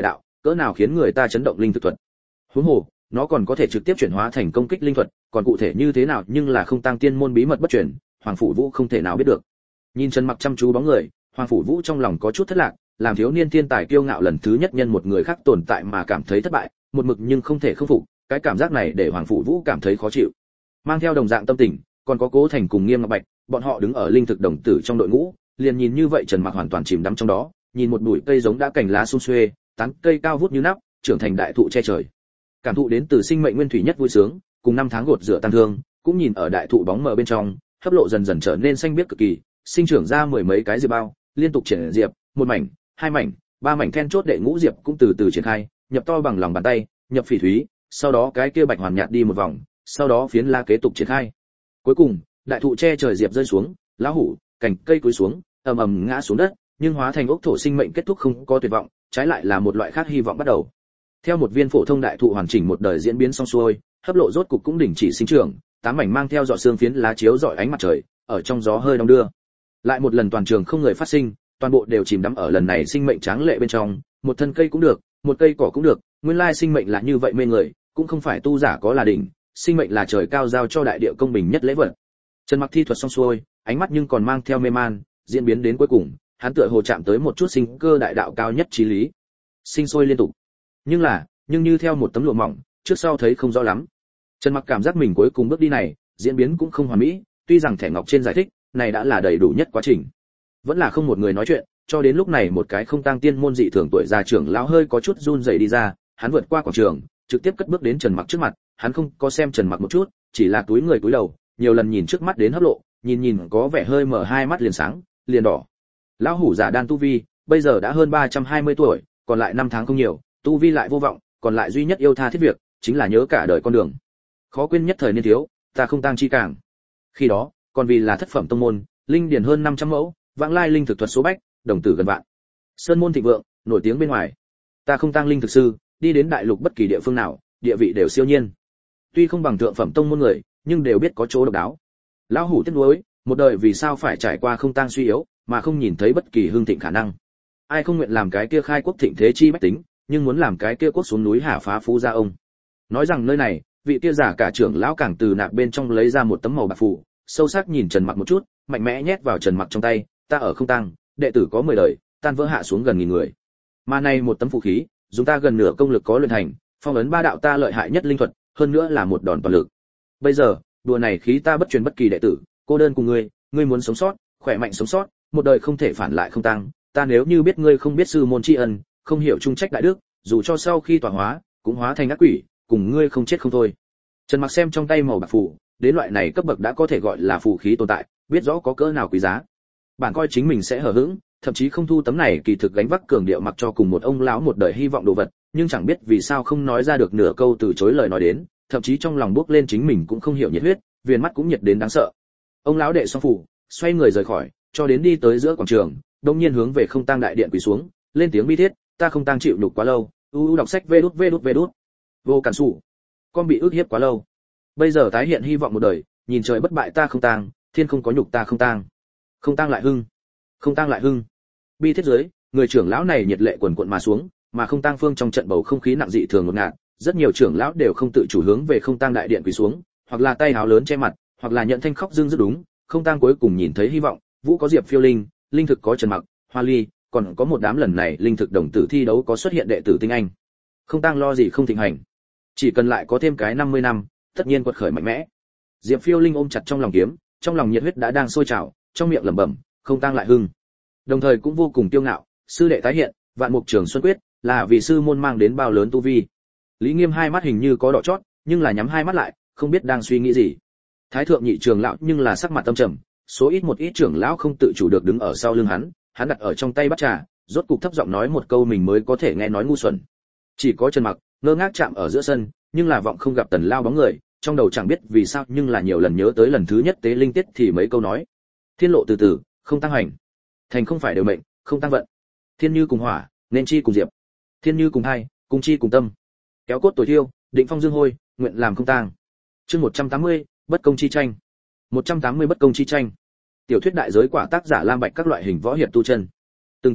cỡ nào khiến người ta chấn động linh thực thuật. Huống hồ, nó còn có thể trực tiếp chuyển hóa thành công kích linh thuật, còn cụ thể như thế nào nhưng là không tăng tiên môn bí mật bất truyền, Hoàng Phủ Vũ không thể nào biết được. Nhìn Trần Mặc chăm chú bóng người, Hoàng Phủ Vũ trong lòng có chút thất lạc, làm thiếu niên thiên tài kiêu ngạo lần thứ nhất nhân một người khác tồn tại mà cảm thấy thất bại, một mực nhưng không thể khắc phục, cái cảm giác này để Hoàng Phủ Vũ cảm thấy khó chịu. Mang theo đồng dạng tâm tình, còn có Cố Thành cùng Nghiêm Ngọc Bạch, bọn họ đứng ở linh thực đồng tử trong đội ngũ, liền nhìn như vậy Trần Mặc hoàn toàn chìm đắm trong đó, nhìn một bụi cây giống đã cành lá sum xuê, tán cây cao vút như nắp, trưởng thành đại thụ che trời. Cảm thụ đến từ sinh mệnh nguyên thủy nhất vui sướng, cùng năm tháng gột rửa tăng thương, cũng nhìn ở đại thụ bóng mờ bên trong, hấp lộ dần dần trở nên xanh biếc cực kỳ, sinh trưởng ra mười mấy cái diệp bao, liên tục triển diệp, một mảnh, hai mảnh, ba mảnh then chốt đệ ngũ diệp cũng từ từ triển khai, nhập to bằng lòng bàn tay, nhập phỉ thúy, sau đó cái kia bạch hoàn nhạt đi một vòng, sau đó phiến la kế tục triển khai. Cuối cùng, đại thụ che trời diệp rơi xuống, lá hủ, cành cây cúi xuống, ầm ầm ngã xuống đất, nhưng hóa thành ốc thổ sinh mệnh kết thúc không có tuyệt vọng, trái lại là một loại khác hy vọng bắt đầu. Theo một viên phổ thông đại thụ hoàn chỉnh một đời diễn biến xong xuôi, hấp lộ rốt cục cũng đình chỉ sinh trưởng, tám mảnh mang theo giọt xương phiến lá chiếu rọi ánh mặt trời, ở trong gió hơi đong đưa. Lại một lần toàn trường không người phát sinh, toàn bộ đều chìm đắm ở lần này sinh mệnh tráng lệ bên trong, một thân cây cũng được, một cây cỏ cũng được, nguyên lai sinh mệnh là như vậy mê người, cũng không phải tu giả có là đỉnh, sinh mệnh là trời cao giao cho đại địa công bình nhất lễ vật. Trần Mặc thi thuật xong xuôi, ánh mắt nhưng còn mang theo mê man, diễn biến đến cuối cùng, hắn tựa hồ chạm tới một chút sinh cơ đại đạo cao nhất chí lý. Sinh sôi liên tục. Nhưng là, nhưng như theo một tấm lụa mỏng, trước sau thấy không rõ lắm. Trần Mặc cảm giác mình cuối cùng bước đi này, diễn biến cũng không hoàn mỹ, tuy rằng thẻ ngọc trên giải thích, này đã là đầy đủ nhất quá trình. Vẫn là không một người nói chuyện, cho đến lúc này một cái không tăng tiên môn dị thường tuổi già trưởng lão hơi có chút run rẩy đi ra, hắn vượt qua quảng trường, trực tiếp cất bước đến Trần Mặc trước mặt, hắn không có xem Trần Mặc một chút, chỉ là túi người cúi đầu, nhiều lần nhìn trước mắt đến hấp lộ, nhìn nhìn có vẻ hơi mở hai mắt liền sáng, liền đỏ. Lão hủ giả đan tu vi, bây giờ đã hơn ba trăm hai mươi tuổi, còn lại năm tháng không nhiều, tu vi lại vô vọng, còn lại duy nhất yêu tha thiết việc, chính là nhớ cả đời con đường. Khó quên nhất thời niên thiếu, ta không tăng chi càng. Khi đó, còn vì là thất phẩm tông môn, linh điển hơn năm trăm mẫu, vãng lai linh thực thuật số bách, đồng tử gần vạn. Sơn môn thịnh vượng, nổi tiếng bên ngoài. Ta không tăng linh thực sư, đi đến đại lục bất kỳ địa phương nào, địa vị đều siêu nhiên. Tuy không bằng thượng phẩm tông môn người, nhưng đều biết có chỗ độc đáo. Lão hủ tiếc nuối, một đời vì sao phải trải qua không tăng suy yếu, mà không nhìn thấy bất kỳ hương thịnh khả năng. Ai không nguyện làm cái kia khai quốc thịnh thế chi bách tính, nhưng muốn làm cái kia quốc xuống núi hà phá phú gia ông. Nói rằng nơi này, vị kia giả cả trưởng lão càng từ nạp bên trong lấy ra một tấm màu bạc phù, sâu sắc nhìn Trần Mặc một chút, mạnh mẽ nhét vào Trần Mặc trong tay, ta ở không tăng, đệ tử có mười đời, tan vỡ hạ xuống gần nghìn người. Mà này một tấm phù khí, dùng ta gần nửa công lực có luyện thành, phong ấn ba đạo ta lợi hại nhất linh thuật, hơn nữa là một đòn toàn lực. Bây giờ, đùa này khí ta bất truyền bất kỳ đệ tử, cô đơn cùng ngươi, ngươi muốn sống sót, khỏe mạnh sống sót, một đời không thể phản lại không tăng, ta nếu như biết ngươi không biết sư môn tri ân, không hiểu trung trách đại đức, dù cho sau khi tọa hóa, cũng hóa thành ác quỷ, cùng ngươi không chết không thôi. Trần Mặc xem trong tay màu bạc phù, đến loại này cấp bậc đã có thể gọi là phù khí tồn tại, biết rõ có cỡ nào quý giá. Bản coi chính mình sẽ hờ hững, thậm chí không thu tấm này kỳ thực gánh vác cường điệu mặc cho cùng một ông lão một đời hy vọng đồ vật, nhưng chẳng biết vì sao không nói ra được nửa câu từ chối lời nói đến, thậm chí trong lòng bước lên chính mình cũng không hiểu nhiệt huyết, viền mắt cũng nhiệt đến đáng sợ. Ông lão đệ xong phủ, xoay người rời khỏi, cho đến đi tới giữa quảng trường, đột nhiên hướng về không tang đại điện quỳ xuống, lên tiếng bi thiết, ta không tang chịu nhục quá lâu, u u đọc sách vê đút vê đút vê đút. Vô cản sủ, con bị ức hiếp quá lâu. Bây giờ tái hiện hy vọng một đời, nhìn trời bất bại ta không tang, thiên không có nhục ta không tang. Không tang lại hưng, không tang lại hưng. Bi thiết dưới, người trưởng lão này nhiệt lệ quần quần mà xuống, mà không tang phương trong trận bầu không khí nặng dị thường ngột ngạt, rất nhiều trưởng lão đều không tự chủ hướng về không tang đại điện quỳ xuống, hoặc là tay háo lớn che mặt, hoặc là nhận thanh khóc dương rất đúng, không tang cuối cùng nhìn thấy hy vọng, vũ có diệp phiêu linh, linh thực có Trần Mặc, Hoa Ly, còn có một đám lần này linh thực đồng tử thi đấu có xuất hiện đệ tử tinh anh. Không tang lo gì không thịnh hành, chỉ cần lại có thêm cái năm mươi năm, tất nhiên quật khởi mạnh mẽ. Diệp phiêu linh ôm chặt trong lòng kiếm, trong lòng nhiệt huyết đã đang sôi trào, trong miệng lẩm bẩm, không tang lại hưng. Đồng thời cũng vô cùng kiêu ngạo, sư đệ tái hiện, vạn mục trường xuân quyết, là vì sư môn mang đến bao lớn tu vi. Lý Nghiêm hai mắt hình như có đỏ chót, nhưng là nhắm hai mắt lại, không biết đang suy nghĩ gì. Thái thượng nhị trường lão nhưng là sắc mặt tâm trầm, số ít một ít trưởng lão không tự chủ được đứng ở sau lưng hắn, hắn đặt ở trong tay bắt trà, rốt cục thấp giọng nói một câu mình mới có thể nghe nói ngu xuẩn. Chỉ có Trần Mặc ngơ ngác chạm ở giữa sân, nhưng là vọng không gặp Tần Lao bóng người, trong đầu chẳng biết vì sao nhưng là nhiều lần nhớ tới lần thứ nhất tế linh tiết thì mấy câu nói. Thiên lộ từ từ, không tăng hành. Thành không phải đều mệnh, không tăng vận. Thiên như cùng hỏa, nên chi cùng diệp. Thiên như cùng hai, cùng chi cùng tâm. Kéo cốt tuổi thiêu, định phong dương hôi, nguyện làm không tang. Chương một trăm tám mươi, bất công chi tranh. một trăm tám mươi bất công chi tranh. Tiểu thuyết đại giới quả tác giả Lam Bạch các loại hình võ hiệp tu chân. Từng có lúc,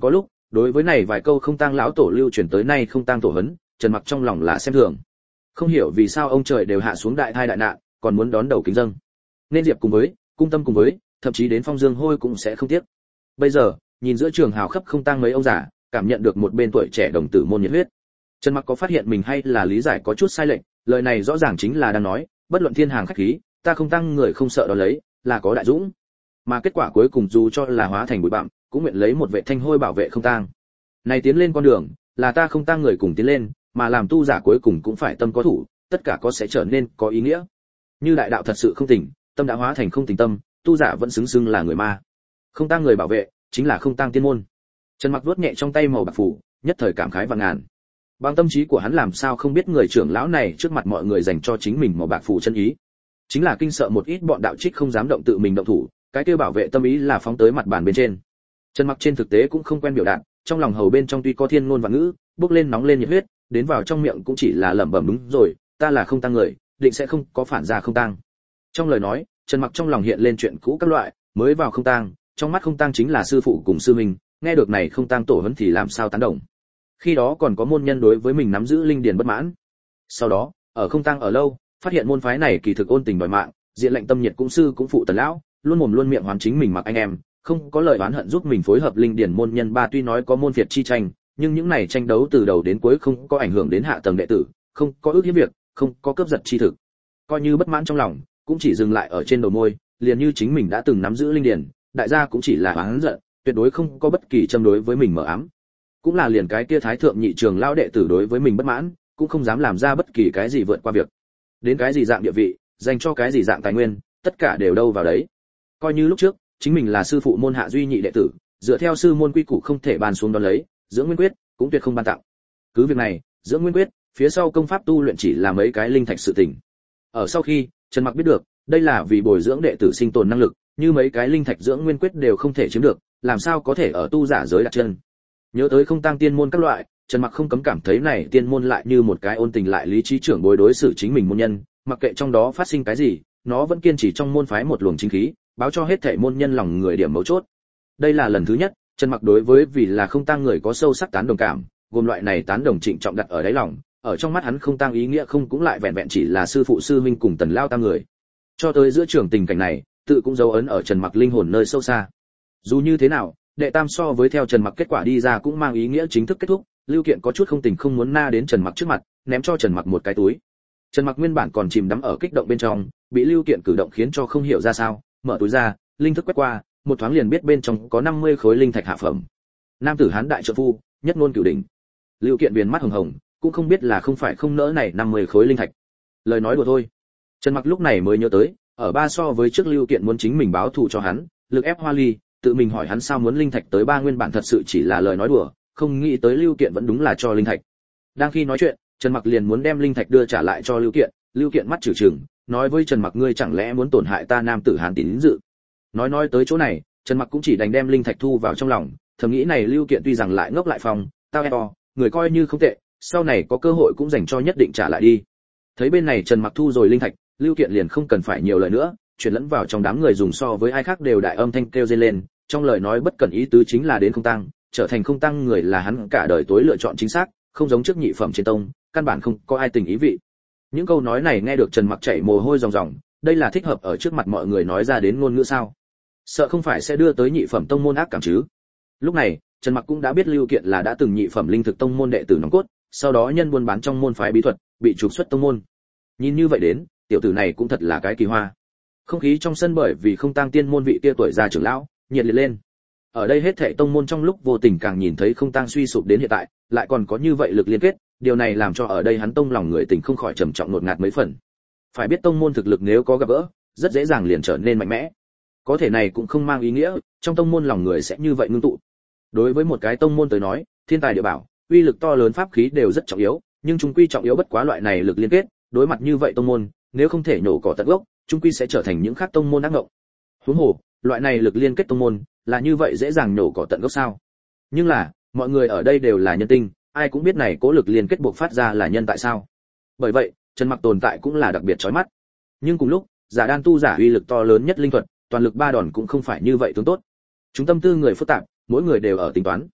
đối với này vài câu không tang lão tổ lưu truyền tới nay không tang tổ hấn, Trần Mặc trong lòng là xem thường. Không hiểu vì sao ông trời đều hạ xuống đại thai đại nạn, còn muốn đón đầu kính dâng. Nên diệp cùng với, cung tâm cùng với, thậm chí đến Phong Dương Hôi cũng sẽ không tiếc. Bây giờ, nhìn giữa trường hào khắp không tang mấy ông già, cảm nhận được một bên tuổi trẻ đồng tử môn nhiệt huyết. Trần Mặc có phát hiện mình hay là lý giải có chút sai lệch, lời này rõ ràng chính là đang nói, bất luận thiên hàng khách khí, ta không tăng người không sợ đó lấy, là có đại dũng. Mà kết quả cuối cùng dù cho là hóa thành bụi bặm, cũng nguyện lấy một vệ thanh hôi bảo vệ không tang. Này tiến lên con đường, là ta không tang người cùng tiến lên, mà làm tu giả cuối cùng cũng phải tâm có thủ, tất cả có sẽ trở nên có ý nghĩa. Như đại đạo thật sự không tỉnh, tâm đã hóa thành không tỉnh tâm, tu giả vẫn xứng xưng là người ma. Không tang người bảo vệ, chính là không tang tiên môn. Trần Mặc vuốt nhẹ trong tay màu bạc phủ, nhất thời cảm khái vạn ngàn. Bằng tâm trí của hắn làm sao không biết người trưởng lão này trước mặt mọi người dành cho chính mình màu bạc phủ chân ý, chính là kinh sợ một ít bọn đạo trích không dám động tự mình động thủ, cái kia bảo vệ tâm ý là phóng tới mặt bàn bên trên. Trần Mặc trên thực tế cũng không quen biểu đạt, trong lòng hầu bên trong tuy có thiên ngôn và ngữ, bước lên nóng lên nhiệt huyết, đến vào trong miệng cũng chỉ là lẩm bẩm đúng rồi, ta là không tăng người, định sẽ không có phản ra không tăng. Trong lời nói, Trần Mặc trong lòng hiện lên chuyện cũ các loại, mới vào không tăng, trong mắt không tăng chính là sư phụ cùng sư minh, nghe được này không tăng tổ huấn thì làm sao tán đồng. Khi đó còn có môn nhân đối với mình nắm giữ linh điền bất mãn. Sau đó, ở không tăng ở lâu, phát hiện môn phái này kỳ thực ôn tình đòi mạng, diện lệnh tâm nhiệt cũng sư cũng phụ tần lão, luôn mồm luôn miệng hoàn chính mình mặc anh em, không có lời oán hận giúp mình phối hợp linh điển môn nhân ba tuy nói có môn phiệt chi tranh, nhưng những này tranh đấu từ đầu đến cuối không có ảnh hưởng đến hạ tầng đệ tử, không có ước hiếp việc, không có cướp giật chi thực. Coi như bất mãn trong lòng, cũng chỉ dừng lại ở trên đầu môi, liền như chính mình đã từng nắm giữ linh điển, đại gia cũng chỉ là oán giận, tuyệt đối không có bất kỳ châm đối với mình mở ám. Cũng là liền cái kia thái thượng nhị trường lão đệ tử đối với mình bất mãn, cũng không dám làm ra bất kỳ cái gì vượt qua việc. Đến cái gì dạng địa vị, dành cho cái gì dạng tài nguyên, tất cả đều đâu vào đấy. Coi như lúc trước, chính mình là sư phụ môn hạ duy nhị đệ tử, dựa theo sư môn quy củ không thể bàn xuống đón lấy, dưỡng nguyên quyết cũng tuyệt không ban tặng. Cứ việc này, dưỡng nguyên quyết, phía sau công pháp tu luyện chỉ là mấy cái linh thạch sự tình. Ở sau khi, Trần Mặc biết được, đây là vì bồi dưỡng đệ tử sinh tồn năng lực, như mấy cái linh thạch dưỡng nguyên quyết đều không thể chiếm được, làm sao có thể ở tu giả giới đặt chân. Nhớ tới không tăng tiên môn các loại, Trần Mặc không cấm cảm thấy này tiên môn lại như một cái ôn tình lại lý trí trưởng bối đối xử chính mình môn nhân, mặc kệ trong đó phát sinh cái gì, nó vẫn kiên trì trong môn phái một luồng chính khí, báo cho hết thảy môn nhân lòng người điểm mấu chốt. Đây là lần thứ nhất, Trần Mặc đối với vì là không tăng người có sâu sắc tán đồng cảm, gồm loại này tán đồng trịnh trọng đặt ở đáy lòng, ở trong mắt hắn không tăng ý nghĩa không cũng lại vẹn vẹn chỉ là sư phụ sư huynh cùng tần lao tam người. Cho tới giữa trường tình cảnh này, tự cũng dấu ấn ở Trần Mặc linh hồn nơi sâu xa. Dù như thế nào, đệ tam so với theo Trần Mặc kết quả đi ra cũng mang ý nghĩa chính thức kết thúc, Lưu Kiện có chút không tình không muốn na đến Trần Mặc trước mặt, ném cho Trần Mặc một cái túi. Trần Mặc nguyên bản còn chìm đắm ở kích động bên trong, bị Lưu Kiện cử động khiến cho không hiểu ra sao, mở túi ra, linh thức quét qua, một thoáng liền biết bên trong có năm mươi khối linh thạch hạ phẩm. Nam tử hán đại trợ phu, nhất ngôn cửu đỉnh. Lưu Kiện viền mắt hồng hồng, cũng không biết là không phải không nỡ này năm mươi khối linh thạch. Lời nói đùa thôi. Trần Mặc lúc này mới nhớ tới, ở ba so với trước Lưu Kiện muốn chính mình báo thù cho hắn, lực ép Hoa Ly, tự mình hỏi hắn sao muốn linh thạch tới ba nguyên bản thật sự chỉ là lời nói đùa, không nghĩ tới Lưu Kiện vẫn đúng là cho linh thạch. Đang khi nói chuyện, Trần Mặc liền muốn đem linh thạch đưa trả lại cho Lưu Kiện, Lưu Kiện mắt trừng trừng, nói với Trần Mặc ngươi chẳng lẽ muốn tổn hại ta nam tử hán tín dự. Nói nói tới chỗ này, Trần Mặc cũng chỉ đành đem linh thạch thu vào trong lòng, thầm nghĩ này Lưu Kiện tuy rằng lại ngốc lại phòng, tao em người coi như không tệ, sau này có cơ hội cũng dành cho nhất định trả lại đi. Thấy bên này Trần Mặc thu rồi linh thạch, Lưu Kiện liền không cần phải nhiều lời nữa, chuyển lẫn vào trong đám người dùng so với ai khác đều đại âm thanh kêu dên lên, trong lời nói bất cần ý tứ chính là đến không tăng, trở thành không tăng người là hắn cả đời tối lựa chọn chính xác, không giống trước nhị phẩm trên tông, căn bản không có ai tình ý vị. Những câu nói này nghe được Trần Mặc chảy mồ hôi ròng ròng, đây là thích hợp ở trước mặt mọi người nói ra đến ngôn ngữ sao? Sợ không phải sẽ đưa tới nhị phẩm tông môn ác cảm chứ? Lúc này, Trần Mặc cũng đã biết Lưu Kiện là đã từng nhị phẩm linh thực tông môn đệ tử nòng cốt, sau đó nhân buôn bán trong môn phái bí thuật, bị trục xuất tông môn. Nhìn như vậy đến, tiểu tử này cũng thật là cái kỳ hoa. Không khí trong sân bởi vì không tăng tiên môn vị kia tuổi già trưởng lão, nhiệt liệt lên. Ở đây hết thảy tông môn trong lúc vô tình càng nhìn thấy không tăng suy sụp đến hiện tại, lại còn có như vậy lực liên kết, điều này làm cho ở đây hắn tông lòng người tình không khỏi trầm trọng ngột ngạt mấy phần. Phải biết tông môn thực lực nếu có gặp gỡ, rất dễ dàng liền trở nên mạnh mẽ. Có thể này cũng không mang ý nghĩa, trong tông môn lòng người sẽ như vậy ngưng tụ. Đối với một cái tông môn tới nói, thiên tài địa bảo, uy lực to lớn pháp khí đều rất trọng yếu, nhưng chung quy trọng yếu bất quá loại này lực liên kết, đối mặt như vậy tông môn, nếu không thể nhổ cỏ tận gốc, chung quy sẽ trở thành những khác tông môn ác ngộng. Huống hồ, loại này lực liên kết tông môn, là như vậy dễ dàng nhổ cỏ tận gốc sao? Nhưng là, mọi người ở đây đều là nhân tinh, ai cũng biết này cố lực liên kết buộc phát ra là nhân tại sao. Bởi vậy, Trần Mặc tồn tại cũng là đặc biệt chói mắt. Nhưng cùng lúc, giả đan tu giả uy lực to lớn nhất linh thuật, toàn lực ba đòn cũng không phải như vậy tướng tốt. Chúng tâm tư người phức tạp, mỗi người đều ở tính toán.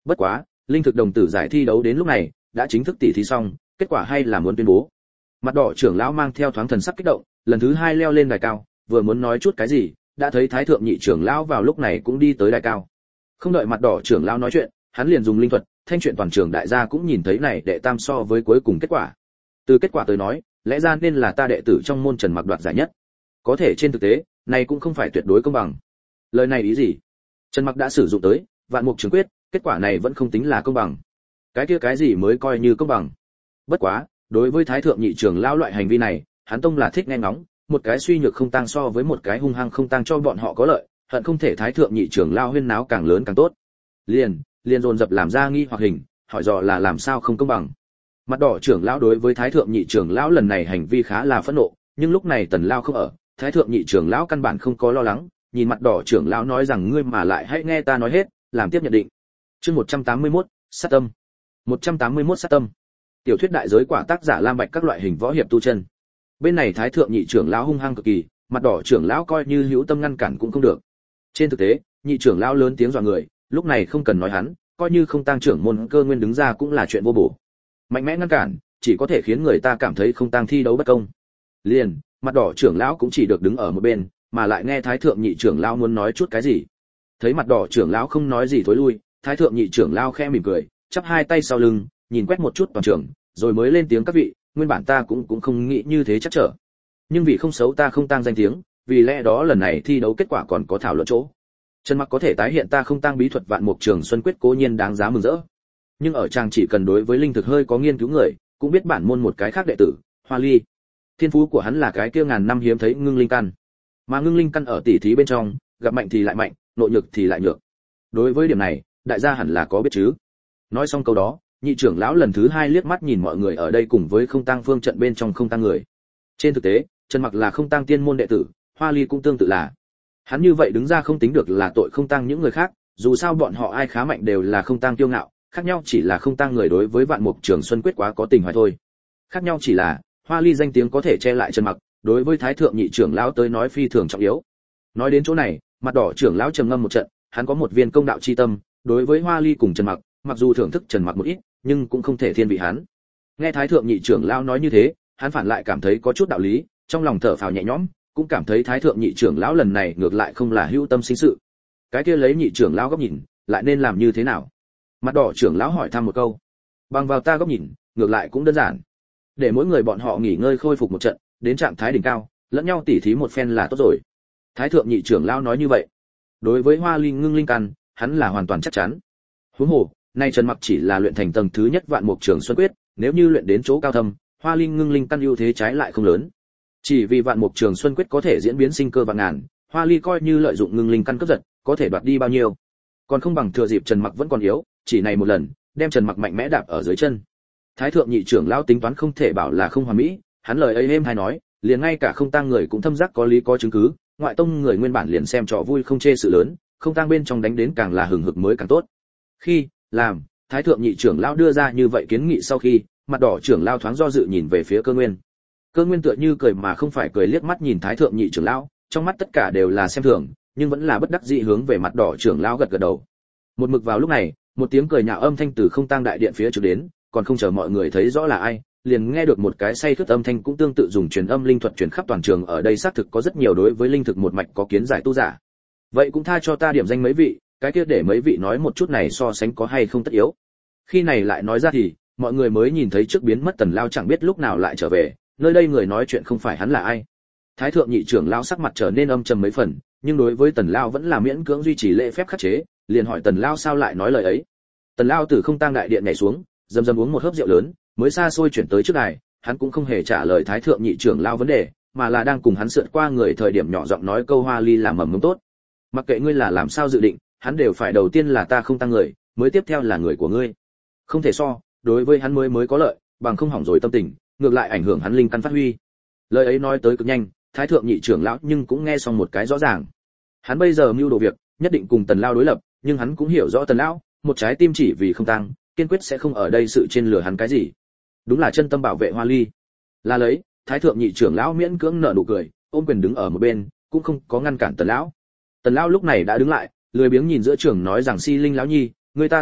Bất quá, linh thực đồng tử giải thi đấu đến lúc này đã chính thức tỉ thí xong, kết quả hay là muốn tuyên bố. Mặt đỏ trưởng lão mang theo thoáng thần sắc kích động, lần thứ hai leo lên đài cao, vừa muốn nói chút cái gì, đã thấy thái thượng nhị trưởng lão vào lúc này cũng đi tới đài cao. Không đợi mặt đỏ trưởng lão nói chuyện, hắn liền dùng linh thuật, thanh chuyện toàn trường đại gia cũng nhìn thấy này đệ tam so với cuối cùng kết quả. Từ kết quả tới nói, lẽ ra nên là ta đệ tử trong môn Trần Mặc đoạt giải nhất. Có thể trên thực tế, này cũng không phải tuyệt đối công bằng. Lời này ý gì? Trần Mặc đã sử dụng tới Vạn Mục Trường Quyết, kết quả này vẫn không tính là công bằng. Cái kia cái gì mới coi như công bằng? Bất quá, đối với thái thượng nhị trưởng lão loại hành vi này, hắn tông là thích nghe ngóng, một cái suy nhược không tăng so với một cái hung hăng không tăng cho bọn họ có lợi, hận không thể thái thượng nhị trưởng lão huyên náo càng lớn càng tốt. Liền, liền dồn dập làm ra nghi hoặc hình, hỏi dò là làm sao không công bằng. Mặt đỏ trưởng lão đối với thái thượng nhị trưởng lão lần này hành vi khá là phẫn nộ, nhưng lúc này Tần Lao không ở, thái thượng nhị trưởng lão căn bản không có lo lắng, nhìn mặt đỏ trưởng lão nói rằng ngươi mà lại hãy nghe ta nói hết, làm tiếp nhận định. Chương một trăm tám mươi mốt, sát tâm. một trăm tám mươi mốt sát tâm. Tiểu thuyết đại giới quả tác giả Lam Bạch các loại hình võ hiệp tu chân. Bên này thái thượng nhị trưởng lão hung hăng cực kỳ, mặt đỏ trưởng lão coi như hữu tâm ngăn cản cũng không được. Trên thực tế, nhị trưởng lão lớn tiếng dọa người, lúc này không cần nói hắn, coi như không tăng trưởng môn Cơ Nguyên đứng ra cũng là chuyện vô bổ. Mạnh mẽ ngăn cản, chỉ có thể khiến người ta cảm thấy không tăng thi đấu bất công. Liền, mặt đỏ trưởng lão cũng chỉ được đứng ở một bên, mà lại nghe thái thượng nhị trưởng lão muốn nói chút cái gì. Thấy mặt đỏ trưởng lão không nói gì thối lui, thái thượng nhị trưởng lão khẽ mỉm cười, chắp hai tay sau lưng, nhìn quét một chút toàn trường, rồi mới lên tiếng các vị, nguyên bản ta cũng cũng không nghĩ như thế chắc trở. Nhưng vì không xấu ta không tăng danh tiếng, vì lẽ đó lần này thi đấu kết quả còn có thảo luận chỗ. Trần Mặc có thể tái hiện ta không tăng bí thuật Vạn Mục Trường Xuân Quyết cố nhiên đáng giá mừng rỡ. Nhưng ở chàng chỉ cần đối với linh thực hơi có nghiên cứu người, cũng biết bản môn một cái khác đệ tử, Hoa Ly. Thiên phú của hắn là cái kia ngàn năm hiếm thấy ngưng linh căn. Mà ngưng linh căn ở tỷ thí bên trong, gặp mạnh thì lại mạnh, nội nhược thì lại nhược. Đối với điểm này, đại gia hẳn là có biết chứ. Nói xong câu đó, nhị trưởng lão lần thứ hai liếc mắt nhìn mọi người ở đây cùng với không tăng phương trận bên trong không tăng người. Trên thực tế, Trần Mặc là không tăng tiên môn đệ tử, Hoa Ly cũng tương tự là. Hắn như vậy đứng ra không tính được là tội không tăng những người khác, dù sao bọn họ ai khá mạnh đều là không tăng kiêu ngạo, khác nhau chỉ là không tăng người đối với Vạn Mục Trường Xuân Quyết quá có tình hoài thôi. Khác nhau chỉ là, Hoa Ly danh tiếng có thể che lại Trần Mặc, đối với thái thượng nhị trưởng lão tới nói phi thường trọng yếu. Nói đến chỗ này, mặt đỏ trưởng lão trầm ngâm một trận, hắn có một viên công đạo chi tâm, đối với Hoa Ly cùng Trần Mặc, mặc dù thưởng thức Trần Mặc một ít, nhưng cũng không thể thiên vị hắn. Nghe thái thượng nhị trưởng lão nói như thế, hắn phản lại cảm thấy có chút đạo lý, trong lòng thở phào nhẹ nhõm, cũng cảm thấy thái thượng nhị trưởng lão lần này ngược lại không là hữu tâm sinh sự. Cái kia lấy nhị trưởng lão góc nhìn, lại nên làm như thế nào? Mặt đỏ trưởng lão hỏi thăm một câu. Bằng vào ta góc nhìn, ngược lại cũng đơn giản. Để mỗi người bọn họ nghỉ ngơi khôi phục một trận, đến trạng thái đỉnh cao, lẫn nhau tỉ thí một phen là tốt rồi. Thái thượng nhị trưởng lão nói như vậy. Đối với Hoa Ly ngưng linh căn, hắn là hoàn toàn chắc chắn. Huống hồ, nay Trần Mặc chỉ là luyện thành tầng thứ nhất Vạn Mục Trường Xuân Quyết, nếu như luyện đến chỗ cao thâm, Hoa Ly ngưng linh căn ưu thế trái lại không lớn. Chỉ vì Vạn Mục Trường Xuân Quyết có thể diễn biến sinh cơ vạn ngàn, Hoa Ly coi như lợi dụng ngưng linh căn cướp giật, có thể đoạt đi bao nhiêu. Còn không bằng thừa dịp Trần Mặc vẫn còn yếu, chỉ này một lần, đem Trần Mặc mạnh mẽ đạp ở dưới chân. Thái thượng nhị trưởng lão tính toán không thể bảo là không hoàn mỹ, hắn lời ấy êm hay nói, liền ngay cả không tăng người cũng thâm giác có lý có chứng cứ, ngoại tông người nguyên bản liền xem trò vui không chê sự lớn, không tăng bên trong đánh đến càng là hừng hực mới càng tốt. Khi làm thái thượng nhị trưởng lão đưa ra như vậy kiến nghị sau khi, mặt đỏ trưởng lão thoáng do dự nhìn về phía Cơ Nguyên. Cơ Nguyên tựa như cười mà không phải cười liếc mắt nhìn thái thượng nhị trưởng lão, trong mắt tất cả đều là xem thường, nhưng vẫn là bất đắc dĩ hướng về mặt đỏ trưởng lão gật gật đầu. Một mực vào lúc này, một tiếng cười nhạo âm thanh từ không tăng đại điện phía trước đến, còn không chờ mọi người thấy rõ là ai, liền nghe được một cái say khướt âm thanh cũng tương tự dùng truyền âm linh thuật truyền khắp toàn trường. Ở đây xác thực có rất nhiều đối với linh thực một mạch có kiến giải tu giả. Vậy cũng tha cho ta điểm danh mấy vị, cái kia để mấy vị nói một chút này so sánh có hay không tất yếu. Khi này lại nói ra thì, mọi người mới nhìn thấy trước biến mất Tần Lao chẳng biết lúc nào lại trở về, nơi đây người nói chuyện không phải hắn là ai. Thái thượng nhị trưởng lão sắc mặt trở nên âm trầm mấy phần, nhưng đối với Tần Lao vẫn là miễn cưỡng duy trì lễ phép khắc chế, liền hỏi Tần Lao sao lại nói lời ấy. Tần Lao từ không tang đại điện nhảy xuống, dầm dầm uống một hớp rượu lớn, mới xa xôi chuyển tới trước đài, hắn cũng không hề trả lời thái thượng nhị trưởng lão vấn đề, mà là đang cùng hắn sượt qua người thời điểm nhỏ giọng nói câu Hoa Ly làm mầm ngống tốt. Mặc kệ ngươi là làm sao dự định, hắn đều phải đầu tiên là ta không tăng người, mới tiếp theo là người của ngươi. Không thể so, đối với hắn mới mới có lợi, bằng không hỏng rồi tâm tình, ngược lại ảnh hưởng hắn linh căn phát huy. Lời ấy nói tới cực nhanh, thái thượng nhị trưởng lão nhưng cũng nghe xong một cái rõ ràng. Hắn bây giờ mưu đồ việc, nhất định cùng Tần Lao đối lập, nhưng hắn cũng hiểu rõ Tần Lão, một trái tim chỉ vì không tăng, kiên quyết sẽ không ở đây sự trên lửa hắn cái gì. Đúng là chân tâm bảo vệ Hoa Ly. Là lấy, thái thượng nhị trưởng lão miễn cưỡng nở nụ cười, ôm quyền đứng ở một bên, cũng không có ngăn cản Tần Lão. Tần Lão lúc này đã đứng lại, lười biếng nhìn giữa trường nói rằng Si Linh lão nhi, người ta từ biệt,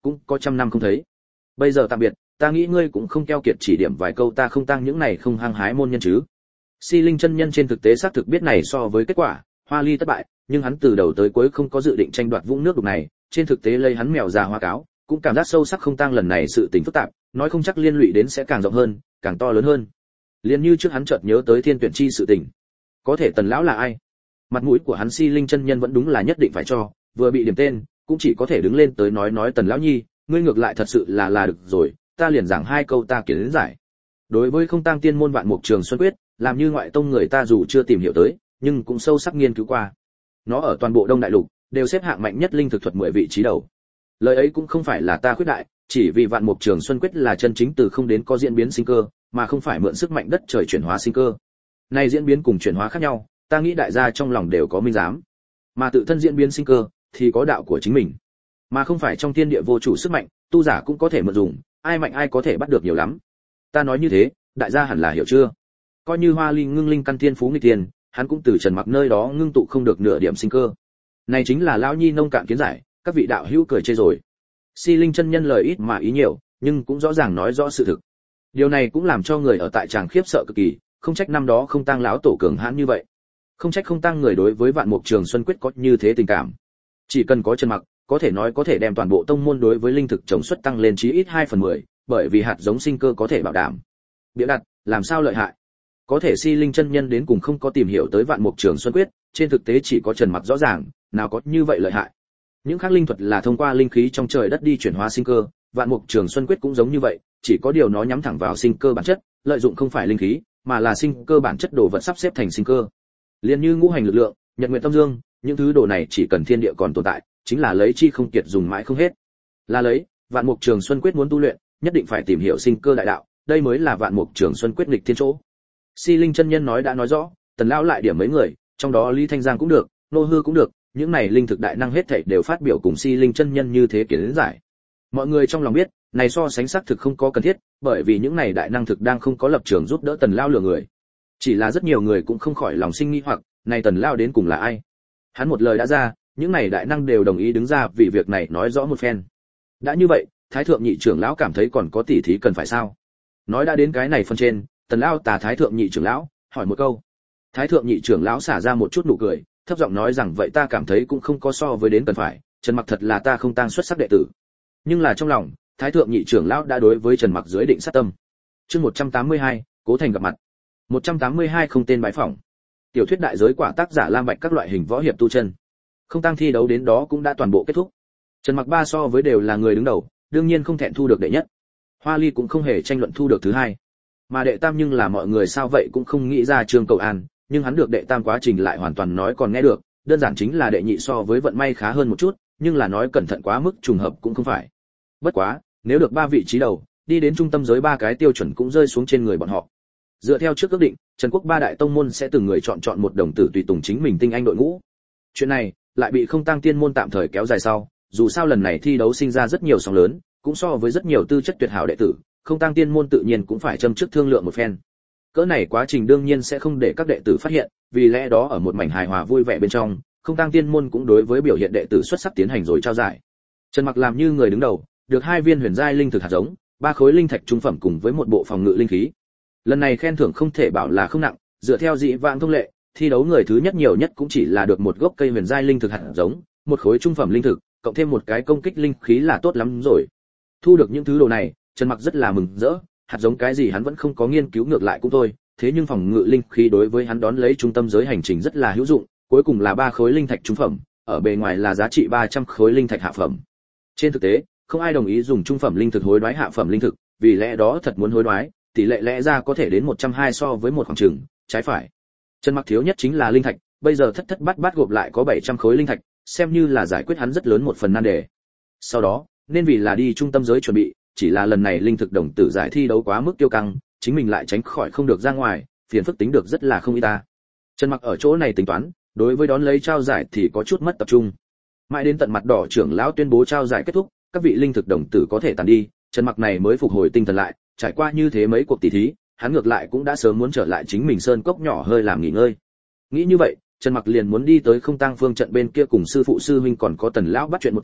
cũng có trăm năm không thấy. Bây giờ tạm biệt, ta nghĩ ngươi cũng không keo kiệt chỉ điểm vài câu ta không tăng những này không hăng hái môn nhân chứ. Si Linh chân nhân trên thực tế xác thực biết này so với kết quả, Hoa Ly thất bại, nhưng hắn từ đầu tới cuối không có dự định tranh đoạt vũng nước đục này, trên thực tế lấy hắn mèo già hoa cáo, cũng cảm giác sâu sắc không tăng lần này sự tình phức tạp, nói không chắc liên lụy đến sẽ càng rộng hơn, càng to lớn hơn. Liên như trước hắn chợt nhớ tới Thiên Tuyển Chi sự tình. Có thể Tần lão là ai? Mặt mũi của hắn Si Linh chân nhân vẫn đúng là nhất định phải cho, vừa bị điểm tên, cũng chỉ có thể đứng lên tới nói nói Tần lão nhi, ngươi ngược lại thật sự là là được rồi, ta liền giảng hai câu ta kiến giải. Đối với không tăng tiên môn vạn mục trường xuân quyết, làm như ngoại tông người ta dù chưa tìm hiểu tới, nhưng cũng sâu sắc nghiên cứu qua. Nó ở toàn bộ Đông Đại Lục đều xếp hạng mạnh nhất linh thực thuật mười vị trí đầu. Lời ấy cũng không phải là ta khuyết đại, chỉ vì vạn mục trường xuân quyết là chân chính từ không đến có diễn biến sinh cơ, mà không phải mượn sức mạnh đất trời chuyển hóa sinh cơ. Này diễn biến cùng chuyển hóa khác nhau, ta nghĩ đại gia trong lòng đều có minh giám. Mà tự thân diễn biến sinh cơ thì có đạo của chính mình, mà không phải trong thiên địa vô chủ sức mạnh, tu giả cũng có thể mượn dùng, ai mạnh ai có thể bắt được nhiều lắm. Ta nói như thế, đại gia hẳn là hiểu chưa? Coi như Hoa Ly ngưng linh căn thiên phú nghịch tiền, hắn cũng từ Trần Mặc nơi đó ngưng tụ không được nửa điểm sinh cơ. Này chính là lão nhi nông cạn kiến giải, các vị đạo hữu cười chê rồi. Si Linh chân nhân lời ít mà ý nhiều, nhưng cũng rõ ràng nói rõ sự thực. Điều này cũng làm cho người ở tại tràng khiếp sợ cực kỳ, không trách năm đó không tăng lão tổ cường hãn như vậy. Không trách không tăng người đối với vạn mục trường xuân quyết có như thế tình cảm. Chỉ cần có Trần Mặc, có thể nói có thể đem toàn bộ tông môn đối với linh thực trồng xuất tăng lên chí ít hai phần mười, bởi vì hạt giống sinh cơ có thể bảo đảm. Bịa đặt, làm sao lợi hại? Có thể Si Linh chân nhân đến cùng không có tìm hiểu tới vạn mục trường xuân quyết, trên thực tế chỉ có Trần Mặc rõ ràng, nào có như vậy lợi hại. Những khác linh thuật là thông qua linh khí trong trời đất đi chuyển hóa sinh cơ, vạn mục trường xuân quyết cũng giống như vậy, chỉ có điều nó nhắm thẳng vào sinh cơ bản chất, lợi dụng không phải linh khí, mà là sinh cơ bản chất đồ vật sắp xếp thành sinh cơ. Liên như ngũ hành lực lượng, nhật nguyệt tâm dương, những thứ đồ này chỉ cần thiên địa còn tồn tại, chính là lấy chi không kiệt dùng mãi không hết. Là lấy, vạn mục trường xuân quyết muốn tu luyện, nhất định phải tìm hiểu sinh cơ đại đạo, đây mới là vạn mục trường xuân quyết nghịch thiên chỗ. Si Linh chân nhân nói đã nói rõ, Tần lão lại điểm mấy người, trong đó Lý Thanh Giang cũng được, Nô Hư cũng được, những này linh thực đại năng hết thảy đều phát biểu cùng Si Linh chân nhân như thế kiến giải. Mọi người trong lòng biết, này so sánh xác thực không có cần thiết, bởi vì những này đại năng thực đang không có lập trường giúp đỡ Tần lão lừa người. Chỉ là rất nhiều người cũng không khỏi lòng sinh nghi hoặc, này Tần lão đến cùng là ai? Hắn một lời đã ra, những này đại năng đều đồng ý đứng ra vì việc này nói rõ một phen. Đã như vậy, Thái thượng nhị trưởng lão cảm thấy còn có tỉ thí cần phải sao? Nói đã đến cái này phân trên, Tần lão tà Thái thượng nhị trưởng lão hỏi một câu. Thái thượng nhị trưởng lão xả ra một chút nụ cười, thấp giọng nói rằng vậy ta cảm thấy cũng không có so với đến cần phải, Trần Mặc thật là ta không tăng xuất sắc đệ tử. Nhưng là trong lòng, Thái thượng nhị trưởng lão đã đối với Trần Mặc dưới định sát tâm. Chương một trăm tám mươi hai, Cố Thành gặp mặt. một trăm tám mươi hai không tên bái phỏng. Tiểu thuyết đại giới quả tác giả Lam Bạch các loại hình võ hiệp tu chân. Không tăng thi đấu đến đó cũng đã toàn bộ kết thúc. Trần Mặc ba so với đều là người đứng đầu, đương nhiên không thẹn thu được đệ nhất. Hoa Ly cũng không hề tranh luận thu được thứ hai. Mà đệ tam nhưng là mọi người sao vậy cũng không nghĩ ra Trương Cầu An, nhưng hắn được đệ tam quá trình lại hoàn toàn nói còn nghe được, đơn giản chính là đệ nhị so với vận may khá hơn một chút, nhưng là nói cẩn thận quá mức trùng hợp cũng không phải. Bất quá, nếu được ba vị trí đầu, đi đến trung tâm giới ba cái tiêu chuẩn cũng rơi xuống trên người bọn họ. Dựa theo trước ước định, Trần Quốc ba đại tông môn sẽ từng người chọn chọn một đồng tử tùy tùng chính mình tinh anh đội ngũ. Chuyện này lại bị không tăng tiên môn tạm thời kéo dài sau, dù sao lần này thi đấu sinh ra rất nhiều sóng lớn, cũng so với rất nhiều tư chất tuyệt hảo đệ tử, không tăng tiên môn tự nhiên cũng phải châm trước thương lượng một phen. Cỡ này quá trình đương nhiên sẽ không để các đệ tử phát hiện, vì lẽ đó ở một mảnh hài hòa vui vẻ bên trong, không tăng tiên môn cũng đối với biểu hiện đệ tử xuất sắc tiến hành rồi trao giải. Trần Mặc làm như người đứng đầu, được hai viên huyền giai linh thực hạt giống, ba khối linh thạch trung phẩm cùng với một bộ phòng ngự linh khí. Lần này khen thưởng không thể bảo là không nặng, dựa theo dị vãng thông lệ, thi đấu người thứ nhất nhiều nhất cũng chỉ là được một gốc cây huyền giai linh thực hạt giống, một khối trung phẩm linh thực, cộng thêm một cái công kích linh khí là tốt lắm rồi. Thu được những thứ đồ này, Trần Mặc rất là mừng rỡ, hạt giống cái gì hắn vẫn không có nghiên cứu ngược lại cũng thôi, thế nhưng phòng ngự linh khí đối với hắn đón lấy trung tâm giới hành trình rất là hữu dụng, cuối cùng là ba khối linh thạch trung phẩm, ở bề ngoài là giá trị ba trăm khối linh thạch hạ phẩm. Trên thực tế, không ai đồng ý dùng trung phẩm linh thực hối đoái hạ phẩm linh thực, vì lẽ đó thật muốn hối đoái, tỷ lệ lẽ ra có thể đến một trăm hai so với một khoảng chừng, trái phải. Trần Mặc thiếu nhất chính là linh thạch, bây giờ thất thất bát bát gộp lại có bảy trăm khối linh thạch, xem như là giải quyết hắn rất lớn một phần nan đề. Sau đó, nên vì là đi trung tâm giới chuẩn bị, chỉ là lần này linh thực đồng tử giải thi đấu quá mức tiêu căng, chính mình lại tránh khỏi không được ra ngoài, phiền phức tính được rất là không y ta. Trần Mặc ở chỗ này tính toán, đối với đón lấy trao giải thì có chút mất tập trung. Mãi đến tận mặt đỏ trưởng lão tuyên bố trao giải kết thúc, các vị linh thực đồng tử có thể tàn đi, Trần Mặc này mới phục hồi tinh thần lại, trải qua như thế mấy cuộc tỷ thí, hắn ngược lại cũng đã sớm muốn trở lại chính mình sơn cốc nhỏ hơi làm nghỉ ngơi. Nghĩ như vậy, Trần Mặc liền muốn đi tới không tang phương trận bên kia cùng sư phụ sư huynh còn có Tần lão bắt chuyện một tiếng,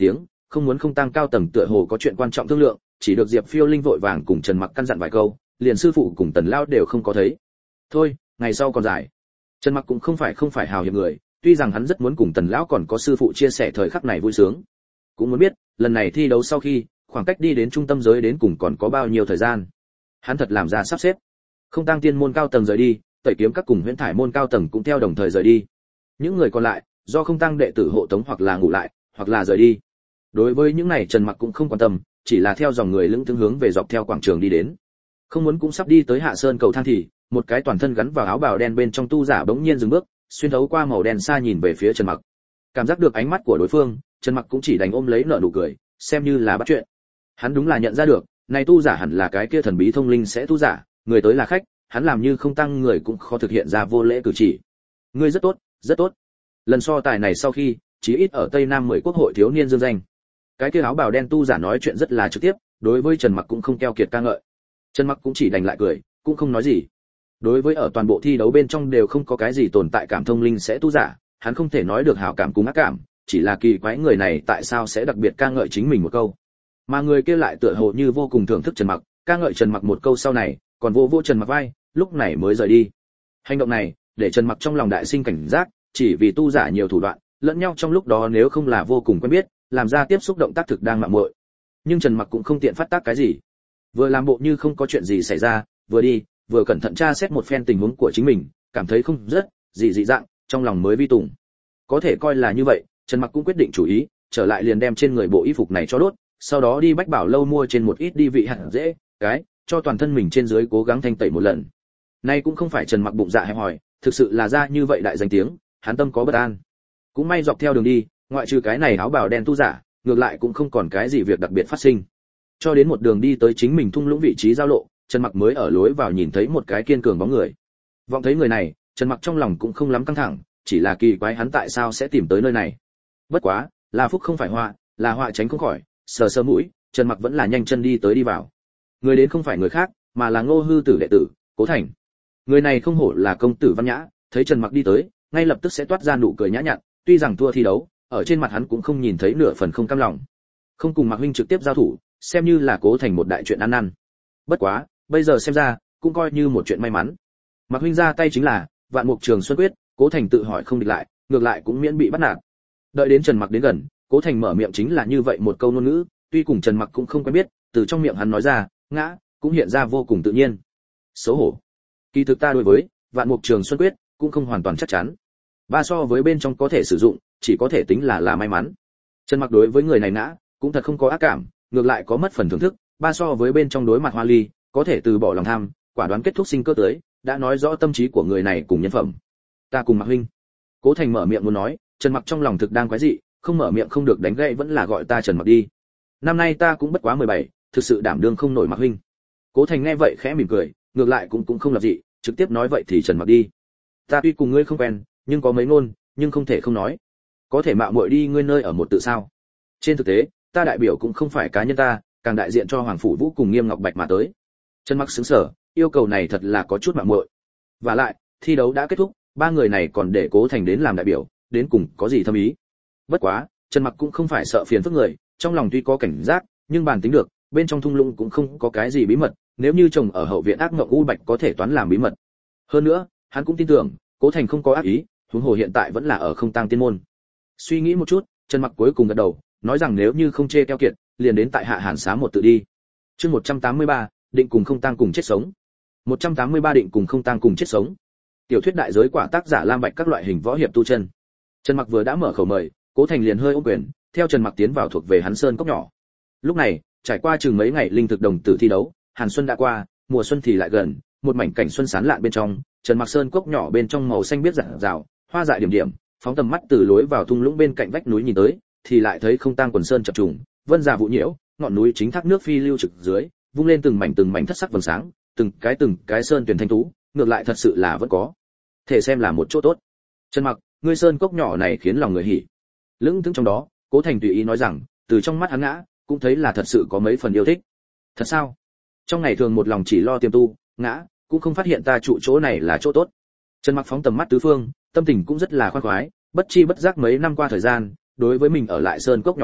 không muốn không tăng cao tầng tựa hồ có chuyện quan trọng thương lượng, chỉ được Diệp Phiêu Linh vội vàng cùng Trần Mặc căn dặn vài câu, liền sư phụ cùng Tần lão đều không có thấy. Thôi, ngày sau còn dài. Trần Mặc cũng không phải không phải hào hiệp người, tuy rằng hắn rất muốn cùng Tần lão còn có sư phụ chia sẻ thời khắc này vui sướng, cũng muốn biết, lần này thi đấu sau khi, khoảng cách đi đến trung tâm giới đến cùng còn có bao nhiêu thời gian. Hắn thật làm ra sắp xếp. Không tăng tiên môn cao tầng rời đi, Tẩy kiếm các cùng Huyễn Thải môn cao tầng cũng theo đồng thời rời đi. Những người còn lại, do không tăng đệ tử hộ tống hoặc là ngủ lại, hoặc là rời đi. Đối với những này Trần Mặc cũng không quan tâm, chỉ là theo dòng người lững thững hướng về dọc theo quảng trường đi đến. Không muốn cũng sắp đi tới Hạ Sơn cầu thang thì, một cái toàn thân gắn vào áo bào đen bên trong tu giả bỗng nhiên dừng bước, xuyên thấu qua màu đen xa nhìn về phía Trần Mặc. Cảm giác được ánh mắt của đối phương, Trần Mặc cũng chỉ đành ôm lấy nở nụ cười, xem như là bắt chuyện. Hắn đúng là nhận ra được, này tu giả hẳn là cái kia thần bí thông linh sẽ tu giả, người tới là khách, hắn làm như không tăng người cũng khó thực hiện ra vô lễ cử chỉ. Ngươi rất tốt, rất tốt. Lần so tài này sau khi, chí ít ở Tây Nam mười quốc hội thiếu niên dương danh. Cái kia áo bào đen tu giả nói chuyện rất là trực tiếp, đối với Trần Mặc cũng không keo kiệt ca ngợi. Trần Mặc cũng chỉ đành lại cười, cũng không nói gì. Đối với ở toàn bộ thi đấu bên trong đều không có cái gì tồn tại cảm thông linh sẽ tu giả, hắn không thể nói được hảo cảm cùng ác cảm, chỉ là kỳ quái người này tại sao sẽ đặc biệt ca ngợi chính mình một câu. Mà người kia lại tựa hồ như vô cùng thưởng thức Trần Mặc, ca ngợi Trần Mặc một câu sau này, còn vô vô Trần Mặc vai, lúc này mới rời đi. Hành động này, để Trần Mặc trong lòng đại sinh cảnh giác, chỉ vì tu giả nhiều thủ đoạn, lẫn nhau trong lúc đó nếu không là vô cùng quen biết, làm ra tiếp xúc động tác thực đang mạo muội. Nhưng Trần Mặc cũng không tiện phát tác cái gì, vừa làm bộ như không có chuyện gì xảy ra, vừa đi, vừa cẩn thận tra xét một phen tình huống của chính mình, cảm thấy không rất gì dị dạng, trong lòng mới vi tùng. Có thể coi là như vậy, Trần Mặc cũng quyết định chủ ý, trở lại liền đem trên người bộ y phục này cho đốt, sau đó đi Bách Bảo lâu mua trên một ít đi vị hạt dễ, cái, cho toàn thân mình trên dưới cố gắng thanh tẩy một lần. Nay cũng không phải Trần Mặc bụng dạ hẹp hòi, thực sự là ra như vậy đại danh tiếng, hắn tâm có bất an. Cũng may dọc theo đường đi, ngoại trừ cái này áo bào đen tu giả, ngược lại cũng không còn cái gì việc đặc biệt phát sinh. Cho đến một đường đi tới chính mình thung lũng vị trí giao lộ, Trần Mặc mới ở lối vào nhìn thấy một cái kiên cường bóng người. Vọng thấy người này, Trần Mặc trong lòng cũng không lắm căng thẳng, chỉ là kỳ quái hắn tại sao sẽ tìm tới nơi này. Bất quá, là phúc không phải họa, là họa tránh không khỏi, sờ sờ mũi, Trần Mặc vẫn là nhanh chân đi tới đi vào. Người đến không phải người khác, mà là Ngô Hư Tử đệ tử, Cố Thành. Người này không hổ là công tử văn nhã, thấy Trần Mặc đi tới, ngay lập tức sẽ toát ra nụ cười nhã nhặn, tuy rằng thua thi đấu, ở trên mặt hắn cũng không nhìn thấy nửa phần không cam lòng. Không cùng Mạc huynh trực tiếp giao thủ, xem như là Cố Thành một đại chuyện ăn năn. Bất quá, bây giờ xem ra, cũng coi như một chuyện may mắn. Mạc huynh ra tay chính là Vạn Mục Trường Xuân Quyết, Cố Thành tự hỏi không địch lại, ngược lại cũng miễn bị bắt nạt. Đợi đến Trần Mặc đến gần, Cố Thành mở miệng chính là như vậy một câu ngôn ngữ, tuy cùng Trần Mặc cũng không quen biết, từ trong miệng hắn nói ra, ngã, cũng hiện ra vô cùng tự nhiên. Xấu hổ. Kỳ thực ta đối với Vạn Mục Trường Xuân Quyết cũng không hoàn toàn chắc chắn. Ba so với bên trong có thể sử dụng, chỉ có thể tính là là may mắn. Trần Mặc đối với người này ngã, cũng thật không có ác cảm, ngược lại có mất phần thưởng thức, ba so với bên trong đối mặt Hoa Ly, có thể từ bỏ lòng tham, quả đoán kết thúc sinh cơ tới, đã nói rõ tâm trí của người này cùng nhân phẩm. Ta cùng Mạc huynh. Cố Thành mở miệng muốn nói, Trần Mặc trong lòng thực đang quái dị, không mở miệng không được đánh gãy vẫn là gọi ta Trần Mặc đi. Năm nay ta cũng bất quá mười bảy, thực sự đảm đương không nổi Mạc huynh. Cố Thành nghe vậy khẽ mỉm cười, ngược lại cũng cũng không lập dị, trực tiếp nói vậy thì Trần Mặc đi. Ta tuy cùng ngươi không quen, nhưng có mấy ngôn, nhưng không thể không nói. Có thể mạo muội đi ngươi nơi ở một tự sao? Trên thực tế, ta đại biểu cũng không phải cá nhân ta, càng đại diện cho Hoàng phủ Vũ cùng Nghiêm Ngọc Bạch mà tới. Trần Mặc sững sờ, yêu cầu này thật là có chút mạo muội. Và lại, thi đấu đã kết thúc, ba người này còn để Cố Thành đến làm đại biểu, đến cùng có gì thâm ý? Bất quá, Trần Mặc cũng không phải sợ phiền phức người, trong lòng tuy có cảnh giác, nhưng bản tính được, bên trong thung lũng cũng không có cái gì bí mật, nếu như chồng ở hậu viện ác ngộng u bạch có thể toán làm bí mật. Hơn nữa, hắn cũng tin tưởng, Cố Thành không có ác ý, huống hồ hiện tại vẫn là ở không tăng tiên môn. Suy nghĩ một chút, Trần Mặc cuối cùng gật đầu, nói rằng nếu như không chê keo kiệt, liền đến tại Hạ Hàn Xá một tự đi. Chương một trăm tám mươi ba, định cùng không tăng cùng chết sống. một trăm tám mươi ba định cùng không tăng cùng chết sống. Tiểu thuyết đại giới quả tác giả Lam Bạch các loại hình võ hiệp tu chân. Trần Mặc vừa đã mở khẩu mời, Cố Thành liền hơi ôm quyền, theo Trần Mặc tiến vào thuộc về hắn sơn cốc nhỏ. Lúc này, trải qua chừng mấy ngày linh thực đồng tử thi đấu, Hàn Xuân đã qua, mùa xuân thì lại gần, một mảnh cảnh xuân sán lạn bên trong, Trần Mặc sơn cốc nhỏ bên trong màu xanh biếc rạng rào, hoa dại điểm điểm, phóng tầm mắt từ lối vào thung lũng bên cạnh vách núi nhìn tới, thì lại thấy không tang quần sơn chập trùng, vân già vụ nhiễu, ngọn núi chính thác nước phi lưu trực dưới, vung lên từng mảnh từng mảnh thất sắc vầng sáng, từng cái từng cái sơn tuyển thanh tú, ngược lại thật sự là vẫn có thể xem là một chỗ tốt. Trần Mặc, ngươi sơn cốc nhỏ này khiến lòng người hỉ. Lững thững trong đó, Cố Thành tùy ý nói rằng, từ trong mắt hắn ngã, cũng thấy là thật sự có mấy phần yêu thích. Thật sao? Trong ngày thường một lòng chỉ lo tiềm tu, ngã, cũng không phát hiện ta trụ chỗ này là chỗ tốt. Trần Mặc phóng tầm mắt tứ phương, tâm tình cũng rất là khoan khoái, bất chi bất giác mấy năm qua thời gian, đối với mình ở lại sơn cốc nhỏ này,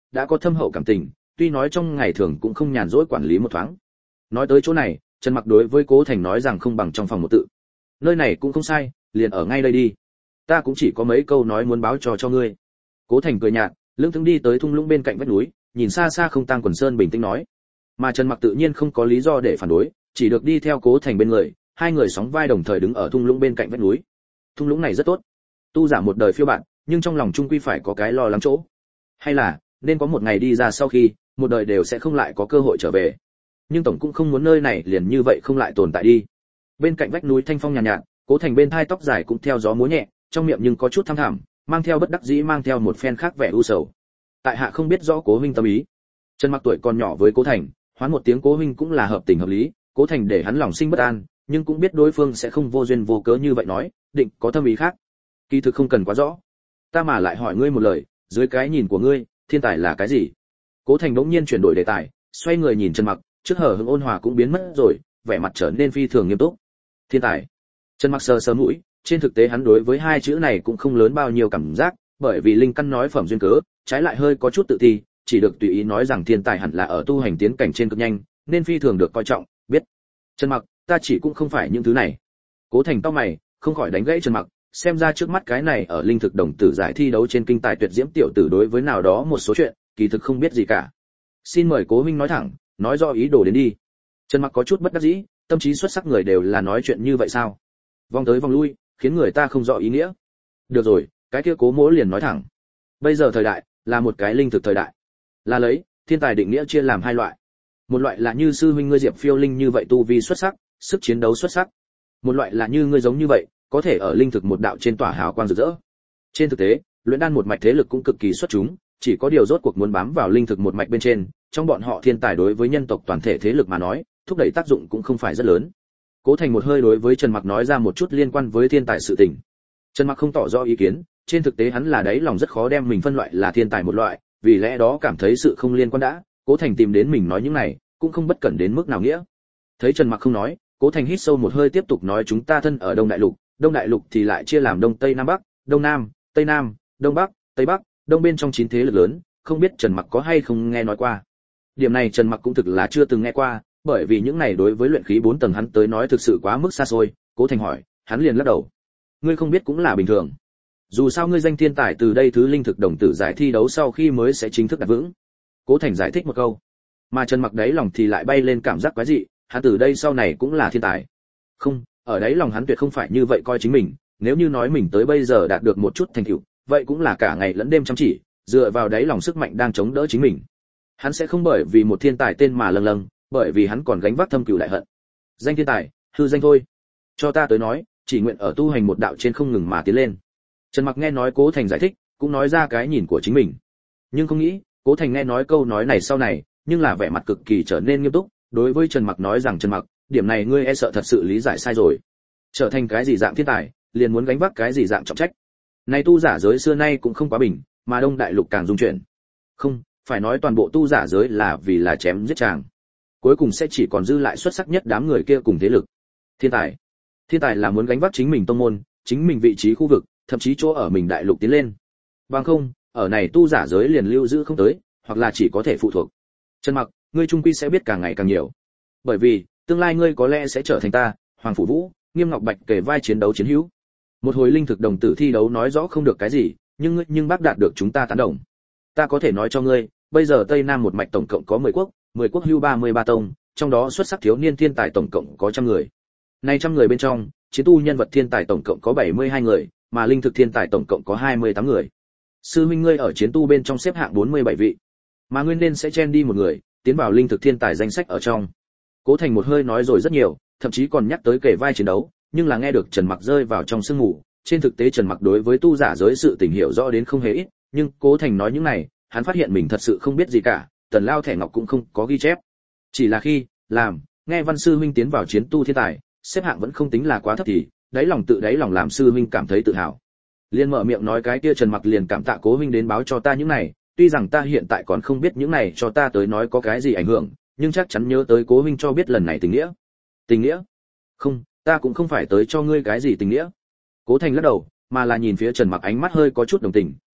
đã có thâm hậu cảm tình, tuy nói trong ngày thường cũng không nhàn rỗi quản lý một thoáng. Nói tới chỗ này, Trần Mặc đối với Cố Thành nói rằng không bằng trong phòng một tự. Nơi này cũng không sai, liền ở ngay đây đi. Ta cũng chỉ có mấy câu nói muốn báo cho cho ngươi. Cố Thành cười nhạt, lững thững đi tới thung lũng bên cạnh vách núi, nhìn xa xa không tang quần sơn bình tĩnh nói. Mà Trần Mặc tự nhiên không có lý do để phản đối, chỉ được đi theo Cố Thành bên người, hai người sóng vai đồng thời đứng ở thung lũng bên cạnh vách núi. Thung lũng này rất tốt. Tu giả một đời phiêu bạt, nhưng trong lòng trung quy phải có cái lo lắng chỗ. Hay là, nên có một ngày đi ra sau khi, một đời đều sẽ không lại có cơ hội trở về. Nhưng tổng cũng không muốn nơi này liền như vậy không lại tồn tại đi. Bên cạnh vách núi thanh phong nhàn nhạt, nhạt, Cố Thành bên thai tóc dài cũng theo gió múa nhẹ, trong miệng nhưng có chút thăm thẳm, mang theo bất đắc dĩ mang theo một phen khác vẻ u sầu. Tại hạ không biết rõ Cố huynh tâm ý. Trần Mặc tuổi còn nhỏ với Cố Thành, hoán một tiếng Cố huynh cũng là hợp tình hợp lý, Cố Thành để hắn lòng sinh bất an, nhưng cũng biết đối phương sẽ không vô duyên vô cớ như vậy nói, định có thâm ý khác. Kỳ thực không cần quá rõ. Ta mà lại hỏi ngươi một lời, dưới cái nhìn của ngươi, thiên tài là cái gì? Cố Thành đống nhiên chuyển đổi đề tài, xoay người nhìn Trần Mặc, trước hở hững ôn hòa cũng biến mất rồi, vẻ mặt trở nên phi thường nghiêm túc. Thiên tài. Trần Mặc sờ sờ mũi, trên thực tế hắn đối với hai chữ này cũng không lớn bao nhiêu cảm giác, bởi vì linh căn nói phẩm duyên cớ, trái lại hơi có chút tự ti, chỉ được tùy ý nói rằng thiên tài hẳn là ở tu hành tiến cảnh trên cực nhanh, nên phi thường được coi trọng, biết. Trần Mặc, ta chỉ cũng không phải những thứ này. Cố Thành cau mày, không khỏi đánh gãy Trần Mặc, xem ra trước mắt cái này ở linh thực đồng tử giải thi đấu trên kinh tài tuyệt diễm tiểu tử đối với nào đó một số chuyện, kỳ thực không biết gì cả. Xin mời Cố huynh nói thẳng, nói rõ ý đồ đến đi. Trần Mặc có chút bất đắc dĩ, tâm trí xuất sắc người đều là nói chuyện như vậy sao? Vòng tới vòng lui, khiến người ta không rõ ý nghĩa. Được rồi, cái kia Cố mỗ liền nói thẳng. Bây giờ thời đại là một cái linh thực thời đại. Là lấy, thiên tài định nghĩa chia làm hai loại. Một loại là như sư huynh ngươi Diệp Phiêu Linh như vậy tu vi xuất sắc, sức chiến đấu xuất sắc. Một loại là như ngươi giống như vậy, có thể ở linh thực một đạo trên tỏa hào quang rực rỡ. Trên thực tế, luyện đan một mạch thế lực cũng cực kỳ xuất chúng, chỉ có điều rốt cuộc muốn bám vào linh thực một mạch bên trên, trong bọn họ thiên tài đối với nhân tộc toàn thể thế lực mà nói, thúc đẩy tác dụng cũng không phải rất lớn. Cố Thành một hơi đối với Trần Mặc nói ra một chút liên quan với thiên tài sự tình. Trần Mặc không tỏ rõ ý kiến, trên thực tế hắn là đấy lòng rất khó đem mình phân loại là thiên tài một loại, vì lẽ đó cảm thấy sự không liên quan đã, Cố Thành tìm đến mình nói những này, cũng không bất cẩn đến mức nào nghĩa. Thấy Trần Mặc không nói, Cố Thành hít sâu một hơi tiếp tục nói chúng ta thân ở Đông Đại Lục, Đông Đại Lục thì lại chia làm Đông Tây Nam Bắc, Đông Nam, Tây Nam, Đông Bắc, Tây Bắc, Đông bên trong chín thế lực lớn, không biết Trần Mặc có hay không nghe nói qua. Điểm này Trần Mặc cũng thực là chưa từng nghe qua, bởi vì những này đối với luyện khí bốn tầng hắn tới nói thực sự quá mức xa xôi. Cố Thành hỏi, hắn liền lắc đầu. Ngươi không biết cũng là bình thường. Dù sao ngươi danh thiên tài từ đây thứ linh thực đồng tử giải thi đấu sau khi mới sẽ chính thức đặt vững. Cố Thành giải thích một câu. Mà Trần Mặc đấy lòng thì lại bay lên cảm giác quái dị, hắn từ đây sau này cũng là thiên tài. Không, ở đấy lòng hắn tuyệt không phải như vậy coi chính mình, nếu như nói mình tới bây giờ đạt được một chút thành tựu, vậy cũng là cả ngày lẫn đêm chăm chỉ, dựa vào đấy lòng sức mạnh đang chống đỡ chính mình. Hắn sẽ không bởi vì một thiên tài tên mà lâng lâng, bởi vì hắn còn gánh vác thâm cừu đại hận. Danh thiên tài, hư danh thôi. Cho ta tới nói, chỉ nguyện ở tu hành một đạo trên không ngừng mà tiến lên. Trần Mặc nghe nói Cố Thành giải thích, cũng nói ra cái nhìn của chính mình. Nhưng không nghĩ, Cố Thành nghe nói câu nói này sau này, nhưng là vẻ mặt cực kỳ trở nên nghiêm túc, đối với Trần Mặc nói rằng Trần Mặc, điểm này ngươi e sợ thật sự lý giải sai rồi. Trở thành cái gì dạng thiên tài, liền muốn gánh vác cái gì dạng trọng trách. Này tu giả giới xưa nay cũng không quá bình, mà Đông Đại Lục càng dung chuyển. Không, phải nói toàn bộ tu giả giới là vì là chém giết chàng. Cuối cùng sẽ chỉ còn dư lại xuất sắc nhất đám người kia cùng thế lực. Thiên tài, thiên tài là muốn gánh vác chính mình tông môn, chính mình vị trí khu vực, thậm chí chỗ ở mình đại lục tiến lên. Bằng không, ở này tu giả giới liền lưu giữ không tới, hoặc là chỉ có thể phụ thuộc. Trần Mặc, ngươi trung quy sẽ biết càng ngày càng nhiều. Bởi vì, tương lai ngươi có lẽ sẽ trở thành ta, Hoàng Phủ Vũ, Nghiêm Ngọc Bạch kể vai chiến đấu chiến hữu. Một hồi linh thực đồng tử thi đấu nói rõ không được cái gì, nhưng ngươi nhưng bác đạt được chúng ta tán đồng. Ta có thể nói cho ngươi, bây giờ Tây Nam một mạch tổng cộng có mười quốc, mười quốc hưu ba mươi ba tông, trong đó xuất sắc thiếu niên thiên tài tổng cộng có trăm người. Nay trăm người bên trong, chiến tu nhân vật thiên tài tổng cộng có bảy mươi hai người, mà linh thực thiên tài tổng cộng có hai mươi tám người. Sư huynh ngươi ở chiến tu bên trong xếp hạng bốn mươi bảy vị, mà nguyên nên sẽ chen đi một người, tiến vào linh thực thiên tài danh sách ở trong. Cố Thành một hơi nói rồi rất nhiều, thậm chí còn nhắc tới kể vai chiến đấu, nhưng là nghe được Trần Mặc rơi vào trong sương ngủ, trên thực tế Trần Mặc đối với tu giả giới sự tình hiểu rõ đến không hề ít, nhưng Cố Thành nói những này, hắn phát hiện mình thật sự không biết gì cả, Tần Lao thẻ ngọc cũng không có ghi chép. Chỉ là khi làm nghe Văn sư huynh tiến vào chiến tu thiên tài, xếp hạng vẫn không tính là quá thấp thì, đáy lòng tự đáy lòng làm sư huynh cảm thấy tự hào. Liên mở miệng nói cái kia Trần Mặc liền cảm tạ Cố huynh đến báo cho ta những này, tuy rằng ta hiện tại còn không biết những này cho ta tới nói có cái gì ảnh hưởng, nhưng chắc chắn nhớ tới Cố huynh cho biết lần này tình nghĩa. Tình nghĩa? Không, ta cũng không phải tới cho ngươi cái gì tình nghĩa. Cố Thành lắc đầu, mà là nhìn phía Trần Mặc ánh mắt hơi có chút đồng tình,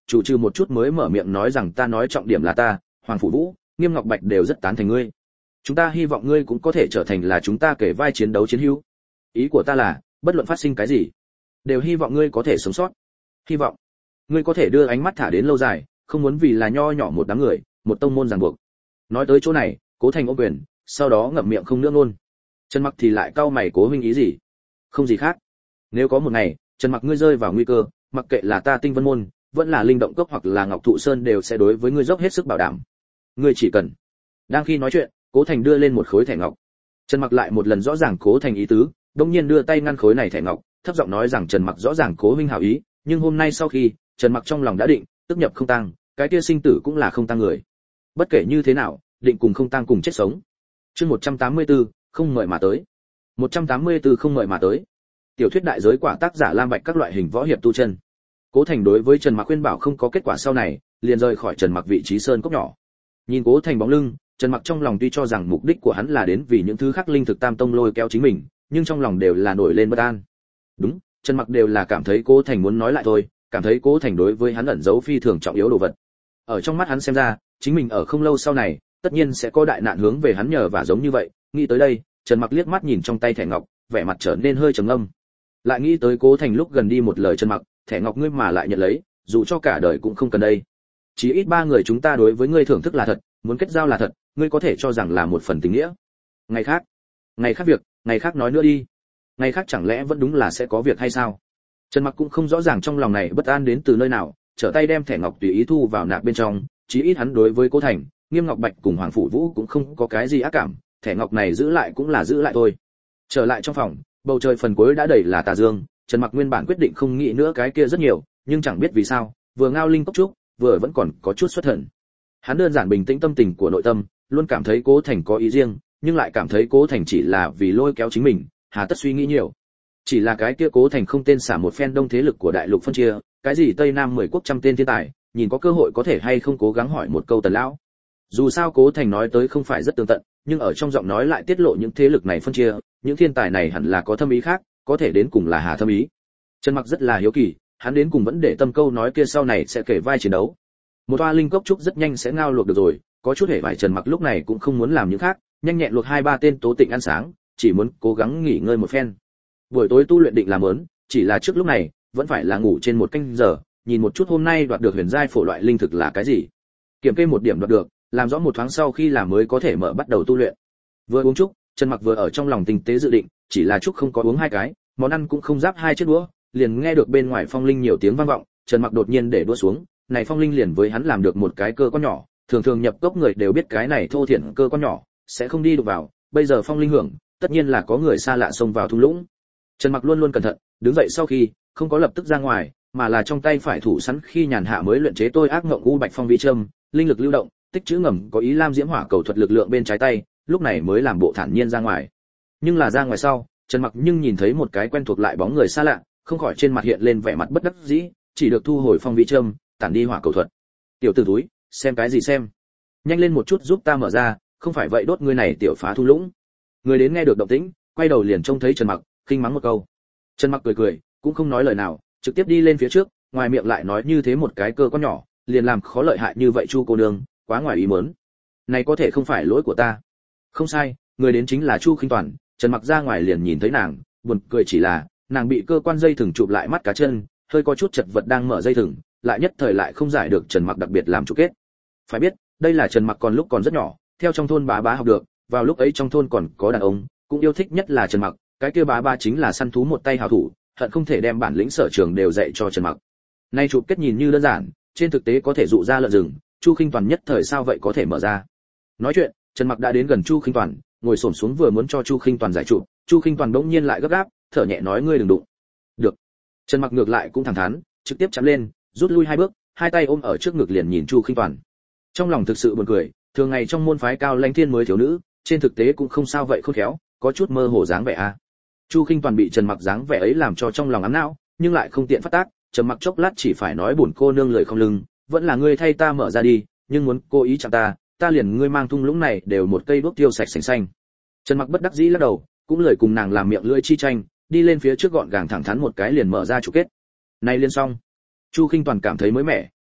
chủ trừ một chút mới mở miệng nói rằng ta nói trọng điểm là ta, Hoàng Phủ Vũ, Nghiêm Ngọc Bạch đều rất tán thành ngươi. Chúng ta hy vọng ngươi cũng có thể trở thành là chúng ta kể vai chiến đấu chiến hữu. Ý của ta là, bất luận phát sinh cái gì, đều hy vọng ngươi có thể sống sót. Hy vọng ngươi có thể đưa ánh mắt thả đến lâu dài, không muốn vì là nho nhỏ một đám người, một tông môn ràng buộc. Nói tới chỗ này, Cố Thành ôm quyền, sau đó ngậm miệng không nữa ngôn. Trần Mặc thì lại cau mày, Cố huynh ý gì? Không gì khác. Nếu có một ngày, Trần Mặc ngươi rơi vào nguy cơ, mặc kệ là ta Tinh Vân môn, vẫn là Linh Động Cốc hoặc là Ngọc Thụ Sơn đều sẽ đối với ngươi dốc hết sức bảo đảm. Ngươi chỉ cần. Đang khi nói chuyện, Cố Thành đưa lên một khối thẻ ngọc. Trần Mặc lại một lần rõ ràng Cố Thành ý tứ, đột nhiên đưa tay ngăn khối này thẻ ngọc, thấp giọng nói rằng Trần Mặc rõ ràng Cố huynh hảo ý, nhưng hôm nay sau khi, Trần Mặc trong lòng đã định, tức nhập không tăng, cái kia sinh tử cũng là không tăng người. Bất kể như thế nào, định cùng không tăng cùng chết sống. Chương một trăm tám mươi tư, không mời mà tới. một trăm tám mươi tư không mời mà tới. Tiểu thuyết đại giới quả tác giả Lam Bạch các loại hình võ hiệp tu chân. Cố Thành đối với Trần Mặc khuyên bảo không có kết quả sau này, liền rời khỏi Trần Mặc vị trí sơn cốc nhỏ. Nhìn Cố Thành bóng lưng, Trần Mặc trong lòng tuy cho rằng mục đích của hắn là đến vì những thứ khác linh thực tam tông lôi kéo chính mình, nhưng trong lòng đều là nổi lên bất an. Đúng, Trần Mặc đều là cảm thấy Cố Thành muốn nói lại thôi, cảm thấy Cố Thành đối với hắn ẩn giấu phi thường trọng yếu đồ vật. Ở trong mắt hắn xem ra, chính mình ở không lâu sau này, tất nhiên sẽ có đại nạn hướng về hắn nhờ và giống như vậy, nghĩ tới đây, Trần Mặc liếc mắt nhìn trong tay thẻ ngọc, vẻ mặt trở nên hơi trầm ngâm. Lại nghĩ tới Cố Thành lúc gần đi một lời Trần Mặc, thẻ ngọc ngươi mà lại nhận lấy, dù cho cả đời cũng không cần đây. Chỉ ít ba người chúng ta đối với ngươi thưởng thức là thật, muốn kết giao là thật, ngươi có thể cho rằng là một phần tình nghĩa. Ngày khác, ngày khác việc, ngày khác nói nữa đi. Ngày khác chẳng lẽ vẫn đúng là sẽ có việc hay sao? Trần Mặc cũng không rõ ràng trong lòng này bất an đến từ nơi nào, trở tay đem thẻ ngọc tùy ý thu vào nạp bên trong, chí ít hắn đối với Cố Thành, Nghiêm Ngọc Bạch cùng Hoàng Phủ Vũ cũng không có cái gì ác cảm, thẻ ngọc này giữ lại cũng là giữ lại thôi. Trở lại trong phòng, bầu trời phần cuối đã đầy là tà dương, Trần Mặc nguyên bản quyết định không nghĩ nữa cái kia rất nhiều, nhưng chẳng biết vì sao, vừa ngao linh cốc trúc, vừa vẫn còn có chút xuất thần. Hắn đơn giản bình tĩnh tâm tình của nội tâm, luôn cảm thấy Cố Thành có ý riêng, nhưng lại cảm thấy Cố Thành chỉ là vì lôi kéo chính mình, hà tất suy nghĩ nhiều. Chỉ là cái kia Cố Thành không tên xả một phen đông thế lực của đại lục phân chia, cái gì Tây Nam mười quốc trăm tên thiên tài, nhìn có cơ hội có thể hay không cố gắng hỏi một câu Tần lão. Dù sao Cố Thành nói tới không phải rất tường tận, nhưng ở trong giọng nói lại tiết lộ những thế lực này phân chia, những thiên tài này hẳn là có thâm ý khác, có thể đến cùng là hà thâm ý. Trần Mặc rất là hiếu kỳ, hắn đến cùng vẫn để tâm câu nói kia sau này sẽ kể vai chiến đấu. Một toa linh cốc trúc rất nhanh sẽ ngao luộc được rồi, có chút hề vải Trần Mặc lúc này cũng không muốn làm những khác, nhanh nhẹn luộc hai ba tên tố tịnh ăn sáng, chỉ muốn cố gắng nghỉ ngơi một phen. Buổi tối tu luyện định làm ớn, chỉ là trước lúc này vẫn phải là ngủ trên một canh giờ, nhìn một chút hôm nay đoạt được huyền giai phổ loại linh thực là cái gì. Kiểm kê một điểm đoạt được, làm rõ một thoáng sau khi làm mới có thể mở bắt đầu tu luyện. Vừa uống trúc, Trần Mặc vừa ở trong lòng tinh tế dự định, chỉ là trúc không có uống hai cái, món ăn cũng không giáp hai chiếc đũa, liền nghe được bên ngoài phong linh nhiều tiếng vang vọng, Trần Mặc đột nhiên để đũa xuống, này phong linh liền với hắn làm được một cái cơ quan nhỏ, thường thường nhập cốc người đều biết cái này thô thiển cơ quan nhỏ sẽ không đi được vào, bây giờ phong linh hưởng, tất nhiên là có người xa lạ xông vào thung lũng. Trần Mặc luôn luôn cẩn thận, đứng dậy sau khi không có lập tức ra ngoài, mà là trong tay phải thủ sẵn khi nhàn hạ mới luyện chế tôi ác ngộng u bạch phong vị châm, linh lực lưu động, tích trữ ngầm có ý lam diễm hỏa cầu thuật lực lượng bên trái tay, lúc này mới làm bộ thản nhiên ra ngoài. Nhưng là ra ngoài sau, Trần Mặc nhưng nhìn thấy một cái quen thuộc lại bóng người xa lạ, không khỏi trên mặt hiện lên vẻ mặt bất đắc dĩ, chỉ được thu hồi phong vị châm, tản đi hỏa cầu thuật. Tiểu tử túi, xem cái gì xem? Nhanh lên một chút giúp ta mở ra, không phải vậy đốt ngươi này tiểu phá thung lũng. Người đến nghe được động tĩnh, quay đầu liền trông thấy Trần Mặc, khinh mắng một câu. Trần Mặc cười cười, cũng không nói lời nào, trực tiếp đi lên phía trước, ngoài miệng lại nói như thế một cái cơ quan nhỏ, liền làm khó lợi hại như vậy Chu cô nương, quá ngoài ý muốn. Này có thể không phải lỗi của ta. Không sai, người đến chính là Chu Khinh Toàn. Trần Mặc ra ngoài liền nhìn thấy nàng, buồn cười chỉ là, nàng bị cơ quan dây thừng chụp lại mắt cá chân, hơi có chút chật vật đang mở dây thừng, lại nhất thời lại không giải được Trần Mặc đặc biệt làm chủ kết. Phải biết, đây là Trần Mặc còn lúc còn rất nhỏ, theo trong thôn bá bá học được, vào lúc ấy trong thôn còn có đàn ông, cũng yêu thích nhất là Trần Mặc, cái kia bá bá chính là săn thú một tay hào thủ, hận không thể đem bản lĩnh sở trường đều dạy cho Trần Mặc. Nay chụp kết nhìn như đơn giản, trên thực tế có thể dụ ra lợn rừng, Chu Khinh Toàn nhất thời sao vậy có thể mở ra. Nói chuyện, Trần Mặc đã đến gần Chu Khinh Toàn, ngồi xổm xuống vừa muốn cho Chu Khinh Toàn giải chụp, Chu Khinh Toàn bỗng nhiên lại gấp gáp, thở nhẹ nói ngươi đừng đụng. Được. Trần Mặc ngược lại cũng thẳng thắn, trực tiếp chạm lên, rút lui hai bước, hai tay ôm ở trước ngực liền nhìn Chu Khinh Toàn. Trong lòng thực sự buồn cười, thường ngày trong môn phái cao lãnh thiên mới thiếu nữ, trên thực tế cũng không sao vậy khôn khéo, có chút mơ hồ dáng vẻ a. Chu Khinh Toàn bị Trần Mặc dáng vẻ ấy làm cho trong lòng ám não, nhưng lại không tiện phát tác, Trần Mặc chốc lát chỉ phải nói buồn cô nương lời không lưng, vẫn là ngươi thay ta mở ra đi, nhưng muốn cố ý chạm ta, ta liền ngươi mang thung lũng này đều một cây đuốc tiêu sạch sành xanh. Trần Mặc bất đắc dĩ lắc đầu, cũng lời cùng nàng làm miệng lưỡi chi tranh, đi lên phía trước gọn gàng thẳng thắn một cái liền mở ra chủ kết. Này liên xong. Chu Khinh Toàn cảm thấy mới mẻ,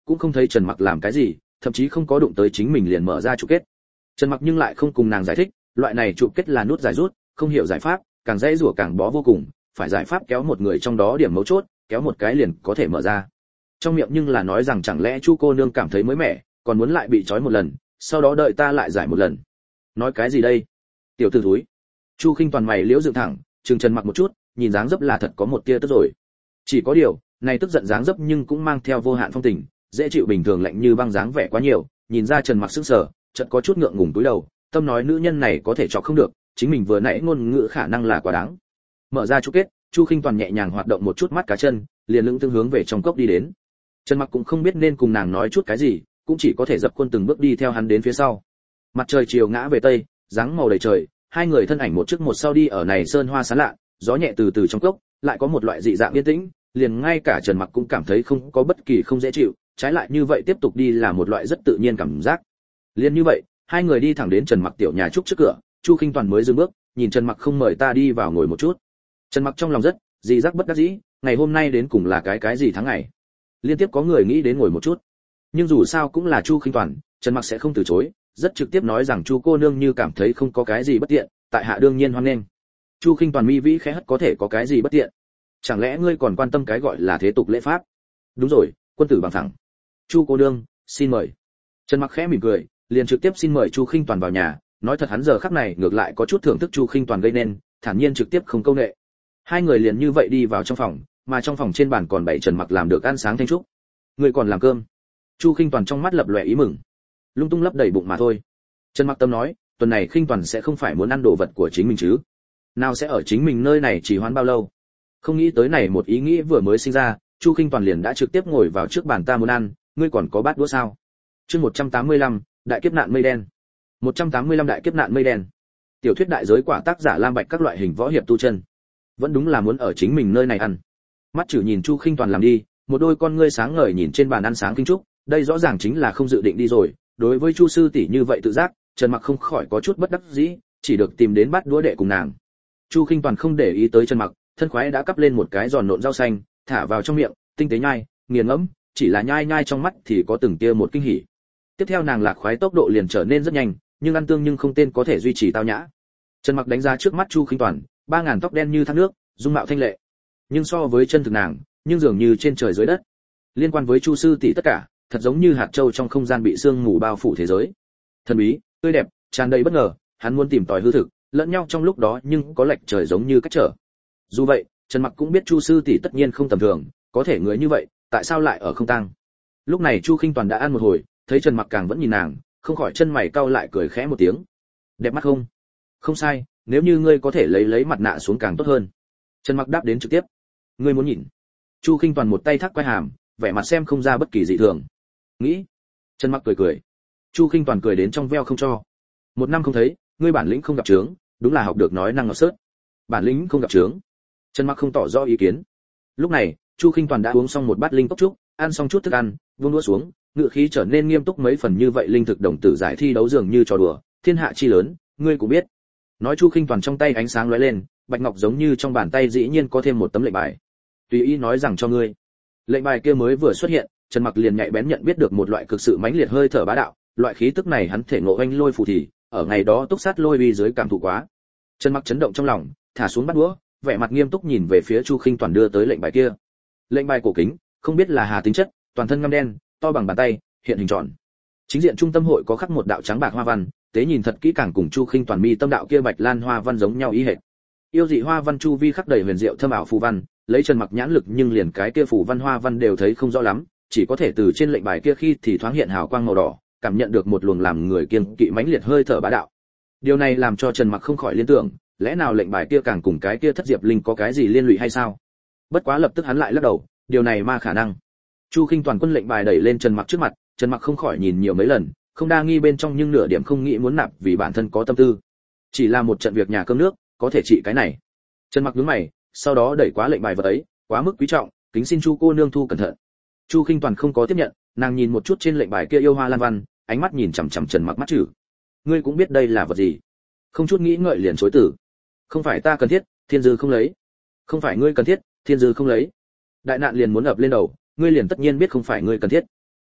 cũng không thấy Trần Mặc làm cái gì, thậm chí không có đụng tới chính mình liền mở ra trụ kết. Trần Mặc nhưng lại không cùng nàng giải thích, loại này trụ kết là nút giải rút, không hiểu giải pháp, càng dễ rủa càng bó vô cùng, phải giải pháp kéo một người trong đó điểm mấu chốt, kéo một cái liền có thể mở ra. Trong miệng nhưng là nói rằng chẳng lẽ Chu cô nương cảm thấy mới mẻ, còn muốn lại bị trói một lần, sau đó đợi ta lại giải một lần. Nói cái gì đây? Tiểu tử thúi. Chu Khinh Toàn mày liễu dựng thẳng, trừng Trần Mặc một chút, nhìn dáng dấp là thật có một tia tức rồi. Chỉ có điều, này tức giận dáng dấp nhưng cũng mang theo vô hạn phong tình, dễ chịu bình thường lạnh như băng dáng vẻ quá nhiều, nhìn ra Trần Mặc sững sờ, chợt có chút ngượng ngùng cúi đầu, tâm nói nữ nhân này có thể chọc không được, chính mình vừa nãy ngôn ngữ khả năng là quá đáng. Mở ra chú kết, Chu Khinh Toàn nhẹ nhàng hoạt động một chút mắt cá chân, liền lững thững hướng về trong cốc đi đến. Trần Mặc cũng không biết nên cùng nàng nói chút cái gì, cũng chỉ có thể dập khuôn từng bước đi theo hắn đến phía sau. Mặt trời chiều ngã về tây, dáng màu đầy trời, hai người thân ảnh một trước một sau đi ở này sơn hoa sáng lạ, gió nhẹ từ từ trong cốc, lại có một loại dị dạng yên tĩnh, liền ngay cả Trần Mặc cũng cảm thấy không có bất kỳ không dễ chịu, trái lại như vậy tiếp tục đi là một loại rất tự nhiên cảm giác. Liền như vậy, hai người đi thẳng đến Trần Mặc tiểu nhà trúc trước cửa, Chu Khinh Toàn mới dừng bước, nhìn Trần Mặc không mời ta đi vào ngồi một chút. Trần Mặc trong lòng rất dị giác bất đắc dĩ, ngày hôm nay đến cùng là cái cái gì tháng ngày. Liên tiếp có người nghĩ đến ngồi một chút, nhưng dù sao cũng là Chu Khinh Toàn, Trần Mặc sẽ không từ chối, rất trực tiếp nói rằng Chu cô nương như cảm thấy không có cái gì bất tiện, tại hạ đương nhiên hoan nghênh. Chu Khinh Toàn mi vĩ khẽ hất có thể có cái gì bất tiện? Chẳng lẽ ngươi còn quan tâm cái gọi là thế tục lễ pháp? Đúng rồi, quân tử bằng thẳng. Chu cô nương, xin mời. Trần Mặc khẽ mỉm cười, liền trực tiếp xin mời Chu Khinh Toàn vào nhà, nói thật hắn giờ khắc này ngược lại có chút thưởng thức Chu Khinh Toàn gây nên, thản nhiên trực tiếp không câu nệ. Hai người liền như vậy đi vào trong phòng, mà trong phòng trên bàn còn bày Trần Mặc làm được ăn sáng thanh trúc. Ngươi còn làm cơm? Chu Khinh Toàn trong mắt lập lòe ý mừng. Lung tung lấp đầy bụng mà thôi. Trần Mặc tâm nói, tuần này Khinh Toàn sẽ không phải muốn ăn đồ vật của chính mình chứ? Nào sẽ ở chính mình nơi này chỉ hoãn bao lâu? Không nghĩ tới này một ý nghĩ vừa mới sinh ra, Chu Khinh Toàn liền đã trực tiếp ngồi vào trước bàn ta muốn ăn, ngươi còn có bát đũa sao? Chương một trăm tám mươi lăm, đại kiếp nạn mây đen. một trăm tám mươi lăm đại kiếp nạn mây đen. Tiểu thuyết đại giới quả tác giả Lam Bạch các loại hình võ hiệp tu chân. Vẫn đúng là muốn ở chính mình nơi này ăn. Mắt chử nhìn Chu Khinh Toàn làm đi, một đôi con ngươi sáng ngời nhìn trên bàn ăn sáng kinh trúc, đây rõ ràng chính là không dự định đi rồi. Đối với Chu sư tỷ như vậy tự giác, Trần Mặc không khỏi có chút bất đắc dĩ, chỉ được tìm đến bát đũa đệ cùng nàng. Chu Khinh Toàn không để ý tới Trần Mặc, thân khoái đã cắp lên một cái giòn nộn rau xanh, thả vào trong miệng, tinh tế nhai, nghiền ngẫm, chỉ là nhai nhai trong mắt thì có từng tia một kinh hỉ. Tiếp theo nàng lạc khoái tốc độ liền trở nên rất nhanh, nhưng ăn tương nhưng không tên có thể duy trì tao nhã. Trần Mặc đánh giá trước mắt Chu Khinh Toàn, ba ngàn tóc đen như thác nước, dung mạo thanh lệ. Nhưng so với chân thực nàng, nhưng dường như trên trời dưới đất. Liên quan với Chu sư tỷ tất cả, thật giống như hạt châu trong không gian bị sương mù bao phủ thế giới. Thần bí, tươi đẹp, tràn đầy bất ngờ, hắn muốn tìm tòi hư thực, lẫn nhau trong lúc đó nhưng có lệch trời giống như cách trở. Dù vậy, Trần Mặc cũng biết Chu sư tỷ tất nhiên không tầm thường, có thể người như vậy, tại sao lại ở không tăng? Lúc này Chu Khinh Toàn đã ăn một hồi, thấy Trần Mặc càng vẫn nhìn nàng, không khỏi chân mày cau lại cười khẽ một tiếng. Đẹp mắt không? Không sai, nếu như ngươi có thể lấy lấy mặt nạ xuống càng tốt hơn. Trần Mặc đáp đến trực tiếp. Ngươi muốn nhìn? Chu Khinh Toàn một tay thắt quai hàm, vẻ mặt xem không ra bất kỳ dị thường. Nghĩ. Trần Mặc cười cười. Chu Khinh Toàn cười đến trong veo không cho. Một năm không thấy, ngươi bản lĩnh không gặp chướng, đúng là học được nói năng ngọt sớt. Bản lĩnh không gặp chướng. Trần Mặc không tỏ rõ ý kiến. Lúc này, Chu Khinh Toàn đã uống xong một bát linh cốc trúc, ăn xong chút thức ăn, vung đũa xuống, ngữ khí trở nên nghiêm túc mấy phần như vậy linh thực đồng tử giải thi đấu dường như trò đùa, thiên hạ chi lớn, ngươi cũng biết. Nói Chu Khinh Toàn trong tay ánh sáng lóe lên, bạch ngọc giống như trong bàn tay dĩ nhiên có thêm một tấm lệnh bài. Tùy ý nói rằng cho ngươi. Lệnh bài kia mới vừa xuất hiện, Trần Mặc liền nhạy bén nhận biết được một loại cực sự mãnh liệt hơi thở bá đạo, loại khí tức này hắn thể ngộ anh lôi phù thì, ở ngày đó túc sát lôi uy dưới cảm thụ quá. Trần Mặc chấn động trong lòng, thả xuống bát đũa, vẻ mặt nghiêm túc nhìn về phía Chu Khinh Toàn đưa tới lệnh bài kia. Lệnh bài cổ kính, không biết là hà tính chất, toàn thân ngăm đen, to bằng bàn tay, hiện hình tròn. Chính diện trung tâm hội có khắc một đạo trắng bạc hoa văn, tế nhìn thật kỹ càng cùng Chu Khinh Toàn mi tâm đạo kia bạch lan hoa văn giống nhau ý hệt. Yêu dị hoa văn chu vi khắc đầy huyền diệu thâm ảo phù văn, lấy Trần Mặc nhãn lực nhưng liền cái kia phù văn hoa văn đều thấy không rõ lắm, chỉ có thể từ trên lệnh bài kia khi thì thoáng hiện hào quang màu đỏ, cảm nhận được một luồng làm người kiêng kỵ mãnh liệt hơi thở bá đạo. Điều này làm cho Trần Mặc không khỏi liên tưởng, lẽ nào lệnh bài kia càng cùng cái kia thất diệp linh có cái gì liên lụy hay sao? Bất quá lập tức hắn lại lắc đầu, điều này ma khả năng. Chu Khinh Toàn quân lệnh bài đẩy lên Trần Mặc trước mặt, Trần Mặc không khỏi nhìn nhiều mấy lần, không đa nghi bên trong nhưng nửa điểm không nghĩ muốn nạp vì bản thân có tâm tư. Chỉ là một trận việc nhà cơm nước, có thể trị cái này. Trần Mặc nhướng mày, sau đó đẩy quá lệnh bài vật ấy, quá mức quý trọng, kính xin Chu cô nương thu cẩn thận. Chu Khinh Toàn không có tiếp nhận, nàng nhìn một chút trên lệnh bài kia yêu hoa lan văn, ánh mắt nhìn chằm chằm Trần Mặc mắt chử. Ngươi cũng biết đây là vật gì? Không chút nghĩ ngợi liền chối từ. Không phải ta cần thiết, thiên dư không lấy. Không phải ngươi cần thiết, thiên dư không lấy. Đại nạn liền muốn ập lên đầu, ngươi liền tất nhiên biết không phải ngươi cần thiết.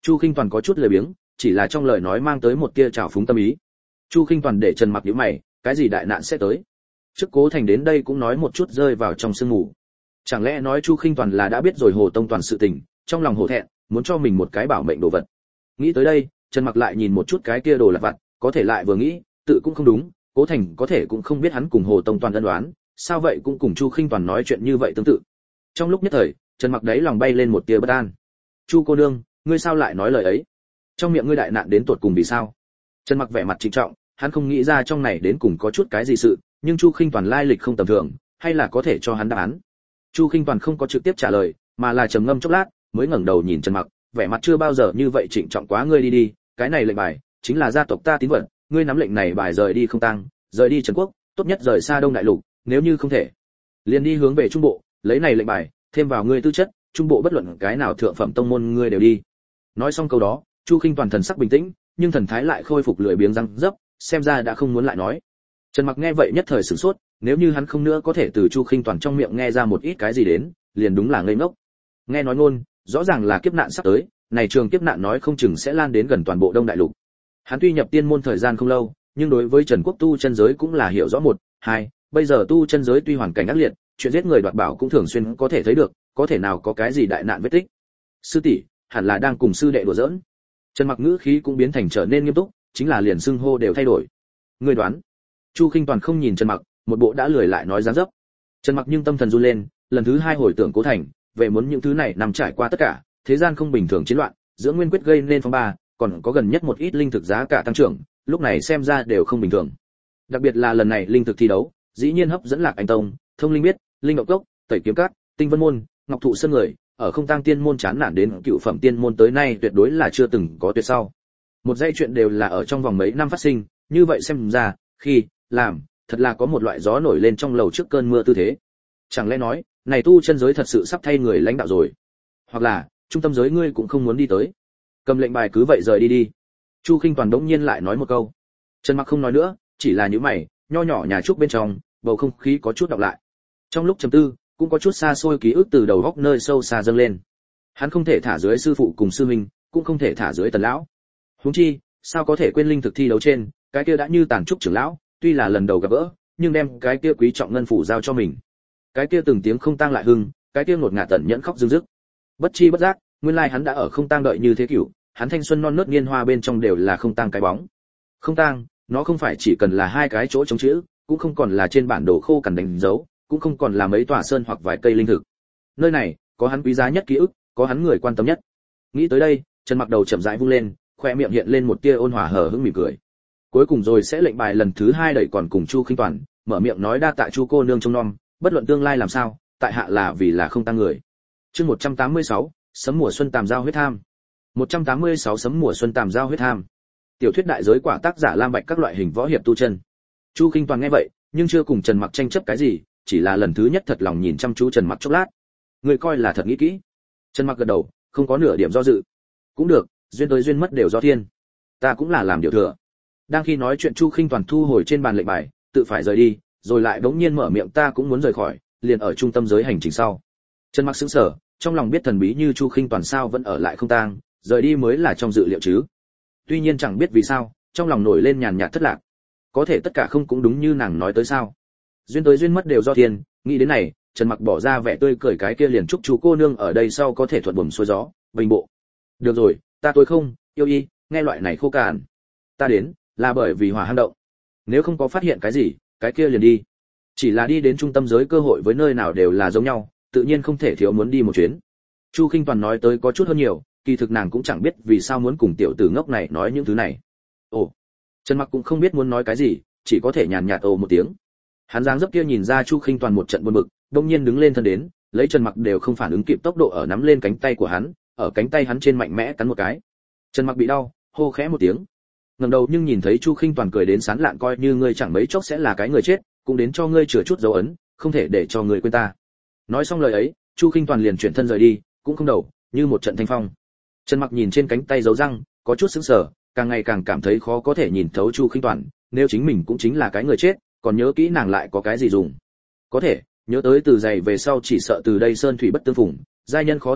Chu Khinh Toàn có chút lười biếng, chỉ là trong lời nói mang tới một tia trào phúng tâm ý. Chu Khinh Toàn để Trần Mặc nhíu mày, cái gì đại nạn sẽ tới? Trước Cố Thành đến đây cũng nói một chút rơi vào trong sương mù. Chẳng lẽ nói Chu Khinh Toàn là đã biết rồi Hồ Tông Toàn sự tình, trong lòng hổ thẹn, muốn cho mình một cái bảo mệnh đồ vật. Nghĩ tới đây, Trần Mặc lại nhìn một chút cái kia đồ lặt vặt, có thể lại vừa nghĩ, tự cũng không đúng, Cố Thành có thể cũng không biết hắn cùng Hồ Tông Toàn ân đoán, sao vậy cũng cùng Chu Khinh Toàn nói chuyện như vậy tương tự. Trong lúc nhất thời, Trần Mặc đấy lòng bay lên một tia bất an. Chu cô nương, ngươi sao lại nói lời ấy? Trong miệng ngươi đại nạn đến tột cùng vì sao? Trần Mặc vẻ mặt trịnh trọng, hắn không nghĩ ra trong này đến cùng có chút cái gì sự, nhưng Chu Khinh Toàn lai lịch không tầm thường, hay là có thể cho hắn đáp án. Chu Khinh Toàn không có trực tiếp trả lời, mà là trầm ngâm chốc lát, mới ngẩng đầu nhìn Trần Mặc, vẻ mặt chưa bao giờ như vậy trịnh trọng quá. Ngươi đi đi, cái này lệnh bài chính là gia tộc ta tín vật, ngươi nắm lệnh này bài rời đi không tăng, rời đi Trần Quốc, tốt nhất rời xa Đông Đại Lục, nếu như không thể, liền đi hướng về Trung Bộ, lấy này lệnh bài, thêm vào ngươi tư chất, Trung Bộ bất luận cái nào thượng phẩm tông môn ngươi đều đi. Nói xong câu đó, Chu Khinh Toàn thần sắc bình tĩnh, nhưng thần thái lại khôi phục lười biếng răng dấp, xem ra đã không muốn lại nói. Trần Mặc nghe vậy nhất thời sửng sốt, nếu như hắn không nữa có thể từ Chu Khinh Toàn trong miệng nghe ra một ít cái gì đến, liền đúng là ngây ngốc. Nghe nói ngôn, rõ ràng là kiếp nạn sắp tới, này trường kiếp nạn nói không chừng sẽ lan đến gần toàn bộ Đông Đại Lục. Hắn tuy nhập tiên môn thời gian không lâu, nhưng đối với Trần Quốc tu chân giới cũng là hiểu rõ một, hai, bây giờ tu chân giới tuy hoàn cảnh ác liệt, chuyện giết người đoạt bảo cũng thường xuyên có thể thấy được, có thể nào có cái gì đại nạn vết tích. Sư tỷ, hẳn là đang cùng sư đệ đùa giỡn. Trần Mặc ngữ khí cũng biến thành trở nên nghiêm túc, chính là liền xưng hô đều thay đổi. Ngươi đoán? Chu Khinh Toàn không nhìn Trần Mặc, một bộ đã lười lại nói dáng dấp. Trần Mặc nhưng tâm thần run lên, lần thứ hai hồi tưởng Cố Thành, về muốn những thứ này nằm trải qua tất cả, thế gian không bình thường chiến loạn, giữa nguyên quyết gây nên phong ba, còn có gần nhất một ít linh thực giá cả tăng trưởng, lúc này xem ra đều không bình thường. Đặc biệt là lần này linh thực thi đấu, dĩ nhiên hấp dẫn Lạc Anh Tông, Thông Linh Biết, Linh Ngọc Cốc, Tẩy Kiếm Cát, Tinh Vân môn, Ngọc Thụ Sơn người, ở không tăng tiên môn chán nản đến cựu phẩm tiên môn tới nay tuyệt đối là chưa từng có tuyệt sau. Một dây chuyện đều là ở trong vòng mấy năm phát sinh, như vậy xem ra, khi làm, thật là có một loại gió nổi lên trong lầu trước cơn mưa tư thế. Chẳng lẽ nói, này tu chân giới thật sự sắp thay người lãnh đạo rồi? Hoặc là, trung tâm giới ngươi cũng không muốn đi tới? Cầm lệnh bài cứ vậy rời đi đi. Chu Khinh Toàn đống nhiên lại nói một câu. Trần Mặc không nói nữa, chỉ là nhíu mày, nho nhỏ nhà trúc bên trong, bầu không khí có chút đọc lại. Trong lúc trầm tư, cũng có chút xa xôi ký ức từ đầu góc nơi sâu xa dâng lên. Hắn không thể thả dưới sư phụ cùng sư huynh, cũng không thể thả dưới Tần lão. Huống chi, sao có thể quên linh thực thi đấu trên, cái kia đã như tàn trúc trưởng lão, tuy là lần đầu gặp gỡ, nhưng đem cái kia quý trọng ngân phủ giao cho mình. Cái kia từng tiếng không tang lại hưng, cái kia ngột ngạt tận nhẫn khóc rưng rức. Bất chi bất giác, nguyên lai hắn đã ở không tang đợi như thế kiểu, hắn thanh xuân non nớt niên hoa bên trong đều là không tang cái bóng. Không tang, nó không phải chỉ cần là hai cái chỗ trống chữ, cũng không còn là trên bản đồ khô cằn đánh dấu, cũng không còn là mấy tòa sơn hoặc vài cây linh thực. Nơi này, có hắn quý giá nhất ký ức, có hắn người quan tâm nhất. Nghĩ tới đây, Trần Mặc đầu chậm rãi vung lên, khoe miệng hiện lên một tia ôn hòa hờ hững mỉm cười. Cuối cùng rồi sẽ lệnh bài lần thứ hai đẩy còn cùng Chu Khinh Toàn, mở miệng nói đa tạ Chu cô nương trông nom, bất luận tương lai làm sao, tại hạ là vì là không tăng người. Chương một trăm tám mươi sáu, sấm mùa xuân tàm giao huyết tham. một trăm tám mươi sáu sấm mùa xuân tàm giao huyết tham. Tiểu thuyết đại giới quả tác giả Lam Bạch các loại hình võ hiệp tu chân. Chu Khinh Toàn nghe vậy, nhưng chưa cùng Trần Mặc tranh chấp cái gì, chỉ là lần thứ nhất thật lòng nhìn chăm chú Trần Mặc chốc lát. Người coi là thật nghĩ kỹ. Trần Mặc gật đầu, không có nửa điểm do dự. Cũng được, duyên tới duyên mất đều do thiên. Ta cũng là làm điều thừa. Đang khi nói chuyện Chu Khinh Toàn thu hồi trên bàn lệnh bài, tự phải rời đi, rồi lại bỗng nhiên mở miệng ta cũng muốn rời khỏi, liền ở trung tâm giới hành trình sau. Trần Mặc sững sờ, trong lòng biết thần bí như Chu Khinh Toàn sao vẫn ở lại không tang, rời đi mới là trong dự liệu chứ. Tuy nhiên chẳng biết vì sao, trong lòng nổi lên nhàn nhạt thất lạc. Có thể tất cả không cũng đúng như nàng nói tới sao? Duyên tới duyên mất đều do thiên, nghĩ đến này, Trần Mặc bỏ ra vẻ tươi cười cái kia liền chúc chú cô nương ở đây sau có thể thuận buồm xuôi gió, bình bộ. Được rồi, ta tôi không, yêu y, nghe loại này khô cạn. Ta đến, là bởi vì hỏa hang động. Nếu không có phát hiện cái gì, cái kia liền đi. Chỉ là đi đến trung tâm giới cơ hội với nơi nào đều là giống nhau, tự nhiên không thể thiếu muốn đi một chuyến. Chu Khinh Toàn nói tới có chút hơn nhiều, kỳ thực nàng cũng chẳng biết vì sao muốn cùng tiểu tử ngốc này nói những thứ này. Ồ, Trần Mặc cũng không biết muốn nói cái gì, chỉ có thể nhàn nhạt ồ một tiếng. Hắn dáng dấp kia nhìn ra Chu Khinh Toàn một trận buồn bực, đột nhiên đứng lên thân đến, lấy Trần Mặc đều không phản ứng kịp tốc độ ở nắm lên cánh tay của hắn, ở cánh tay hắn trên mạnh mẽ cắn một cái. Trần Mặc bị đau, hô khẽ một tiếng. Ngẩng đầu nhưng nhìn thấy Chu Khinh Toàn cười đến sán lạn, coi như ngươi chẳng mấy chốc sẽ là cái người chết, cũng đến cho ngươi chừa chút dấu ấn, không thể để cho người quên ta. Nói xong lời ấy, Chu Khinh Toàn liền chuyển thân rời đi, cũng không đầu, như một trận thanh phong. Trần Mặc nhìn trên cánh tay dấu răng, có chút sững sờ, càng ngày càng cảm thấy khó có thể nhìn thấu Chu Khinh Toàn, nếu chính mình cũng chính là cái người chết, còn nhớ kỹ nàng lại có cái gì dùng? Có thể, nhớ tới từ giày về sau chỉ sợ từ đây sơn thủy bất tương phùng, giai nhân khó tạm biệt,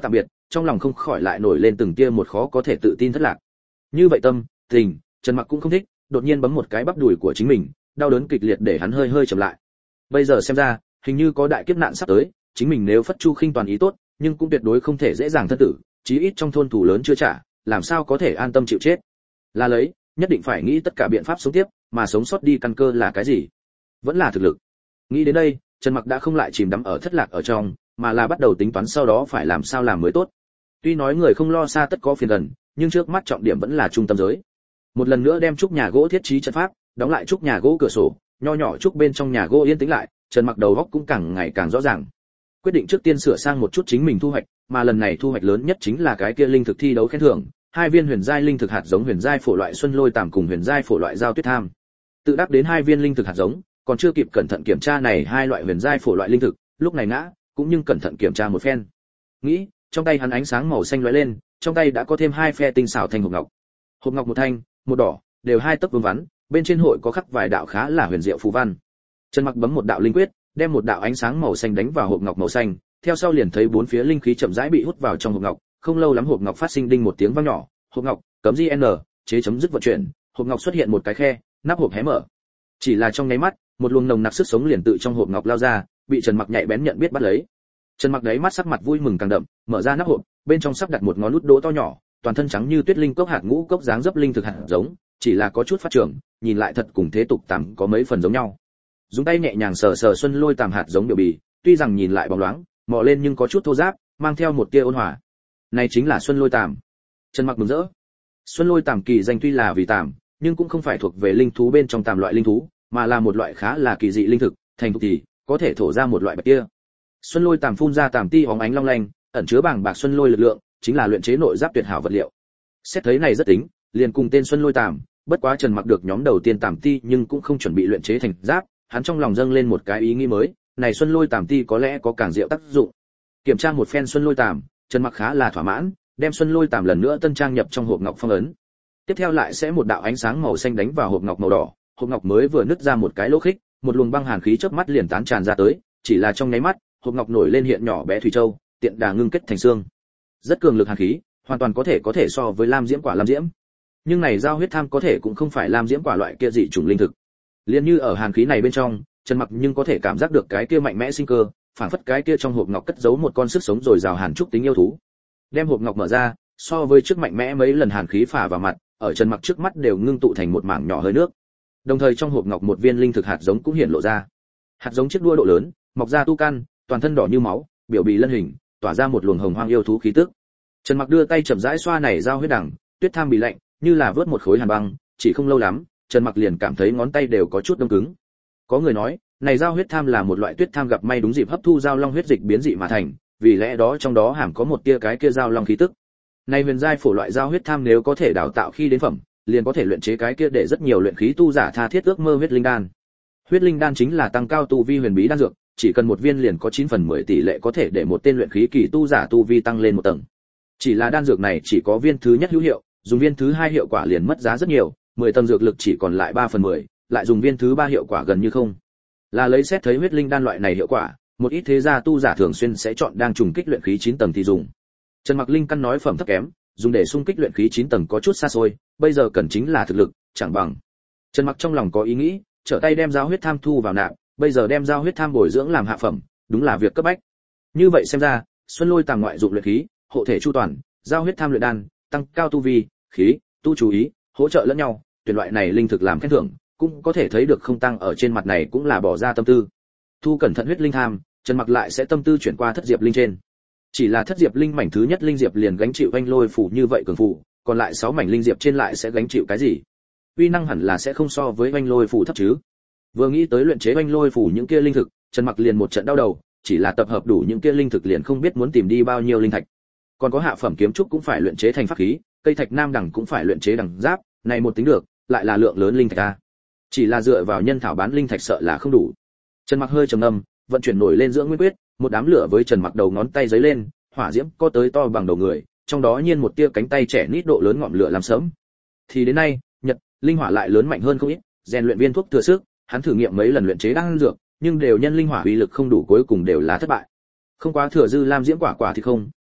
trong lòng không khỏi lại nổi lên từng tia một khó có thể tự tin thất lạc. Như vậy tâm tình, Trần Mặc cũng không thích, đột nhiên bấm một cái bắp đùi của chính mình, đau đớn kịch liệt để hắn hơi hơi chậm lại. Bây giờ xem ra, hình như có đại kiếp nạn sắp tới, chính mình nếu phất chu khinh toàn ý tốt, nhưng cũng tuyệt đối không thể dễ dàng thân tử, chí ít trong thôn thủ lớn chưa trả, làm sao có thể an tâm chịu chết. Là lấy, nhất định phải nghĩ tất cả biện pháp sống tiếp, mà sống sót đi căn cơ là cái gì? Vẫn là thực lực. Nghĩ đến đây, Trần Mặc đã không lại chìm đắm ở thất lạc ở trong, mà là bắt đầu tính toán sau đó phải làm sao làm mới tốt. Tuy nói người không lo xa tất có phiền gần, nhưng trước mắt trọng điểm vẫn là trung tâm giới. Một lần nữa đem trúc nhà gỗ thiết trí trận pháp, đóng lại trúc nhà gỗ cửa sổ, nho nhỏ trúc bên trong nhà gỗ yên tĩnh lại, Trần Mặc đầu óc cũng càng ngày càng rõ ràng. Quyết định trước tiên sửa sang một chút chính mình thu hoạch, mà lần này thu hoạch lớn nhất chính là cái kia linh thực thi đấu khen thưởng, hai viên huyền giai linh thực hạt giống huyền giai phổ loại xuân lôi tàm cùng huyền giai phổ loại giao tuyết tham. Tự đắc đến hai viên linh thực hạt giống, còn chưa kịp cẩn thận kiểm tra này hai loại huyền giai phổ loại linh thực, lúc này ngã, cũng nhưng cẩn thận kiểm tra một phen. Nghĩ, trong tay hắn ánh sáng màu xanh lóe lên, trong tay đã có thêm hai phe tinh xảo thanh hộp ngọc. Hộp ngọc một thanh, một đỏ, đều hai tấc vuông vắn, bên trên hội có khắc vài đạo khá là huyền diệu phù văn. Trần Mặc bấm một đạo linh quyết, đem một đạo ánh sáng màu xanh đánh vào hộp ngọc màu xanh, theo sau liền thấy bốn phía linh khí chậm rãi bị hút vào trong hộp ngọc, không lâu lắm hộp ngọc phát sinh đinh một tiếng vang nhỏ, hộp ngọc cấm gi n chế chấm dứt vận chuyển, hộp ngọc xuất hiện một cái khe, nắp hộp hé mở. Chỉ là trong nháy mắt, một luồng nồng nặc sức sống liền tự trong hộp ngọc lao ra, bị Trần Mặc nhạy bén nhận biết bắt lấy. Trần Mặc đấy mắt sắc mặt vui mừng càng đậm, mở ra nắp hộp, bên trong sắp đặt một ngón nút đỗ to nhỏ, toàn thân trắng như tuyết linh cốc hạt ngũ cốc dáng dấp linh thực hạt giống, chỉ là có chút phát trưởng, nhìn lại thật cùng thế tục tằm có mấy phần giống nhau. Dùng tay nhẹ nhàng sờ sờ xuân lôi tằm hạt giống biểu bì, tuy rằng nhìn lại bóng loáng, mò lên nhưng có chút thô ráp, mang theo một tia ôn hòa. Này chính là xuân lôi tằm. Trần Mặc mừng rỡ. Xuân lôi tằm kỳ danh tuy là vì tằm, nhưng cũng không phải thuộc về linh thú bên trong tằm loại linh thú, mà là một loại khá là kỳ dị linh thực, thành thục thì có thể thổ ra một loại bạch kia. Xuân lôi tằm phun ra tằm ti hóng ánh long lanh, ẩn chứa bảng bạc xuân lôi lực lượng, chính là luyện chế nội giáp tuyệt hảo vật liệu. Xét thấy này rất tính, liền cùng tên xuân lôi tằm, bất quá Trần Mặc được nhóm đầu tiên tằm ti nhưng cũng không chuẩn bị luyện chế thành giáp, hắn trong lòng dâng lên một cái ý nghĩ mới, này xuân lôi tằm ti có lẽ có càng diệu tác dụng. Kiểm tra một phen xuân lôi tằm, Trần Mặc khá là thỏa mãn, đem xuân lôi tằm lần nữa tân trang nhập trong hộp ngọc phong ấn. Tiếp theo lại sẽ một đạo ánh sáng màu xanh đánh vào hộp ngọc màu đỏ, hộp ngọc mới vừa nứt ra một cái lỗ khích, một luồng băng hàn khí chớp mắt liền tán tràn ra tới, chỉ là trong nháy mắt, hộp ngọc nổi lên hiện nhỏ bé thủy châu, tiện đà ngưng kết thành xương. Rất cường lực hàn khí, hoàn toàn có thể có thể so với lam diễm quả lam diễm. Nhưng này giao huyết tham có thể cũng không phải lam diễm quả loại kia dị chủng linh thực. Liên như ở hàn khí này bên trong, Trần Mặc nhưng có thể cảm giác được cái kia mạnh mẽ sinh cơ, phảng phất cái kia trong hộp ngọc cất giấu một con sức sống rồi rào hàn trúc tính yêu thú. Đem hộp ngọc mở ra, so với trước mạnh mẽ mấy lần hàn khí phả vào mặt, ở Trần Mặc trước mắt đều ngưng tụ thành một mảng nhỏ hơi nước. Đồng thời trong hộp ngọc một viên linh thực hạt giống cũng hiện lộ ra. Hạt giống chiếc đuôi độ lớn, mọc ra tu căn, toàn thân đỏ như máu, biểu bì lân hình, tỏa ra một luồng hồng hoang yêu thú khí tức. Trần Mặc đưa tay chậm rãi xoa này giao huyết đằng, tuyết tham bị lạnh, như là vớt một khối hàn băng, chỉ không lâu lắm, Trần Mặc liền cảm thấy ngón tay đều có chút đông cứng. Có người nói, này giao huyết tham là một loại tuyết tham gặp may đúng dịp hấp thu giao long huyết dịch biến dị mà thành, vì lẽ đó trong đó hàm có một tia cái kia giao long khí tức. Này huyền giai phổ loại giao huyết tham nếu có thể đào tạo khi đến phẩm, liền có thể luyện chế cái kia để rất nhiều luyện khí tu giả tha thiết ước mơ huyết linh đan. Huyết linh đan chính là tăng cao tu vi huyền bí đan dược, chỉ cần một viên liền có chín phần mười tỷ lệ có thể để một tên luyện khí kỳ tu giả tu vi tăng lên một tầng. Chỉ là đan dược này chỉ có viên thứ nhất hữu hiệu, dùng viên thứ hai hiệu quả liền mất giá rất nhiều, mười tầng dược lực chỉ còn lại ba phần mười, lại dùng viên thứ ba hiệu quả gần như không. Là lấy xét thấy huyết linh đan loại này hiệu quả, một ít thế gia tu giả thường xuyên sẽ chọn đang trùng kích luyện khí chín tầng thì dùng. Trần Mặc Linh căn nói phẩm thấp kém, dùng để xung kích luyện khí chín tầng có chút xa xôi, bây giờ cần chính là thực lực, chẳng bằng. Trần Mặc trong lòng có ý nghĩ, trở tay đem giao huyết tham thu vào nạp, bây giờ đem giao huyết tham bồi dưỡng làm hạ phẩm, đúng là việc cấp bách. Như vậy xem ra, xuân lôi tàng ngoại dụng luyện khí, hộ thể chu toàn, giao huyết tham luyện đan, tăng cao tu vi, khí, tu chú ý, hỗ trợ lẫn nhau, tuyển loại này linh thực làm khen thưởng, cũng có thể thấy được không tăng ở trên mặt này cũng là bỏ ra tâm tư. Thu cẩn thận huyết linh tham, Trần Mặc lại sẽ tâm tư chuyển qua thất diệp linh trên. Chỉ là thất diệp linh mảnh thứ nhất linh diệp liền gánh chịu anh lôi phủ như vậy cường phủ, còn lại sáu mảnh linh diệp trên lại sẽ gánh chịu cái gì? Uy năng hẳn là sẽ không so với anh lôi phủ thấp chứ. Vừa nghĩ tới luyện chế anh lôi phủ những kia linh thực, Trần Mặc liền một trận đau đầu, chỉ là tập hợp đủ những kia linh thực liền không biết muốn tìm đi bao nhiêu linh thạch. Còn có hạ phẩm kiếm trúc cũng phải luyện chế thành pháp khí, cây thạch nam đẳng cũng phải luyện chế đằng giáp, này một tính được, lại là lượng lớn linh thạch a. Chỉ là dựa vào nhân thảo bán linh thạch sợ là không đủ. Trần Mặc hơi trầm ngâm, vận chuyển nổi lên dưỡng nguyên quyết, một đám lửa với Trần Mặc đầu ngón tay giấy lên, hỏa diễm có tới to bằng đầu người, trong đó nhiên một tia cánh tay trẻ nít độ lớn ngọn lửa làm sớm. Thì đến nay, nhật linh hỏa lại lớn mạnh hơn không ít, rèn luyện viên thuốc thừa sức, hắn thử nghiệm mấy lần luyện chế đan dược, nhưng đều nhân linh hỏa uy lực không đủ cuối cùng đều là thất bại. Không quá thừa dư lam diễm quả quả thì không, nhật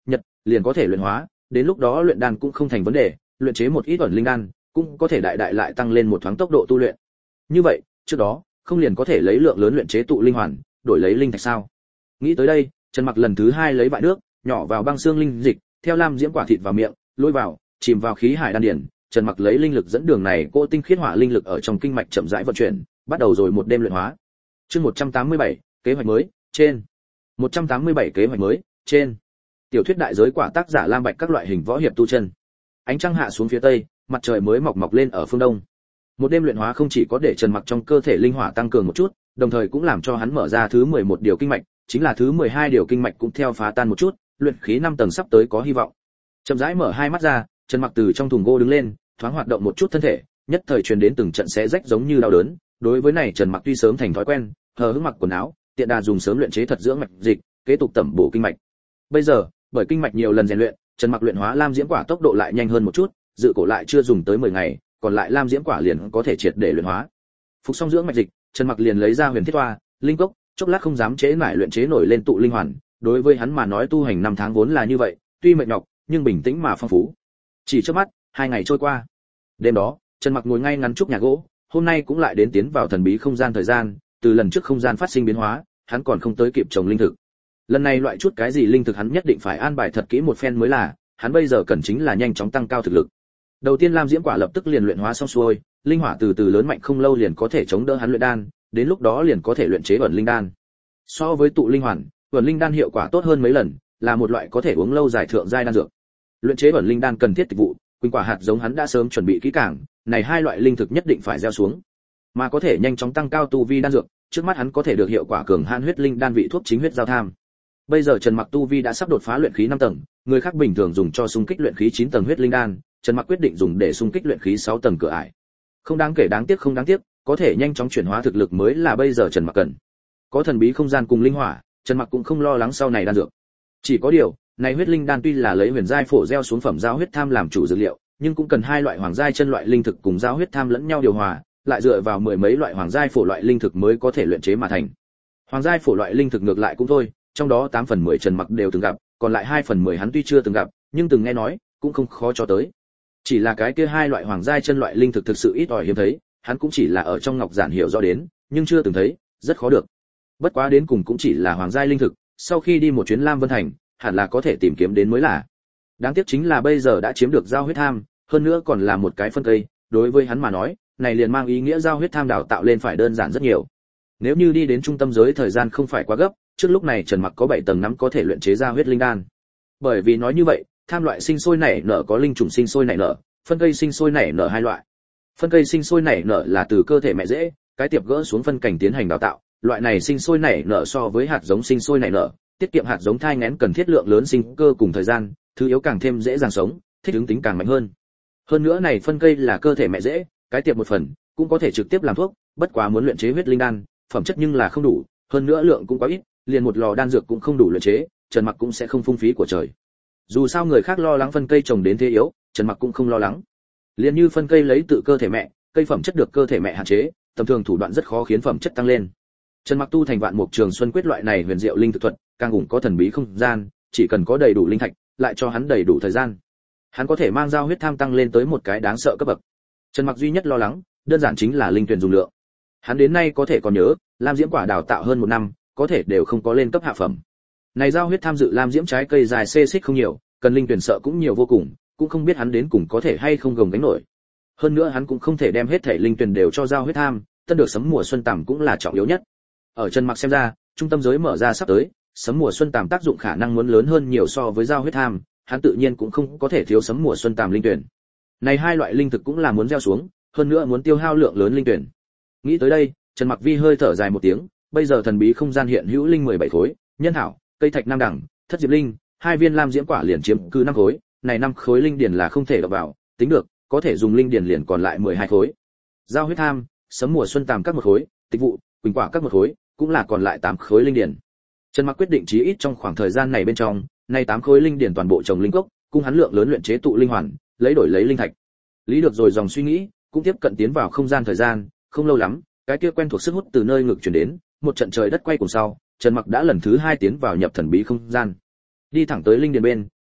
liền có thể luyện hóa, đến lúc đó luyện đan cũng không thành vấn đề, luyện chế một ít ẩn linh đan, cũng có thể đại đại lại tăng lên một thoáng tốc độ tu luyện. Như vậy, trước đó, không liền có thể lấy lượng lớn luyện chế tụ linh hoàn, đổi lấy linh thạch sao? Nghĩ tới đây, Trần Mặc lần thứ hai lấy bại nước, nhỏ vào băng xương linh dịch, theo lam diễm quả thịt vào miệng, lôi vào, chìm vào khí hải đan điển, Trần Mặc lấy linh lực dẫn đường này, cô tinh khiết hỏa linh lực ở trong kinh mạch chậm rãi vận chuyển, bắt đầu rồi một đêm luyện hóa. Chương một trăm tám mươi bảy, kế hoạch mới, trên. một trăm tám mươi bảy kế hoạch mới, trên. Tiểu thuyết đại giới quả tác giả Lam Bạch các loại hình võ hiệp tu chân. Ánh trăng hạ xuống phía tây, mặt trời mới mọc mọc lên ở phương đông. Một đêm luyện hóa không chỉ có để Trần Mặc trong cơ thể linh hỏa tăng cường một chút, đồng thời cũng làm cho hắn mở ra thứ mười một điều kinh mạch, chính là thứ mười hai điều kinh mạch cũng theo phá tan một chút, luyện khí năm tầng sắp tới có hy vọng. Chậm rãi mở hai mắt ra, Trần Mặc từ trong thùng gỗ đứng lên, thoáng hoạt động một chút thân thể, nhất thời truyền đến từng trận xé rách giống như đau đớn. Đối với này Trần Mặc tuy sớm thành thói quen, hờ hững mặc quần áo, tiện đà dùng sớm luyện chế thật dưỡng mạch dịch, kế tục tẩm bổ kinh mạch. Bây giờ, bởi kinh mạch nhiều lần rèn luyện, Trần Mặc luyện hóa lam diễm quả tốc độ lại nhanh hơn một chút, dự cổ lại chưa dùng tới mười ngày, còn lại lam diễm quả liền có thể triệt để luyện hóa. Phục xong dưỡng mạch dịch, Trần Mặc liền lấy ra huyền thiết toa, linh cốc, chốc lát không dám chế mãi luyện chế nổi lên tụ linh hoàn. Đối với hắn mà nói tu hành năm tháng vốn là như vậy, tuy mệt nhọc, nhưng bình tĩnh mà phong phú. Chỉ trước mắt, hai ngày trôi qua. Đêm đó, Trần Mặc ngồi ngay ngắn trúc nhà gỗ, hôm nay cũng lại đến tiến vào thần bí không gian thời gian, từ lần trước không gian phát sinh biến hóa, hắn còn không tới kịp trồng linh thực. Lần này loại chút cái gì linh thực hắn nhất định phải an bài thật kỹ một phen mới là, hắn bây giờ cần chính là nhanh chóng tăng cao thực lực. Đầu tiên lam diễm quả lập tức liền luyện hóa xong xuôi, linh hỏa từ từ lớn mạnh không lâu liền có thể chống đỡ hắn luyện đan, đến lúc đó liền có thể luyện chế ẩn linh đan. So với tụ linh hoàn, ẩn linh đan hiệu quả tốt hơn mấy lần, là một loại có thể uống lâu dài thượng giai đan dược. Luyện chế ẩn linh đan cần thiết tịch vụ, quỳnh quả hạt giống hắn đã sớm chuẩn bị kỹ càng, này hai loại linh thực nhất định phải gieo xuống, mà có thể nhanh chóng tăng cao tu vi đan dược, trước mắt hắn có thể được hiệu quả cường han huyết linh đan vị thuốc chính huyết giao tham. Bây giờ Trần Mặc tu vi đã sắp đột phá luyện khí năm tầng, người khác bình thường dùng cho xung kích luyện khí chín tầng huyết linh đan, Trần Mặc quyết định dùng để xung kích luyện khí sáu tầng cửa ải. Không đáng kể đáng tiếc không đáng tiếc, có thể nhanh chóng chuyển hóa thực lực mới là bây giờ Trần Mặc cần. Có thần bí không gian cùng linh hỏa, Trần Mặc cũng không lo lắng sau này đan dược. Chỉ có điều, này huyết linh đan tuy là lấy huyền giai phổ gieo xuống phẩm giao huyết tham làm chủ dược liệu, nhưng cũng cần hai loại hoàng giai chân loại linh thực cùng giao huyết tham lẫn nhau điều hòa, lại dựa vào mười mấy loại hoàng giai phổ loại linh thực mới có thể luyện chế mà thành. Hoàng giai phổ loại linh thực ngược lại cũng thôi, trong đó tám phần mười Trần Mặc đều từng gặp, còn lại hai phần mười hắn tuy chưa từng gặp, nhưng từng nghe nói, cũng không khó cho tới. Chỉ là cái kia hai loại hoàng giai chân loại linh thực thực sự ít ỏi hiếm thấy, hắn cũng chỉ là ở trong ngọc giản hiểu rõ đến, nhưng chưa từng thấy, rất khó được. Bất quá đến cùng cũng chỉ là hoàng giai linh thực, sau khi đi một chuyến Lam Vân Thành, hẳn là có thể tìm kiếm đến mới là. Đáng tiếc chính là bây giờ đã chiếm được giao huyết tham, hơn nữa còn là một cái phân cây, đối với hắn mà nói, này liền mang ý nghĩa giao huyết tham đào tạo lên phải đơn giản rất nhiều. Nếu như đi đến trung tâm giới thời gian không phải quá gấp, trước lúc này Trần Mặc có bảy tầng năm có thể luyện chế ra huyết linh đan. Bởi vì nói như vậy, tham loại sinh sôi nảy nở có linh trùng sinh sôi nảy nở, phân cây sinh sôi nảy nở hai loại. Phân cây sinh sôi nảy nở là từ cơ thể mẹ rễ, cái tiệp gỡ xuống phân cảnh tiến hành đào tạo, loại này sinh sôi nảy nở so với hạt giống sinh sôi nảy nở, tiết kiệm hạt giống thai nghén cần thiết lượng lớn sinh cơ cùng thời gian, thứ yếu càng thêm dễ dàng sống, thích ứng tính càng mạnh hơn. Hơn nữa này phân cây là cơ thể mẹ rễ, cái tiệp một phần, cũng có thể trực tiếp làm thuốc, bất quá muốn luyện chế huyết linh đan, phẩm chất nhưng là không đủ, hơn nữa lượng cũng quá ít, liền một lò đan dược cũng không đủ luyện chế, Trần Mặc cũng sẽ không phung phí của trời. Dù sao người khác lo lắng phân cây trồng đến thế yếu, Trần Mặc cũng không lo lắng. Liền như phân cây lấy tự cơ thể mẹ, cây phẩm chất được cơ thể mẹ hạn chế, tầm thường thủ đoạn rất khó khiến phẩm chất tăng lên. Trần Mặc tu thành Vạn Mục Trường Xuân quyết loại này huyền diệu linh thực thuật, càng ủng có thần bí không gian, chỉ cần có đầy đủ linh thạch, lại cho hắn đầy đủ thời gian, hắn có thể mang giao huyết tham tăng lên tới một cái đáng sợ cấp bậc. Trần Mặc duy nhất lo lắng, đơn giản chính là linh tuyển dùng lượng. Hắn đến nay có thể còn nhớ, lam diễm quả đào tạo hơn một năm, có thể đều không có lên cấp hạ phẩm. Này giao huyết tham dự lam diễm trái cây dài xê xích không nhiều, cần linh tuyển sợ cũng nhiều vô cùng, cũng không biết hắn đến cùng có thể hay không gồng gánh nổi. Hơn nữa hắn cũng không thể đem hết thể linh tuyển đều cho giao huyết tham, tân được sấm mùa xuân tằm cũng là trọng yếu nhất. Ở Trần Mặc xem ra, trung tâm giới mở ra sắp tới, sấm mùa xuân tằm tác dụng khả năng muốn lớn hơn nhiều so với giao huyết tham, hắn tự nhiên cũng không có thể thiếu sấm mùa xuân tằm linh tuyển. Này hai loại linh thực cũng là muốn gieo xuống, hơn nữa muốn tiêu hao lượng lớn linh tuyển. Nghĩ tới đây, Trần Mặc Vi hơi thở dài một tiếng, bây giờ thần bí không gian hiện hữu linh mười bảy khối, nhân thảo, cây thạch nam đẳng, thất diệp linh, hai viên lam diễm quả liền chiếm cứ năm khối, này năm khối linh điển là không thể đập vào, tính được, có thể dùng linh điển liền còn lại mười hai khối. Giao huyết tham, sấm mùa xuân tàm các một khối, tịch vụ, quỳnh quả các một khối, cũng là còn lại tám khối linh điển. Trần Mặc quyết định chí ít trong khoảng thời gian này bên trong, này tám khối linh điển toàn bộ trồng linh cốc, cung hắn lượng lớn luyện chế tụ linh hoàn, lấy đổi lấy linh thạch. Lý được rồi dòng suy nghĩ, cũng tiếp cận tiến vào không gian thời gian, không lâu lắm, cái kia quen thuộc sức hút từ nơi ngực truyền đến, một trận trời đất quay cuồng sau, Trần Mặc đã lần thứ hai tiến vào nhập thần bí không gian. Đi thẳng tới linh điền bên,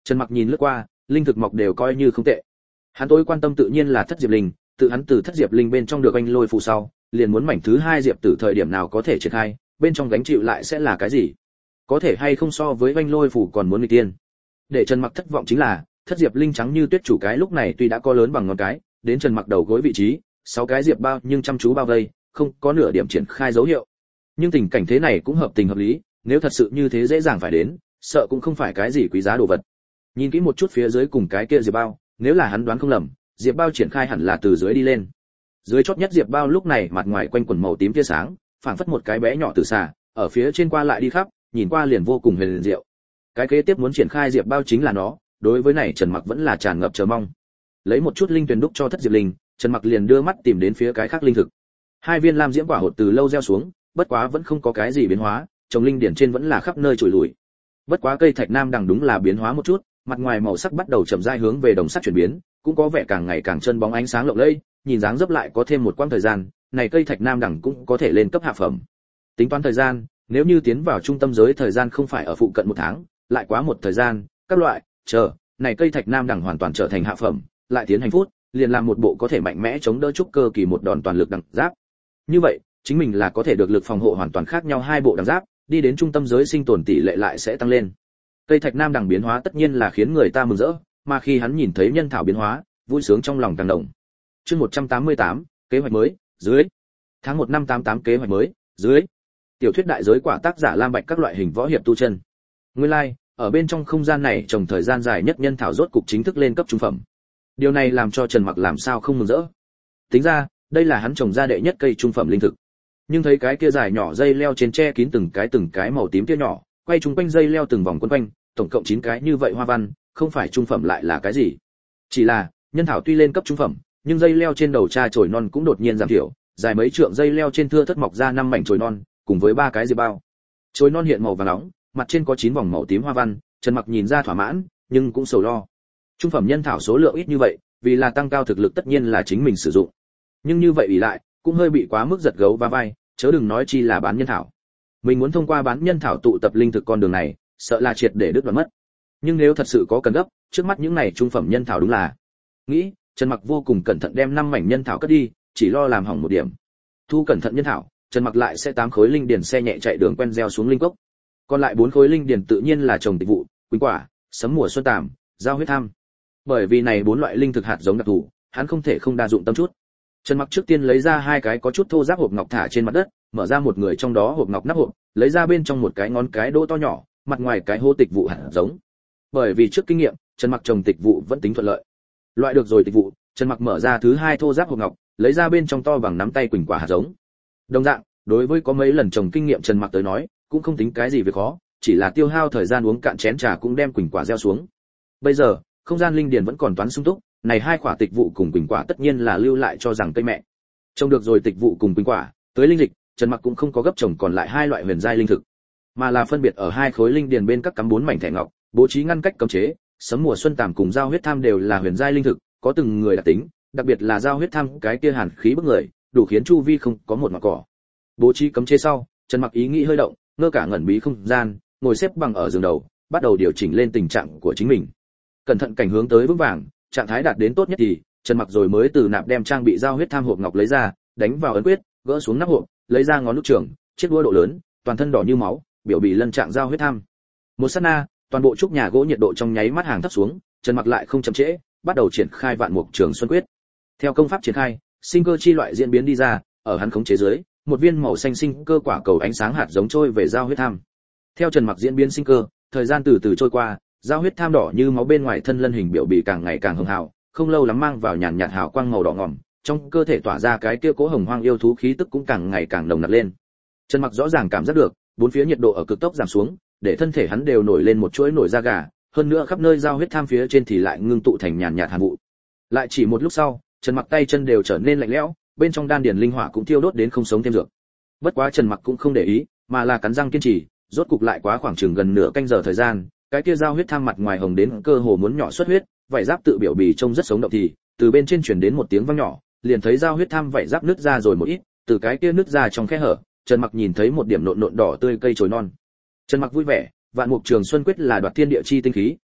Trần Mặc nhìn lướt qua, linh thực mọc đều coi như không tệ. Hắn tối quan tâm tự nhiên là Thất Diệp Linh, tự hắn từ Thất Diệp Linh bên trong được anh lôi phù sau, liền muốn mảnh thứ hai diệp tử thời điểm nào có thể triển khai, bên trong gánh chịu lại sẽ là cái gì? Có thể hay không so với anh lôi phù còn muốn nghịch tiên. Để Trần Mặc thất vọng chính là, Thất Diệp Linh trắng như tuyết chủ cái lúc này tuy đã có lớn bằng ngón cái, đến Trần Mặc đầu gối vị trí, sáu cái diệp bao nhưng chăm chú bao vây, không có nửa điểm triển khai dấu hiệu. Nhưng tình cảnh thế này cũng hợp tình hợp lý, nếu thật sự như thế dễ dàng phải đến, sợ cũng không phải cái gì quý giá đồ vật. Nhìn kỹ một chút phía dưới cùng cái kia diệp bao, nếu là hắn đoán không lầm, diệp bao triển khai hẳn là từ dưới đi lên. Dưới chót nhất diệp bao lúc này mặt ngoài quanh quần màu tím tia sáng, phảng phất một cái bé nhỏ từ xà, ở phía trên qua lại đi khắp, nhìn qua liền vô cùng huyền diệu. Cái kế tiếp muốn triển khai diệp bao chính là nó, đối với này Trần Mặc vẫn là tràn ngập chờ mong. Lấy một chút linh tuyền đúc cho Thất Diệp Linh, Trần Mặc liền đưa mắt tìm đến phía cái khác linh thực. Hai viên lam diễm quả hột từ lâu gieo xuống, bất quá vẫn không có cái gì biến hóa, trồng linh điển trên vẫn là khắp nơi trồi lùi. Bất quá cây thạch nam đằng đúng là biến hóa một chút, mặt ngoài màu sắc bắt đầu chậm rãi hướng về đồng sắc chuyển biến, cũng có vẻ càng ngày càng chân bóng ánh sáng lộng lẫy, nhìn dáng dấp lại có thêm một quãng thời gian, này cây thạch nam đằng cũng có thể lên cấp hạ phẩm. Tính toán thời gian, nếu như tiến vào trung tâm giới thời gian không phải ở phụ cận một tháng, lại quá một thời gian, các loại, chờ, này cây thạch nam đằng hoàn toàn trở thành hạ phẩm, lại tiến hành phút, liền làm một bộ có thể mạnh mẽ chống đỡ trúc cơ kỳ một đòn toàn lực đằng giáp. Như vậy, chính mình là có thể được lực phòng hộ hoàn toàn khác nhau hai bộ đằng giáp, đi đến trung tâm giới sinh tồn tỷ lệ lại sẽ tăng lên. Cây thạch nam đằng biến hóa tất nhiên là khiến người ta mừng rỡ, mà khi hắn nhìn thấy nhân thảo biến hóa, vui sướng trong lòng càng đồng. Chương một trăm tám mươi tám, kế hoạch mới, dưới. Tháng một năm tám tám kế hoạch mới, dưới. Tiểu thuyết đại giới quả tác giả Lam Bạch các loại hình võ hiệp tu chân. Nguyên lai, like, ở bên trong không gian này trồng thời gian dài nhất nhân thảo rốt cục chính thức lên cấp trung phẩm. Điều này làm cho Trần Mặc làm sao không mừng rỡ. Tính ra, đây là hắn trồng ra đệ nhất cây trung phẩm linh thực. Nhưng thấy cái kia dài nhỏ dây leo trên tre kín từng cái từng cái màu tím kia nhỏ, quay chung quanh dây leo từng vòng quấn quanh, tổng cộng chín cái như vậy hoa văn, không phải trung phẩm lại là cái gì? Chỉ là, nhân thảo tuy lên cấp trung phẩm, nhưng dây leo trên đầu tra chồi non cũng đột nhiên giảm thiểu, dài mấy trượng dây leo trên thưa thớt mọc ra năm mảnh chồi non, cùng với ba cái diệp bao. Chồi non hiện màu vàng nóng, mặt trên có chín vòng màu tím hoa văn, Trần Mặc nhìn ra thỏa mãn, nhưng cũng sầu lo. Trung phẩm nhân thảo số lượng ít như vậy, vì là tăng cao thực lực tất nhiên là chính mình sử dụng. Nhưng như vậy ủy lại, cũng hơi bị quá mức giật gấu va vai, chớ đừng nói chi là bán nhân thảo. Mình muốn thông qua bán nhân thảo tụ tập linh thực con đường này, sợ là triệt để đứt đoạn mất. Nhưng nếu thật sự có cần gấp, trước mắt những này trung phẩm nhân thảo đúng là. Nghĩ, Trần Mặc vô cùng cẩn thận đem năm mảnh nhân thảo cất đi, chỉ lo làm hỏng một điểm. Thu cẩn thận nhân thảo, Trần Mặc lại sẽ tám khối linh điền xe nhẹ chạy đường quen gieo xuống linh cốc. Còn lại bốn khối linh điền tự nhiên là trồng tịch vụ, quỳnh quả, sấm mùa xuân tàm, giao huyết tham. Bởi vì này bốn loại linh thực hạt giống đặc thù, hắn không thể không đa dụng tâm chút. Trần Mặc trước tiên lấy ra hai cái có chút thô ráp hộp ngọc thả trên mặt đất, mở ra một người trong đó hộp ngọc nắp hộp, lấy ra bên trong một cái ngón cái đỗ to nhỏ, mặt ngoài cái hô tịch vụ hạt giống. Bởi vì trước kinh nghiệm, Trần Mặc trồng tịch vụ vẫn tính thuận lợi. Loại được rồi tịch vụ, Trần Mặc mở ra thứ hai thô ráp hộp ngọc, lấy ra bên trong to bằng nắm tay quỳnh quả hạt giống. Đồng dạng, đối với có mấy lần trồng kinh nghiệm Trần Mặc tới nói, cũng không tính cái gì việc khó, chỉ là tiêu hao thời gian uống cạn chén trà cũng đem quỳnh quả gieo xuống. Bây giờ, không gian linh điền vẫn còn toán sung túc, này hai quả tịch vụ cùng quỳnh quả tất nhiên là lưu lại cho rằng cây mẹ. Trồng được rồi tịch vụ cùng quỳnh quả, tới linh dịch, Trần Mặc cũng không có gấp trồng còn lại hai loại huyền giai linh thực, mà là phân biệt ở hai khối linh điền bên các cắm bốn mảnh thẻ ngọc, bố trí ngăn cách cấm chế. Sấm mùa xuân tàm cùng giao huyết tham đều là huyền giai linh thực, có từng người đặc tính, đặc biệt là giao huyết tham cái kia hàn khí bức người, đủ khiến chu vi không có một mảng cỏ. Bố trí cấm chế sau, Trần Mặc ý nghĩ hơi động, ngơ cả ngẩn bí không gian, ngồi xếp bằng ở giường đầu, bắt đầu điều chỉnh lên tình trạng của chính mình. Cẩn thận cảnh hướng tới vững vàng, trạng thái đạt đến tốt nhất thì, Trần Mặc rồi mới từ nạp đem trang bị giao huyết tham hộp ngọc lấy ra, đánh vào ấn quyết, gỡ xuống nắp hộp, lấy ra ngón nút trưởng, chiếc đũa độ lớn, toàn thân đỏ như máu, biểu bì lân trạng giao huyết tham. Một sát na, toàn bộ trúc nhà gỗ nhiệt độ trong nháy mắt hàng thấp xuống, Trần Mặc lại không chậm trễ, bắt đầu triển khai vạn mục trường xuân quyết. Theo công pháp triển khai, sinh cơ chi loại diễn biến đi ra, ở hắn khống chế dưới, một viên màu xanh sinh cơ quả cầu ánh sáng hạt giống trôi về giao huyết tham. Theo Trần Mặc diễn biến sinh cơ, thời gian từ từ trôi qua, giao huyết tham đỏ như máu bên ngoài thân lân hình biểu bì càng ngày càng hồng hào, không lâu lắm mang vào nhàn nhạt hào quang màu đỏ ngòm, trong cơ thể tỏa ra cái kia cố hồng hoang yêu thú khí tức cũng càng ngày càng nồng nặc lên. Trần Mặc rõ ràng cảm giác được, bốn phía nhiệt độ ở cực tốc giảm xuống, để thân thể hắn đều nổi lên một chuỗi nổi da gà, hơn nữa khắp nơi giao huyết tham phía trên thì lại ngưng tụ thành nhàn nhạt hàn vụ. Lại chỉ một lúc sau, Trần Mặc tay chân đều trở nên lạnh lẽo, bên trong đan điền linh hỏa cũng thiêu đốt đến không sống thêm được. Bất quá Trần Mặc cũng không để ý, mà là cắn răng kiên trì, rốt cục lại quá khoảng chừng gần nửa canh giờ thời gian, cái kia giao huyết tham mặt ngoài hồng đến cơ hồ muốn nhỏ xuất huyết, vảy giáp tự biểu bì trông rất sống động thì, từ bên trên truyền đến một tiếng vang nhỏ, liền thấy giao huyết tham vảy giáp nứt ra rồi một ít, từ cái kia nứt ra trong khe hở, Trần Mặc nhìn thấy một điểm nộn nộn đỏ tươi cây chồi non. Trần Mặc vui vẻ, vạn mục trường xuân quyết là đoạt thiên địa chi tinh khí,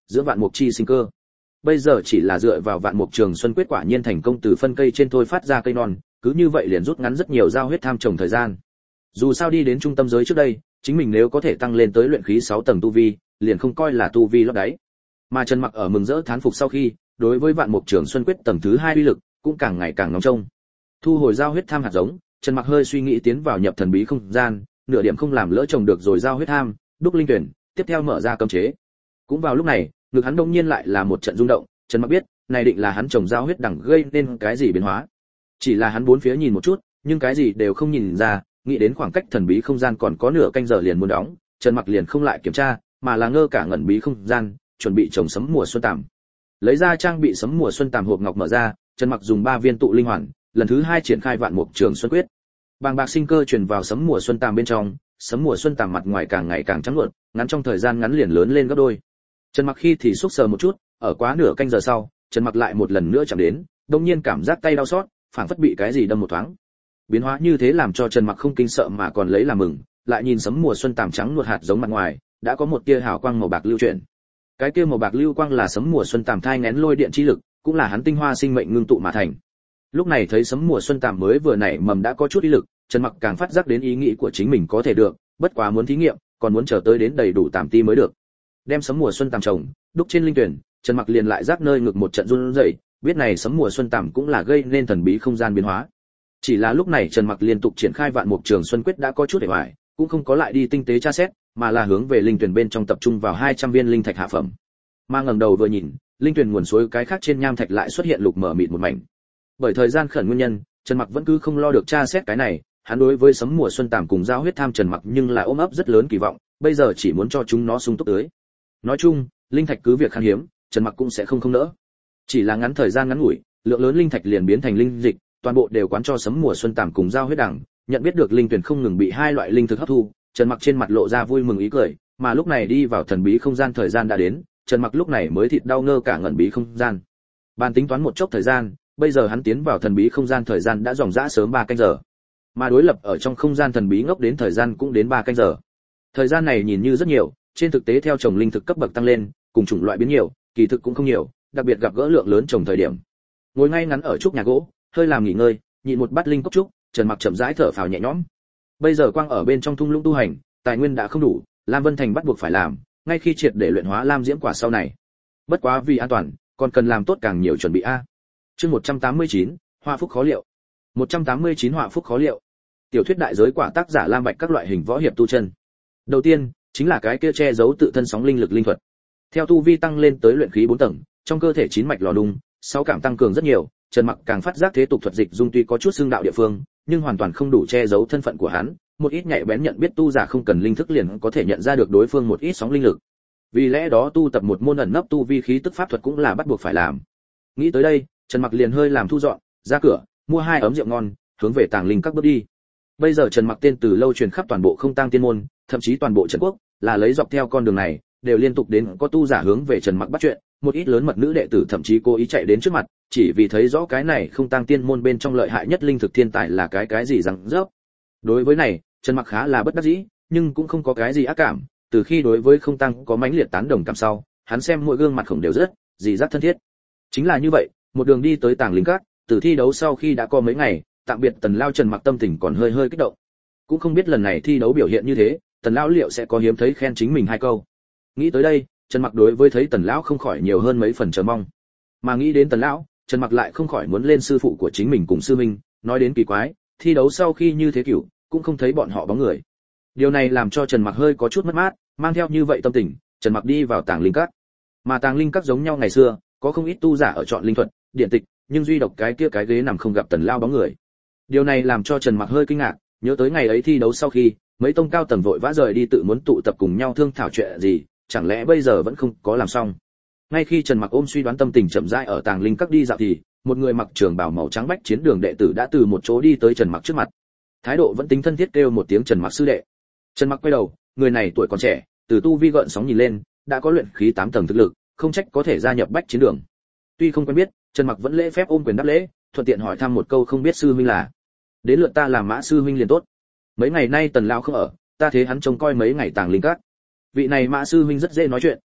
giữa vạn mục chi sinh cơ. Bây giờ chỉ là dựa vào vạn mục trường xuân quyết quả nhiên thành công từ phân cây trên thôi phát ra cây non, cứ như vậy liền rút ngắn rất nhiều giao huyết tham trồng thời gian. Dù sao đi đến trung tâm giới trước đây, chính mình nếu có thể tăng lên tới luyện khí sáu tầng tu vi, liền không coi là tu vi lót đáy. Mà Trần Mặc ở mừng rỡ thán phục sau khi, đối với vạn mục trường xuân quyết tầng thứ hai uy lực cũng càng ngày càng nóng trông. Thu hồi giao huyết tham hạt giống, Trần Mặc hơi suy nghĩ tiến vào nhập thần bí không gian, nửa điểm không làm lỡ trồng được rồi giao huyết tham, đúc linh tuyển, tiếp theo mở ra cấm chế. Cũng vào lúc này, ngực hắn đông nhiên lại là một trận rung động, Trần Mặc biết, này định là hắn trồng giao huyết đẳng gây nên cái gì biến hóa. Chỉ là hắn bốn phía nhìn một chút, nhưng cái gì đều không nhìn ra, nghĩ đến khoảng cách thần bí không gian còn có nửa canh giờ liền muốn đóng, Trần Mặc liền không lại kiểm tra, mà là ngơ cả ngẩn bí không gian, chuẩn bị trồng sấm mùa xuân tằm. Lấy ra trang bị sấm mùa xuân tằm hộp ngọc mở ra, Trần Mặc dùng ba viên tụ linh hoàn, lần thứ hai triển khai vạn mục trường xuân quyết. Bàng bạc sinh cơ truyền vào sấm mùa xuân tằm bên trong, sấm mùa xuân tằm mặt ngoài càng ngày càng trắng luộn, ngắn trong thời gian ngắn liền lớn lên gấp đôi. Trần Mặc khi thì xúc sờ một chút, ở quá nửa canh giờ sau, Trần Mặc lại một lần nữa chạm đến, đột nhiên cảm giác tay đau xót, phảng phất bị cái gì đâm một thoáng. Biến hóa như thế làm cho Trần Mặc không kinh sợ mà còn lấy làm mừng, lại nhìn sấm mùa xuân tằm trắng nuột hạt giống mặt ngoài, đã có một tia hào quang màu bạc lưu chuyển. Cái kia màu bạc lưu quang là sấm mùa xuân tằm thai nghén lôi điện chi lực, cũng là hắn tinh hoa sinh mệnh ngưng tụ mà thành. Lúc này thấy sấm mùa xuân tằm mới vừa nảy mầm đã có chút ý lực, Trần Mặc càng phát giác đến ý nghĩ của chính mình có thể được, bất quá muốn thí nghiệm, còn muốn chờ tới đến đầy đủ tằm ti mới được. Đem sấm mùa xuân tằm trồng, đúc trên linh tuyển, Trần Mặc liền lại giác nơi ngực một trận run rẩy, biết này sấm mùa xuân tằm cũng là gây nên thần bí không gian biến hóa. Chỉ là lúc này Trần Mặc liên tục triển khai vạn mục trường xuân quyết đã có chút để hoài, cũng không có lại đi tinh tế tra xét, mà là hướng về linh tuyển bên trong tập trung vào hai trăm viên linh thạch hạ phẩm. Mà ngẩng đầu vừa nhìn, linh tuyển nguồn suối cái khác trên nham thạch lại xuất hiện lục mở mịt một mảnh. Bởi thời gian khẩn nguyên nhân, Trần Mặc vẫn cứ không lo được tra xét cái này, hắn đối với sấm mùa xuân tằm cùng giao huyết tham Trần Mặc nhưng là ôm ấp rất lớn kỳ vọng, bây giờ chỉ muốn cho chúng nó sung túc tới. Nói chung, linh thạch cứ việc khan hiếm, Trần Mặc cũng sẽ không không nỡ. Chỉ là ngắn thời gian ngắn ngủi, lượng lớn linh thạch liền biến thành linh dịch, toàn bộ đều quán cho sấm mùa xuân tằm cùng giao huyết đẳng, nhận biết được linh tuyển không ngừng bị hai loại linh thực hấp thu, Trần Mặc trên mặt lộ ra vui mừng ý cười, mà lúc này đi vào thần bí không gian thời gian đã đến, Trần Mặc lúc này mới thịt đau ngơ cả ngẩn bí không gian. Bàn tính toán một chốc thời gian, bây giờ hắn tiến vào thần bí không gian thời gian đã dòng dã sớm ba canh giờ. Mà đối lập ở trong không gian thần bí ngốc đến thời gian cũng đến ba canh giờ. Thời gian này nhìn như rất nhiều, trên thực tế theo trồng linh thực cấp bậc tăng lên, cùng chủng loại biến nhiều, kỳ thực cũng không nhiều, đặc biệt gặp gỡ lượng lớn trồng thời điểm. Ngồi ngay ngắn ở trúc nhà gỗ, hơi làm nghỉ ngơi, nhịn một bát linh cốc trúc, Trần Mặc chậm rãi thở phào nhẹ nhõm. Bây giờ quang ở bên trong thung lũng tu hành, tài nguyên đã không đủ, Lam Vân Thành bắt buộc phải làm, ngay khi triệt để luyện hóa lam diễm quả sau này. Bất quá vì an toàn, còn cần làm tốt càng nhiều chuẩn bị a. Chương một trăm tám mươi chín, Họa phúc khó liệu. một trăm tám mươi chín Họa phúc khó liệu. Tiểu thuyết đại giới quả tác giả Lam Bạch các loại hình võ hiệp tu chân. Đầu tiên, chính là cái kia che giấu tự thân sóng linh lực linh thuật. Theo tu vi tăng lên tới luyện khí bốn tầng, trong cơ thể chín mạch lò đung, sáu cảm tăng cường rất nhiều, Trần Mặc càng phát giác thế tục thuật dịch dung tuy có chút xương đạo địa phương, nhưng hoàn toàn không đủ che giấu thân phận của hắn, một ít nhạy bén nhận biết tu giả không cần linh thức liền có thể nhận ra được đối phương một ít sóng linh lực. Vì lẽ đó tu tập một môn ẩn nấp tu vi khí tức pháp thuật cũng là bắt buộc phải làm. Nghĩ tới đây, Trần Mặc liền hơi làm thu dọn, ra cửa, mua hai ấm rượu ngon, hướng về Tàng Linh các bước đi. Bây giờ Trần Mặc tên từ lâu truyền khắp toàn bộ Không Tang Tiên môn, thậm chí toàn bộ Trần quốc, là lấy dọc theo con đường này, đều liên tục đến có tu giả hướng về Trần Mặc bắt chuyện, một ít lớn mật nữ đệ tử thậm chí cố ý chạy đến trước mặt, chỉ vì thấy rõ cái này Không Tang Tiên môn bên trong lợi hại nhất linh thực thiên tài là cái cái gì rằng rớp. Đối với này, Trần Mặc khá là bất đắc dĩ, nhưng cũng không có cái gì ác cảm, từ khi đối với Không Tang có mãnh liệt tán đồng cảm sau, hắn xem mỗi gương mặt khổng đều rất, dị giác thân thiết. Chính là như vậy, một đường đi tới Tàng Linh các, từ thi đấu sau khi đã có mấy ngày, tạm biệt Tần Lao, Trần Mặc tâm tình còn hơi hơi kích động. Cũng không biết lần này thi đấu biểu hiện như thế, Tần lão liệu sẽ có hiếm thấy khen chính mình hai câu. Nghĩ tới đây, Trần Mặc đối với thấy Tần lão không khỏi nhiều hơn mấy phần chờ mong. Mà nghĩ đến Tần lão, Trần Mặc lại không khỏi muốn lên sư phụ của chính mình cùng sư minh, nói đến kỳ quái, thi đấu sau khi như thế kiểu, cũng không thấy bọn họ bóng người. Điều này làm cho Trần Mặc hơi có chút mất mát, mang theo như vậy tâm tình, Trần Mặc đi vào Tàng Linh các. Mà Tàng Linh các giống nhau ngày xưa, có không ít tu giả ở chọn linh thuật, điện tịch, nhưng duy độc cái kia cái ghế nằm không gặp Tần lão bóng người. Điều này làm cho Trần Mặc hơi kinh ngạc, nhớ tới ngày ấy thi đấu sau khi, mấy tông cao tầng vội vã rời đi tự muốn tụ tập cùng nhau thương thảo chuyện gì, chẳng lẽ bây giờ vẫn không có làm xong. Ngay khi Trần Mặc ôm suy đoán tâm tình chậm rãi ở Tàng Linh các đi dạo thì, một người mặc trường bào màu trắng bách chiến đường đệ tử đã từ một chỗ đi tới Trần Mặc trước mặt. Thái độ vẫn tính thân thiết kêu một tiếng Trần Mặc sư đệ. Trần Mặc quay đầu, người này tuổi còn trẻ, từ tu vi gợn sóng nhìn lên, đã có luyện khí tám tầng thực lực, không trách có thể gia nhập bách chiến đường. Tuy không quen biết, Trần Mặc vẫn lễ phép ôm quyền đáp lễ, thuận tiện hỏi thăm một câu không biết sư huynh là. Đến lượt ta làm Mã sư huynh liền tốt. Mấy ngày nay Tần lão không ở, ta thế hắn trông coi mấy ngày Tàng Linh các. Vị này Mã sư huynh rất dễ nói chuyện,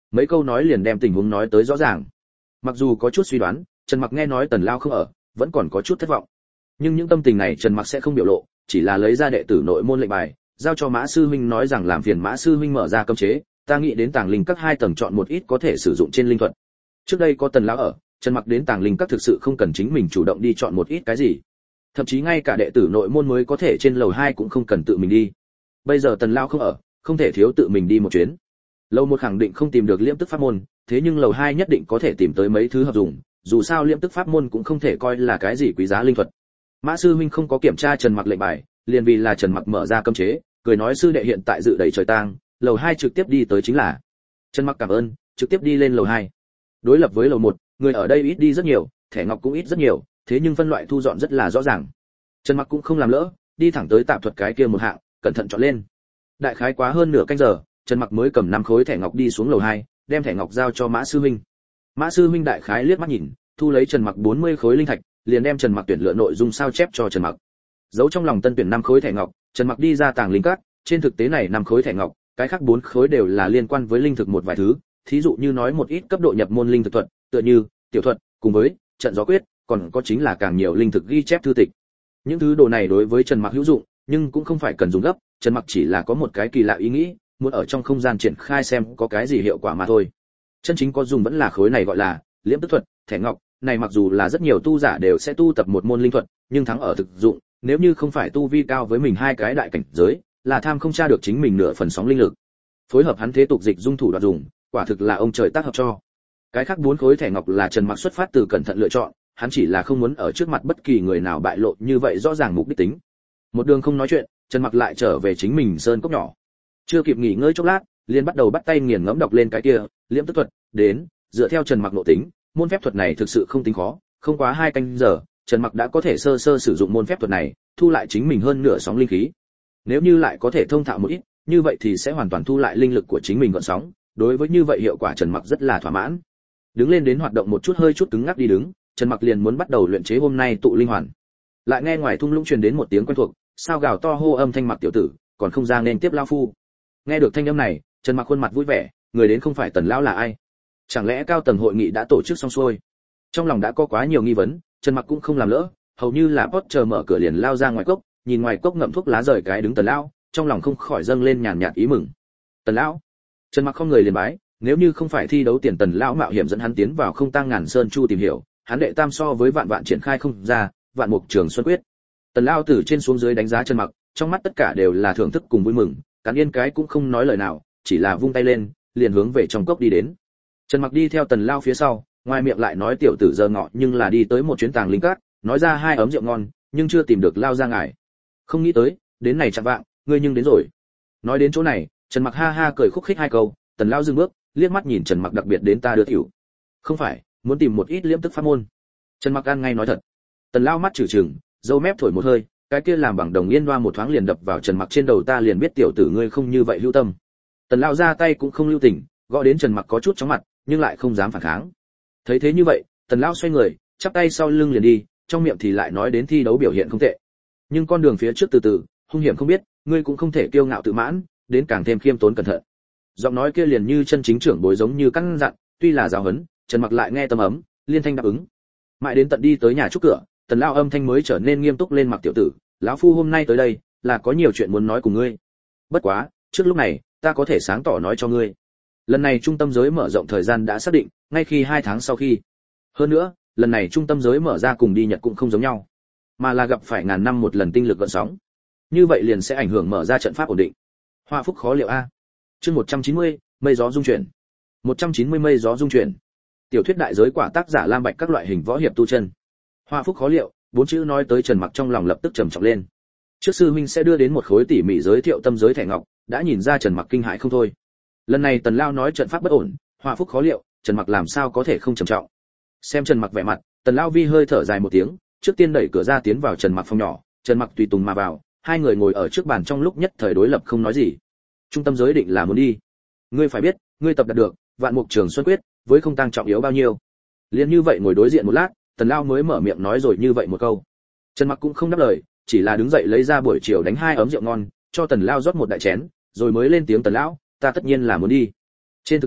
mấy câu nói liền đem tình huống nói tới rõ ràng. Mặc dù có chút suy đoán, Trần Mặc nghe nói Tần Lao không ở, vẫn còn có chút thất vọng. Nhưng những tâm tình này Trần Mặc sẽ không biểu lộ, chỉ là lấy ra đệ tử nội môn lệnh bài, giao cho Mã sư huynh nói rằng làm phiền Mã sư huynh mở ra cấm chế, ta nghĩ đến Tàng Linh Các hai tầng chọn một ít có thể sử dụng trên linh thuật. Trước đây có Tần Lão ở, Trần Mặc đến Tàng Linh Các thực sự không cần chính mình chủ động đi chọn một ít cái gì. Thậm chí ngay cả đệ tử nội môn mới có thể trên lầu hai cũng không cần tự mình đi. Bây giờ Tần Lão không ở, không thể thiếu tự mình đi một chuyến. Lầu một khẳng định không tìm được liễm tức pháp môn, thế nhưng lầu hai nhất định có thể tìm tới mấy thứ hợp dụng, dù sao liễm tức pháp môn cũng không thể coi là cái gì quý giá linh thuật. Mã sư huynh không có kiểm tra Trần Mặc lệnh bài, liền vì là Trần Mặc mở ra cấm chế, cười nói sư đệ hiện tại dự đầy trời tang, lầu hai trực tiếp đi tới chính là. Trần Mặc cảm ơn, trực tiếp đi lên lầu hai. Đối lập với lầu một, người ở đây ít đi rất nhiều, thẻ ngọc cũng ít rất nhiều, thế nhưng phân loại thu dọn rất là rõ ràng. Trần Mặc cũng không làm lỡ, đi thẳng tới tạp thuật cái kia một hạng, cẩn thận chọn lên. Đại khái quá hơn nửa canh giờ, Trần Mặc mới cầm năm khối thẻ ngọc đi xuống lầu hai, đem thẻ ngọc giao cho Mã sư huynh. Mã sư huynh đại khái liếc mắt nhìn, thu lấy Trần Mặc bốn mươi khối linh thạch, liền đem Trần Mặc tuyển lựa nội dung sao chép cho Trần Mặc. Giấu trong lòng tân tuyển năm khối thẻ ngọc, Trần Mặc đi ra Tàng Linh Các, trên thực tế này năm khối thẻ ngọc, cái khác bốn khối đều là liên quan với linh thực một vài thứ, thí dụ như nói một ít cấp độ nhập môn linh thực thuật, tựa như tiểu thuật, cùng với trận gió quyết, còn có chính là càng nhiều linh thực ghi chép thư tịch. Những thứ đồ này đối với Trần Mặc hữu dụng, nhưng cũng không phải cần dùng gấp, Trần Mặc chỉ là có một cái kỳ lạ ý nghĩ, muốn ở trong không gian triển khai xem có cái gì hiệu quả mà thôi. Chân chính có dùng vẫn là khối này gọi là liễm tức thuật, thẻ ngọc, này mặc dù là rất nhiều tu giả đều sẽ tu tập một môn linh thuật, nhưng thắng ở thực dụng, nếu như không phải tu vi cao với mình hai cái đại cảnh giới, là tham không tra được chính mình nửa phần sóng linh lực. Phối hợp hắn thế tục dịch dung thủ đoạn dùng, quả thực là ông trời tác hợp cho. Cái khác bốn khối thẻ ngọc là Trần Mặc xuất phát từ cẩn thận lựa chọn, hắn chỉ là không muốn ở trước mặt bất kỳ người nào bại lộ như vậy rõ ràng mục đích tính. Một đường không nói chuyện, Trần Mặc lại trở về chính mình sơn cốc nhỏ. Chưa kịp nghỉ ngơi chốc lát, liền bắt đầu bắt tay nghiền ngẫm đọc lên cái kia liễm tức thuật. Đến, dựa theo Trần Mặc nội tính, môn phép thuật này thực sự không tính khó, không quá hai canh giờ, Trần Mặc đã có thể sơ sơ sử dụng môn phép thuật này, thu lại chính mình hơn nửa sóng linh khí. Nếu như lại có thể thông thạo một ít, như vậy thì sẽ hoàn toàn thu lại linh lực của chính mình gọn sóng, đối với như vậy hiệu quả Trần Mặc rất là thỏa mãn. Đứng lên đến hoạt động một chút hơi chút cứng ngắc đi đứng, Trần Mặc liền muốn bắt đầu luyện chế hôm nay tụ linh hoàn. Lại nghe ngoài thung lũng truyền đến một tiếng quen thuộc, sao gào to hô âm thanh Mặc tiểu tử, còn không ra nên tiếp lão phu. Nghe được thanh âm này, Trần Mặc khuôn mặt vui vẻ, người đến không phải Tần lão là ai? Chẳng lẽ cao tầng hội nghị đã tổ chức xong xuôi? Trong lòng đã có quá nhiều nghi vấn, Trần Mặc cũng không làm lỡ, hầu như là Potter mở cửa liền lao ra ngoài cốc, nhìn ngoài cốc ngậm thuốc lá rời cái đứng Tần lão, trong lòng không khỏi dâng lên nhàn nhạt ý mừng. Tần lão. Trần Mặc không người liền bái, nếu như không phải thi đấu tiền Tần lão mạo hiểm dẫn hắn tiến vào không tăng ngàn sơn chu tìm hiểu, hắn đệ tam so với vạn vạn triển khai không ra, vạn mục trường xuân quyết. Tần lão từ trên xuống dưới đánh giá Trần Mặc, trong mắt tất cả đều là thưởng thức cùng vui mừng, cắn yên cái cũng không nói lời nào, chỉ là vung tay lên, liền hướng về trong cốc đi đến. Trần Mặc đi theo Tần lão phía sau, ngoài miệng lại nói tiểu tử giờ ngọ nhưng là đi tới một chuyến Tàng Linh Các, nói ra hai ấm rượu ngon, nhưng chưa tìm được lao ra ngài. Không nghĩ tới, đến này chạm vạng, ngươi nhưng đến rồi. Nói đến chỗ này, Trần Mặc ha ha cười khúc khích hai câu, Tần lão dừng bước, liếc mắt nhìn Trần Mặc đặc biệt đến ta đưa tiểu. Không phải, muốn tìm một ít liễm tức pháp môn. Trần Mặc ăn ngay nói thật. Tần lão mắt trừng trừng, râu mép thổi một hơi, cái kia làm bằng đồng yên loa một thoáng liền đập vào Trần Mặc trên đầu, ta liền biết tiểu tử ngươi không như vậy lưu tâm. Tần lão ra tay cũng không lưu tình, gõ đến Trần Mặc có chút chóng mặt, nhưng lại không dám phản kháng. Thấy thế như vậy, Tần lão xoay người, chắp tay sau lưng liền đi, trong miệng thì lại nói đến thi đấu biểu hiện không tệ. Nhưng con đường phía trước từ từ, hung hiểm không biết, ngươi cũng không thể kiêu ngạo tự mãn, đến càng thêm khiêm tốn cẩn thận. Giọng nói kia liền như chân chính trưởng bối giống như căn dặn, tuy là giáo huấn, Trần Mặc lại nghe tâm ấm, liên thanh đáp ứng. Mãi đến tận đi tới nhà trúc cửa, Tần lão âm thanh mới trở nên nghiêm túc lên, Mặc tiểu tử, lão phu hôm nay tới đây, là có nhiều chuyện muốn nói cùng ngươi. Bất quá, trước lúc này, ta có thể sáng tỏ nói cho ngươi. Lần này trung tâm giới mở rộng thời gian đã xác định, ngay khi hai tháng sau khi. Hơn nữa, lần này trung tâm giới mở ra cùng đi Nhật cũng không giống nhau, mà là gặp phải ngàn năm một lần tinh lực gợn sóng. Như vậy liền sẽ ảnh hưởng mở ra trận pháp ổn định. Hoa phúc khó liệu a. Chương một trăm chín mươi, mây gió dung chuyển. một trăm chín mươi mây gió dung chuyển. Tiểu thuyết đại giới quả tác giả Lam Bạch các loại hình võ hiệp tu chân. Hoa phúc khó liệu, bốn chữ nói tới Trần Mặc trong lòng lập tức trầm trọng lên. Trước sư huynh sẽ đưa đến một khối tỉ mỉ giới thiệu tâm giới thẻ ngọc, đã nhìn ra Trần Mặc kinh hãi không thôi. Lần này Tần lão nói trận pháp bất ổn, hoa phúc khó liệu, Trần Mặc làm sao có thể không trầm trọng. Xem Trần Mặc vẻ mặt, Tần lão vi hơi thở dài một tiếng, trước tiên đẩy cửa ra tiến vào Trần Mặc phòng nhỏ, Trần Mặc tùy tùng mà vào, hai người ngồi ở trước bàn trong lúc nhất thời đối lập không nói gì. Trung tâm giới định là muốn đi. Ngươi phải biết, ngươi tập đạt được vạn mục trường xuân quyết, với không tăng trọng yếu bao nhiêu. Liên như vậy ngồi đối diện một lát, Tần lão mới mở miệng nói rồi như vậy một câu. Trần Mặc cũng không đáp lời, chỉ là đứng dậy lấy ra buổi chiều đánh hai ấm rượu ngon, cho Tần lão rót một đại chén, rồi mới lên tiếng, Tần lão, ta tất nhiên là muốn đi. Trên thực tế,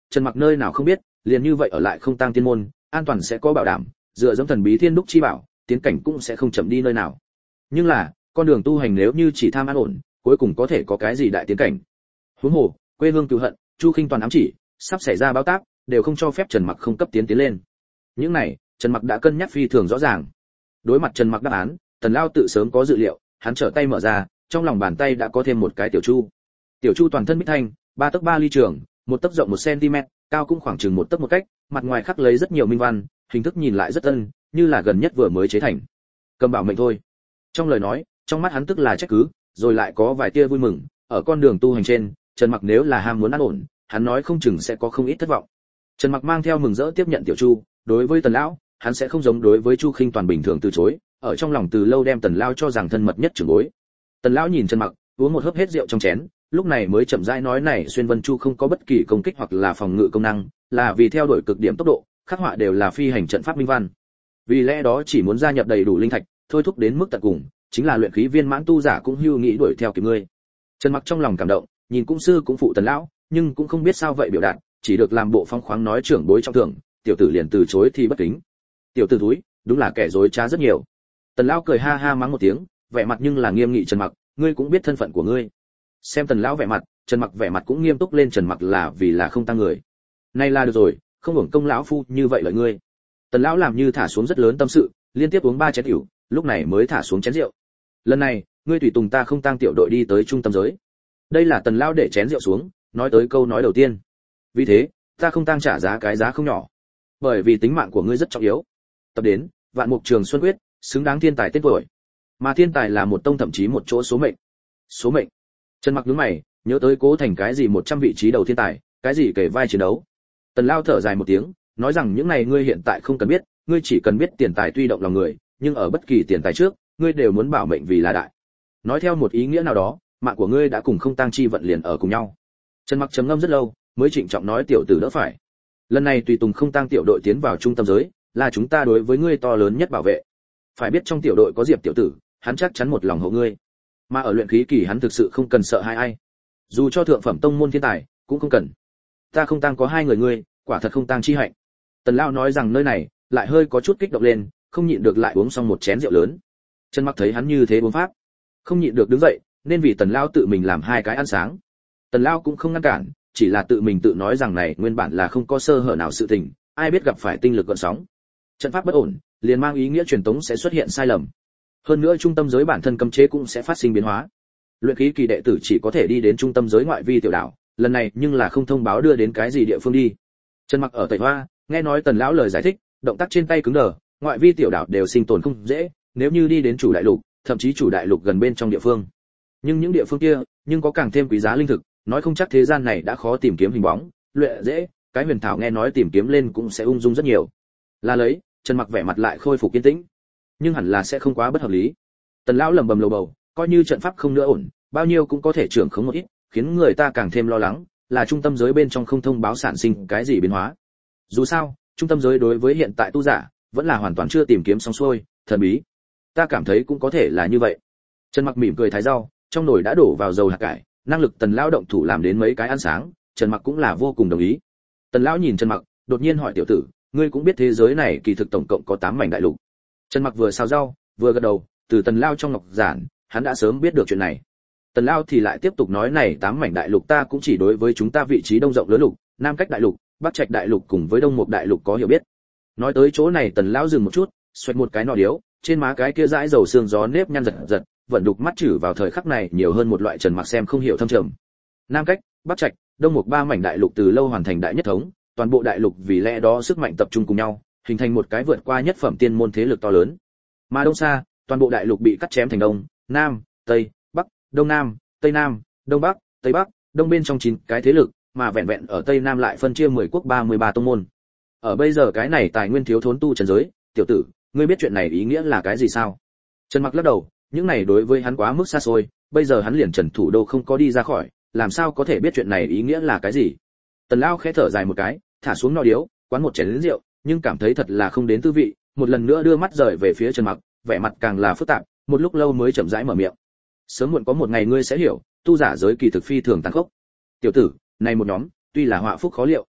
Trần Mặc nơi nào không biết, liền như vậy ở lại không tang tiên môn, an toàn sẽ có bảo đảm, dựa dẫm thần bí thiên đúc chi bảo, tiến cảnh cũng sẽ không chậm đi nơi nào. Nhưng là, con đường tu hành nếu như chỉ tham an ổn, cuối cùng có thể có cái gì đại tiến cảnh? Huống hồ, quê hương cừu hận, Chu Khinh toàn ám chỉ, sắp xảy ra báo táp, đều không cho phép Trần Mặc không cấp tiến tiến lên. Những này, Trần Mặc đã cân nhắc phi thường rõ ràng. Đối mặt Trần Mặc đáp án, Tần Lao tự sớm có dự liệu, hắn trở tay mở ra, trong lòng bàn tay đã có thêm một cái tiểu chu. Tiểu chu toàn thân bích thanh, ba tấc ba ly trường, một tấc rộng một cm, cao cũng khoảng chừng một tấc một cách, mặt ngoài khắc lấy rất nhiều minh văn, hình thức nhìn lại rất tân, như là gần nhất vừa mới chế thành. Cầm bảo mệnh thôi. Trong lời nói, trong mắt hắn tức là trách cứ, rồi lại có vài tia vui mừng, ở con đường tu hành trên, Trần Mặc nếu là ham muốn an ổn, hắn nói không chừng sẽ có không ít thất vọng. Trần Mặc mang theo mừng rỡ tiếp nhận tiểu chu, đối với Tần lão, hắn sẽ không giống đối với Chu Khinh toàn bình thường từ chối, ở trong lòng từ lâu đem Tần lão cho rằng thân mật nhất trưởng bối. Tần lão nhìn Trần Mặc, uống một hớp hết rượu trong chén, lúc này mới chậm rãi nói này xuyên vân chu không có bất kỳ công kích hoặc là phòng ngự công năng, là vì theo đuổi cực điểm tốc độ, khắc họa đều là phi hành trận pháp minh văn. Vì lẽ đó chỉ muốn gia nhập đầy đủ linh thạch, thôi thúc đến mức tận cùng, chính là luyện khí viên mãn tu giả cũng hưu nghĩ đuổi theo kịp ngươi. Trần Mặc trong lòng cảm động, nhìn cũng sư cũng phụ Tần lão, nhưng cũng không biết sao vậy biểu đạt, chỉ được làm bộ phong khoáng nói trưởng bối trong thượng, tiểu tử liền từ chối thì bất kính. Tiểu tử túi, đúng là kẻ dối trá rất nhiều. Tần lão cười ha ha mắng một tiếng, vẻ mặt nhưng là nghiêm nghị Trần Mặc, ngươi cũng biết thân phận của ngươi. Xem Tần lão vẻ mặt, Trần Mặc vẻ mặt cũng nghiêm túc lên, Trần Mặc là vì là không tăng người. Nay là được rồi, không hưởng công lão phu như vậy lợi ngươi. Tần lão làm như thả xuống rất lớn tâm sự, liên tiếp uống ba chén rượu, lúc này mới thả xuống chén rượu. Lần này, ngươi tùy tùng ta không tăng tiểu đội đi tới trung tâm giới. Đây là Tần lão để chén rượu xuống, nói tới câu nói đầu tiên. Vì thế, ta không tăng trả giá cái giá không nhỏ. Bởi vì tính mạng của ngươi rất trọng yếu. Tập đến, Vạn Mục Trường Xuân Quyết, xứng đáng thiên tài tên tuổi. Mà thiên tài là một tông thậm chí một chỗ số mệnh. Số mệnh. Trần Mặc nhướng mày, nhớ tới Cố Thành cái gì một trăm vị trí đầu thiên tài, cái gì kể vai chiến đấu. Tần Lao thở dài một tiếng, nói rằng những này ngươi hiện tại không cần biết, ngươi chỉ cần biết tiền tài tuy động lòng người, nhưng ở bất kỳ tiền tài trước, ngươi đều muốn bảo mệnh vì là đại. Nói theo một ý nghĩa nào đó, mạng của ngươi đã cùng không tăng chi vận liền ở cùng nhau. Trần Mặc trầm ngâm rất lâu, mới trịnh trọng nói tiểu tử đỡ phải. Lần này tùy tùng không tăng tiểu đội tiến vào trung tâm giới, là chúng ta đối với ngươi to lớn nhất bảo vệ. Phải biết trong tiểu đội có Diệp tiểu tử, hắn chắc chắn một lòng hộ ngươi. Mà ở luyện khí kỳ hắn thực sự không cần sợ hai ai. Dù cho thượng phẩm tông môn thiên tài, cũng không cần. Ta không tăng có hai người ngươi, quả thật không tăng chi hạnh. Tần Lão nói rằng nơi này, lại hơi có chút kích động lên, không nhịn được lại uống xong một chén rượu lớn. Trần Mặc thấy hắn như thế uống pháp, không nhịn được đứng dậy, nên vì Tần Lão tự mình làm hai cái ăn sáng. Tần Lão cũng không ngăn cản, chỉ là tự mình tự nói rằng này nguyên bản là không có sơ hở nào sự tình, ai biết gặp phải tinh lực gợn sóng. Trận pháp bất ổn, liền mang ý nghĩa truyền tống sẽ xuất hiện sai lầm. Hơn nữa trung tâm giới bản thân cấm chế cũng sẽ phát sinh biến hóa. Luyện khí kỳ đệ tử chỉ có thể đi đến trung tâm giới ngoại vi tiểu đảo, lần này nhưng là không thông báo đưa đến cái gì địa phương đi. Trần Mặc ở Tây Hoa, nghe nói Tần lão lời giải thích, động tác trên tay cứng đờ, ngoại vi tiểu đảo đều sinh tồn không dễ, nếu như đi đến chủ đại lục, thậm chí chủ đại lục gần bên trong địa phương. Nhưng những địa phương kia, nhưng có càng thêm quý giá linh thực, nói không chắc thế gian này đã khó tìm kiếm hình bóng, luyện dễ, cái huyền thảo nghe nói tìm kiếm lên cũng sẽ ung dung rất nhiều. Là lấy, Trần Mặc vẻ mặt lại khôi phục kiên tĩnh, nhưng hẳn là sẽ không quá bất hợp lý. Tần lão lẩm bẩm lầu bầu, coi như trận pháp không nữa ổn, bao nhiêu cũng có thể trưởng khống một ít, khiến người ta càng thêm lo lắng, là trung tâm giới bên trong không thông báo sản sinh cái gì biến hóa. Dù sao, trung tâm giới đối với hiện tại tu giả, vẫn là hoàn toàn chưa tìm kiếm xong xuôi, thần bí. Ta cảm thấy cũng có thể là như vậy. Trần Mặc mỉm cười thái rau, trong nồi đã đổ vào dầu hạt cải, năng lực Tần lão động thủ làm đến mấy cái ăn sáng, Trần Mặc cũng là vô cùng đồng ý. Tần lão nhìn Trần Mặc, đột nhiên hỏi tiểu tử, ngươi cũng biết thế giới này kỳ thực tổng cộng có tám mảnh đại lục. Trần Mặc vừa xào rau, vừa gật đầu, từ Tần lão trong ngọc giản, hắn đã sớm biết được chuyện này. Tần lão thì lại tiếp tục nói này tám mảnh đại lục ta cũng chỉ đối với chúng ta vị trí đông rộng lớn lục, nam cách đại lục, bắc trạch đại lục cùng với đông mục đại lục có hiểu biết. Nói tới chỗ này Tần lão dừng một chút, xoẹt một cái nọ điếu, trên má cái kia dãi dầu xương gió nếp nhăn giật giật, vẫn đục mắt chử vào thời khắc này nhiều hơn một loại Trần Mặc xem không hiểu thâm trầm. Nam cách, bắc trạch, đông mục ba mảnh đại lục từ lâu hoàn thành đại nhất thống, toàn bộ đại lục vì lẽ đó sức mạnh tập trung cùng nhau, hình thành một cái vượt qua nhất phẩm tiên môn thế lực to lớn. Mà đông xa, toàn bộ đại lục bị cắt chém thành đông, nam, tây, bắc, đông nam, tây nam, đông bắc, tây bắc, đông bên trong chín cái thế lực, mà vẹn vẹn ở tây nam lại phân chia mười quốc ba mươi ba tông môn. Ở bây giờ cái này tài nguyên thiếu thốn tu trần giới, tiểu tử, ngươi biết chuyện này ý nghĩa là cái gì sao? Trần Mặc lắc đầu, những này đối với hắn quá mức xa xôi, bây giờ hắn liền Trần thủ đô không có đi ra khỏi, làm sao có thể biết chuyện này ý nghĩa là cái gì? Tần lão khẽ thở dài một cái, thả xuống nọ điếu, quán một chén rượu, nhưng cảm thấy thật là không đến tư vị, một lần nữa đưa mắt rời về phía Trần Mặc, vẻ mặt càng là phức tạp, một lúc lâu mới chậm rãi mở miệng. Sớm muộn có một ngày ngươi sẽ hiểu, tu giả giới kỳ thực phi thường tàn khốc. Tiểu tử, này một nhóm, tuy là họa phúc khó liệu,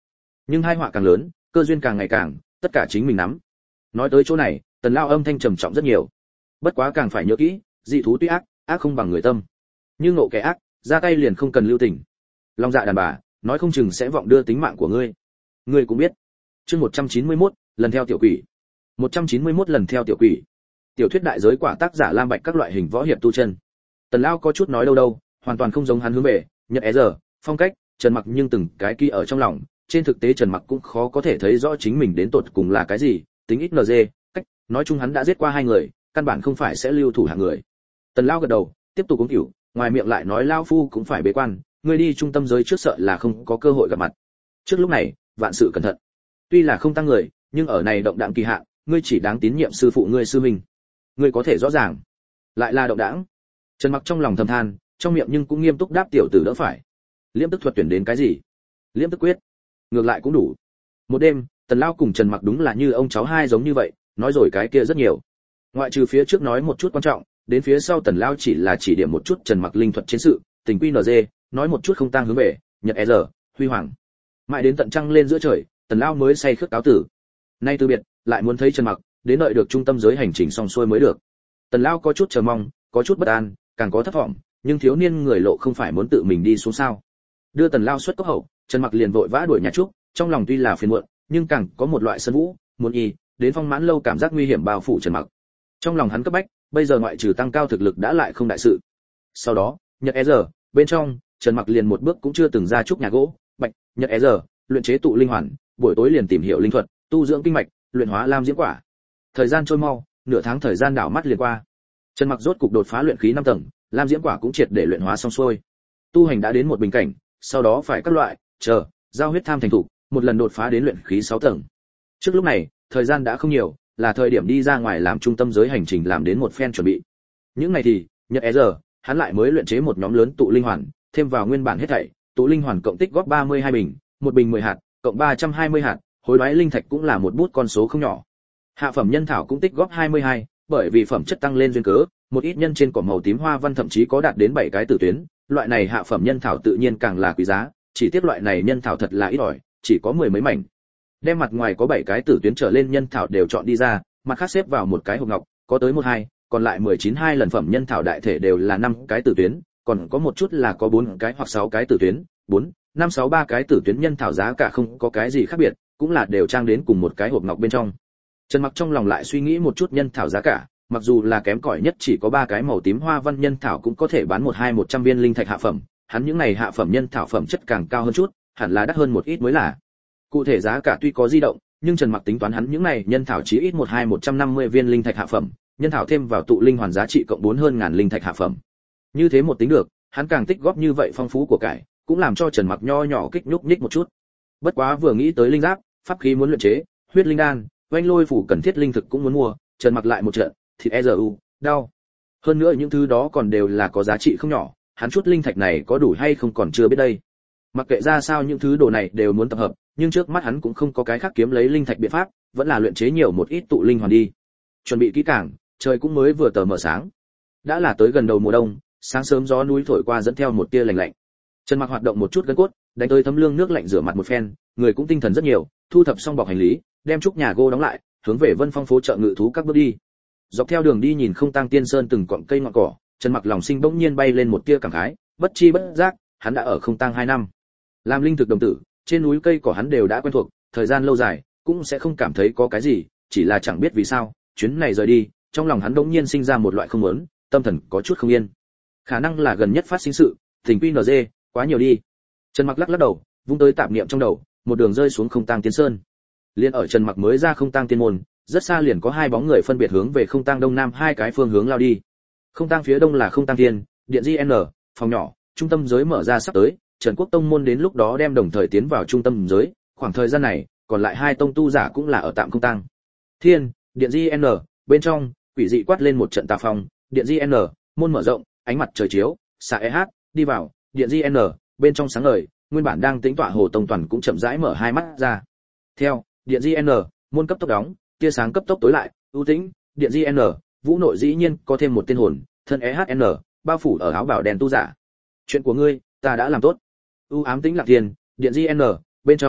Nhưng hai họa càng lớn, cơ duyên càng ngày càng, tất cả chính mình nắm. Nói tới chỗ này, Tần Lao âm thanh trầm trọng rất nhiều. Bất quá càng phải nhớ kỹ, dị thú tuy ác, ác không bằng người tâm. Như ngộ kẻ ác, ra tay liền không cần lưu tình. Long dạ đàn bà, nói không chừng sẽ vọng đưa tính mạng của ngươi. Ngươi cũng biết. Chương một trăm chín mươi mốt, lần theo tiểu quỷ. một trăm chín mươi mốt lần theo tiểu quỷ. Tiểu thuyết đại giới quả tác giả Lam Bạch các loại hình võ hiệp tu chân. Tần Lao có chút nói đâu đâu, hoàn toàn không giống hắn hướng về, Nhật é giờ, phong cách, Trần Mặc nhưng từng cái kia ở trong lòng, trên thực tế Trần Mặc cũng khó có thể thấy rõ chính mình đến tột cùng là cái gì, tính ít en giê, cách, nói chung hắn đã giết qua hai người, căn bản không phải sẽ lưu thủ hạng người. Tần Lao gật đầu, tiếp tục uống rượu, ngoài miệng lại nói lao phu cũng phải bế quan, ngươi đi trung tâm giới trước sợ là không có cơ hội gặp mặt. Trước lúc này, vạn sự cẩn thận. Tuy là không tăng người, nhưng ở này động đạm kỳ hạn, ngươi chỉ đáng tín nhiệm sư phụ ngươi sư huynh. Ngươi có thể rõ ràng, lại là động đãng. Trần Mặc trong lòng thầm than, trong miệng nhưng cũng nghiêm túc đáp tiểu tử đỡ phải. Liễm tức thuật tuyển đến cái gì? Liễm tức quyết. Ngược lại cũng đủ. Một đêm, Tần Lao cùng Trần Mặc đúng là như ông cháu hai giống như vậy, nói rồi cái kia rất nhiều. Ngoại trừ phía trước nói một chút quan trọng, đến phía sau Tần Lao chỉ là chỉ điểm một chút Trần Mặc linh thuật chiến sự, tình quy en giê, nói một chút không tang hướng về, Nhật é giờ, huy hoàng. Mãi đến tận trăng lên giữa trời, Tần Lao mới say khước cáo tử. Nay từ biệt, lại muốn thấy Trần Mặc, đến đợi được trung tâm giới hành trình xong xuôi mới được. Tần Lao có chút chờ mong, có chút bất an, càng có thất vọng, nhưng thiếu niên người lộ không phải muốn tự mình đi xuống sao? Đưa Tần Lao xuất cốc hậu, Trần Mặc liền vội vã đuổi nhà trúc, trong lòng tuy là phiền muộn, nhưng càng có một loại sân vũ, muốn y, đến phong mãn lâu cảm giác nguy hiểm bao phủ Trần Mặc. Trong lòng hắn cấp bách, bây giờ ngoại trừ tăng cao thực lực đã lại không đại sự. Sau đó, Nhật é giờ, bên trong, Trần Mặc liền một bước cũng chưa từng ra trúc nhà gỗ, bạch, Nhật é giờ, luyện chế tụ linh hoàn, buổi tối liền tìm hiểu linh thuật, tu dưỡng kinh mạch, luyện hóa lam diễm quả. Thời gian trôi mau, nửa tháng thời gian đảo mắt liền qua. Trần Mặc rốt cục đột phá luyện khí năm tầng, lam diễm quả cũng triệt để luyện hóa xong xuôi. Tu hành đã đến một bình cảnh, sau đó phải các loại, chờ, giao huyết tham thành thủ, một lần đột phá đến luyện khí sáu tầng. Trước lúc này, thời gian đã không nhiều, là thời điểm đi ra ngoài làm trung tâm giới hành trình làm đến một phen chuẩn bị. Những ngày thì, Nhật é giờ, hắn lại mới luyện chế một nhóm lớn tụ linh hoàn, thêm vào nguyên bản hết thảy, tụ linh hoàn cộng tích góp ba mươi hai bình, một bình mười hạt, cộng ba trăm hai mươi hạt, hối đoái linh thạch cũng là một bút con số không nhỏ. Hạ phẩm nhân thảo cũng tích góp hai mươi hai, bởi vì phẩm chất tăng lên duyên cớ, một ít nhân trên cỏ màu tím hoa văn thậm chí có đạt đến bảy cái tử tuyến, loại này hạ phẩm nhân thảo tự nhiên càng là quý giá, chỉ tiếc loại này nhân thảo thật là ít ỏi, chỉ có mười mấy mảnh. Đem mặt ngoài có bảy cái tử tuyến trở lên nhân thảo đều chọn đi ra, mặt khác xếp vào một cái hộp ngọc, có tới một hai, còn lại mười chín hai lần phẩm nhân thảo đại thể đều là năm cái tử tuyến, còn có một chút là có bốn cái hoặc sáu cái tử tuyến, bốn, năm sáu ba cái tử tuyến nhân thảo giá cả không có cái gì khác biệt, cũng là đều trang đến cùng một cái hộp ngọc bên trong. Trần Mặc trong lòng lại suy nghĩ một chút nhân thảo giá cả, mặc dù là kém cỏi nhất chỉ có ba cái màu tím hoa văn nhân thảo cũng có thể bán một hai một trăm viên linh thạch hạ phẩm, hắn những này hạ phẩm nhân thảo phẩm chất càng cao hơn chút, hẳn là đắt hơn một ít mới là. Cụ thể giá cả tuy có di động, nhưng Trần Mặc tính toán hắn những này nhân thảo chỉ ít một hai một trăm năm mươi viên linh thạch hạ phẩm, nhân thảo thêm vào tụ linh hoàn giá trị cộng bốn hơn ngàn linh thạch hạ phẩm. Như thế một tính được, hắn càng tích góp như vậy phong phú của cải, cũng làm cho Trần Mặc nho nhỏ kích nhúc nhích một chút. Bất quá vừa nghĩ tới linh giáp, pháp khí muốn luyện chế, huyết linh đan, oanh lôi phủ cần thiết linh thực cũng muốn mua, Trần Mặc lại một trận, thịt e giờ u, đau. Hơn nữa những thứ đó còn đều là có giá trị không nhỏ, hắn chút linh thạch này có đủ hay không còn chưa biết đây. Mặc kệ ra sao những thứ đồ này đều muốn tập hợp, nhưng trước mắt hắn cũng không có cái khác kiếm lấy linh thạch biện pháp, vẫn là luyện chế nhiều một ít tụ linh hoàn đi. Chuẩn bị kỹ càng, trời cũng mới vừa tờ mờ sáng. Đã là tới gần đầu mùa đông, sáng sớm gió núi thổi qua dẫn theo một tia lạnh lạnh. Trần Mặc hoạt động một chút gân cốt, đánh tới thấm lương nước lạnh rửa mặt một phen, người cũng tinh thần rất nhiều, thu thập xong bọc hành lý, đem trúc nhà gỗ đóng lại, hướng về Vân Phong phố chợ ngự thú các bước đi. Dọc theo đường đi nhìn không tang tiên sơn từng cọng cây ngọn cỏ, Trần Mặc lòng sinh bỗng nhiên bay lên một tia cảm khái, bất chi bất giác, hắn đã ở không tang hai năm. Làm linh thực đồng tử, trên núi cây cỏ hắn đều đã quen thuộc, thời gian lâu dài, cũng sẽ không cảm thấy có cái gì, chỉ là chẳng biết vì sao, chuyến này rời đi, trong lòng hắn bỗng nhiên sinh ra một loại không muốn, tâm thần có chút không yên. Khả năng là gần nhất phát sinh sự, tình quy en giê, quá nhiều đi. Trần Mặc lắc lắc đầu, vung tới tạp niệm trong đầu, một đường rơi xuống không tang tiên sơn. Liên ở Trần Mặc mới ra không tang tiên môn, rất xa liền có hai bóng người phân biệt hướng về không tang đông nam hai cái phương hướng lao đi. Không tang phía đông là không tang tiên, điện gi en, phòng nhỏ, trung tâm giới mở ra sắp tới, Trần Quốc tông môn đến lúc đó đem đồng thời tiến vào trung tâm giới, khoảng thời gian này, còn lại hai tông tu giả cũng là ở tạm không tang. Thiên, điện gi en, bên trong, quỷ dị quát lên một trận tà phong, điện gi en, môn mở rộng, ánh mặt trời chiếu, xạ eh, đi vào, điện gi en, bên trong sáng ngời, nguyên bản đang tĩnh tọa Hồ Tông Toàn cũng chậm rãi mở hai mắt ra. Theo, điện gi en, môn cấp tốc đóng, tia sáng cấp tốc tối lại, ưu tĩnh, điện gi en, vũ nội dĩ nhiên có thêm một tên hồn, thân e hát en, bao phủ ở áo bào đen tu giả. Chuyện của ngươi, ta đã làm tốt. U ám tĩnh lạc tiền, điện gi en, bên trong,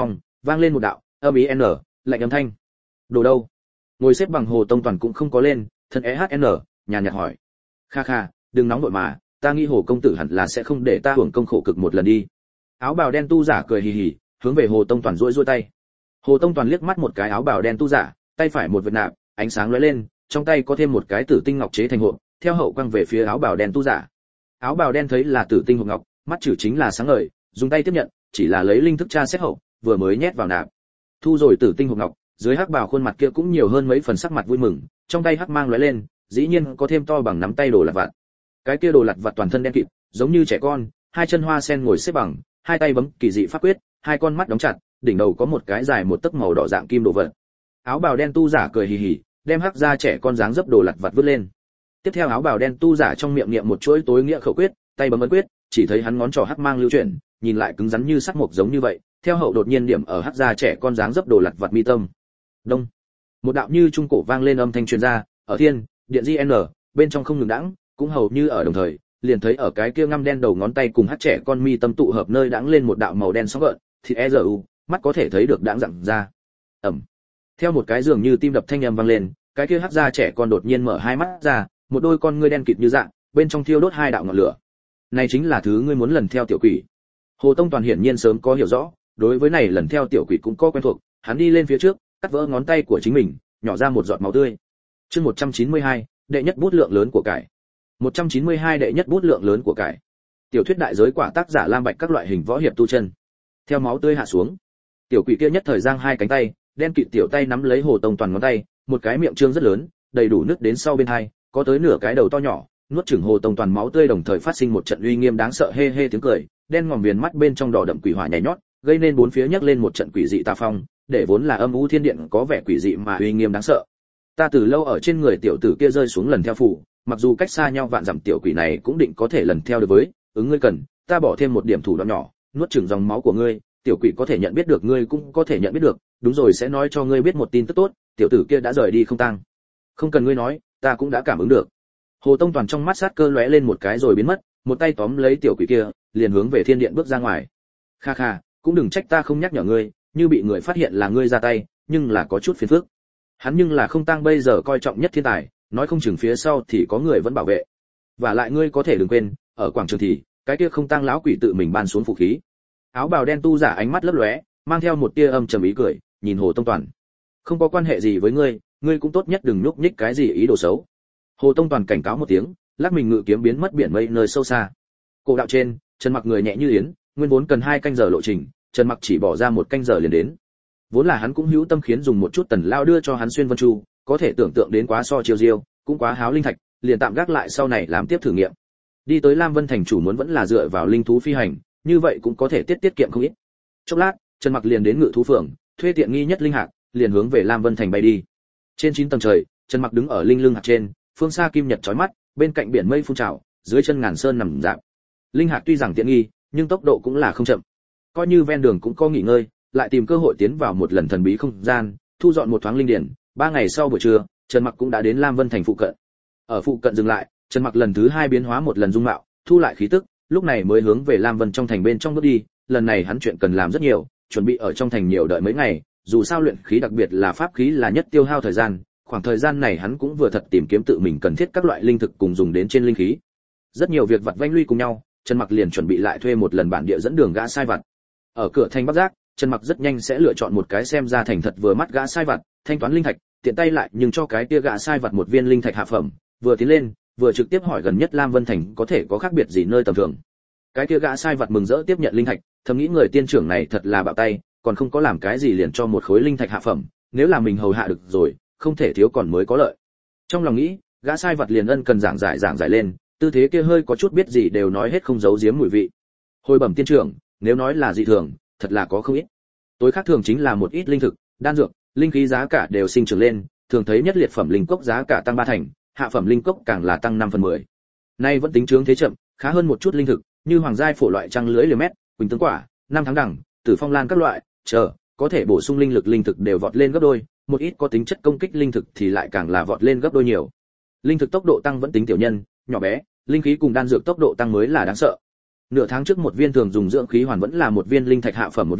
vang lên một đạo âm ý n lạnh âm thanh. Đồ đâu? Ngồi xếp bằng Hồ Tông Toàn cũng không có lên, thân e hát en nhàn nhạt hỏi. Kha kha, đừng nóng vội mà, ta nghĩ Hồ công tử hẳn là sẽ không để ta hưởng công khổ cực một lần đi. Áo bào đen tu giả cười hì hì, hướng về Hồ Tông Toàn duỗi duỗi tay. Hồ Tông Toàn liếc mắt một cái áo bào đen tu giả, tay phải một vệt nạp, ánh sáng lóe lên, trong tay có thêm một cái tử tinh ngọc chế thành hộp, theo hậu quang về phía áo bào đen tu giả. Áo bào đen thấy là tử tinh hộp ngọc, mắt chữ chính là sáng ngời, dùng tay tiếp nhận, chỉ là lấy linh thức tra xét hậu, vừa mới nhét vào nạp. Thu rồi tử tinh hộp ngọc, dưới hắc bào khuôn mặt kia cũng nhiều hơn mấy phần sắc mặt vui mừng, trong tay hắc mang lóe lên, dĩ nhiên có thêm to bằng nắm tay đồ lặt vặt. Cái kia đồ lặt vặt toàn thân đen kịt, giống như trẻ con, hai chân hoa sen ngồi xếp bằng, hai tay bấm kỳ dị pháp quyết, hai con mắt đóng chặt, đỉnh đầu có một cái dài một tấc màu đỏ dạng kim đồ vật. Áo bào đen tu giả cười hì hì, đem hắc ra trẻ con dáng dấp đồ lặt vặt vứt lên. Tiếp theo áo bào đen tu giả trong miệng niệm một chuỗi tối nghĩa khẩu quyết, tay bấm ấn quyết, chỉ thấy hắn ngón trỏ hắc mang lưu chuyển, nhìn lại cứng rắn như sắt mộc giống như vậy, theo hậu đột nhiên điểm ở hắc ra trẻ con dáng dấp đồ lặt vặt mi tâm. Đông. Một đạo như trung cổ vang lên âm thanh truyền ra, ở thiên, điện gi en, bên trong không ngừng đãng, cũng hầu như ở đồng thời, liền thấy ở cái kia ngăm đen đầu ngón tay cùng hắc trẻ con mi tâm tụ hợp nơi đãng lên một đạo màu đen sóng gợn, thịt e u, mắt có thể thấy được đãng rặng ra. Ầm. Theo một cái dường như tim đập thanh âm vang lên, cái kia hắc da trẻ con đột nhiên mở hai mắt ra, một đôi con ngươi đen kịt như dạng, bên trong thiêu đốt hai đạo ngọn lửa. Này chính là thứ ngươi muốn lần theo tiểu quỷ. Hồ Tông Toàn hiển nhiên sớm có hiểu rõ, đối với này lần theo tiểu quỷ cũng có quen thuộc, hắn đi lên phía trước, cắt vỡ ngón tay của chính mình, nhỏ ra một giọt máu tươi. Chương một trăm chín mươi hai, đệ nhất bút lượng lớn của cải. một trăm chín mươi hai đệ nhất bút lượng lớn của cải. Tiểu thuyết đại giới quả tác giả Lam Bạch các loại hình võ hiệp tu chân. Theo máu tươi hạ xuống, tiểu quỷ kia nhất thời giang hai cánh tay, đen kịt tiểu tay nắm lấy Hồ Tông Toàn ngón tay, một cái miệng trương rất lớn, đầy đủ nước đến sau bên hai, có tới nửa cái đầu to nhỏ, nuốt chửng Hồ Tông Toàn máu tươi đồng thời phát sinh một trận uy nghiêm đáng sợ hê hê tiếng cười, đen ngòm viền mắt bên trong đỏ đậm quỷ hỏa nhảy nhót, gây nên bốn phía nhấc lên một trận quỷ dị tà phong, để vốn là âm u thiên điện có vẻ quỷ dị mà uy nghiêm đáng sợ. Ta từ lâu ở trên người tiểu tử kia rơi xuống lần theo phủ, mặc dù cách xa nhau vạn dặm tiểu quỷ này cũng định có thể lần theo được với, ứng ngươi cần, ta bỏ thêm một điểm thủ đoạn nhỏ, nuốt chửng dòng máu của ngươi, tiểu quỷ có thể nhận biết được ngươi cũng có thể nhận biết được, đúng rồi sẽ nói cho ngươi biết một tin tức tốt, tiểu tử kia đã rời đi không tang. Không cần ngươi nói, ta cũng đã cảm ứng được. Hồ Tông Toàn trong mắt sát cơ lóe lên một cái rồi biến mất, một tay tóm lấy tiểu quỷ kia, liền hướng về thiên điện bước ra ngoài. Kha kha, cũng đừng trách ta không nhắc nhở ngươi, như bị người phát hiện là ngươi ra tay, nhưng là có chút phiền phức. Hắn nhưng là không tang bây giờ coi trọng nhất thiên tài, nói không chừng phía sau thì có người vẫn bảo vệ. Và lại ngươi có thể đừng quên, ở quảng trường thì, cái kia không tang lão quỷ tự mình ban xuống vũ khí. Áo bào đen tu giả ánh mắt lấp lóe, mang theo một tia âm trầm ý cười, nhìn Hồ Tông Toàn. Không có quan hệ gì với ngươi, ngươi cũng tốt nhất đừng nhúc nhích cái gì ý đồ xấu. Hồ Tông Toàn cảnh cáo một tiếng, lắc mình ngự kiếm biến mất biển mây nơi sâu xa. Cổ đạo trên, Trần Mặc người nhẹ như yến, nguyên vốn cần hai canh giờ lộ trình, Trần Mặc chỉ bỏ ra một canh giờ liền đến. Vốn là hắn cũng hữu tâm khiến dùng một chút tần lao đưa cho hắn xuyên vân chu, có thể tưởng tượng đến quá so chiêu diêu, cũng quá háo linh thạch, liền tạm gác lại sau này làm tiếp thử nghiệm. Đi tới Lam Vân thành chủ muốn vẫn là dựa vào linh thú phi hành, như vậy cũng có thể tiết tiết kiệm không ít. Chốc lát, Trần Mặc liền đến ngự thú phường, thuê tiện nghi nhất linh hạc, liền hướng về Lam Vân thành bay đi. Trên chín tầng trời, Trần Mặc đứng ở linh lưng hạc trên, phương xa kim nhật chói mắt, bên cạnh biển mây phun trào, dưới chân ngàn sơn nằm dạp. Linh hạc tuy rằng tiện nghi, nhưng tốc độ cũng là không chậm. Coi như ven đường cũng có nghỉ ngơi, lại tìm cơ hội tiến vào một lần thần bí không gian, thu dọn một thoáng linh điển. Ba ngày sau buổi trưa, Trần Mặc cũng đã đến Lam Vân thành phụ cận. Ở phụ cận dừng lại, Trần Mặc lần thứ hai biến hóa một lần dung mạo, thu lại khí tức, lúc này mới hướng về Lam Vân trong thành bên trong bước đi. Lần này hắn chuyện cần làm rất nhiều, chuẩn bị ở trong thành nhiều đợi mấy ngày, dù sao luyện khí đặc biệt là pháp khí là nhất tiêu hao thời gian, khoảng thời gian này hắn cũng vừa thật tìm kiếm tự mình cần thiết các loại linh thực cùng dùng đến trên linh khí. Rất nhiều việc vặt vãnh lui cùng nhau, Trần Mặc liền chuẩn bị lại thuê một lần bản địa dẫn đường gã sai vặt. Ở cửa thành Bắc Giác, Trần Mặc rất nhanh sẽ lựa chọn một cái xem ra thành thật vừa mắt gã sai vặt, thanh toán linh thạch, tiện tay lại nhưng cho cái kia gã sai vặt một viên linh thạch hạ phẩm, vừa tiến lên, vừa trực tiếp hỏi gần nhất Lam Vân thành có thể có khác biệt gì nơi tầm thường. Cái kia gã sai vặt mừng rỡ tiếp nhận linh thạch, thầm nghĩ người tiên trưởng này thật là bạo tay, còn không có làm cái gì liền cho một khối linh thạch hạ phẩm, nếu là mình hầu hạ được rồi, không thể thiếu còn mới có lợi. Trong lòng nghĩ, gã sai vặt liền ân cần giảng giải giảng giải lên, tư thế kia hơi có chút biết gì đều nói hết không giấu giếm mùi vị. Hồi bẩm tiên trưởng, nếu nói là dị thường, thật là có không ít. Tối khác thường chính là một ít linh thực, đan dược, linh khí giá cả đều sinh trưởng lên, thường thấy nhất liệt phẩm linh cốc giá cả tăng ba thành, hạ phẩm linh cốc càng là tăng năm phần mười. Nay vẫn tính trướng thế chậm, khá hơn một chút linh thực, như hoàng giai phổ loại trăng lưới liều mét, quỳnh tướng quả, năm tháng đẳng, tử phong lan các loại, chờ, có thể bổ sung linh lực linh thực đều vọt lên gấp đôi, một ít có tính chất công kích linh thực thì lại càng là vọt lên gấp đôi nhiều. Linh thực tốc độ tăng vẫn tính tiểu nhân, nhỏ bé, linh khí cùng đan dược tốc độ tăng mới là đáng sợ. Nửa tháng trước một viên thường dùng dưỡng khí hoàn vẫn là một viên linh thạch hạ phẩm một viên,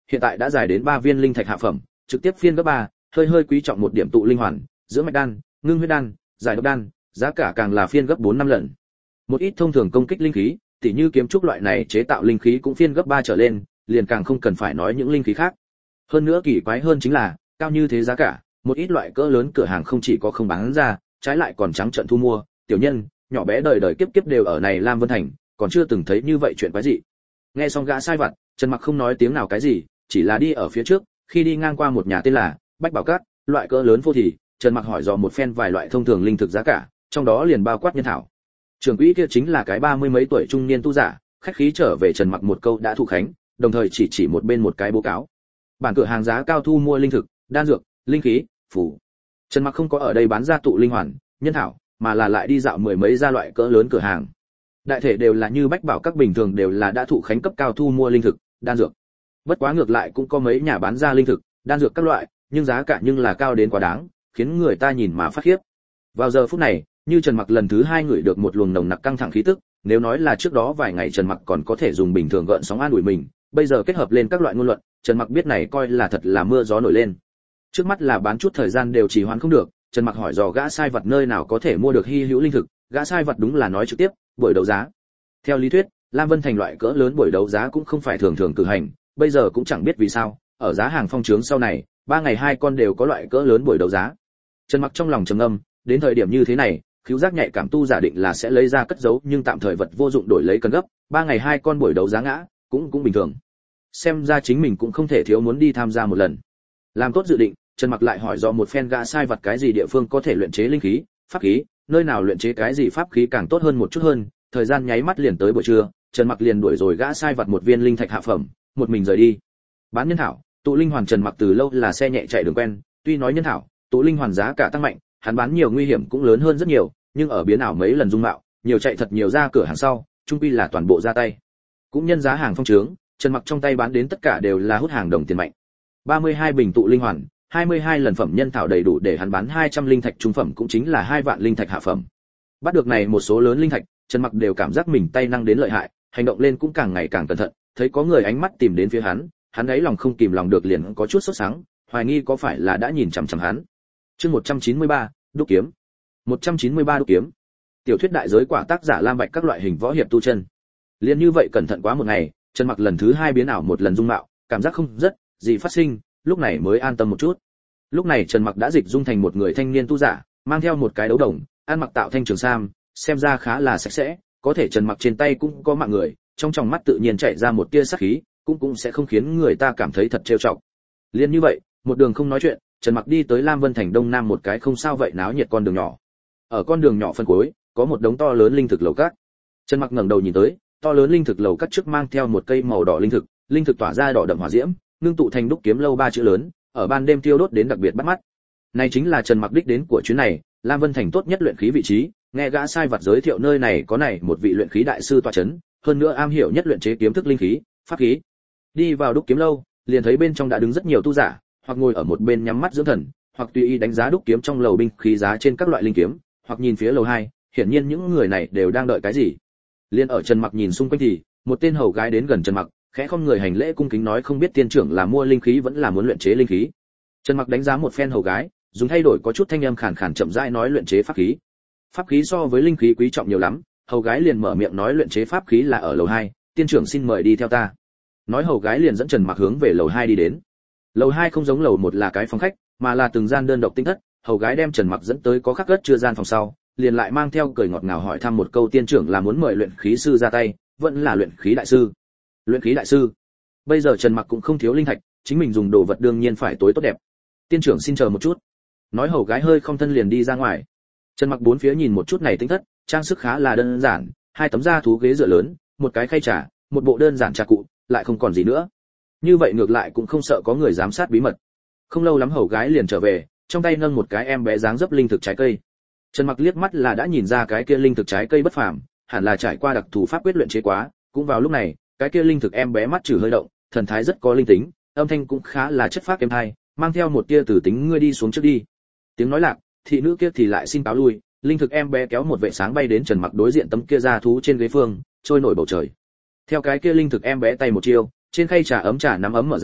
hiện tại đã dài đến ba viên linh thạch hạ phẩm, trực tiếp phiên gấp ba, hơi hơi quý trọng một điểm tụ linh hoàn, giữa mạch đan, ngưng huyết đan, giải độc đan, giá cả càng là phiên gấp bốn năm lần. Một ít thông thường công kích linh khí, tỉ như kiếm trúc loại này chế tạo linh khí cũng phiên gấp ba trở lên, liền càng không cần phải nói những linh khí khác. Hơn nữa kỳ quái hơn chính là, cao như thế giá cả, một ít loại cỡ lớn cửa hàng không chỉ có không bán ra, trái lại còn trắng trợn thu mua, tiểu nhân, nhỏ bé đời đời kiếp kiếp đều ở này Lam Vân Thành, còn chưa từng thấy như vậy chuyện quái dị. Nghe xong gã sai vặt, Trần Mặc không nói tiếng nào cái gì, chỉ là đi ở phía trước, khi đi ngang qua một nhà tên là Bách Bảo Cát, loại cỡ lớn phô thì, Trần Mặc hỏi dò một phen vài loại thông thường linh thực giá cả, trong đó liền bao quát nhân thảo. Trưởng quỹ kia chính là cái ba mươi mấy tuổi trung niên tu giả, khách khí trở về Trần Mặc một câu đã thụ khánh, đồng thời chỉ chỉ một bên một cái bố cáo. Bản cửa hàng giá cao thu mua linh thực, đan dược, linh khí, phù. Trần Mặc không có ở đây bán ra tụ linh hoàn, nhân thảo, mà là lại đi dạo mười mấy gia loại cỡ lớn cửa hàng. Đại thể đều là như Bách Bảo các bình thường đều là đã thụ khánh cấp cao thu mua linh thực, đan dược. Bất quá ngược lại cũng có mấy nhà bán ra linh thực, đan dược các loại, nhưng giá cả nhưng là cao đến quá đáng, khiến người ta nhìn mà phát khiếp. Vào giờ phút này, như Trần Mặc lần thứ hai ngửi được một luồng nồng nặc căng thẳng khí tức, nếu nói là trước đó vài ngày Trần Mặc còn có thể dùng bình thường gợn sóng an ủi mình, bây giờ kết hợp lên các loại ngôn luận, Trần Mặc biết này coi là thật là mưa gió nổi lên. Trước mắt là bán chút thời gian đều trì hoãn không được, Trần Mặc hỏi dò gã sai vật nơi nào có thể mua được hi hữu linh thực, gã sai vật đúng là nói trực tiếp, buổi đấu giá. Theo lý thuyết, Lam Vân Thành loại cỡ lớn buổi đấu giá cũng không phải thường thường cử hành, bây giờ cũng chẳng biết vì sao, ở giá hàng phong trướng sau này, ba ngày hai con đều có loại cỡ lớn buổi đấu giá. Trần Mặc trong lòng trầm ngâm, đến thời điểm như thế này, khiếu giác nhạy cảm tu giả định là sẽ lấy ra cất giấu nhưng tạm thời vật vô dụng đổi lấy cần gấp, ba ngày hai con buổi đấu giá ngã, cũng cũng bình thường. Xem ra chính mình cũng không thể thiếu muốn đi tham gia một lần. Làm tốt dự định, Trần Mặc lại hỏi do một phen gã sai vật cái gì địa phương có thể luyện chế linh khí, pháp khí, nơi nào luyện chế cái gì pháp khí càng tốt hơn một chút hơn, thời gian nháy mắt liền tới buổi trưa, Trần Mặc liền đuổi rồi gã sai vật một viên linh thạch hạ phẩm, một mình rời đi. Bán nhân thảo, tụ linh hoàn Trần Mặc từ lâu là xe nhẹ chạy đường quen, tuy nói nhân thảo, tụ linh hoàn giá cả tăng mạnh, hắn bán nhiều nguy hiểm cũng lớn hơn rất nhiều, nhưng ở biến ảo mấy lần dung mạo, nhiều chạy thật nhiều ra cửa hàng sau, trung quy là toàn bộ ra tay. Cũng nhân giá hàng phong trướng, Trần Mặc trong tay bán đến tất cả đều là hút hàng đồng tiền mạnh. ba mươi hai bình tụ linh hoàn, hai mươi hai lần phẩm nhân thảo đầy đủ để hắn bán hai trăm linh thạch trung phẩm cũng chính là hai vạn linh thạch hạ phẩm. Bắt được này một số lớn linh thạch, Trần Mặc đều cảm giác mình tay năng đến lợi hại, hành động lên cũng càng ngày càng cẩn thận, thấy có người ánh mắt tìm đến phía hắn, hắn ấy lòng không kìm lòng được liền có chút sốt sắng, hoài nghi có phải là đã nhìn chằm chằm hắn. Chương một trăm chín mươi ba, đúc kiếm. một trăm chín mươi ba đúc kiếm. Tiểu thuyết đại giới quả tác giả Lam Bạch các loại hình võ hiệp tu chân. Liên như vậy cẩn thận quá một ngày, Trần Mặc lần thứ hai biến ảo một lần dung mạo, cảm giác không rất gì phát sinh, lúc này mới an tâm một chút. Lúc này Trần Mặc đã dịch dung thành một người thanh niên tu giả, mang theo một cái đấu đồng, ăn mặc tạo thanh trường sam, xem ra khá là sạch sẽ, có thể Trần Mặc trên tay cũng có mạng người, trong tròng mắt tự nhiên chạy ra một tia sát khí, cũng cũng sẽ không khiến người ta cảm thấy thật trêu chọc. Liên như vậy, một đường không nói chuyện, Trần Mặc đi tới Lam Vân Thành đông nam một cái không sao vậy náo nhiệt con đường nhỏ. Ở con đường nhỏ phân cuối, có một đống to lớn linh thực lầu cát. Trần Mặc ngẩng đầu nhìn tới, to lớn linh thực lầu cát trước mang theo một cây màu đỏ linh thực, linh thực tỏa ra đỏ đậm hỏa diễm, ngưng tụ thành đúc kiếm lâu ba chữ lớn, ở ban đêm tiêu đốt đến đặc biệt bắt mắt. Này chính là Trần Mặc đích đến của chuyến này, Lam Vân Thành tốt nhất luyện khí vị trí, nghe gã sai vật giới thiệu nơi này có này một vị luyện khí đại sư tọa chấn, hơn nữa am hiểu nhất luyện chế kiếm thức linh khí, pháp khí. Đi vào đúc kiếm lâu, liền thấy bên trong đã đứng rất nhiều tu giả, hoặc ngồi ở một bên nhắm mắt dưỡng thần, hoặc tùy ý đánh giá đúc kiếm trong lầu binh khí giá trên các loại linh kiếm, hoặc nhìn phía lầu hai, hiển nhiên những người này đều đang đợi cái gì. Liên ở Trần Mặc nhìn xung quanh thì, một tên hầu gái đến gần Trần Mặc, khẽ không người hành lễ cung kính nói không biết tiên trưởng là mua linh khí vẫn là muốn luyện chế linh khí. Trần Mặc đánh giá một phen hầu gái, dùng thay đổi có chút thanh âm khàn khàn chậm rãi nói luyện chế pháp khí. Pháp khí so với linh khí quý trọng nhiều lắm, hầu gái liền mở miệng nói luyện chế pháp khí là ở lầu hai, tiên trưởng xin mời đi theo ta. Nói hầu gái liền dẫn Trần Mặc hướng về lầu hai đi đến. Lầu hai không giống lầu một là cái phòng khách, mà là từng gian đơn độc tinh thất, hầu gái đem Trần Mặc dẫn tới có khắc gất chưa gian phòng sau, liền lại mang theo cười ngọt ngào hỏi thăm một câu tiên trưởng là muốn mời luyện khí sư ra tay, vẫn là luyện khí đại sư. Luyện khí đại sư. Bây giờ Trần Mặc cũng không thiếu linh thạch, chính mình dùng đồ vật đương nhiên phải tối tốt đẹp. Tiên trưởng xin chờ một chút. Nói hầu gái hơi không thân liền đi ra ngoài. Trần Mặc bốn phía nhìn một chút này tinh thất, trang sức khá là đơn giản, hai tấm da thú ghế dựa lớn, một cái khay trà, một bộ đơn giản trà cụ, lại không còn gì nữa. Như vậy ngược lại cũng không sợ có người giám sát bí mật. Không lâu lắm hầu gái liền trở về, trong tay nâng một cái em bé dáng dấp linh thực trái cây. Trần Mặc liếc mắt là đã nhìn ra cái kia linh thực trái cây bất phàm, hẳn là trải qua đặc thù pháp quyết luyện chế quá, cũng vào lúc này, cái kia linh thực em bé mắt trừ hơi động, thần thái rất có linh tính, âm thanh cũng khá là chất phác êm tai, mang theo một tia từ tính ngươi đi xuống trước đi. Tiếng nói lạc, thị nữ kia thì lại xin cáo lui, linh thực em bé kéo một vệ sáng bay đến Trần Mặc đối diện tấm kia da thú trên ghế phương, trôi nổi bầu trời. Theo cái kia linh thực em bé tay một chiêu, trên khay trà ấm trà nắm ấm mở ra,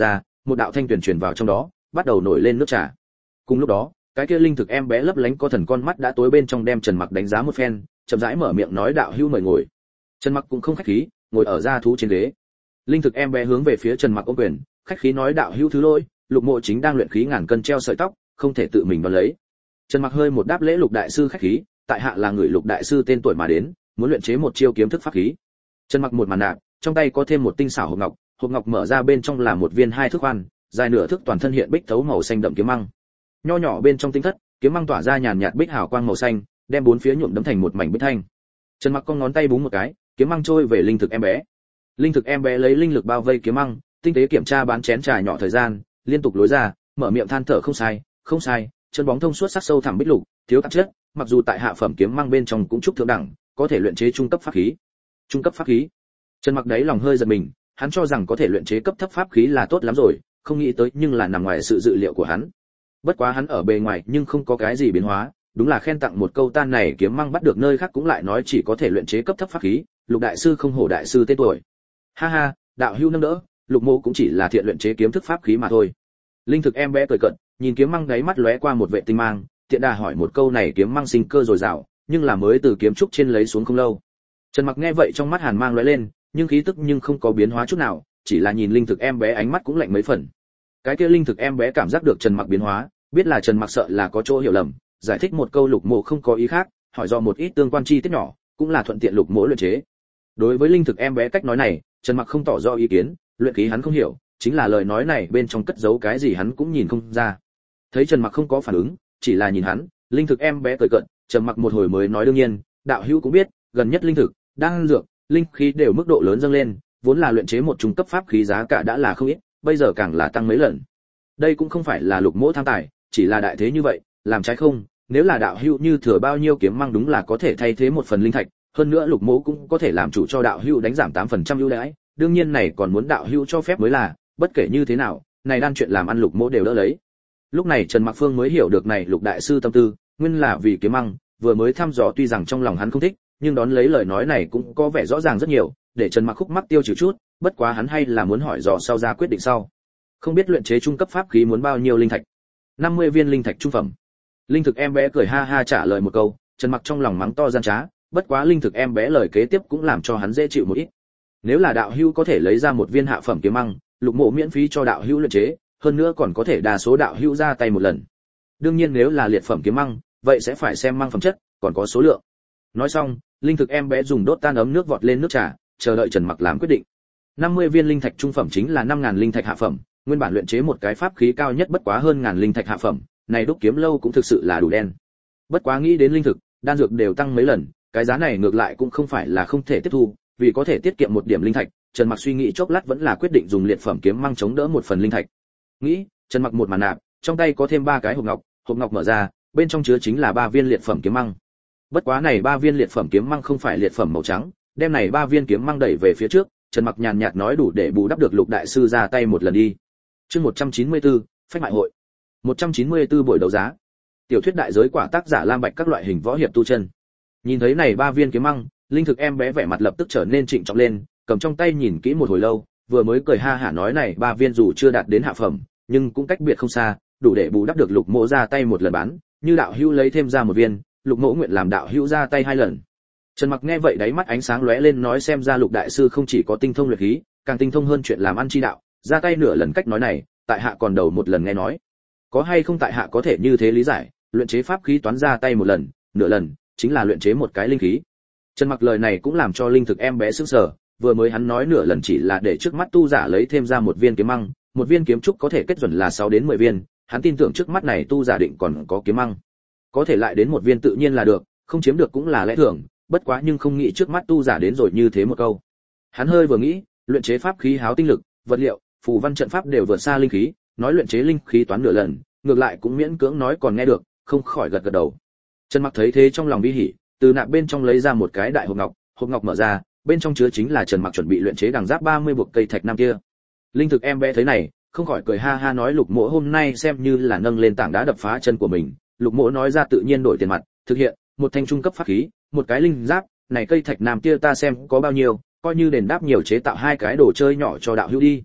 một đạo thanh tuyển truyền vào trong đó, bắt đầu nổi lên nước trà. Cùng lúc đó, cái kia linh thực em bé lấp lánh có thần con mắt đã tối bên trong đem Trần Mặc đánh giá một phen, chậm rãi mở miệng nói đạo hữu mời ngồi. Trần Mặc cũng không khách khí, ngồi ở gia thú trên ghế. Linh thực em bé hướng về phía Trần Mặc ôm quyền, khách khí nói đạo hữu thứ lỗi, Lục Mộ chính đang luyện khí ngàn cân treo sợi tóc, không thể tự mình đón lấy. Trần Mặc hơi một đáp lễ Lục đại sư khách khí, tại hạ là người Lục đại sư tên tuổi mà đến, muốn luyện chế một chiêu kiếm thức pháp khí. Trần Mặc một màn nạp, trong tay có thêm một tinh xảo hộp ngọc, hộp ngọc mở ra bên trong là một viên hai thước khoan, dài nửa thước toàn thân hiện bích thấu màu xanh đậm kiếm măng. Nho nhỏ bên trong tinh thất, kiếm măng tỏa ra nhàn nhạt bích hào quang màu xanh, đem bốn phía nhuộm đấm thành một mảnh bích thanh. Trần Mặc con ngón tay búng một cái, kiếm măng trôi về linh thực em bé. Linh thực em bé lấy linh lực bao vây kiếm măng, tinh tế kiểm tra bán chén trà nhỏ thời gian, liên tục lối ra, mở miệng than thở không sai, không sai, chân bóng thông suốt sắc sâu thẳm bích lục, thiếu tạp chất, mặc dù tại hạ phẩm kiếm măng bên trong cũng trúc thượng đẳng, có thể luyện chế trung cấp pháp khí. Trung cấp pháp khí? Trần Mặc đấy lòng hơi giật mình, hắn cho rằng có thể luyện chế cấp thấp pháp khí là tốt lắm rồi, không nghĩ tới nhưng là nằm ngoài sự dự liệu của hắn. Bất quá hắn ở bề ngoài nhưng không có cái gì biến hóa, đúng là khen tặng một câu tan này kiếm măng bắt được nơi khác cũng lại nói chỉ có thể luyện chế cấp thấp pháp khí, Lục đại sư không hổ đại sư tên tuổi. Ha ha, đạo hữu nâng đỡ, Lục Mộ cũng chỉ là thiện luyện chế kiếm thức pháp khí mà thôi. Linh thực em bé cười cợt, nhìn kiếm măng gáy mắt lóe qua một vệ tinh mang, tiện đà hỏi một câu này kiếm măng sinh cơ dồi dào, nhưng là mới từ kiếm trúc trên lấy xuống không lâu. Trần Mặc nghe vậy trong mắt hàn mang lóe lên, nhưng khí tức nhưng không có biến hóa chút nào, chỉ là nhìn linh thực em bé ánh mắt cũng lạnh mấy phần. Cái kia linh thực em bé cảm giác được Trần Mặc biến hóa, biết là Trần Mặc sợ là có chỗ hiểu lầm, giải thích một câu Lục Mộ không có ý khác, hỏi do một ít tương quan chi tiết nhỏ, cũng là thuận tiện Lục Mộ luyện chế. Đối với linh thực em bé cách nói này, Trần Mặc không tỏ rõ ý kiến, luyện khí hắn không hiểu, chính là lời nói này bên trong cất giấu cái gì hắn cũng nhìn không ra. Thấy Trần Mặc không có phản ứng, chỉ là nhìn hắn, linh thực em bé cười cợt, Trần Mặc một hồi mới nói đương nhiên, đạo hữu cũng biết, gần nhất linh thực, đang dược, linh khí đều mức độ lớn dâng lên, vốn là luyện chế một trung cấp pháp khí giá cả đã là không ít, bây giờ càng là tăng mấy lần. Đây cũng không phải là Lục Mỗ tham tài, chỉ là đại thế như vậy, làm trái không, nếu là đạo hữu như thừa bao nhiêu kiếm măng đúng là có thể thay thế một phần linh thạch, hơn nữa Lục Mỗ cũng có thể làm chủ cho đạo hữu đánh giảm tám phần trăm ưu đãi, đương nhiên này còn muốn đạo hữu cho phép mới là, bất kể như thế nào, này đan chuyện làm ăn Lục Mỗ đều đỡ lấy. Lúc này Trần Mặc Phương mới hiểu được này Lục đại sư tâm tư, nguyên là vì kiếm măng, vừa mới thăm dò tuy rằng trong lòng hắn không thích, nhưng đón lấy lời nói này cũng có vẻ rõ ràng rất nhiều, để Trần Mặc khúc mắc tiêu trừ chút, bất quá hắn hay là muốn hỏi dò sau ra quyết định sau. Không biết luyện chế trung cấp pháp khí muốn bao nhiêu linh thạch? năm mươi viên linh thạch trung phẩm. Linh thực em bé cười ha ha trả lời một câu, Trần Mặc trong lòng mắng to gian trá, bất quá linh thực em bé lời kế tiếp cũng làm cho hắn dễ chịu một ít. Nếu là đạo hữu có thể lấy ra một viên hạ phẩm kiếm măng, Lục Mộ miễn phí cho đạo hữu luyện chế, hơn nữa còn có thể đa số đạo hữu ra tay một lần. Đương nhiên nếu là liệt phẩm kiếm măng, vậy sẽ phải xem măng phẩm chất, còn có số lượng. Nói xong, linh thực em bé dùng đốt tan ấm nước vọt lên nước trà, chờ đợi Trần Mặc làm quyết định. năm mươi viên linh thạch trung phẩm chính là năm nghìn linh thạch hạ phẩm, nguyên bản luyện chế một cái pháp khí cao nhất bất quá hơn ngàn linh thạch hạ phẩm, này đúc kiếm lâu cũng thực sự là đủ đen. Bất quá nghĩ đến linh thực, đan dược đều tăng mấy lần, cái giá này ngược lại cũng không phải là không thể tiếp thu, vì có thể tiết kiệm một điểm linh thạch, Trần Mặc suy nghĩ chốc lát vẫn là quyết định dùng liệt phẩm kiếm măng chống đỡ một phần linh thạch. Nghĩ, Trần Mặc một màn nạp, trong tay có thêm ba cái hộp ngọc, hộp ngọc mở ra, bên trong chứa chính là ba viên liệt phẩm kiếm măng. Bất quá này ba viên liệt phẩm kiếm măng không phải liệt phẩm màu trắng, đem này ba viên kiếm măng đẩy về phía trước, Trần Mặc nhàn nhạt nói đủ để bù đắp được Lục đại sư ra tay một lần đi. Chương một trăm chín mươi tư, phách mại hội. một trăm chín mươi tư buổi đấu giá. Tiểu thuyết đại giới quả tác giả Lam Bạch các loại hình võ hiệp tu chân. Nhìn thấy này ba viên kiếm măng, linh thực em bé vẻ mặt lập tức trở nên trịnh trọng lên, cầm trong tay nhìn kỹ một hồi lâu, vừa mới cười ha hả nói này ba viên dù chưa đạt đến hạ phẩm, nhưng cũng cách biệt không xa, đủ để bù đắp được Lục Mộ ra tay một lần bán, như đạo hữu lấy thêm ra một viên, Lục Mộ nguyện làm đạo hữu ra tay hai lần. Trần Mặc nghe vậy đáy mắt ánh sáng lóe lên nói xem ra Lục đại sư không chỉ có tinh thông luyện khí, càng tinh thông hơn chuyện làm ăn chi đạo, ra tay nửa lần cách nói này, tại hạ còn đầu một lần nghe nói. Có hay không tại hạ có thể như thế lý giải, luyện chế pháp khí toán ra tay một lần, nửa lần, chính là luyện chế một cái linh khí. Trần Mặc lời này cũng làm cho linh thực em bé sững sờ, vừa mới hắn nói nửa lần chỉ là để trước mắt tu giả lấy thêm ra một viên kiếm măng, một viên kiếm trúc có thể kết chuẩn là sáu đến mười viên, hắn tin tưởng trước mắt này tu giả định còn có kiếm măng. Có thể lại đến một viên tự nhiên là được, không chiếm được cũng là lẽ thường, bất quá nhưng không nghĩ trước mắt tu giả đến rồi như thế một câu. Hắn hơi vừa nghĩ, luyện chế pháp khí háo tinh lực, vật liệu, phù văn trận pháp đều vượt xa linh khí, nói luyện chế linh khí toán nửa lần, ngược lại cũng miễn cưỡng nói còn nghe được, không khỏi gật gật đầu. Trần Mặc thấy thế trong lòng bi hỉ, từ nạp bên trong lấy ra một cái đại hộp ngọc, hộp ngọc mở ra, bên trong chứa chính là Trần Mặc chuẩn bị luyện chế đằng giáp ba mươi buộc cây thạch nam kia. Linh thực em bé thấy này, không khỏi cười ha ha nói Lục Mộ hôm nay xem như là nâng lên tảng đá đập phá chân của mình. Lục Mộ nói ra tự nhiên đổi tiền mặt, thực hiện một thanh trung cấp pháp khí, một cái linh giáp, này cây thạch nam kia ta xem có bao nhiêu, coi như đền đáp nhiều chế tạo hai cái đồ chơi nhỏ cho đạo hữu đi.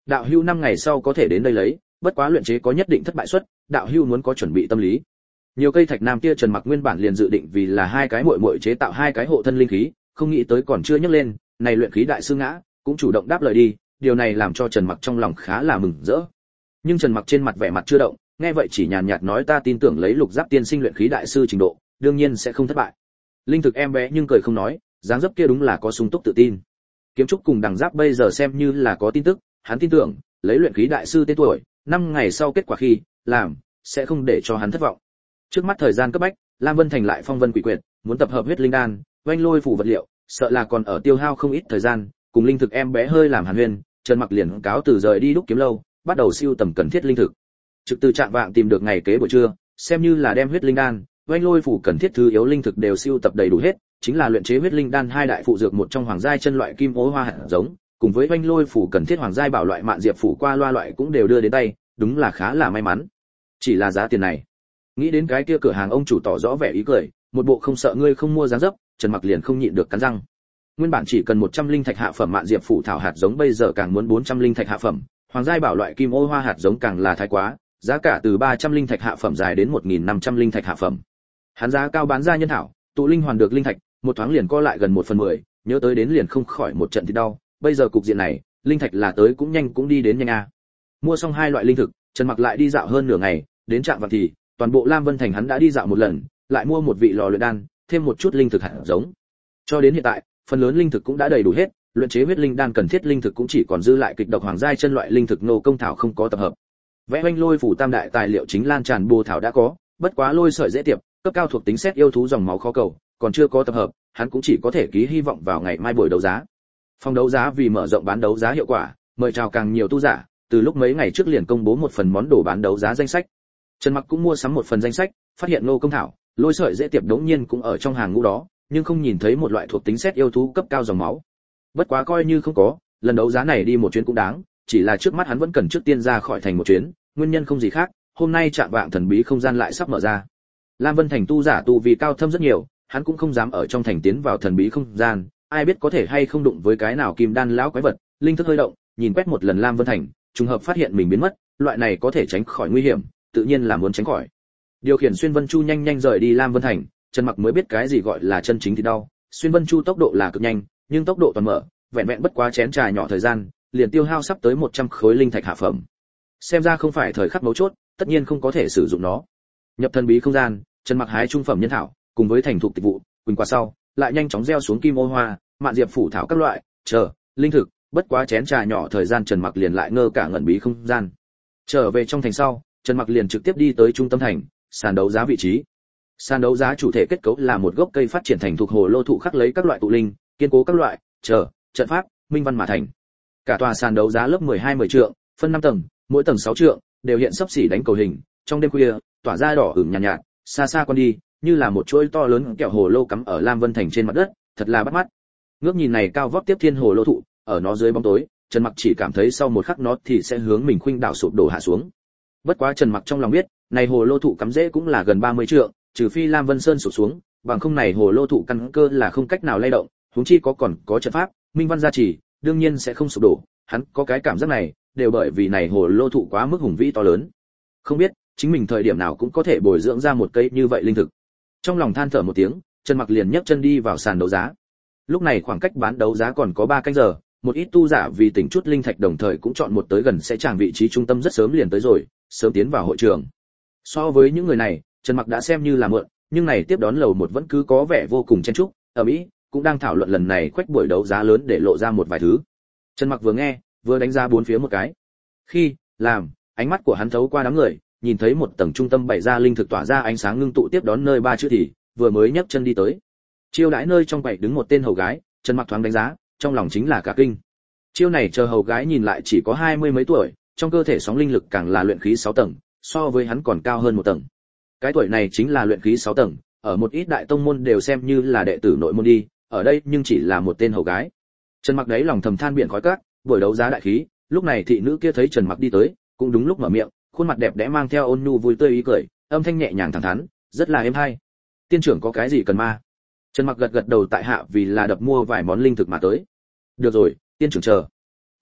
Đạo hưu năm ngày sau có thể đến đây lấy, bất quá luyện chế có nhất định thất bại suất, đạo hưu muốn có chuẩn bị tâm lý. Nhiều cây thạch nam kia Trần Mặc nguyên bản liền dự định vì là hai cái muội muội chế tạo hai cái hộ thân linh khí, không nghĩ tới còn chưa nhấc lên, này luyện khí đại sư ngã, cũng chủ động đáp lời đi, điều này làm cho Trần Mặc trong lòng khá là mừng rỡ. Nhưng Trần Mặc trên mặt vẻ mặt chưa động, nghe vậy chỉ nhàn nhạt nói ta tin tưởng lấy Lục Giáp tiên sinh luyện khí đại sư trình độ, đương nhiên sẽ không thất bại. Linh thực em bé nhưng cười không nói, dáng dấp kia đúng là có sung túc tự tin. Kiếm trúc cùng Đằng Giáp bây giờ xem như là có tin tức, hắn tin tưởng, lấy luyện khí đại sư tên tuổi, năm ngày sau kết quả khi làm sẽ không để cho hắn thất vọng. Trước mắt thời gian cấp bách, Lam Vân Thành lại phong vân quỷ quyệt, muốn tập hợp huyết linh đan, oanh lôi phủ vật liệu, sợ là còn ở tiêu hao không ít thời gian, cùng linh thực em bé hơi làm hàn huyên, Trần Mặc liền cáo từ rời đi đúc kiếm lâu, bắt đầu siêu tầm cần thiết linh thực. Trực từ trạng vạng tìm được ngày kế buổi trưa, xem như là đem huyết linh đan, oanh lôi phủ cần thiết thứ yếu linh thực đều siêu tập đầy đủ hết, chính là luyện chế huyết linh đan hai đại phụ dược một trong hoàng giai chân loại kim ố hoa hạt giống, cùng với oanh lôi phủ cần thiết hoàng giai bảo loại mạn diệp phủ qua loa loại cũng đều đưa đến tay, đúng là khá là may mắn. Chỉ là giá tiền này, nghĩ đến cái kia cửa hàng ông chủ tỏ rõ vẻ ý cười, một bộ không sợ ngươi không mua dáng dấp, Trần Mặc liền không nhịn được cắn răng. Nguyên bản chỉ cần một trăm linh thạch hạ phẩm mạn diệp phủ thảo hạt giống bây giờ càng muốn bốn trăm linh thạch hạ phẩm, hoàng giai bảo loại kim ô hoa hạt giống càng là thái quá, giá cả từ ba trăm linh thạch hạ phẩm dài đến một nghìn năm trăm linh thạch hạ phẩm. Hắn giá cao bán ra nhân thảo, tụ linh hoàn được linh thạch, một thoáng liền co lại gần một phần mười, nhớ tới đến liền không khỏi một trận thì đau, bây giờ cục diện này, linh thạch là tới cũng nhanh cũng đi đến nhanh a. Mua xong hai loại linh thực, Trần Mặc lại đi dạo hơn nửa ngày, đến trạm vạng thì, toàn bộ Lam Vân Thành hắn đã đi dạo một lần, lại mua một vị lò luyện đan, thêm một chút linh thực hạt giống. Cho đến hiện tại, phần lớn linh thực cũng đã đầy đủ hết, luyện chế huyết linh đan cần thiết linh thực cũng chỉ còn dư lại kịch độc hoàng giai chân loại linh thực nô công thảo không có tập hợp. Vẽ oanh lôi phủ tam đại tài liệu chính lan tràn bồ thảo đã có, bất quá lôi sợi dễ tiệp, cấp cao thuộc tính xét yêu thú dòng máu khó cầu, còn chưa có tập hợp, hắn cũng chỉ có thể ký hy vọng vào ngày mai buổi đấu giá. Phòng đấu giá vì mở rộng bán đấu giá hiệu quả, mời chào càng nhiều tu giả, từ lúc mấy ngày trước liền công bố một phần món đồ bán đấu giá danh sách. Trần Mặc cũng mua sắm một phần danh sách, phát hiện nô công thảo, lôi sợi dễ tiệp đống nhiên cũng ở trong hàng ngũ đó, nhưng không nhìn thấy một loại thuộc tính xét yêu thú cấp cao dòng máu. Bất quá coi như không có, lần đấu giá này đi một chuyến cũng đáng, chỉ là trước mắt hắn vẫn cần trước tiên ra khỏi thành một chuyến, nguyên nhân không gì khác, hôm nay trạng vạng thần bí không gian lại sắp mở ra. Lam Vân Thành tu giả tu vì cao thâm rất nhiều, hắn cũng không dám ở trong thành tiến vào thần bí không gian, ai biết có thể hay không đụng với cái nào kim đan lão quái vật. Linh thức hơi động, nhìn quét một lần Lam Vân Thành, trùng hợp phát hiện mình biến mất, loại này có thể tránh khỏi nguy hiểm, tự nhiên là muốn tránh khỏi. Điều khiển xuyên vân chu nhanh nhanh rời đi Lam Vân Thành, Trần Mặc mới biết cái gì gọi là chân chính thì đau. Xuyên vân chu tốc độ là cực nhanh, nhưng tốc độ toàn mở, vẹn vẹn bất quá chén trà nhỏ thời gian, liền tiêu hao sắp tới một trăm khối linh thạch hạ phẩm. Xem ra không phải thời khắc mấu chốt, tất nhiên không có thể sử dụng nó. Nhập thần bí không gian, Trần Mặc hái trung phẩm nhân thảo, cùng với thành thục tịch vụ, quỳnh qua sau, lại nhanh chóng gieo xuống kim ô hoa, mạn diệp phủ thảo các loại, chờ, linh thực, bất quá chén trà nhỏ thời gian Trần Mặc liền lại ngơ cả ngẩn bí không gian. Trở về trong thành sau, Trần Mặc liền trực tiếp đi tới trung tâm thành, sàn đấu giá vị trí. Sàn đấu giá chủ thể kết cấu là một gốc cây phát triển thành thuộc hồ lô thụ khắc lấy các loại tụ linh, kiên cố các loại, chờ, trận pháp, minh văn mà thành. Cả tòa sàn đấu giá lớp mười hai mười trượng, phân năm tầng, mỗi tầng sáu trượng, đều hiện sấp xỉ đánh cầu hình, trong đêm khuya, tỏa ra đỏ ửng nhàn nhạt, nhạt, xa xa quan đi, như là một chuỗi to lớn kẹo hồ lô cắm ở Lam Vân Thành trên mặt đất, thật là bắt mắt. Ngước nhìn này cao vóc tiếp thiên hồ lô thụ, ở nó dưới bóng tối, Trần Mặc chỉ cảm thấy sau một khắc nó thì sẽ hướng mình khuynh đảo sụp đổ hạ xuống. Bất quá Trần Mặc trong lòng biết, này hồ lô thụ cắm rễ cũng là gần ba mươi trượng, trừ phi Lam Vân Sơn sụp xuống, bằng không này hồ lô thụ căn cơ là không cách nào lay động, huống chi có còn có trận pháp, minh văn gia trì, đương nhiên sẽ không sụp đổ. Hắn có cái cảm giác này, đều bởi vì này hồ lô thụ quá mức hùng vĩ to lớn. Không biết, chính mình thời điểm nào cũng có thể bồi dưỡng ra một cây như vậy linh thực. Trong lòng than thở một tiếng, Trần Mặc liền nhấc chân đi vào sàn đấu giá. Lúc này khoảng cách bán đấu giá còn có ba canh giờ, một ít tu giả vì tỉnh chút linh thạch đồng thời cũng chọn một tới gần sẽ tràng vị trí trung tâm rất sớm liền tới rồi, sớm tiến vào hội trường. So với những người này, Trần Mặc đã xem như là mượn, nhưng này tiếp đón lầu một vẫn cứ có vẻ vô cùng chen chúc, ở Mỹ cũng đang thảo luận lần này quách buổi đấu giá lớn để lộ ra một vài thứ. Trần Mặc vừa nghe, vừa đánh giá bốn phía một cái. Khi làm, ánh mắt của hắn thấu qua đám người, nhìn thấy một tầng trung tâm bày ra linh thực tỏa ra ánh sáng ngưng tụ tiếp đón nơi ba chữ thì vừa mới nhấc chân đi tới. Chiêu đãi nơi trong quầy đứng một tên hầu gái, Trần Mặc thoáng đánh giá, trong lòng chính là cả kinh. Chiêu này chờ hầu gái nhìn lại chỉ có hai mươi mấy tuổi, trong cơ thể sóng linh lực càng là luyện khí sáu tầng, so với hắn còn cao hơn một tầng. Cái tuổi này chính là luyện khí sáu tầng, ở một ít đại tông môn đều xem như là đệ tử nội môn đi, ở đây nhưng chỉ là một tên hầu gái. Trần Mặc đấy lòng thầm than biển khói cát, buổi đấu giá đại khí, lúc này thị nữ kia thấy Trần Mặc đi tới, cũng đúng lúc mở miệng, khuôn mặt đẹp đẽ mang theo ôn nhu vui tươi ý cười, âm thanh nhẹ nhàng thẳng thắn, rất là êm hay. Tiên trưởng có cái gì cần ma? Trần Mặc gật gật đầu tại hạ vì là đập mua vài món linh thực mà tới. Được rồi, tiên trưởng chờ.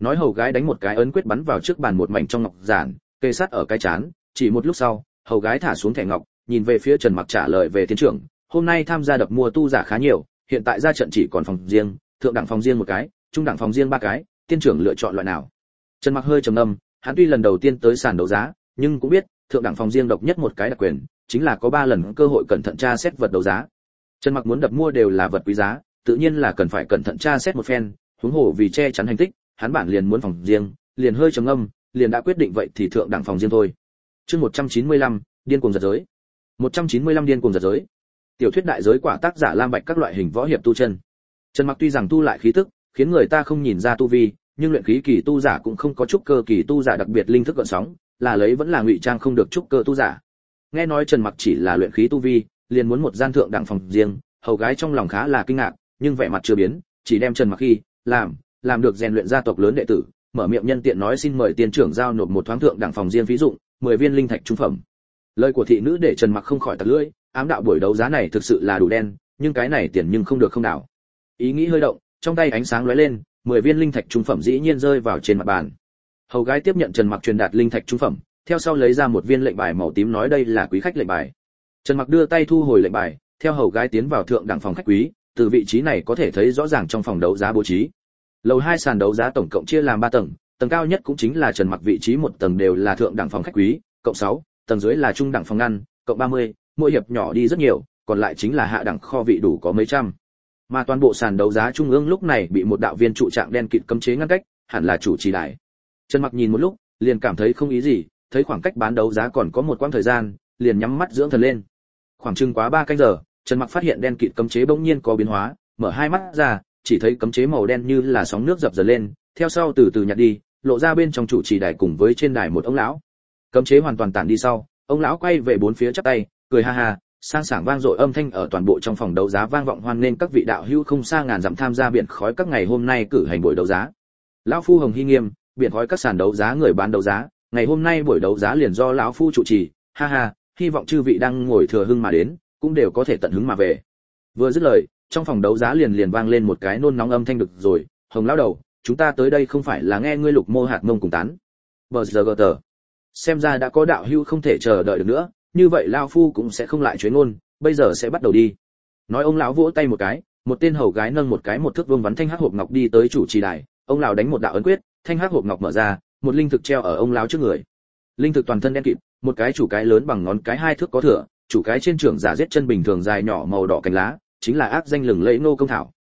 Nói hầu gái đánh một cái ấn quyết bắn vào trước bàn một mảnh trong ngọc giản, kê sát ở cái chán, chỉ một lúc sau, hầu gái thả xuống thẻ ngọc, nhìn về phía Trần Mặc trả lời về tiến trưởng, hôm nay tham gia đập mua tu giả khá nhiều, hiện tại ra trận chỉ còn phòng riêng, thượng đẳng phòng riêng một cái, trung đẳng phòng riêng ba cái, tiên trưởng lựa chọn loại nào? Trần Mặc hơi trầm ngâm, hắn tuy lần đầu tiên tới sàn đấu giá, nhưng cũng biết, thượng đẳng phòng riêng độc nhất một cái đặc quyền, chính là có ba lần cơ hội cẩn thận tra xét vật đấu giá. Trần Mặc muốn đập mua đều là vật quý giá, tự nhiên là cần phải cẩn thận tra xét một phen, huống hồ vì che chắn hành tích, hắn bản liền muốn phòng riêng, liền hơi trầm ngâm, liền đã quyết định vậy thì thượng đẳng phòng riêng thôi. Chương một trăm chín mươi lăm, điên cuồng giật giới. một trăm chín mươi lăm điên cuồng giật giới. Tiểu thuyết đại giới quả tác giả Lam Bạch các loại hình võ hiệp tu chân. Trần Mặc tuy rằng tu lại khí tức, khiến người ta không nhìn ra tu vi, nhưng luyện khí kỳ tu giả cũng không có trúc cơ kỳ tu giả đặc biệt linh thức gợn sóng, là lấy vẫn là ngụy trang không được trúc cơ tu giả. Nghe nói Trần Mặc chỉ là luyện khí tu vi, liền muốn một gian thượng đẳng phòng riêng, hầu gái trong lòng khá là kinh ngạc, nhưng vẻ mặt chưa biến, chỉ đem Trần Mặc khi làm, làm được rèn luyện gia tộc lớn đệ tử, mở miệng nhân tiện nói xin mời tiên trưởng giao nộp một thoáng thượng đẳng phòng riêng phí dụng, mười viên linh thạch trung phẩm. Lời của thị nữ để Trần Mặc không khỏi tặc lưỡi, ám đạo buổi đấu giá này thực sự là đủ đen, nhưng cái này tiền nhưng không được không đảo. Ý nghĩ hơi động, trong tay ánh sáng lóe lên, mười viên linh thạch trung phẩm dĩ nhiên rơi vào trên mặt bàn. Hầu gái tiếp nhận Trần Mặc truyền đạt linh thạch trung phẩm, theo sau lấy ra một viên lệnh bài màu tím nói đây là quý khách lệnh bài. Trần Mặc đưa tay thu hồi lệnh bài, theo hầu gái tiến vào thượng đẳng phòng khách quý, từ vị trí này có thể thấy rõ ràng trong phòng đấu giá bố trí. Lầu hai sàn đấu giá tổng cộng chia làm ba tầng, tầng cao nhất cũng chính là Trần Mặc vị trí một tầng đều là thượng đẳng phòng khách quý, cộng sáu, tầng dưới là trung đẳng phòng ngăn, cộng ba mươi, mỗi hiệp nhỏ đi rất nhiều, còn lại chính là hạ đẳng kho vị đủ có mấy trăm. Mà toàn bộ sàn đấu giá trung ương lúc này bị một đạo viên trụ trạng đen kịt cấm chế ngăn cách, hẳn là chủ trì đài. Trần Mặc nhìn một lúc, liền cảm thấy không ý gì, thấy khoảng cách bán đấu giá còn có một quãng thời gian, liền nhắm mắt dưỡng thần lên. Khoảng chừng quá ba canh giờ, Trần Mặc phát hiện đen kịt cấm chế bỗng nhiên có biến hóa, mở hai mắt ra, chỉ thấy cấm chế màu đen như là sóng nước dập dờn lên, theo sau từ từ nhạt đi, lộ ra bên trong chủ trì đài cùng với trên đài một ông lão. Cấm chế hoàn toàn tản đi sau, ông lão quay về bốn phía chắp tay, cười ha ha, sang sảng vang dội âm thanh ở toàn bộ trong phòng đấu giá vang vọng hoan nên các vị đạo hữu không xa ngàn dặm tham gia biển khói các ngày hôm nay cử hành buổi đấu giá. Lão phu Hồng Hy Nghiêm, biển khói các sàn đấu giá người bán đấu giá, ngày hôm nay buổi đấu giá liền do lão phu trụ trì, ha ha, hy vọng chư vị đang ngồi thừa hưng mà đến, cũng đều có thể tận hứng mà về. Vừa dứt lời, trong phòng đấu giá liền liền vang lên một cái nôn nóng âm thanh được rồi, Hồng lão đầu, chúng ta tới đây không phải là nghe ngươi lục mô hạt mông cùng tán. Bờ giờ gờ tờ. Xem ra đã có đạo hữu không thể chờ đợi được nữa, như vậy lão phu cũng sẽ không lại chuyến ngôn, bây giờ sẽ bắt đầu đi. Nói ông lão vỗ tay một cái, một tên hầu gái nâng một cái một thước vuông vắn thanh hắc hộp ngọc đi tới chủ trì đài, ông lão đánh một đạo ấn quyết, thanh hắc hộp ngọc mở ra, một linh thực treo ở ông lão trước người. Linh thực toàn thân đen kịt, một cái chủ cái lớn bằng ngón cái hai thước có thừa, chủ cái trên trưởng giả giết chân bình thường dài nhỏ màu đỏ cành lá, chính là ác danh lừng lẫy nô công thảo.